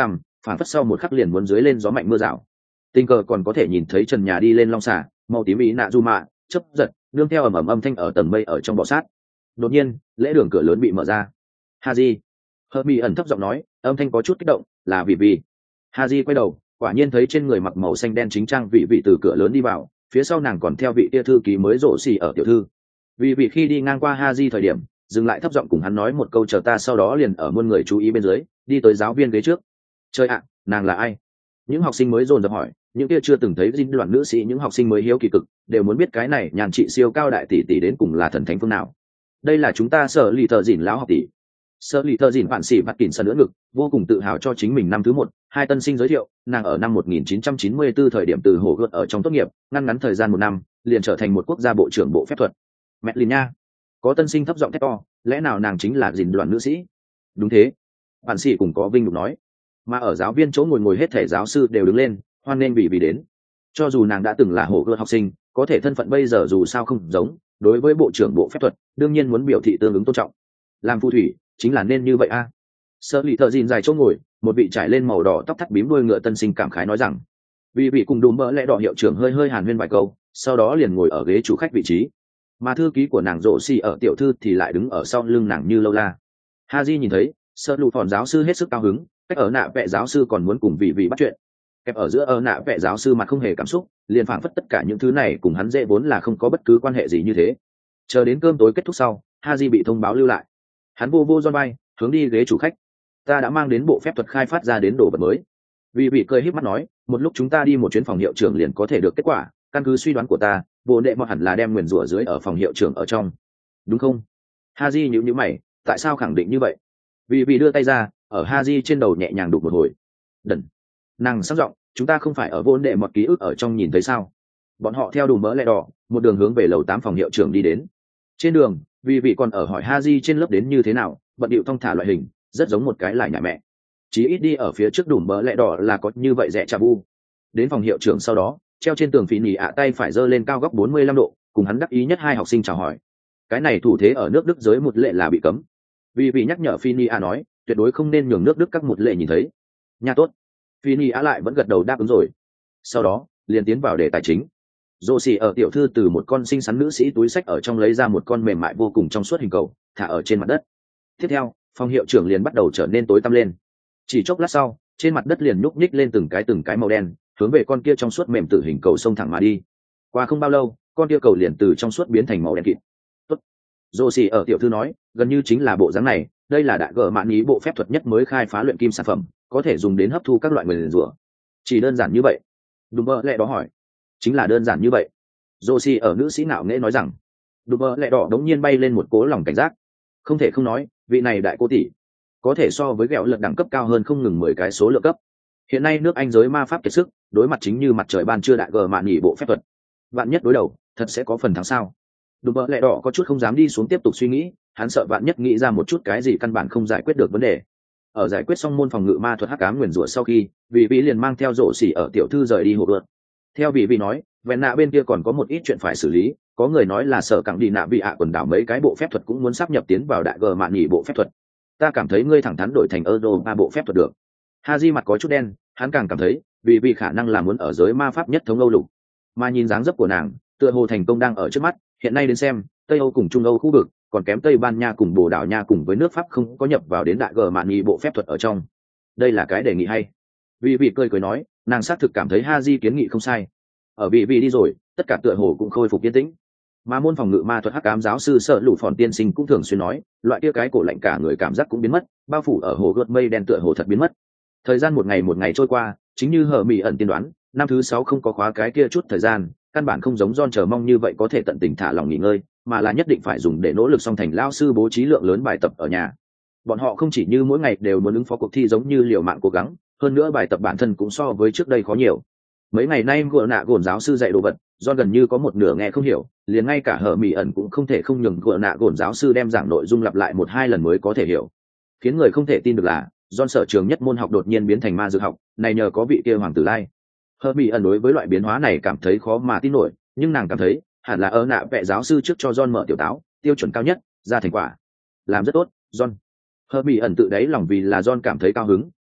phản phất sau một khắc liền muốn dưới lên gió mạnh mưa rào. Tình cờ còn có thể nhìn thấy trần nhà đi lên long xà màu tím ý nạ du mạ chấp giật nương theo ầm ầm âm thanh ở tầng mây ở trong bọ sát. Đột nhiên lễ đường cửa lớn bị mở ra. Haji, Hermi ẩn thấp giọng nói, âm thanh có chút kích động, là vì vì. Haji quay đầu, quả nhiên thấy trên người mặc màu xanh đen chính trang vị vị từ cửa lớn đi vào, phía sau nàng còn theo vị tia thư ký mới rộ xì ở tiểu thư. Vì vị khi đi ngang qua Haji thời điểm, dừng lại thấp giọng cùng hắn nói một câu chờ ta, sau đó liền ở muôn người chú ý bên dưới, đi tới giáo viên ghế trước. Trời ạ, nàng là ai? Những học sinh mới dồn dập hỏi, những kia chưa từng thấy dinh đoàn nữ sĩ, những học sinh mới hiếu kỳ cực, đều muốn biết cái này nhàn trị siêu cao đại tỷ tỷ đến cùng là thần thánh phương nào. Đây là chúng ta sở lì thợ dỉn lão học tỷ. Sở lì thợ dỉn bạn sĩ bắt kỉnh sân nữa ngực, vô cùng tự hào cho chính mình năm thứ một, hai tân sinh giới thiệu, nàng ở năm một nghìn chín trăm chín mươi tư thời điểm từ hồ gợt ở trong tốt nghiệp, ngăn ngắn thời gian một năm, liền trở thành một quốc gia bộ trưởng bộ phép thuật. Mẹ lìn nha, có tân sinh thấp giọng thét to, lẽ nào nàng chính là dỉn đoàn nữ sĩ? Đúng thế, bạn sĩ cùng có vinh lục nói. Mà ở giáo viên chỗ ngồi ngồi hết thể giáo sư đều đứng lên, hoan nghênh vì vì đến. Cho dù nàng đã từng là hồ gợt học sinh, có thể thân phận bây giờ dù sao không giống, đối với bộ trưởng bộ phép thuật đương nhiên muốn biểu thị tương ứng tôn trọng. Làm phù thủy chính là nên như vậy a à. Sơ lì thợ dìn dài chỗ ngồi, một vị trải lên màu đỏ tóc thắt bím đuôi ngựa tân sinh cảm khái nói rằng, vì vị cùng đùm bỡ lẽ đỏ hiệu trưởng hơi hơi hàn huyên vài câu, sau đó liền ngồi ở ghế chủ khách vị trí, mà thư ký của nàng rộ xì ở tiểu thư thì lại đứng ở sau lưng nàng như lâu la. Haji nhìn thấy sơ lù phòn giáo sư hết sức cao hứng, cách ở nạ vẽ giáo sư còn muốn cùng vị vị bắt chuyện, kẹp ở giữa ở nạ vẽ giáo sư mặt không hề cảm xúc, liền phảng phất tất cả những thứ này cùng hắn dễ vốn là không có bất cứ quan hệ gì như thế. Chờ đến cơm tối kết thúc sau, Haji bị thông báo lưu lại, hắn vô vô John bay hướng đi ghế chủ khách. Ta đã mang đến bộ phép thuật khai phát ra đến đồ vật mới. Vì vị cười híp mắt nói, một lúc chúng ta đi một chuyến phòng hiệu trưởng liền có thể được kết quả, căn cứ suy đoán của ta, bộ đệ mọt hẳn là đem nguyền rủa dưới ở phòng hiệu trưởng ở trong, đúng không? Haji nhíu nhíu mày, tại sao khẳng định như vậy? Vì vị đưa tay ra, ở Haji trên đầu nhẹ nhàng đụng một hồi. Đần. Nàng sắc giọng, chúng ta không phải ở vô đệ mọt ký ức ở trong nhìn thấy sao? Bọn họ theo đùm mỡ lẹ đỏ, một đường hướng về lầu tám phòng hiệu trưởng đi đến. Trên đường, vì vị còn ở hỏi Haji trên lớp đến như thế nào, bận điệu thong thả loại hình, rất giống một cái lại nhại mẹ. Chí ít đi ở phía trước đùm mỡ lẹ đỏ là có như vậy rẻ chà bu. Đến phòng hiệu trưởng sau đó, treo trên tường phí nhì ạ tay phải giơ lên cao góc bốn mươi lăm độ, cùng hắn đắc ý nhất hai học sinh chào hỏi. Cái này thủ thế ở nước Đức giới một lệ là bị cấm. Vì vị nhắc nhở Phi ạ nói, tuyệt đối không nên nhường nước Đức các một lệ nhìn thấy. Nha tốt. Phi ạ lại vẫn gật đầu đáp ứng rồi. Sau đó, liền tiến vào đề tài chính. Dô xì ở tiểu thư từ một con xinh xắn nữ sĩ túi sách ở trong lấy ra một con mềm mại vô cùng trong suốt hình cầu, thả ở trên mặt đất. Tiếp theo, phòng hiệu trưởng liền bắt đầu trở nên tối tăm lên. Chỉ chốc lát sau, trên mặt đất liền nhúc nhích lên từng cái từng cái màu đen, hướng về con kia trong suốt mềm tử hình cầu xông thẳng mà đi. Qua không bao lâu, con kia cầu liền từ trong suốt biến thành màu đen kịt. Tốt. Dô xì ở tiểu thư nói, gần như chính là bộ dáng này, đây là đại gở mạn ý bộ phép thuật nhất mới khai phá luyện kim sản phẩm, có thể dùng đến hấp thu các loại nguyên rủa. Chỉ đơn giản như vậy? Đúng mơ lẹ đó hỏi. Chính là đơn giản như vậy. Dô xì ở nữ sĩ nạo nghễ nói rằng. Đúng mơ lẹ đỏ đống nhiên bay lên một cố lòng cảnh giác. Không thể không nói, vị này đại cô tỷ có thể so với ghẹo lật đẳng cấp cao hơn không ngừng mười cái số lượng cấp. Hiện nay nước Anh giới ma pháp kiệt sức, đối mặt chính như mặt trời ban trưa đại gờ mạn nghỉ bộ phép thuật. Vạn nhất đối đầu, thật sẽ có phần thắng sao? Đúng mơ lẹ đỏ có chút không dám đi xuống tiếp tục suy nghĩ, hắn sợ vạn nhất nghĩ ra một chút cái gì căn bản không giải quyết được vấn đề. Ở giải quyết xong môn phòng ngự ma thuật hắc ám nguyền rủa sau khi, vị vị liền mang theo rổ xỉ ở tiểu thư rời đi hộ vượt. Theo vị vị nói, vẹn nạ bên kia còn có một ít chuyện phải xử lý, có người nói là sở cẳng đi nạ bị ạ quần đảo mấy cái bộ phép thuật cũng muốn sắp nhập tiến vào đại gờ mạn nghỉ bộ phép thuật. Ta cảm thấy ngươi thẳng thắn đổi thành euro ba bộ phép thuật được. Haji mặt có chút đen, hắn càng cảm thấy vì vì khả năng là muốn ở giới ma pháp nhất thống Âu lục, mà nhìn dáng dấp của nàng, tựa hồ thành công đang ở trước mắt. Hiện nay đến xem, Tây Âu cùng Trung Âu khu vực còn kém Tây Ban Nha cùng Bồ Đào Nha cùng với nước Pháp không có nhập vào đến đại gờ mạn nghỉ bộ phép thuật ở trong. Đây là cái đề nghị hay. Vì vị cười cười nói, nàng xác thực cảm thấy Haji kiến nghị không sai. Ở vị vị đi rồi, tất cả tựa hồ cũng khôi phục yên tĩnh. Mà môn phòng ngự ma thuật hắc ám giáo sư sợ lũ phòn tiên sinh cũng thường xuyên nói, loại kia cái cổ lạnh cả người cảm giác cũng biến mất, bao phủ ở hồ gợt mây đen tựa hồ thật biến mất. Thời gian một ngày một ngày trôi qua, chính như hờ mỹ ẩn tiên đoán, năm thứ sáu không có khóa cái kia chút thời gian, căn bản không giống John chờ mong như vậy có thể tận tình thả lòng nghỉ ngơi, mà là nhất định phải dùng để nỗ lực song thành lao sư bố trí lượng lớn bài tập ở nhà. Bọn họ không chỉ như mỗi ngày đều muốn ứng phó cuộc thi giống như liều mạng cố gắng, hơn nữa bài tập bản thân cũng so với trước đây khó nhiều. Mấy ngày nay gùa nạ gồn giáo sư dạy đồ vật, do gần như có một nửa nghe không hiểu, liền ngay cả hở mỹ ẩn cũng không thể không nhường gùa nạ gồn giáo sư đem giảng nội dung lặp lại một hai lần mới có thể hiểu. Khiến người không thể tin được là John sở trường nhất môn học đột nhiên biến thành ma dược học, này nhờ có vị kia hoàng tử lai. Hở mỹ ẩn đối với loại biến hóa này cảm thấy khó mà tin nổi, nhưng nàng cảm thấy hẳn là ơ nạ vẽ giáo sư trước cho John mở tiểu táo, tiêu chuẩn cao nhất, ra thành quả làm rất tốt. John, Hở mỹ ẩn tự đáy lòng vì là John cảm thấy cao hứng,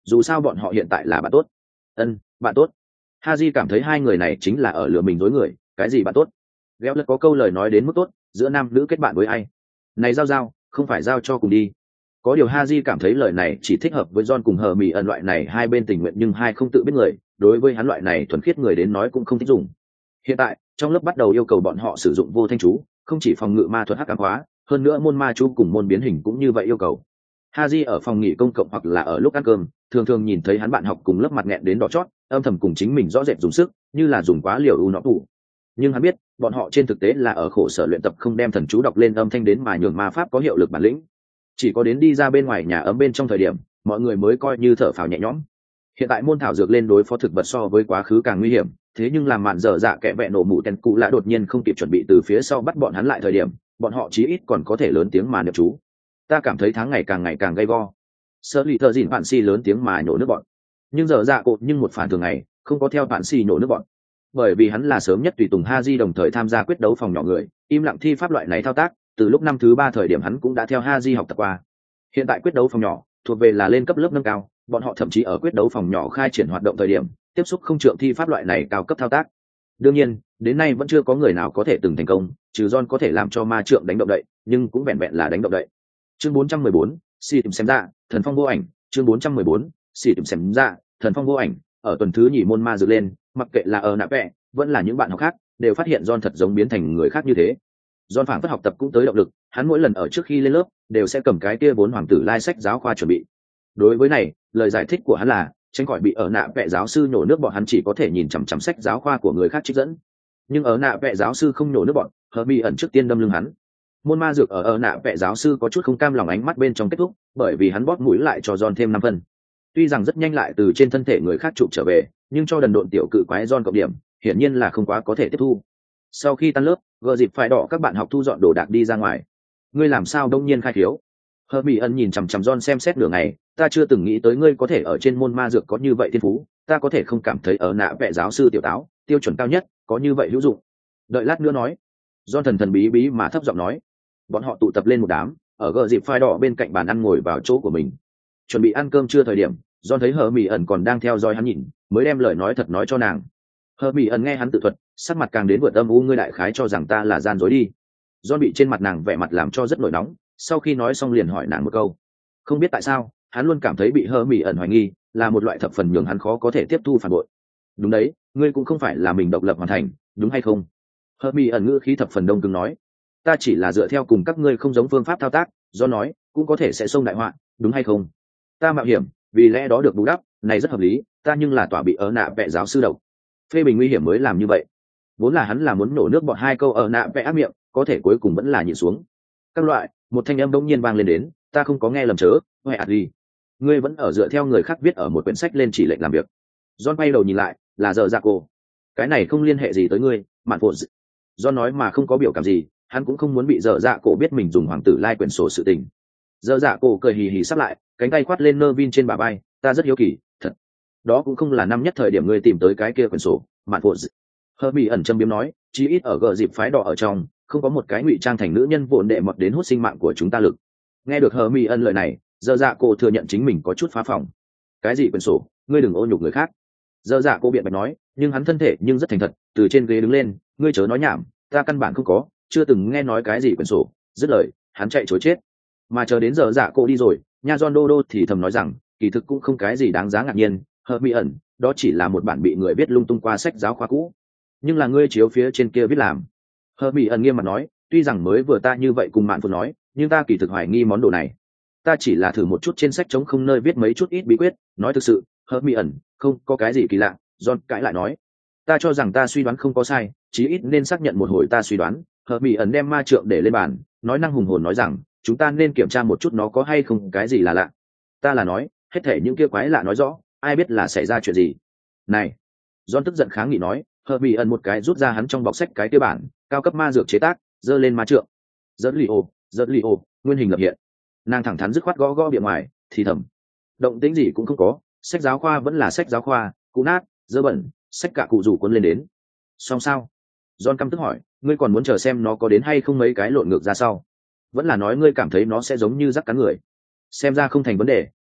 dù sao bọn họ hiện tại là bạn tốt. Ân, bạn tốt. Haji cảm thấy hai người này chính là ở lừa mình dối người. Cái gì bạn tốt? Ghéo lật có câu lời nói đến mức tốt, giữa nam nữ kết bạn với ai? Này giao giao, không phải giao cho cùng đi. Có điều Haji cảm thấy lời này chỉ thích hợp với John cùng hờ mì ẩn loại này hai bên tình nguyện nhưng hai không tự biết người, đối với hắn loại này thuần khiết người đến nói cũng không thích dùng. Hiện tại trong lớp bắt đầu yêu cầu bọn họ sử dụng vô thanh chú, không chỉ phòng ngự ma thuật hắc ám hóa, hơn nữa môn ma chú cùng môn biến hình cũng như vậy yêu cầu. Haji ở phòng nghỉ công cộng hoặc là ở lúc ăn cơm thường thường nhìn thấy hắn bạn học cùng lớp mặt nghẹn đến đỏ chót, âm thầm cùng chính mình rõ rệt dùng sức, như là dùng quá liều u nó tủ. Nhưng hắn biết bọn họ trên thực tế là ở khổ sở luyện tập không đem thần chú đọc lên âm thanh đến mà nhường ma pháp có hiệu lực bản lĩnh. Chỉ có đến đi ra bên ngoài nhà ấm bên trong thời điểm mọi người mới coi như thở phào nhẹ nhõm. Hiện tại môn thảo dược lên đối phó thực vật so với quá khứ càng nguy hiểm, thế nhưng làm mạn dở dạ kẻ vẹ nổ mụ tên cụ lạ đột nhiên không kịp chuẩn bị từ phía sau bắt bọn hắn lại thời điểm bọn họ chí ít còn có thể lớn tiếng mà niệm chú. Ta cảm thấy tháng ngày càng ngày càng gay go. Sơ lì thợ dìn bạn si lớn tiếng mà nhổ nước bọn, nhưng dở dạ cột nhưng một phản thường ngày không có theo bạn si nhổ nước bọn, bởi vì hắn là sớm nhất tùy tùng Haji đồng thời tham gia quyết đấu phòng nhỏ người, im lặng thi pháp loại này thao tác, từ lúc năm thứ ba thời điểm hắn cũng đã theo Haji học tập qua. Hiện tại quyết đấu phòng nhỏ thuộc về là lên cấp lớp nâng cao, bọn họ thậm chí ở quyết đấu phòng nhỏ khai triển hoạt động thời điểm tiếp xúc không trượng thi pháp loại này cao cấp thao tác. Đương nhiên đến nay vẫn chưa có người nào có thể từng thành công, trừ John có thể làm cho ma trượng đánh động đậy, nhưng cũng vẹn vẹn là đánh động đậy. Chương bốn trăm mười bốn, xì tìm xem ra thần phong vô ảnh. Chương bốn trăm mười bốn, xì tìm xem ra thần phong vô ảnh. Ở tuần thứ nhì môn ma dược lên, mặc kệ là ở nạ vẽ vẫn là những bạn học khác đều phát hiện John thật giống biến thành người khác như thế. John phảng phất học tập cũng tới động lực, hắn mỗi lần ở trước khi lên lớp đều sẽ cầm cái kia vốn hoàng tử lai sách giáo khoa chuẩn bị. Đối với này, lời giải thích của hắn là tránh khỏi bị ở nạ vẽ giáo sư nhổ nước bọn, hắn chỉ có thể nhìn chằm chằm sách giáo khoa của người khác trích dẫn. Nhưng ở nạ vẽ giáo sư không nhổ nước bọn, Herbie ẩn trước tiên đâm lưng hắn. Môn ma dược ở ở nạ vẽ giáo sư có chút không cam lòng ánh mắt bên trong kết thúc, bởi vì hắn bóp mũi lại cho John thêm năm phân. Tuy rằng rất nhanh lại từ trên thân thể người khác chụp trở về, nhưng cho đần độn tiểu cự quái John cộng điểm, hiển nhiên là không quá có thể tiếp thu. Sau khi tan lớp, gờ dịp phải đỏ các bạn học thu dọn đồ đạc đi ra ngoài. Ngươi làm sao đông nhiên khai thiếu? Herbie ẩn nhìn chằm chằm John xem xét nửa ngày, ta chưa từng nghĩ tới ngươi có thể ở trên môn ma dược có như vậy thiên phú, ta có thể không cảm thấy ở nạ vẽ giáo sư tiểu táo, tiêu chuẩn cao nhất, có như vậy hữu dụng. Đợi lát nữa nói. John thần thần bí bí mà thấp giọng nói. Bọn họ tụ tập lên một đám, ở gờ dịp phai đỏ bên cạnh bàn ăn ngồi vào chỗ của mình. Chuẩn bị ăn cơm trưa thời điểm, John thấy Herbie ẩn còn đang theo dõi hắn nhìn, mới đem lời nói thật nói cho nàng. Herbie ẩn nghe hắn tự thuật, sắc mặt càng đến vượt âm u, ngươi đại khái cho rằng ta là gian dối đi. John bị trên mặt nàng vẻ mặt làm cho rất nổi nóng, sau khi nói xong liền hỏi nàng một câu. Không biết tại sao, hắn luôn cảm thấy bị Herbie ẩn hoài nghi, là một loại thập phần nhường hắn khó có thể tiếp thu phản bội. Đúng đấy, ngươi cũng không phải là mình độc lập hoàn thành, đúng hay không? Herbie ẩn ngữ khí thập phần đông cứng nói. Ta chỉ là dựa theo cùng các ngươi không giống phương pháp thao tác, do nói cũng có thể sẽ xông đại họa, đúng hay không? Ta mạo hiểm, vì lẽ đó được bù đắp, này rất hợp lý, ta nhưng là tỏa bị ở nạ vẽ giáo sư độc. Phê bình nguy hiểm mới làm như vậy. Vốn là hắn là muốn nổ nước bọn hai câu ở nạ vẽ ác miệng, có thể cuối cùng vẫn là nhịn xuống. Các loại, một thanh âm bỗng nhiên vang lên đến, ta không có nghe lầm chớ, huệ ạt gì? Ngươi vẫn ở dựa theo người khác viết ở một quyển sách lên chỉ lệnh làm việc. John quay đầu nhìn lại, là giờ dạ cô. Cái này không liên hệ gì tới ngươi, mạn phụ. John nói mà không có biểu cảm gì, hắn cũng không muốn bị dở dạ cổ biết mình dùng hoàng tử lai quyển sổ sự tình. Dở dạ cổ cười hì hì sắp lại, cánh tay khoát lên nơ vin trên bả vai, ta rất hiếu kỳ, thật. Đó cũng không là năm nhất thời điểm ngươi tìm tới cái kia quyển sổ, mạn phụ. Herbie ẩn châm biếm nói, chí ít ở gờ dịp phái đỏ ở trong, không có một cái ngụy trang thành nữ nhân vụn đệ mọt đến hút sinh mạng của chúng ta lực. Nghe được Herbie ẩn lời này, dở dạ cổ thừa nhận chính mình có chút phá phòng. Cái gì quyển sổ, ngươi đừng ô nhục người khác. Dở dạ cổ biện bạch nói, nhưng hắn thân thể nhưng rất thành thật, từ trên ghế đứng lên, ngươi chớ nói nhảm, ta căn bản không có, chưa từng nghe nói cái gì quyển sổ. Dứt lời, hắn chạy chối chết. Mà chờ đến giờ dạ cô đi rồi, nha John Đô Đô thì thầm nói rằng, kỳ thực cũng không cái gì đáng giá ngạc nhiên, Herbie ẩn, đó chỉ là một bản bị người viết lung tung qua sách giáo khoa cũ. Nhưng là ngươi chiếu phía trên kia viết làm. Herbie ẩn nghiêm mặt nói, tuy rằng mới vừa ta như vậy cùng mạn phụ nói, nhưng ta kỳ thực hoài nghi món đồ này. Ta chỉ là thử một chút trên sách trống không nơi viết mấy chút ít bí quyết, nói thực sự, Herbie ẩn, không có cái gì kỳ lạ. John cãi lại nói, ta cho rằng ta suy đoán không có sai, chí ít nên xác nhận một hồi ta suy đoán. Herbie ẩn đem ma trượng để lên bàn, nói năng hùng hồn nói rằng, chúng ta nên kiểm tra một chút nó có hay không cái gì là lạ. Ta là nói, hết thể những kia quái lạ nói rõ, ai biết là xảy ra chuyện gì. Này, John tức giận kháng nghị nói, Herbie ẩn một cái rút ra hắn trong bọc sách cái kia bản, cao cấp ma dược chế tác, giơ lên ma trượng. Giật lì ồ, giật lì ồ, nguyên hình lập hiện. Nàng thẳng thắn dứt khoát gõ gõ bìa ngoài, thì thầm. Động tĩnh gì cũng không có, sách giáo khoa vẫn là sách giáo khoa, cũ nát, dơ bẩn, sách cả cụ rủ cuốn lên đến. Xong sao? John căm tức hỏi, ngươi còn muốn chờ xem nó có đến hay không mấy cái lộn ngược ra sau? Vẫn là nói ngươi cảm thấy nó sẽ giống như rắc cắn người? Xem ra không thành vấn đề,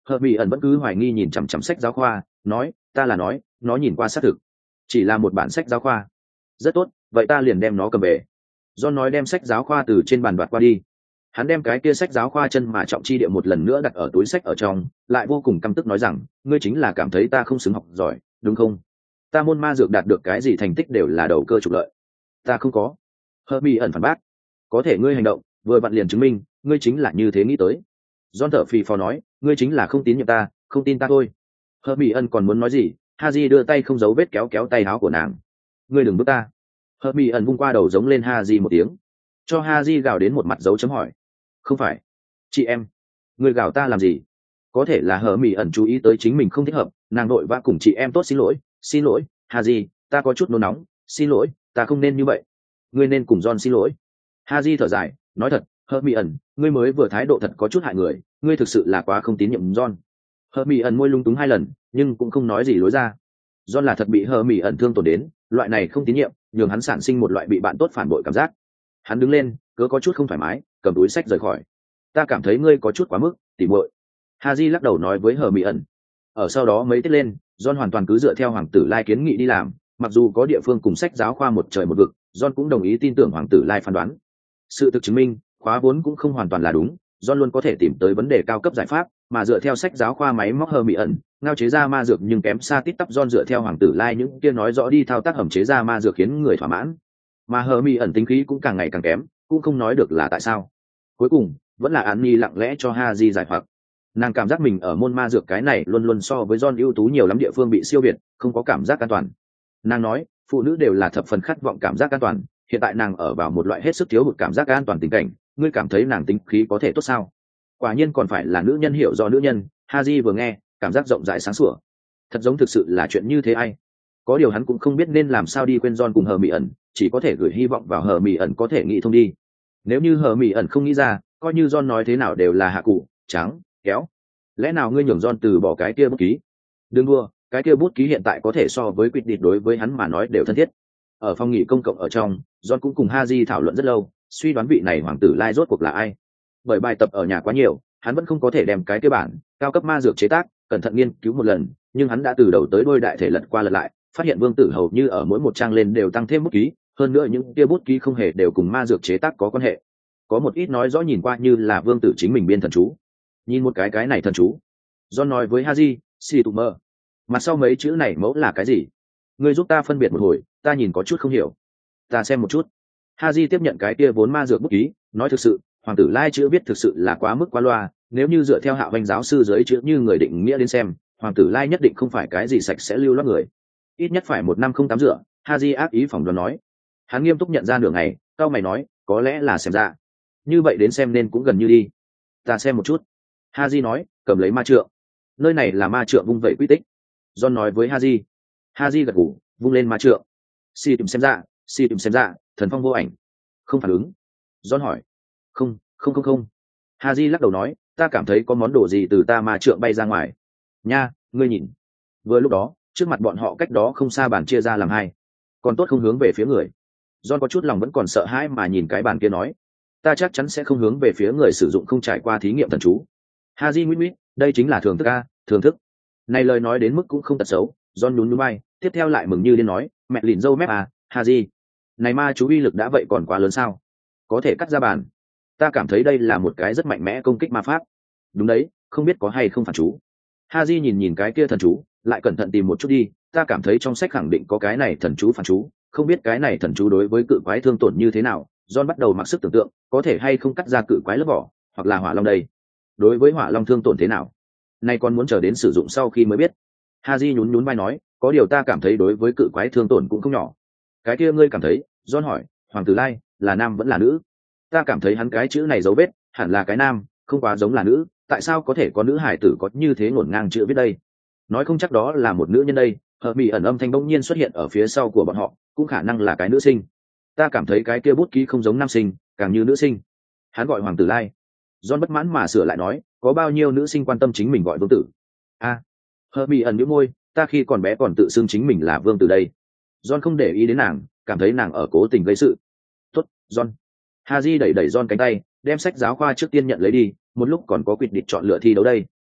Hợp mỹ ẩn vẫn cứ hoài nghi nhìn chằm chằm sách giáo khoa, nói, ta là nói, nó nhìn qua xác thực, chỉ là một bản sách giáo khoa. Rất tốt, vậy ta liền đem nó cầm về. John nói đem sách giáo khoa từ trên bàn đoạt qua đi. Hắn đem cái kia sách giáo khoa chân mà trọng chi địa một lần nữa đặt ở túi sách ở trong, lại vô cùng căm tức nói rằng, ngươi chính là cảm thấy ta không xứng học giỏi, đúng không? Ta môn ma dược đạt được cái gì thành tích đều là đầu cơ trục lợi. Ta không có. Hợp mỹ ẩn phản bác. Có thể ngươi hành động, vừa vặn liền chứng minh, ngươi chính là như thế nghĩ tới. John thở phì phò nói, ngươi chính là không tín nhiệm ta, không tin ta thôi. Hợp mỹ ẩn còn muốn nói gì, Haji đưa tay không giấu vết kéo kéo tay áo của nàng. Ngươi đừng bước ta. Hợp mỹ ẩn vung qua đầu giống lên Haji một tiếng, cho Haji gào đến một mặt dấu chấm hỏi. Không phải, chị em, ngươi gào ta làm gì? Có thể là Hợp mỹ ẩn chú ý tới chính mình không thích hợp, nàng đội vã cùng chị em tốt xin lỗi, xin lỗi, Haji, ta có chút nôn nóng, xin lỗi, ta không nên như vậy. Ngươi nên cùng John xin lỗi. Haji thở dài, nói thật, Hợp mỹ ẩn, ngươi mới vừa thái độ thật có chút hại người, ngươi thực sự là quá không tín nhiệm John. Hợp mỹ ẩn môi lung túng hai lần, nhưng cũng không nói gì lối ra. John là thật bị Hợp mỹ ẩn thương tổn đến, loại này không tín nhiệm, nhường hắn sản sinh một loại bị bạn tốt phản bội cảm giác. Hắn đứng lên, cứ có chút không thoải mái, cầm túi sách rời khỏi. Ta cảm thấy ngươi có chút quá mức, tỉ muội. Haji lắc đầu nói với Hợp mỹ ẩn. Ở sau đó mấy tiết lên, John hoàn toàn cứ dựa theo hoàng tử Lai kiến nghị đi làm, mặc dù có địa phương cùng sách giáo khoa một trời một vực, John cũng đồng ý tin tưởng hoàng tử Lai phán đoán. Sự thực chứng minh, khóa vốn cũng không hoàn toàn là đúng, John luôn có thể tìm tới vấn đề cao cấp giải pháp, mà dựa theo sách giáo khoa máy móc Hợp mỹ ẩn, ngao chế ra ma dược nhưng kém xa tít tắp John dựa theo hoàng tử Lai những kia nói rõ đi thao tác hầm chế ra ma dược khiến người thỏa mãn. Mà Hợp mỹ ẩn tính khí cũng càng ngày càng kém, cũng không nói được là tại sao. Cuối cùng, vẫn là An Nhi lặng lẽ cho Haji giải hoặc. Nàng cảm giác mình ở môn ma dược cái này luôn luôn so với John ưu tú nhiều lắm địa phương bị siêu việt, không có cảm giác an toàn. Nàng nói, phụ nữ đều là thập phần khát vọng cảm giác an toàn, hiện tại nàng ở vào một loại hết sức thiếu hụt cảm giác an toàn tình cảnh, ngươi cảm thấy nàng tính khí có thể tốt sao? Quả nhiên còn phải là nữ nhân hiểu do nữ nhân. Haji vừa nghe, cảm giác rộng rãi sáng sủa. Thật giống thực sự là chuyện như thế ai? Có điều hắn cũng không biết nên làm sao đi quên John cùng Hờ Mỹ ẩn, chỉ có thể gửi hy vọng vào Hờ Mỹ ẩn có thể nghĩ thông đi. Nếu như Hờ Mỹ ẩn không nghĩ ra, coi như John nói thế nào đều là hạ cụ, trắng, kéo. Lẽ nào ngươi nhường John từ bỏ cái kia bút ký? Đừng đua, cái kia bút ký hiện tại có thể so với quyết định đối với hắn mà nói đều thân thiết. Ở phòng nghỉ công cộng ở trong, John cũng cùng Haji thảo luận rất lâu, suy đoán vị này hoàng tử Lai rốt cuộc là ai. Bởi bài tập ở nhà quá nhiều, hắn vẫn không có thể đem cái kia bản cao cấp ma dược chế tác cẩn thận nghiên cứu một lần, nhưng hắn đã từ đầu tới đuôi đại thể lật qua lật lại, phát hiện vương tử hầu như ở mỗi một trang lên đều tăng thêm bút ký, hơn nữa những kia bút ký không hề đều cùng ma dược chế tác có quan hệ. Có một ít nói rõ nhìn qua như là vương tử chính mình biên thần chú. Nhìn một cái cái này thần chú. John nói với Haji, "Si tu mơ." Mặt sau mấy chữ này mẫu là cái gì? Ngươi giúp ta phân biệt một hồi, ta nhìn có chút không hiểu. Ta xem một chút. Haji tiếp nhận cái kia vốn ma dược bút ký, nói thực sự, hoàng tử Lai chữ viết thực sự là quá mức quá loa, nếu như dựa theo Hạ Vanh giáo sư dưới chữ như người định nghĩa đến xem, hoàng tử Lai nhất định không phải cái gì sạch sẽ lưu loát người. Ít nhất phải một năm không tắm rửa, Haji ác ý phỏng đoán nói. Hắn nghiêm túc nhận ra nửa ngày, cao mày nói, có lẽ là xem ra. Như vậy đến xem nên cũng gần như đi. Ta xem một chút. Haji nói, cầm lấy ma trượng. Nơi này là ma trượng vung vẩy quy tích. John nói với Haji. Haji gật gù, vung lên ma trượng. Si tìm xem ra, si tìm xem ra, thần phong vô ảnh. Không phản ứng. John hỏi. Không, không không không. Haji lắc đầu nói, ta cảm thấy có món đồ gì từ ta ma trượng bay ra ngoài. Nha, ngươi nhìn. Vừa lúc đó, trước mặt bọn họ cách đó không xa bàn chia ra làm hai. Còn tốt không hướng về phía người. John có chút lòng vẫn còn sợ hãi mà nhìn cái bàn kia nói, ta chắc chắn sẽ không hướng về phía người sử dụng không trải qua thí nghiệm thần chú. Haji nguyễn nguyễn, đây chính là thưởng thức a, thưởng thức. Này lời nói đến mức cũng không tật xấu. John nhún nhún vai, tiếp theo lại mừng như điên nói, mẹ lìn dâu mép à, Haji, này ma chú uy lực đã vậy còn quá lớn sao? Có thể cắt ra bàn. Ta cảm thấy đây là một cái rất mạnh mẽ công kích ma pháp. Đúng đấy, không biết có hay không phản chú. Haji nhìn nhìn cái kia thần chú, lại cẩn thận tìm một chút đi, ta cảm thấy trong sách khẳng định có cái này thần chú phản chú, không biết cái này thần chú đối với cự quái thương tổn như thế nào. John bắt đầu mặc sức tưởng tượng, có thể hay không cắt ra cự quái lớp vỏ, hoặc là hỏa long đây. Đối với hỏa long thương tổn thế nào? Nay còn muốn chờ đến sử dụng sau khi mới biết. Haji nhún nhún vai nói, có điều ta cảm thấy đối với cự quái thương tổn cũng không nhỏ. Cái kia ngươi cảm thấy? John hỏi, hoàng tử Lai là nam vẫn là nữ? Ta cảm thấy hắn cái chữ này dấu vết hẳn là cái nam, không quá giống là nữ. Tại sao có thể có nữ hải tử có như thế ngổn ngang chữ viết đây? Nói không chắc đó là một nữ nhân đây. Hợp mỹ ẩn âm thanh bỗng nhiên xuất hiện ở phía sau của bọn họ, cũng khả năng là cái nữ sinh. Ta cảm thấy cái kia bút ký không giống nam sinh, càng như nữ sinh. Hắn gọi hoàng tử Lai. John bất mãn mà sửa lại nói, có bao nhiêu nữ sinh quan tâm chính mình gọi vương tử? A. À, Hợp mỹ ẩn nhíu môi, ta khi còn bé còn tự xưng chính mình là vương tử đây. John không để ý đến nàng, cảm thấy nàng ở cố tình gây sự. Tốt, John. Haji đẩy đẩy John cánh tay, đem sách giáo khoa trước tiên nhận lấy đi, một lúc còn có quyết định chọn lựa thi đấu đây.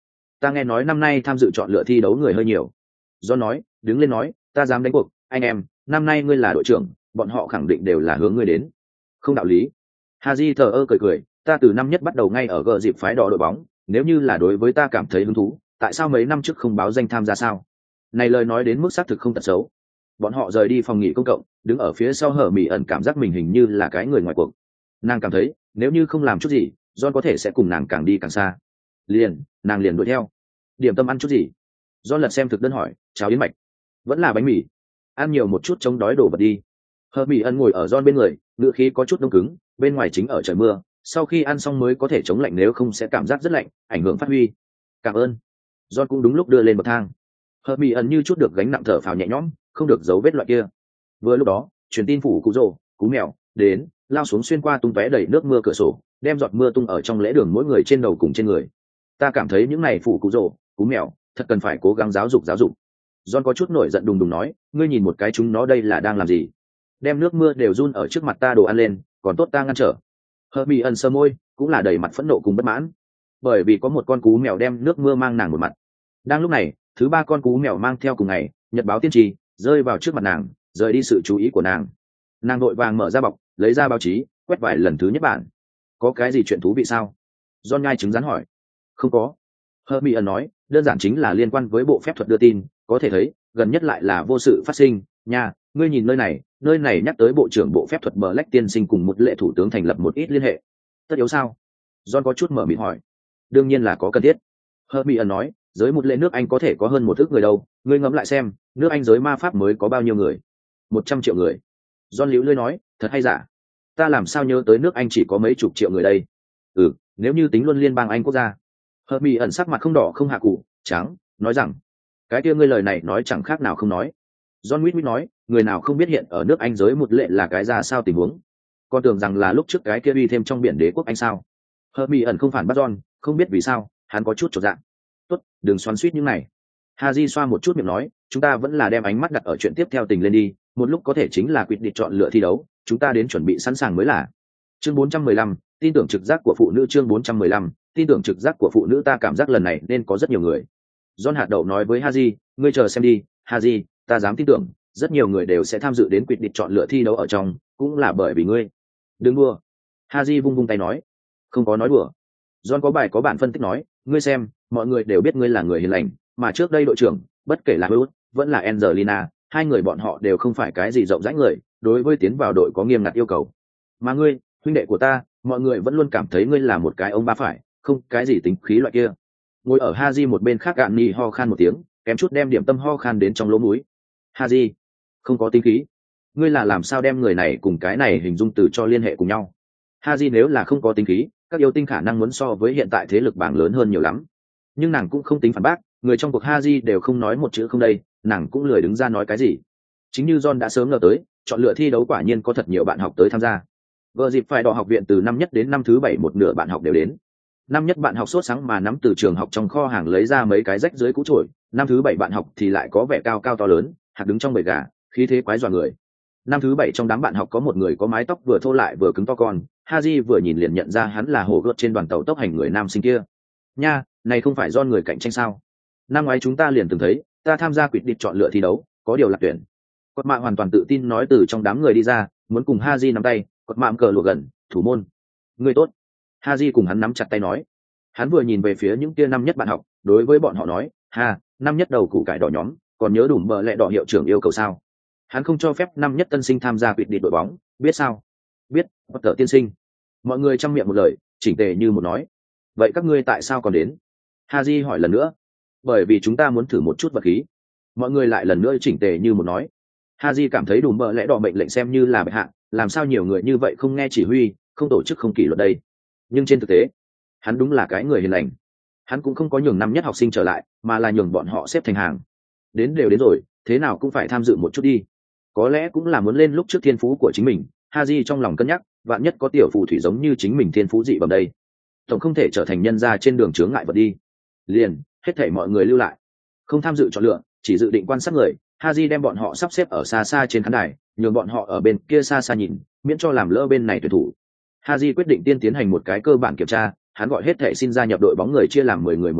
ta nghe nói năm nay tham dự chọn lựa thi đấu người hơi nhiều. Do nói, đứng lên nói, ta dám đánh cuộc, anh em, năm nay ngươi là đội trưởng, bọn họ khẳng định đều là hướng ngươi đến. Không đạo lý. Haji thờ ơ cười cười, ta từ năm nhất bắt đầu ngay ở gờ dịp phái đỏ đội bóng, nếu như là đối với ta cảm thấy hứng thú, tại sao mấy năm trước không báo danh tham gia sao? Này lời nói đến mức xác thực không tật xấu. Bọn họ rời đi phòng nghỉ công cộng, đứng ở phía sau hở mỉ ẩn cảm giác mình hình như là cái người ngoài cuộc. Nàng cảm thấy, nếu như không làm chút gì, John có thể sẽ cùng nàng càng đi càng xa. Liền, nàng liền đuổi theo. Điểm tâm ăn chút gì? John lật xem thực đơn hỏi, cháo yến mạch, vẫn là bánh mì. Ăn nhiều một chút chống đói đổ vật đi. Hở mỉ ẩn ngồi ở John bên người, ngữ khí có chút đông cứng, bên ngoài chính ở trời mưa, sau khi ăn xong mới có thể chống lạnh, nếu không sẽ cảm giác rất lạnh, ảnh hưởng phát huy. Cảm ơn. John cũng đúng lúc đưa lên bậc thang. Hở mỉ ẩn như chút được gánh nặng thở phào nhẹ nhõm, không được giấu vết loại kia. Vừa lúc đó, truyền tin phủ cụ rồ, cú mèo đến, lao xuống xuyên qua tung tóe đầy nước mưa cửa sổ, đem giọt mưa tung ở trong lễ đường mỗi người trên đầu cùng trên người. Ta cảm thấy những này phủ cụ rồ, cú mèo, thật cần phải cố gắng giáo dục giáo dục. John có chút nổi giận đùng đùng nói, ngươi nhìn một cái chúng nó đây là đang làm gì? Đem nước mưa đều run ở trước mặt ta đồ ăn lên, còn tốt ta ngăn trở. Hermione sơ môi, cũng là đầy mặt phẫn nộ cùng bất mãn, bởi vì có một con cú mèo đem nước mưa mang nàng một mặt. Đang lúc này, thứ ba con cú mèo mang theo cùng ngày, nhật báo tiên tri rơi vào trước mặt nàng, rời đi sự chú ý của nàng. Nàng vội vàng mở ra bọc, lấy ra báo chí, quét vài lần thứ nhất bản. Có cái gì chuyện thú vị sao? John ngai trứng rắn hỏi. Không có. Hermione nói, đơn giản chính là liên quan với bộ phép thuật đưa tin, có thể thấy, gần nhất lại là vô sự phát sinh. Nha, ngươi nhìn nơi này, nơi này nhắc tới bộ trưởng bộ phép thuật Black tiên sinh cùng một lệ thủ tướng thành lập một ít liên hệ. Tất yếu sao? John có chút mở miệng hỏi. Đương nhiên là có cần thiết. Hermione nói, giới một lệ nước Anh có thể có hơn một ước người đâu, ngươi ngẫm lại xem, nước Anh giới ma pháp mới có bao nhiêu người? Một trăm triệu người. John liễu lưỡi nói, thật hay giả? Ta làm sao nhớ tới nước Anh chỉ có mấy chục triệu người đây? Ừ, nếu như tính luôn liên bang Anh quốc gia. Hermione ẩn sắc mặt không đỏ không hạ cụ, trắng, nói rằng, cái kia ngươi lời này nói chẳng khác nào không nói. John Wick nói, người nào không biết hiện ở nước Anh giới một lệ là cái ra sao tình huống? Con tưởng rằng là lúc trước cái kia uy thêm trong biển đế quốc Anh sao? Hermione ẩn không phản bắt John, không biết vì sao, hắn có chút chột dạ. Tốt, đừng xoắn xuýt những này. Haji xoa một chút miệng nói, chúng ta vẫn là đem ánh mắt đặt ở chuyện tiếp theo tình lên đi, một lúc có thể chính là quyết định chọn lựa thi đấu, chúng ta đến chuẩn bị sẵn sàng mới là. Chương bốn trăm mười lăm, tin tưởng trực giác của phụ nữ. Chương bốn trăm mười lăm, tin tưởng trực giác của phụ nữ. Ta cảm giác lần này nên có rất nhiều người. John hạt đậu nói với Haji, ngươi chờ xem đi, Haji, ta dám tin tưởng, rất nhiều người đều sẽ tham dự đến quyết định chọn lựa thi đấu ở trong, cũng là bởi vì ngươi. Đừng đùa. Haji vung vung tay nói, không có nói đùa. John có bài có bản phân tích nói, ngươi xem, mọi người đều biết ngươi là người hiền lành, mà trước đây đội trưởng, bất kể là Hugh, vẫn là Angelina, hai người bọn họ đều không phải cái gì rộng rãi người, đối với tiến vào đội có nghiêm ngặt yêu cầu. Mà ngươi, huynh đệ của ta, mọi người vẫn luôn cảm thấy ngươi là một cái ông ba phải, không cái gì tính khí loại kia. Ngồi ở Haji một bên khác gạn ni ho khan một tiếng, kém chút đem điểm tâm ho khan đến trong lỗ mũi. Haji, không có tính khí. Ngươi là làm sao đem người này cùng cái này hình dung từ cho liên hệ cùng nhau? Haji nếu là không có tính khí, các yêu tinh khả năng muốn so với hiện tại thế lực bảng lớn hơn nhiều lắm. Nhưng nàng cũng không tính phản bác, người trong cuộc Haji đều không nói một chữ không đây, nàng cũng lười đứng ra nói cái gì. Chính như John đã sớm ngờ tới, chọn lựa thi đấu quả nhiên có thật nhiều bạn học tới tham gia. Vợ dịp phải đỏ học viện từ năm nhất đến năm thứ bảy một nửa bạn học đều đến. Năm nhất bạn học sốt sáng mà nắm từ trường học trong kho hàng lấy ra mấy cái rách dưới cũ chổi, năm thứ bảy bạn học thì lại có vẻ cao cao to lớn, hạt đứng trong bầy gà, khí thế quái dọa người. Năm thứ bảy trong đám bạn học có một người có mái tóc vừa thô lại vừa cứng to con, Haji vừa nhìn liền nhận ra hắn là hổ gợt trên đoàn tàu tốc hành người nam sinh kia. Nha, này không phải do người cạnh tranh sao? Năm ngoái chúng ta liền từng thấy, ta tham gia quyết định chọn lựa thi đấu, có điều lạc tuyển. Cột mạ hoàn toàn tự tin nói từ trong đám người đi ra, muốn cùng Haji nắm tay, cột mạ cờ lụa gần, thủ môn. Người tốt. Haji cùng hắn nắm chặt tay nói. Hắn vừa nhìn về phía những kia năm nhất bạn học, đối với bọn họ nói, ha, năm nhất đầu củ cải đỏ nhóm, còn nhớ đủ bờ lẹ đỏ hiệu trưởng yêu cầu sao? Hắn không cho phép năm nhất tân sinh tham gia quyết định đội bóng, biết sao? Biết, bất tờ tiên sinh. Mọi người chăm miệng một lời, chỉnh tề như một nói. Vậy các ngươi tại sao còn đến? Haji hỏi lần nữa. Bởi vì chúng ta muốn thử một chút vật khí. Mọi người lại lần nữa chỉnh tề như một nói. Haji cảm thấy đủ bờ lẽ đỏ mệnh lệnh xem như là bệ hạ, làm sao nhiều người như vậy không nghe chỉ huy, không tổ chức không kỷ luật đây. Nhưng trên thực tế, hắn đúng là cái người hiền lành. Hắn cũng không có nhường năm nhất học sinh trở lại, mà là nhường bọn họ xếp thành hàng. Đến đều đến rồi, thế nào cũng phải tham dự một chút đi. Có lẽ cũng là muốn lên lúc trước thiên phú của chính mình. Haji trong lòng cân nhắc, vạn nhất có tiểu phù thủy giống như chính mình thiên phú dị bẩm đây, tổng không thể trở thành nhân gia trên đường chướng ngại vật đi. Liền, hết thảy mọi người lưu lại, không tham dự chọn lựa, chỉ dự định quan sát người. Haji đem bọn họ sắp xếp ở xa xa trên khán đài, nhường bọn họ ở bên kia xa xa nhìn, miễn cho làm lỡ bên này tuyển thủ. Haji quyết định tiên tiến hành một cái cơ bản kiểm tra, hắn gọi hết thảy xin gia nhập đội bóng người chia làm mười người một tổ,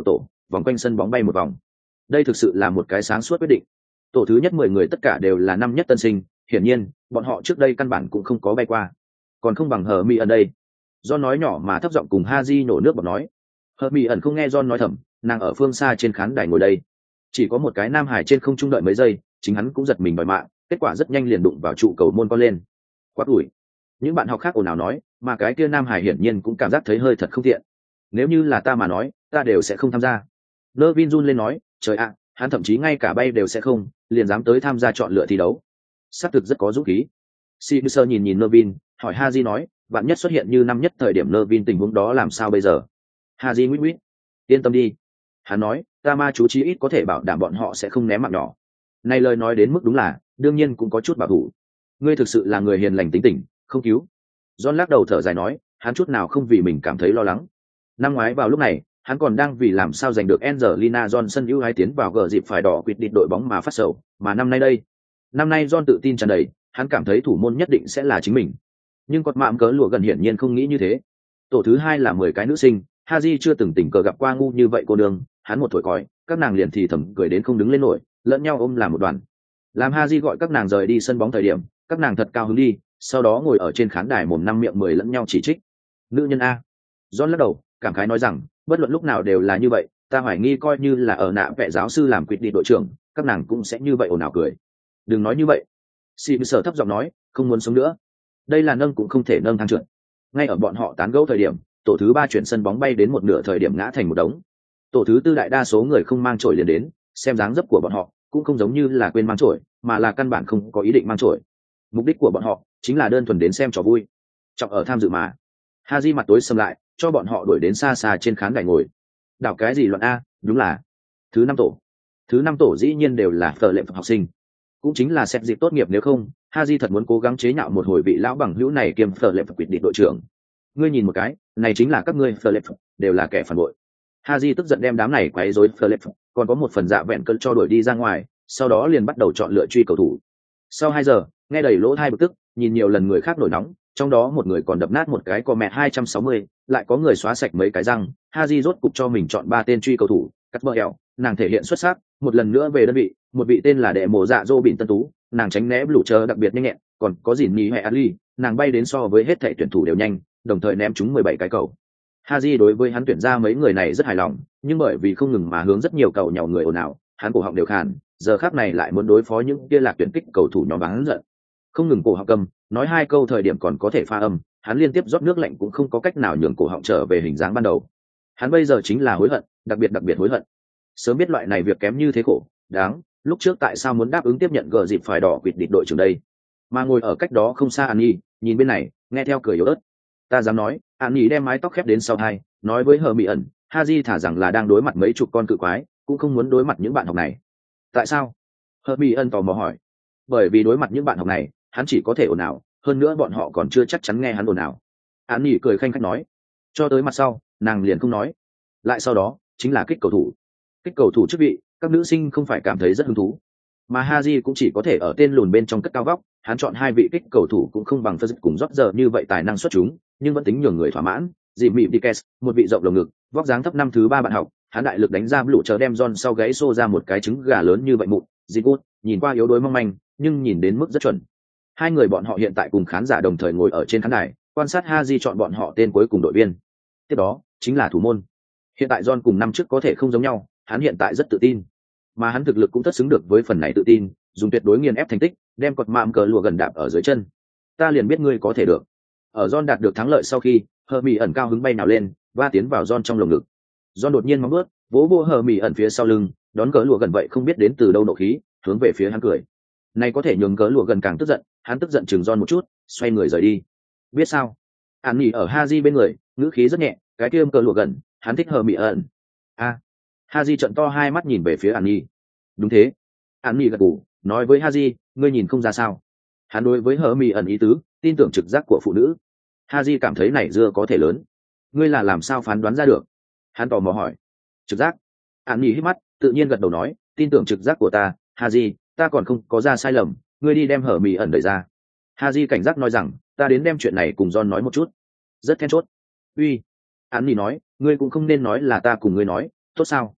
vòng quanh sân bóng bay một vòng. Đây thực sự là một cái sáng suốt quyết định. Tổ thứ nhất mười người tất cả đều là năm nhất tân sinh, hiển nhiên bọn họ trước đây căn bản cũng không có bay qua, còn không bằng hờ mi ẩn đây. John nói nhỏ mà thấp giọng cùng Haji nổ nước bọt nói. Hờ mi ẩn không nghe John nói thầm, nàng ở phương xa trên khán đài ngồi đây, chỉ có một cái nam hải trên không trung đợi mấy giây, chính hắn cũng giật mình bỏi mạng, kết quả rất nhanh liền đụng vào trụ cầu môn con lên. Quá ủi. Những bạn học khác ồn ào nói, mà cái kia nam hải hiển nhiên cũng cảm giác thấy hơi thật không tiện. Nếu như là ta mà nói, ta đều sẽ không tham gia. Nervin run lên nói, trời ạ, hắn thậm chí ngay cả bay đều sẽ không, liền dám tới tham gia chọn lựa thi đấu. Xác thực rất có dũng khí. Simpson nhìn nhìn Nervin, hỏi Haji nói, bạn nhất xuất hiện như năm nhất thời điểm Nervin tình huống đó làm sao bây giờ? Haji nguyễn nguyễn, yên tâm đi. Hắn nói, ta ma chú chí ít có thể bảo đảm bọn họ sẽ không ném mạng nhỏ. Này lời nói đến mức đúng là, đương nhiên cũng có chút bảo thủ. Ngươi thực sự là người hiền lành tính tình, không cứu. John lắc đầu thở dài nói, hắn chút nào không vì mình cảm thấy lo lắng. Năm ngoái vào lúc này, hắn còn đang vì làm sao giành được Angelina Johnson ưu ái tiến vào gờ dịp phải đỏ quyết định đội bóng mà phát sầu, mà năm nay đây, năm nay John tự tin tràn đầy, hắn cảm thấy thủ môn nhất định sẽ là chính mình. Nhưng cột mạm cớ lụa gần hiển nhiên không nghĩ như thế. Tổ thứ hai là mười cái nữ sinh, Haji chưa từng tình cờ gặp qua ngu như vậy cô đường, hắn một thổi còi, các nàng liền thì thầm cười đến không đứng lên nổi, lẫn nhau ôm làm một đoàn. Làm Haji gọi các nàng rời đi sân bóng thời điểm, các nàng thật cao hứng đi, sau đó ngồi ở trên khán đài mồm năm miệng mười lẫn nhau chỉ trích. Nữ nhân a. John lắc đầu, cảm khái nói rằng, bất luận lúc nào đều là như vậy, ta hoài nghi coi như là ở nạ vẽ giáo sư làm quyết định đội trưởng, các nàng cũng sẽ như vậy ồn ào cười. Đừng nói như vậy. Sim sở thấp giọng nói, không muốn sống nữa. Đây là nâng cũng không thể nâng thang trượt. Ngay ở bọn họ tán gẫu thời điểm, tổ thứ ba chuyển sân bóng bay đến một nửa thời điểm ngã thành một đống. Tổ thứ tư đại đa số người không mang chổi liền đến, xem dáng dấp của bọn họ cũng không giống như là quên mang chổi, mà là căn bản không có ý định mang chổi. Mục đích của bọn họ chính là đơn thuần đến xem trò vui, trọng ở tham dự mà. Haji mặt tối sầm lại, cho bọn họ đuổi đến xa xa trên khán đài ngồi. Đảo cái gì loạn a, đúng là thứ năm tổ. Thứ năm tổ dĩ nhiên đều là phở lệ học sinh, cũng chính là xét dịp tốt nghiệp, nếu không Haji thật muốn cố gắng chế nhạo một hồi vị lão bằng hữu này kiêm phở lệ quyết định đội trưởng. Ngươi nhìn một cái, này chính là các ngươi phở lệ đều là kẻ phản bội. Haji tức giận đem đám này quấy rối phở lệ, còn có một phần dạ vẹn cơn cho đuổi đi ra ngoài, sau đó liền bắt đầu chọn lựa truy cầu thủ. Sau hai giờ, nghe đầy lỗ thai bực tức, nhìn nhiều lần người khác nổi nóng, trong đó một người còn đập nát một cái comment hai trăm sáu mươi, lại có người xóa sạch mấy cái răng. Haji rốt cục cho mình chọn ba tên truy cầu thủ, cắt bờ eo, nàng thể hiện xuất sắc, một lần nữa về đơn vị, một vị tên là đệ mộ dạ dô bỉn tân tú, nàng tránh né lũ chờ đặc biệt nhanh nhẹn, còn có dìn nhì hệ ali, nàng bay đến so với hết thảy tuyển thủ đều nhanh, đồng thời ném trúng mười bảy cái cầu. Haji đối với hắn tuyển ra mấy người này rất hài lòng, nhưng bởi vì không ngừng mà hướng rất nhiều cầu nhào người ồn ào, hắn cổ họng đều khàn, giờ khắc này lại muốn đối phó những kia lạc tuyển kích cầu thủ nhóm hắn giận. Không ngừng cổ họng cầm, nói hai câu thời điểm còn có thể pha âm, hắn liên tiếp rót nước lạnh cũng không có cách nào nhường cổ họng trở về hình dáng ban đầu. Hắn bây giờ chính là hối hận, đặc biệt đặc biệt hối hận. Sớm biết loại này việc kém như thế khổ, đáng, lúc trước tại sao muốn đáp ứng tiếp nhận gờ dịp phải đỏ quỵt địch đội trưởng đây? Mà ngồi ở cách đó không xa An Nhi, nhìn bên này, nghe theo cười yếu ớt. Ta dám nói, An Nhi đem mái tóc khép đến sau hai, nói với hờ mị ẩn, Haji thả rằng là đang đối mặt mấy chục con cự quái, cũng không muốn đối mặt những bạn học này. Tại sao? Hờ mị ẩn tò mò hỏi. Bởi vì đối mặt những bạn học này, hắn chỉ có thể ồn ào, hơn nữa bọn họ còn chưa chắc chắn nghe hắn ồn ào. An Nhi cười khanh khách nói. Cho tới mặt sau, nàng liền không nói. Lại sau đó, chính là kích cầu thủ. Kích cầu thủ chức vị, các nữ sinh không phải cảm thấy rất hứng thú, mà Haji cũng chỉ có thể ở tên lùn bên trong cất cao vóc. Hắn chọn hai vị kích cầu thủ cũng không bằng Phật cùng rót giờ như vậy tài năng xuất chúng, nhưng vẫn tính nhường người thỏa mãn. Dìm mịm Dikes, một vị rộng lồng ngực, vóc dáng thấp năm thứ ba bạn học, hắn đại lực đánh ra lũ chờ đem John sau gáy xô ra một cái trứng gà lớn như vậy mụn. Zigut, nhìn qua yếu đuối mong manh, nhưng nhìn đến mức rất chuẩn. Hai người bọn họ hiện tại cùng khán giả đồng thời ngồi ở trên khán đài, quan sát Haji chọn bọn họ tên cuối cùng đội viên. Tiếp đó chính là thủ môn. Hiện tại John cùng năm trước có thể không giống nhau, hắn hiện tại rất tự tin, mà hắn thực lực cũng rất xứng được với phần này tự tin, dùng tuyệt đối nghiền ép thành tích, đem cột mạm cờ lùa gần đạp ở dưới chân. Ta liền biết ngươi có thể được. Ở John đạt được thắng lợi sau khi, Hermi ẩn cao hứng bay nào lên, và tiến vào John trong lồng ngực. John đột nhiên móng bước, vỗ vỗ Hermi ẩn phía sau lưng, đón cờ lùa gần vậy không biết đến từ đâu nộ khí, hướng về phía hắn cười. Này có thể nhường cờ lùa gần càng tức giận, hắn tức giận chừng John một chút, xoay người rời đi. Biết sao? An nghỉ ở Haji bên người, ngữ khí rất nhẹ, cái kia cờ lùa gần, hắn thích Hermi ẩn. A. Haji trợn to hai mắt nhìn về phía An Nhi. Đúng thế. An Nhi gật gù, nói với Haji, ngươi nhìn không ra sao? Hắn đối với Hermi ẩn ý tứ, tin tưởng trực giác của phụ nữ. Haji cảm thấy này dưa có thể lớn. Ngươi là làm sao phán đoán ra được? Hắn tò mò hỏi. Trực giác. An Nhi hít mắt, tự nhiên gật đầu nói, tin tưởng trực giác của ta, Haji, ta còn không có ra sai lầm, ngươi đi đem Hermi ẩn đẩy ra. Haji cảnh giác nói rằng, ta đến đem chuyện này cùng John nói một chút. Rất then chốt. Uy. An Nhi nói, ngươi cũng không nên nói là ta cùng ngươi nói, tốt sao?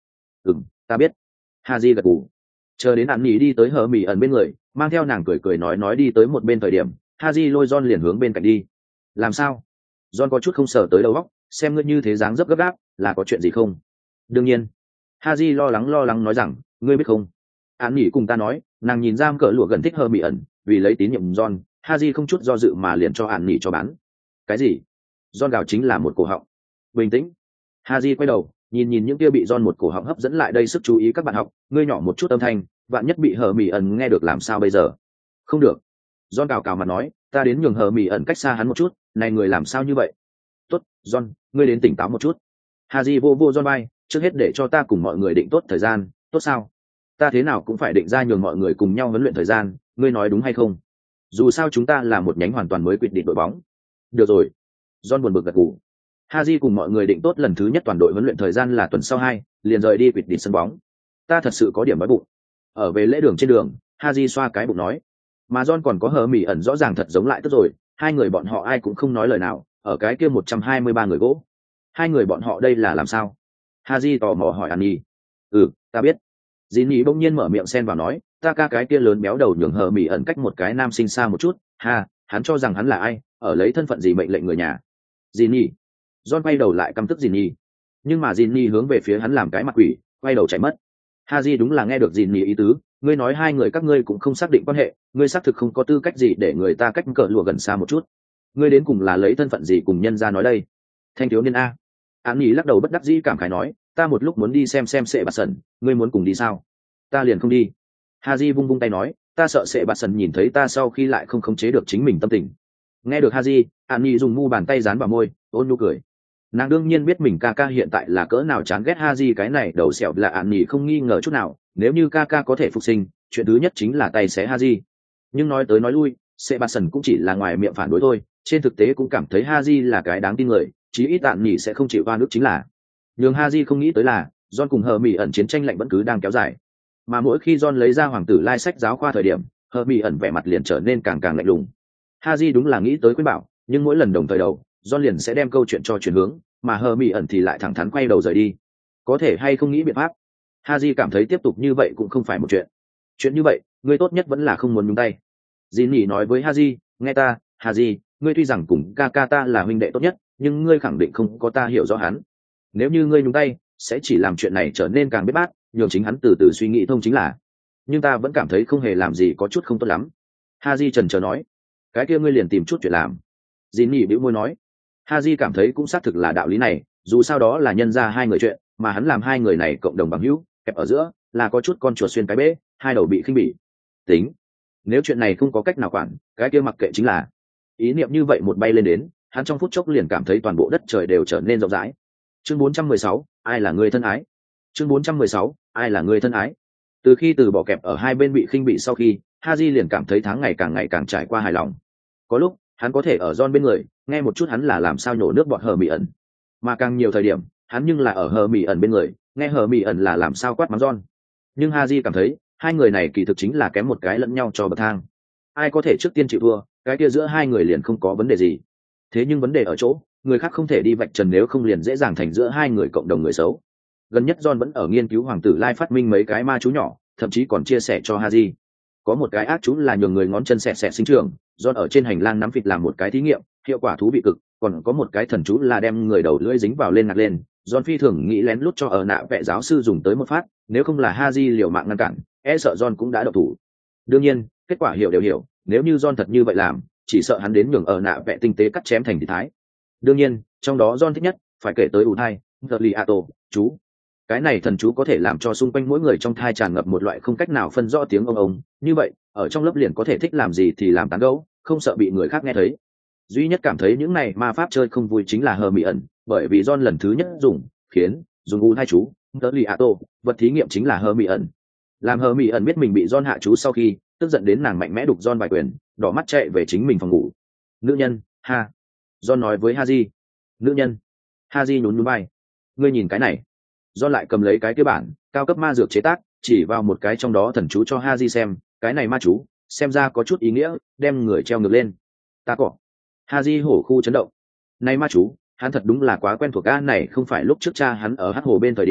Ừm, ta biết. Haji gật gù. Chờ đến ạn nhỉ đi tới hờ mỹ ẩn bên người, mang theo nàng cười cười nói nói đi tới một bên thời điểm, Haji lôi John liền hướng bên cạnh đi. Làm sao? John có chút không sờ tới đầu óc, xem ngươi như thế dáng dấp gấp gáp, là có chuyện gì không? Đương nhiên. Haji lo lắng lo lắng nói rằng, ngươi biết không? Ạn nhỉ cùng ta nói, nàng nhìn giam cỡ lụa gần thích hờ mỹ ẩn, vì lấy tín nhiệm John, Haji không chút do dự mà liền cho ạn nhỉ cho bán. Cái gì? John gào chính là một cổ họng. Bình tĩnh. Haji quay đầu, nhìn nhìn những kia bị John một cổ họng hấp dẫn lại đây sức chú ý các bạn học, ngươi nhỏ một chút âm thanh, vạn nhất bị hờ mỹ ẩn nghe được làm sao bây giờ? Không được. John cào cào mặt nói, ta đến nhường hờ mỹ ẩn cách xa hắn một chút, này người làm sao như vậy? Tốt, John, ngươi đến tỉnh táo một chút. Haji vô vô John bay, trước hết để cho ta cùng mọi người định tốt thời gian, tốt sao? Ta thế nào cũng phải định ra nhường mọi người cùng nhau huấn luyện thời gian, ngươi nói đúng hay không? Dù sao chúng ta là một nhánh hoàn toàn mới quyết định đội bóng. Được rồi. John buồn bực gật gù. Haji cùng mọi người định tốt lần thứ nhất toàn đội huấn luyện thời gian là tuần sau hai, liền rời đi quyết định sân bóng. Ta thật sự có điểm đói bụng. Ở về lễ đường trên đường, Haji xoa cái bụng nói. Mà John còn có hờ mỹ ẩn rõ ràng thật giống lại tức rồi, hai người bọn họ ai cũng không nói lời nào, ở cái kia một trăm hai mươi ba người gỗ. Hai người bọn họ đây là làm sao? Haji tò mò hỏi Annie. Ừ, ta biết. Jinny bỗng nhiên mở miệng xen vào nói, ta ca cái kia lớn béo đầu nhường hờ mỹ ẩn cách một cái nam sinh xa một chút, ha, hắn cho rằng hắn là ai, ở lấy thân phận gì mệnh lệnh người nhà. Jinny. John quay đầu lại căm tức Jinny. Nhưng mà Jinny hướng về phía hắn làm cái mặt quỷ, quay đầu chạy mất. Haji đúng là nghe được Jinny ý tứ, ngươi nói hai người các ngươi cũng không xác định quan hệ, ngươi xác thực không có tư cách gì để người ta cách cỡ lùa gần xa một chút. Ngươi đến cùng là lấy thân phận gì cùng nhân ra nói đây? Thanh thiếu niên a. Án nhỉ lắc đầu bất đắc dĩ cảm khái nói, ta một lúc muốn đi xem xem sệ bạt sần, ngươi muốn cùng đi sao? Ta liền không đi. Haji vung vung tay nói, ta sợ sệ bạt sần nhìn thấy ta sau khi lại không khống chế được chính mình tâm tình. Nghe được Haji, án nhỉ dùng mu bàn tay dán vào môi, ôn nhu cười. Nàng đương nhiên biết mình ca ca hiện tại là cỡ nào chán ghét Haji cái này đầu sẹo là án nhỉ không nghi ngờ chút nào, nếu như ca ca có thể phục sinh, chuyện thứ nhất chính là tay xé Haji. Nhưng nói tới nói lui, Sebastian cũng chỉ là ngoài miệng phản đối thôi, trên thực tế cũng cảm thấy Haji là cái đáng tin người, chí ít tạm nhỉ sẽ không chịu oan ức chính là. Nhưng Haji không nghĩ tới là, John cùng Hờ Mỹ ẩn chiến tranh lạnh vẫn cứ đang kéo dài. Mà mỗi khi John lấy ra hoàng tử lai sách giáo khoa thời điểm, Hờ Mỹ ẩn vẻ mặt liền trở nên càng càng lạnh lùng. Haji đúng là nghĩ tới khuyên bảo, nhưng mỗi lần đồng thời đầu, John liền sẽ đem câu chuyện cho chuyển hướng, mà Hờ Mỹ ẩn thì lại thẳng thắn quay đầu rời đi. Có thể hay không nghĩ biện pháp? Haji cảm thấy tiếp tục như vậy cũng không phải một chuyện. Chuyện như vậy, ngươi tốt nhất vẫn là không muốn nhúng tay. Jinny nói với Haji, nghe ta, Haji, ngươi tuy rằng cùng ca ta là huynh đệ tốt nhất, nhưng ngươi khẳng định không có ta hiểu rõ hắn. Nếu như ngươi nhúng tay, sẽ chỉ làm chuyện này trở nên càng bết bát, nhường chính hắn từ từ suy nghĩ thông chính là. Nhưng ta vẫn cảm thấy không hề làm gì có chút không tốt lắm. Haji trần trờ nói, cái kia ngươi liền tìm chút chuyện làm. Jinny bĩu môi nói, Haji cảm thấy cũng xác thực là đạo lý này, dù sao đó là nhân ra hai người chuyện, mà hắn làm hai người này cộng đồng bằng hữu, kẹp ở giữa, là có chút con chuột xuyên cái bể, hai đầu bị khinh bỉ. Tính, nếu chuyện này không có cách nào quản, cái kia mặc kệ chính là. Ý niệm như vậy một bay lên đến, hắn trong phút chốc liền cảm thấy toàn bộ đất trời đều trở nên rộng rãi. Chương bốn trăm mười sáu, ai là người thân ái? Chương bốn trăm mười sáu, ai là người thân ái? Từ khi từ bỏ kẹp ở hai bên bị khinh bị sau khi, Haji liền cảm thấy tháng ngày càng ngày càng trải qua hài lòng. Có lúc, hắn có thể ở John bên người, nghe một chút hắn là làm sao nhổ nước bọt Hờ Mỹ ẩn. Mà càng nhiều thời điểm, hắn nhưng là ở Hờ Mỹ ẩn bên người, nghe Hờ Mỹ ẩn là làm sao quát mắng John. Nhưng Haji cảm thấy, hai người này kỳ thực chính là kém một cái lẫn nhau cho bậc thang. Ai có thể trước tiên chịu thua, cái kia giữa hai người liền không có vấn đề gì. Thế nhưng vấn đề ở chỗ, người khác không thể đi vạch trần, nếu không liền dễ dàng thành giữa hai người cộng đồng người xấu. Gần nhất John vẫn ở nghiên cứu hoàng tử lai phát minh mấy cái ma chú nhỏ, thậm chí còn chia sẻ cho Haji. Có một cái ác chú là nhường người ngón chân xẹt xẹt sinh trưởng, John ở trên hành lang nắm vịt làm một cái thí nghiệm, hiệu quả thú vị cực. Còn có một cái thần chú là đem người đầu lưỡi dính vào lên ngặt lên, John phi thường nghĩ lén lút cho ở nạ vệ giáo sư dùng tới một phát, nếu không là Haji liều mạng ngăn cản, e sợ John cũng đã độc thủ. Đương nhiên, kết quả hiểu đều hiểu, nếu như John thật như vậy làm, chỉ sợ hắn đến nhường ở nạ vệ tinh tế cắt chém thành thịt thái. Đương nhiên, trong đó John thích nhất phải kể tới ủ thai, Liato, chú. Cái này thần chú có thể làm cho xung quanh mỗi người trong thai tràn ngập một loại không cách nào phân rõ tiếng ông ông, như vậy, ở trong lớp liền có thể thích làm gì thì làm tán gẫu, không sợ bị người khác nghe thấy. Duy nhất cảm thấy những này ma pháp chơi không vui chính là Hờ Mỹ ẩn, bởi vì John lần thứ nhất dùng, khiến dùng ủ thai chú, Liato, vật thí nghiệm chính là Hờ Mỹ ẩn. Làm Hờ Mỹ ẩn biết mình bị John hạ chú sau khi, tức giận đến nàng mạnh mẽ đục John vài quyền, đỏ mắt chạy về chính mình phòng ngủ. Nữ nhân, ha. John nói với Haji. Nữ nhân. Haji nhún nhún vai. Ngươi nhìn cái này. John lại cầm lấy cái kia bản, cao cấp ma dược chế tác, chỉ vào một cái trong đó thần chú cho Haji xem, cái này ma chú, xem ra có chút ý nghĩa, đem người treo ngược lên. Ta cỏ. Haji hổ khu chấn động. Này ma chú, hắn thật đúng là quá quen thuộc, a này không phải lúc trước cha hắn ở Hắc Hồ bên thời điểm,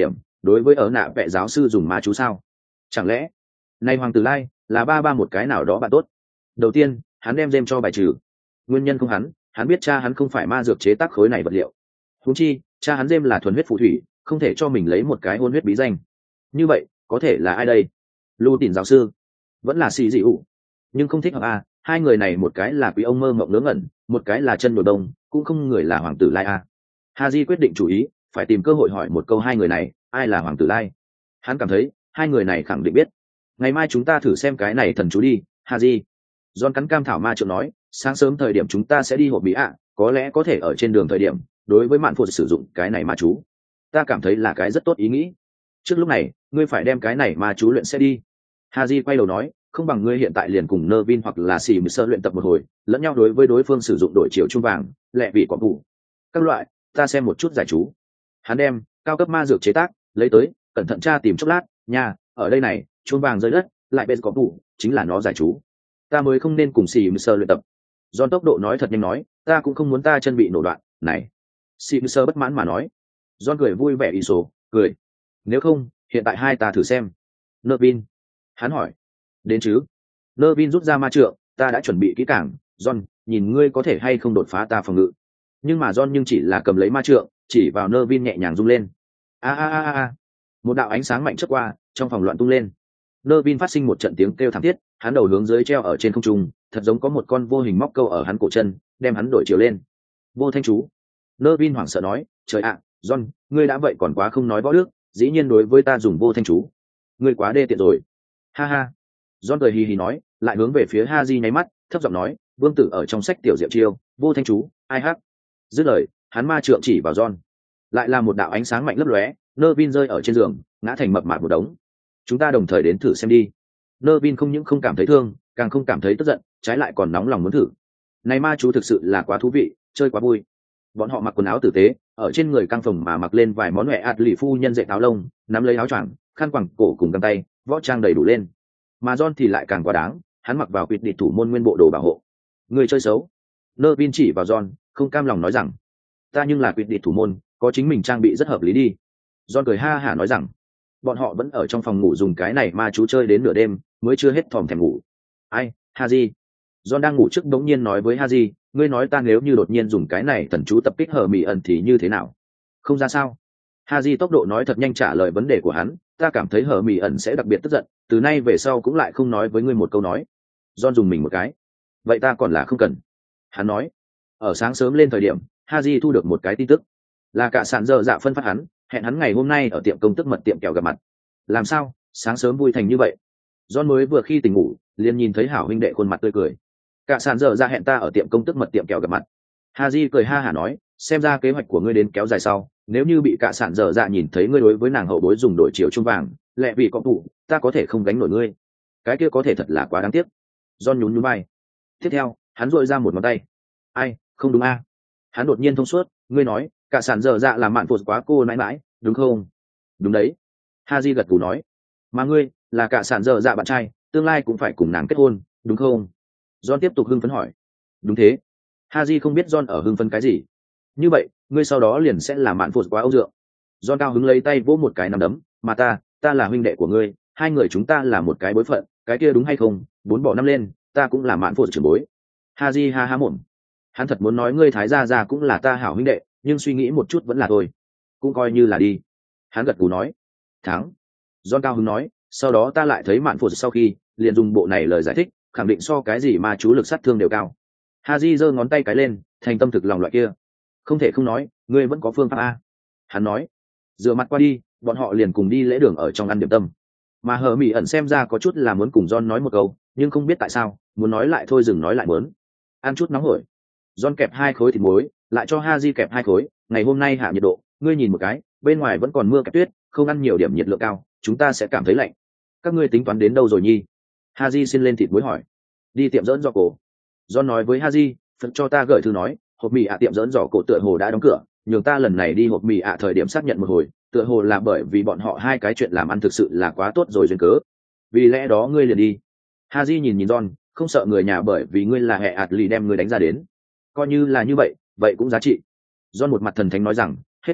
đối với ở nạ vẽ giáo sư dùng ma chú sao? Chẳng lẽ này hoàng tử lai là ba ba một cái nào đó bạn tốt? Đầu tiên hắn đem James cho bài trừ, nguyên nhân không hắn hắn biết cha hắn không phải ma dược chế tác khối này vật liệu, huống chi cha hắn James là thuần huyết phù thủy, không thể cho mình lấy một cái hôn huyết bí danh. Như vậy có thể là ai đây? Lưu Tìn giáo sư vẫn là xì dị ủ, nhưng không thích hợp à? Hai người này một cái là quý ông mơ mộng ngớ ngẩn, một cái là chân đồ đông, cũng không người là hoàng tử lai à. Haji quyết định chủ ý, phải tìm cơ hội hỏi một câu hai người này ai là hoàng tử lai. Hắn cảm thấy hai người này khẳng định biết. Ngày mai chúng ta thử xem cái này thần chú đi, Haji. John cắn cam thảo ma trượng nói, sáng sớm thời điểm chúng ta sẽ đi hộp bí ạ, có lẽ có thể ở trên đường thời điểm đối với mạn phụ sử dụng cái này ma chú. Ta cảm thấy là cái rất tốt ý nghĩ. Trước lúc này ngươi phải đem cái này ma chú luyện sẽ đi. Haji quay đầu nói, không bằng ngươi hiện tại liền cùng Nervin hoặc là xì mười sơ luyện tập một hồi, lẫn nhau đối với đối phương sử dụng đổi chiều trung vàng, lẹ vị quả vụ các loại, ta xem một chút giải chú. Hắn đem cao cấp ma dược chế tác lấy tới, cẩn thận tra tìm chốc lát, nha, ở đây này, chuông vàng rơi đất, lại bên có vụ, chính là nó giải chú. Ta mới không nên cùng xì mười sơ luyện tập. John tốc độ nói thật nhanh nói, ta cũng không muốn ta chân bị nổ đoạn, này. Xì mười sơ bất mãn mà nói. John cười vui vẻ ý số, cười. Nếu không, hiện tại hai ta thử xem. Nervin. Hắn hỏi. Đến chứ. Nervin rút ra ma trượng, ta đã chuẩn bị kỹ càng, John, nhìn ngươi có thể hay không đột phá ta phòng ngự. Nhưng mà John nhưng chỉ là cầm lấy ma trượng, chỉ vào Nervin nhẹ nhàng rung lên. A a a a. Một đạo ánh sáng mạnh chớp qua, trong phòng loạn tung lên. Nervin phát sinh một trận tiếng kêu thảm thiết, hắn đầu hướng dưới treo ở trên không trung, thật giống có một con vô hình móc câu ở hắn cổ chân, đem hắn đổi chiều lên. Vô thanh chú. Nervin hoảng sợ nói, trời ạ, John, ngươi đã vậy còn quá không nói võ đức, dĩ nhiên đối với ta dùng vô thanh chú. Ngươi quá đê tiện rồi. Ha ha. John cười hì hì nói, lại hướng về phía Haji nháy mắt, thấp giọng nói, vương tử ở trong sách tiểu diệu chiêu, vô thanh chú, ai hát. Dứt lời, hắn ma trượng chỉ vào John. Lại là một đạo ánh sáng mạnh lấp lóe, Nervin rơi ở trên giường, ngã thành mập mạp một đống. Chúng ta đồng thời đến thử xem đi. Nervin không những không cảm thấy thương, càng không cảm thấy tức giận, trái lại còn nóng lòng muốn thử. Này ma chú thực sự là quá thú vị, chơi quá vui. Bọn họ mặc quần áo tử tế, ở trên người căng phồng mà mặc lên vài món mẹ ạt lì phu nhân dệt áo lông, nắm lấy áo choàng, khăn quàng cổ cùng găng tay, võ trang đầy đủ lên. Mà John thì lại càng quá đáng, hắn mặc vào quỵt địch thủ môn nguyên bộ đồ bảo hộ. Người chơi xấu. Nervin chỉ vào John, không cam lòng nói rằng, ta nhưng là quỵt địch thủ môn, có chính mình trang bị rất hợp lý đi. John cười ha hả nói rằng, bọn họ vẫn ở trong phòng ngủ dùng cái này ma chú chơi đến nửa đêm, mới chưa hết thòm thèm ngủ. Ai, Haji. John đang ngủ trước đống nhiên nói với Haji, ngươi nói ta nếu như đột nhiên dùng cái này thần chú tập kích hờ mị ẩn thì như thế nào? Không ra sao? Haji tốc độ nói thật nhanh trả lời vấn đề của hắn, ta cảm thấy hờ mị ẩn sẽ đặc biệt tức giận, từ nay về sau cũng lại không nói với ngươi một câu nói. John dùng mình một cái. Vậy ta còn là không cần. Hắn nói. Ở sáng sớm lên thời điểm, Haji thu được một cái tin tức. Là cả sàn giờ dạ phân phát hắn, hẹn hắn ngày hôm nay ở tiệm công tức mật tiệm kẹo gặp mặt. Làm sao? Sáng sớm vui thành như vậy. John mới vừa khi tỉnh ngủ, liền nhìn thấy hảo huynh đệ khuôn mặt tươi cười. Cả sàn giờ ra hẹn ta ở tiệm công tức mật tiệm kẹo gặp mặt. Haji cười ha hả nói, xem ra kế hoạch của ngươi đến kéo dài sau, nếu như bị cả sàn giờ dạ nhìn thấy ngươi đối với nàng hậu bối dùng đổi chiều trung vàng, lẹ vì có tụ, ta có thể không gánh nổi ngươi. Cái kia có thể thật là quá đáng tiếc. John nhún nhún vai. Tiếp theo, hắn duỗi ra một ngón tay. Ai, không đúng a? À? Hắn đột nhiên thông suốt, ngươi nói, cả sàn giờ dạ làm mạn phụt quá cô nãi nãi, đúng không? Đúng đấy. Haji gật gù nói. Mà ngươi, là cả sàn giờ dạ bạn trai, tương lai cũng phải cùng nàng kết hôn, đúng không? John tiếp tục hưng phấn hỏi. Đúng thế. Haji không biết John ở hưng phấn cái gì. Như vậy, ngươi sau đó liền sẽ là mạn phụt quá âu dượng. John cao hứng lấy tay vỗ một cái nắm đấm, mà ta, ta là huynh đệ của ngươi, hai người chúng ta là một cái bối phận, cái kia đúng hay không? Bốn bỏ năm lên, ta cũng là mạn phụt trưởng bối. Haji ha ha mồm. Hắn thật muốn nói ngươi thái gia gia cũng là ta hảo huynh đệ, nhưng suy nghĩ một chút vẫn là thôi. Cũng coi như là đi. Hắn gật cù nói. Thắng. John cao hứng nói, sau đó ta lại thấy mạn phụt sau khi, liền dùng bộ này lời giải thích, khẳng định so cái gì mà chú lực sát thương đều cao. Haji giơ ngón tay cái lên, thành tâm thực lòng loại kia. Không thể không nói, ngươi vẫn có phương pháp a. Hắn nói. Dựa mặt qua đi, bọn họ liền cùng đi lễ đường ở trong ăn điểm tâm. Mà hờ mỹ ẩn xem ra có chút là muốn cùng John nói một câu, nhưng không biết tại sao, muốn nói lại thôi dừng nói lại muốn. Ăn chút nóng hổi. John kẹp hai khối thịt muối, lại cho Haji kẹp hai khối. Ngày hôm nay hạ nhiệt độ, ngươi nhìn một cái, bên ngoài vẫn còn mưa kẹp tuyết, không ăn nhiều điểm nhiệt lượng cao, chúng ta sẽ cảm thấy lạnh. Các ngươi tính toán đến đâu rồi nhi? Haji xin lên thịt muối hỏi. Đi tiệm dỡn giò cổ. John nói với Haji, phật cho ta gửi thư nói, hộp mì ạ tiệm dỡn giò cổ tựa hồ đã đóng cửa, nhường ta lần này đi hộp mì ạ thời điểm xác nhận một hồi, tựa hồ là bởi vì bọn họ hai cái chuyện làm ăn thực sự là quá tốt rồi duyên cớ. Vì lẽ đó ngươi liền đi. Haji nhìn nhìn John, không sợ người nhà bởi vì ngươi là hệ ạt lì đem ngươi đánh ra đến. Coi như là như vậy, vậy cũng giá trị. John một mặt thần thánh nói rằng, hết cách rồi,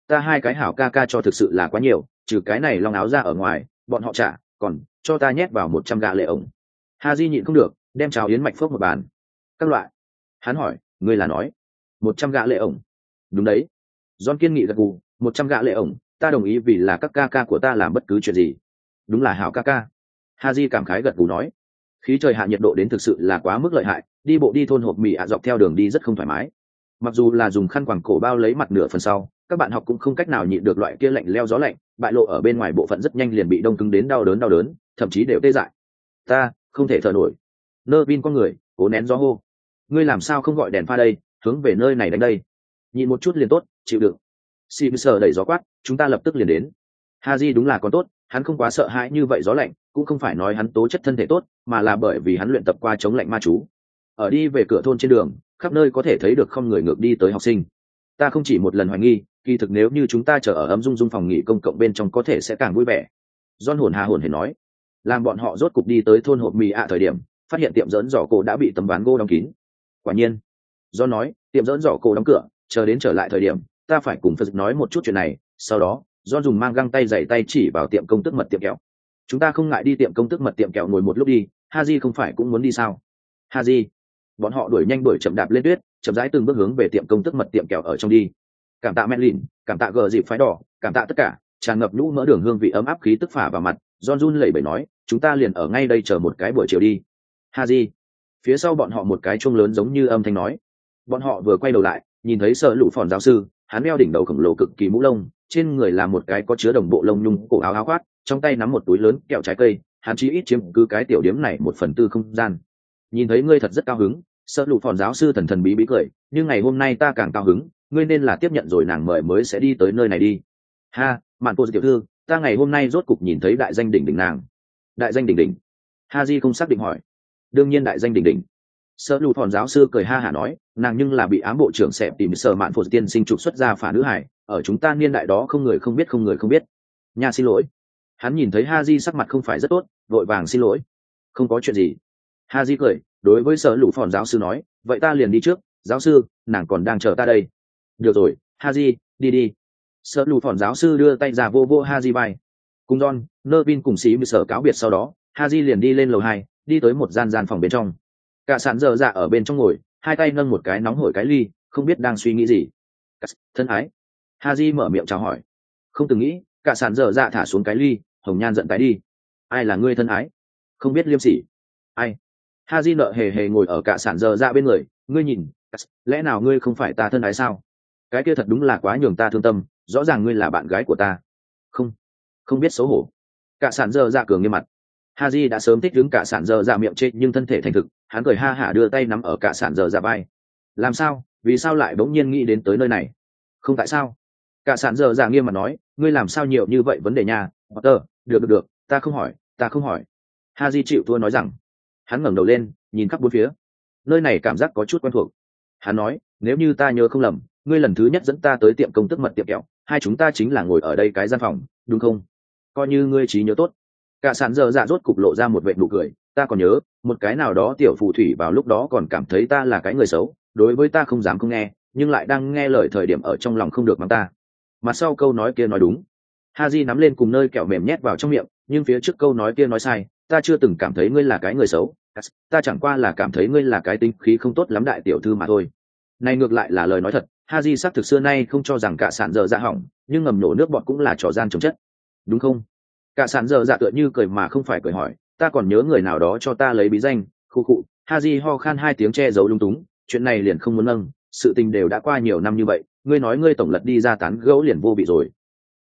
ta hai cái hảo ca ca cho thực sự là quá nhiều, trừ cái này long áo ra ở ngoài bọn họ trả còn cho ta nhét vào một trăm gạ lệ ổng. Haji nhịn không được đem cháo yến mạch phốc một bàn. Các loại. Hắn hỏi, ngươi là nói một trăm gạ lệ ổng? Đúng đấy. John kiên nghị gật gù, một trăm gạ lệ ổng, ta đồng ý vì là các ca ca của ta làm bất cứ chuyện gì. Đúng là hảo ca ca. Haji cảm khái gật gù nói. Khí trời hạ nhiệt độ đến thực sự là quá mức lợi hại, đi bộ đi thôn hộp mì ạ dọc theo đường đi rất không thoải mái. Mặc dù là dùng khăn quàng cổ bao lấy mặt nửa phần sau, các bạn học cũng không cách nào nhịn được loại kia lạnh leo gió lạnh, bại lộ ở bên ngoài bộ phận rất nhanh liền bị đông cứng đến đau đớn đau đớn, thậm chí đều tê dại. Ta không thể thở nổi. Nơ Vin con người cố nén gió hô. Ngươi làm sao không gọi đèn pha đây, hướng về nơi này đánh đây. Nhìn một chút liền tốt, chịu đựng. Sim sờ đẩy gió quát, chúng ta lập tức liền đến. Haji đúng là con tốt, hắn không quá sợ hãi như vậy gió lạnh, cũng không phải nói hắn tố chất thân thể tốt, mà là bởi vì hắn luyện tập qua chống lạnh ma chú. Ở đi về cửa thôn trên đường, khắp nơi có thể thấy được không người ngược đi tới học sinh. Ta không chỉ một lần hoài nghi, kỳ thực nếu như chúng ta chờ ở ấm dung dung phòng nghỉ công cộng bên trong có thể sẽ càng vui vẻ. John hồn hà hồn hề nói. Làm bọn họ rốt cục đi tới thôn hộp mì ạ thời điểm, phát hiện tiệm dỡn giỏ cổ đã bị tấm ván gỗ đóng kín. Quả nhiên, John nói, tiệm dỡn giỏ cổ đóng cửa, chờ đến trở lại thời điểm, ta phải cùng Phật nói một chút chuyện này. Sau đó, John dùng mang găng tay giày tay chỉ vào tiệm công tức mật tiệm kẹo. Chúng ta không ngại đi tiệm công tức mật tiệm kẹo ngồi một lúc đi, Haji không phải cũng muốn đi sao? Haji. Bọn họ đuổi nhanh đuổi chậm đạp lên tuyết, chậm rãi từng bước hướng về tiệm công tức mật tiệm kẹo ở trong đi. Cảm tạ Medlin, cảm tạ gờ dịp phái đỏ, cảm tạ tất cả, tràn ngập nhũ mỡ đường hương vị ấm áp khí tức phả vào mặt. John run lẩy bẩy nói, chúng ta liền ở ngay đây chờ một cái buổi chiều đi. Haji. Phía sau bọn họ một cái chuông lớn giống như âm thanh nói. Bọn họ vừa quay đầu lại, nhìn thấy Sở Lũ Phòn giáo sư, hắn đeo đỉnh đầu khổng lồ cực kỳ mũ lông, trên người là một cái có chứa đồng bộ lông nhung cổ áo áo khoác, trong tay nắm một túi lớn kẹo trái cây, hắn chỉ ít chiếm cứ cái tiểu điểm này một phần tư không gian. Nhìn thấy ngươi thật rất cao hứng, Sở Lũ Phòn giáo sư thần thần bí bí cười, nhưng ngày hôm nay ta càng cao hứng, ngươi nên là tiếp nhận rồi nàng mời mới sẽ đi tới nơi này đi. Ha, Mạn cô tiểu thư, ta ngày hôm nay rốt cục nhìn thấy đại danh đỉnh đỉnh nàng. Đại danh đỉnh đỉnh? Haji không xác định hỏi. Đương nhiên đại danh đỉnh đỉnh. Sở Lũ Phòn giáo sư cười ha hả nói, nàng nhưng là bị ám bộ trưởng xẹp tìm Sở Mạn Phổ tiên sinh trục xuất ra phả nữ hải, ở chúng ta niên đại đó không người không biết không người không biết. Nha, xin lỗi. Hắn nhìn thấy Haji sắc mặt không phải rất tốt, vội vàng xin lỗi. Không có chuyện gì. Haji cười, đối với Sở Lũ Phòn giáo sư nói, vậy ta liền đi trước, giáo sư, nàng còn đang chờ ta đây. Được rồi, Haji, đi đi. Sở Lũ Phòn giáo sư đưa tay ra vô vô Haji vai. Cùng John, Nervin cùng sĩ sở cáo biệt sau đó, Haji liền đi lên lầu hai, đi tới một gian gian phòng bên trong. Cả sàn dơ dạ ở bên trong ngồi, hai tay nâng một cái nóng hổi cái ly, không biết đang suy nghĩ gì. Thân ái. Haji mở miệng chào hỏi. Không từng nghĩ, cả sàn dơ dạ thả xuống cái ly, hồng nhan giận tái đi. Ai là ngươi thân ái? Không biết liêm sỉ. Ai? Haji nợ hề hề ngồi ở cả sàn dơ dạ bên người, ngươi nhìn, lẽ nào ngươi không phải ta thân ái sao? Cái kia thật đúng là quá nhường ta thương tâm, rõ ràng ngươi là bạn gái của ta. Không, không biết xấu hổ. Cả sàn dơ dạ cường nghiêm mặt. Haji đã sớm thích đứng cả sàn dơ dạ miệng trên nhưng thân thể thành thực, hắn cười ha hả đưa tay nắm ở cả sàn dơ dạ vai. Làm sao? Vì sao lại bỗng nhiên nghĩ đến tới nơi này? Không tại sao? Cả sàn dơ dạ nghiêm mặt nói, ngươi làm sao nhiều như vậy vấn đề nha? Potter, được được được, ta không hỏi, ta không hỏi. Haji chịu thua nói rằng. Hắn ngẩng đầu lên, nhìn khắp bốn phía. Nơi này cảm giác có chút quen thuộc. Hắn nói, nếu như ta nhớ không lầm, ngươi lần thứ nhất dẫn ta tới tiệm công tức mật tiệm kẹo, hai chúng ta chính là ngồi ở đây cái gian phòng, đúng không? Coi như ngươi trí nhớ tốt. Cả sàn dơ dạ rốt cục lộ ra một vệt nụ cười, ta còn nhớ, một cái nào đó tiểu phù thủy vào lúc đó còn cảm thấy ta là cái người xấu, đối với ta không dám không nghe, nhưng lại đang nghe lời thời điểm ở trong lòng không được mắng ta. Mà sau câu nói kia nói đúng. Haji nắm lên cùng nơi kẹo mềm nhét vào trong miệng, nhưng phía trước câu nói kia nói sai, ta chưa từng cảm thấy ngươi là cái người xấu, ta chẳng qua là cảm thấy ngươi là cái tính khí không tốt lắm đại tiểu thư mà thôi. Này ngược lại là lời nói thật, Haji xác thực xưa nay không cho rằng cả sàn dơ dạ hỏng, nhưng ngầm nổ nước bọt cũng là trò gian chống chất. Đúng không? Cả sàn dơ dạ tựa như cười mà không phải cười hỏi, ta còn nhớ người nào đó cho ta lấy bí danh, khu khụ. Haji ho khan hai tiếng che giấu lung túng, chuyện này liền không muốn nâng, sự tình đều đã qua nhiều năm như vậy, ngươi nói ngươi tổng lật đi ra tán gẫu liền vô bị rồi,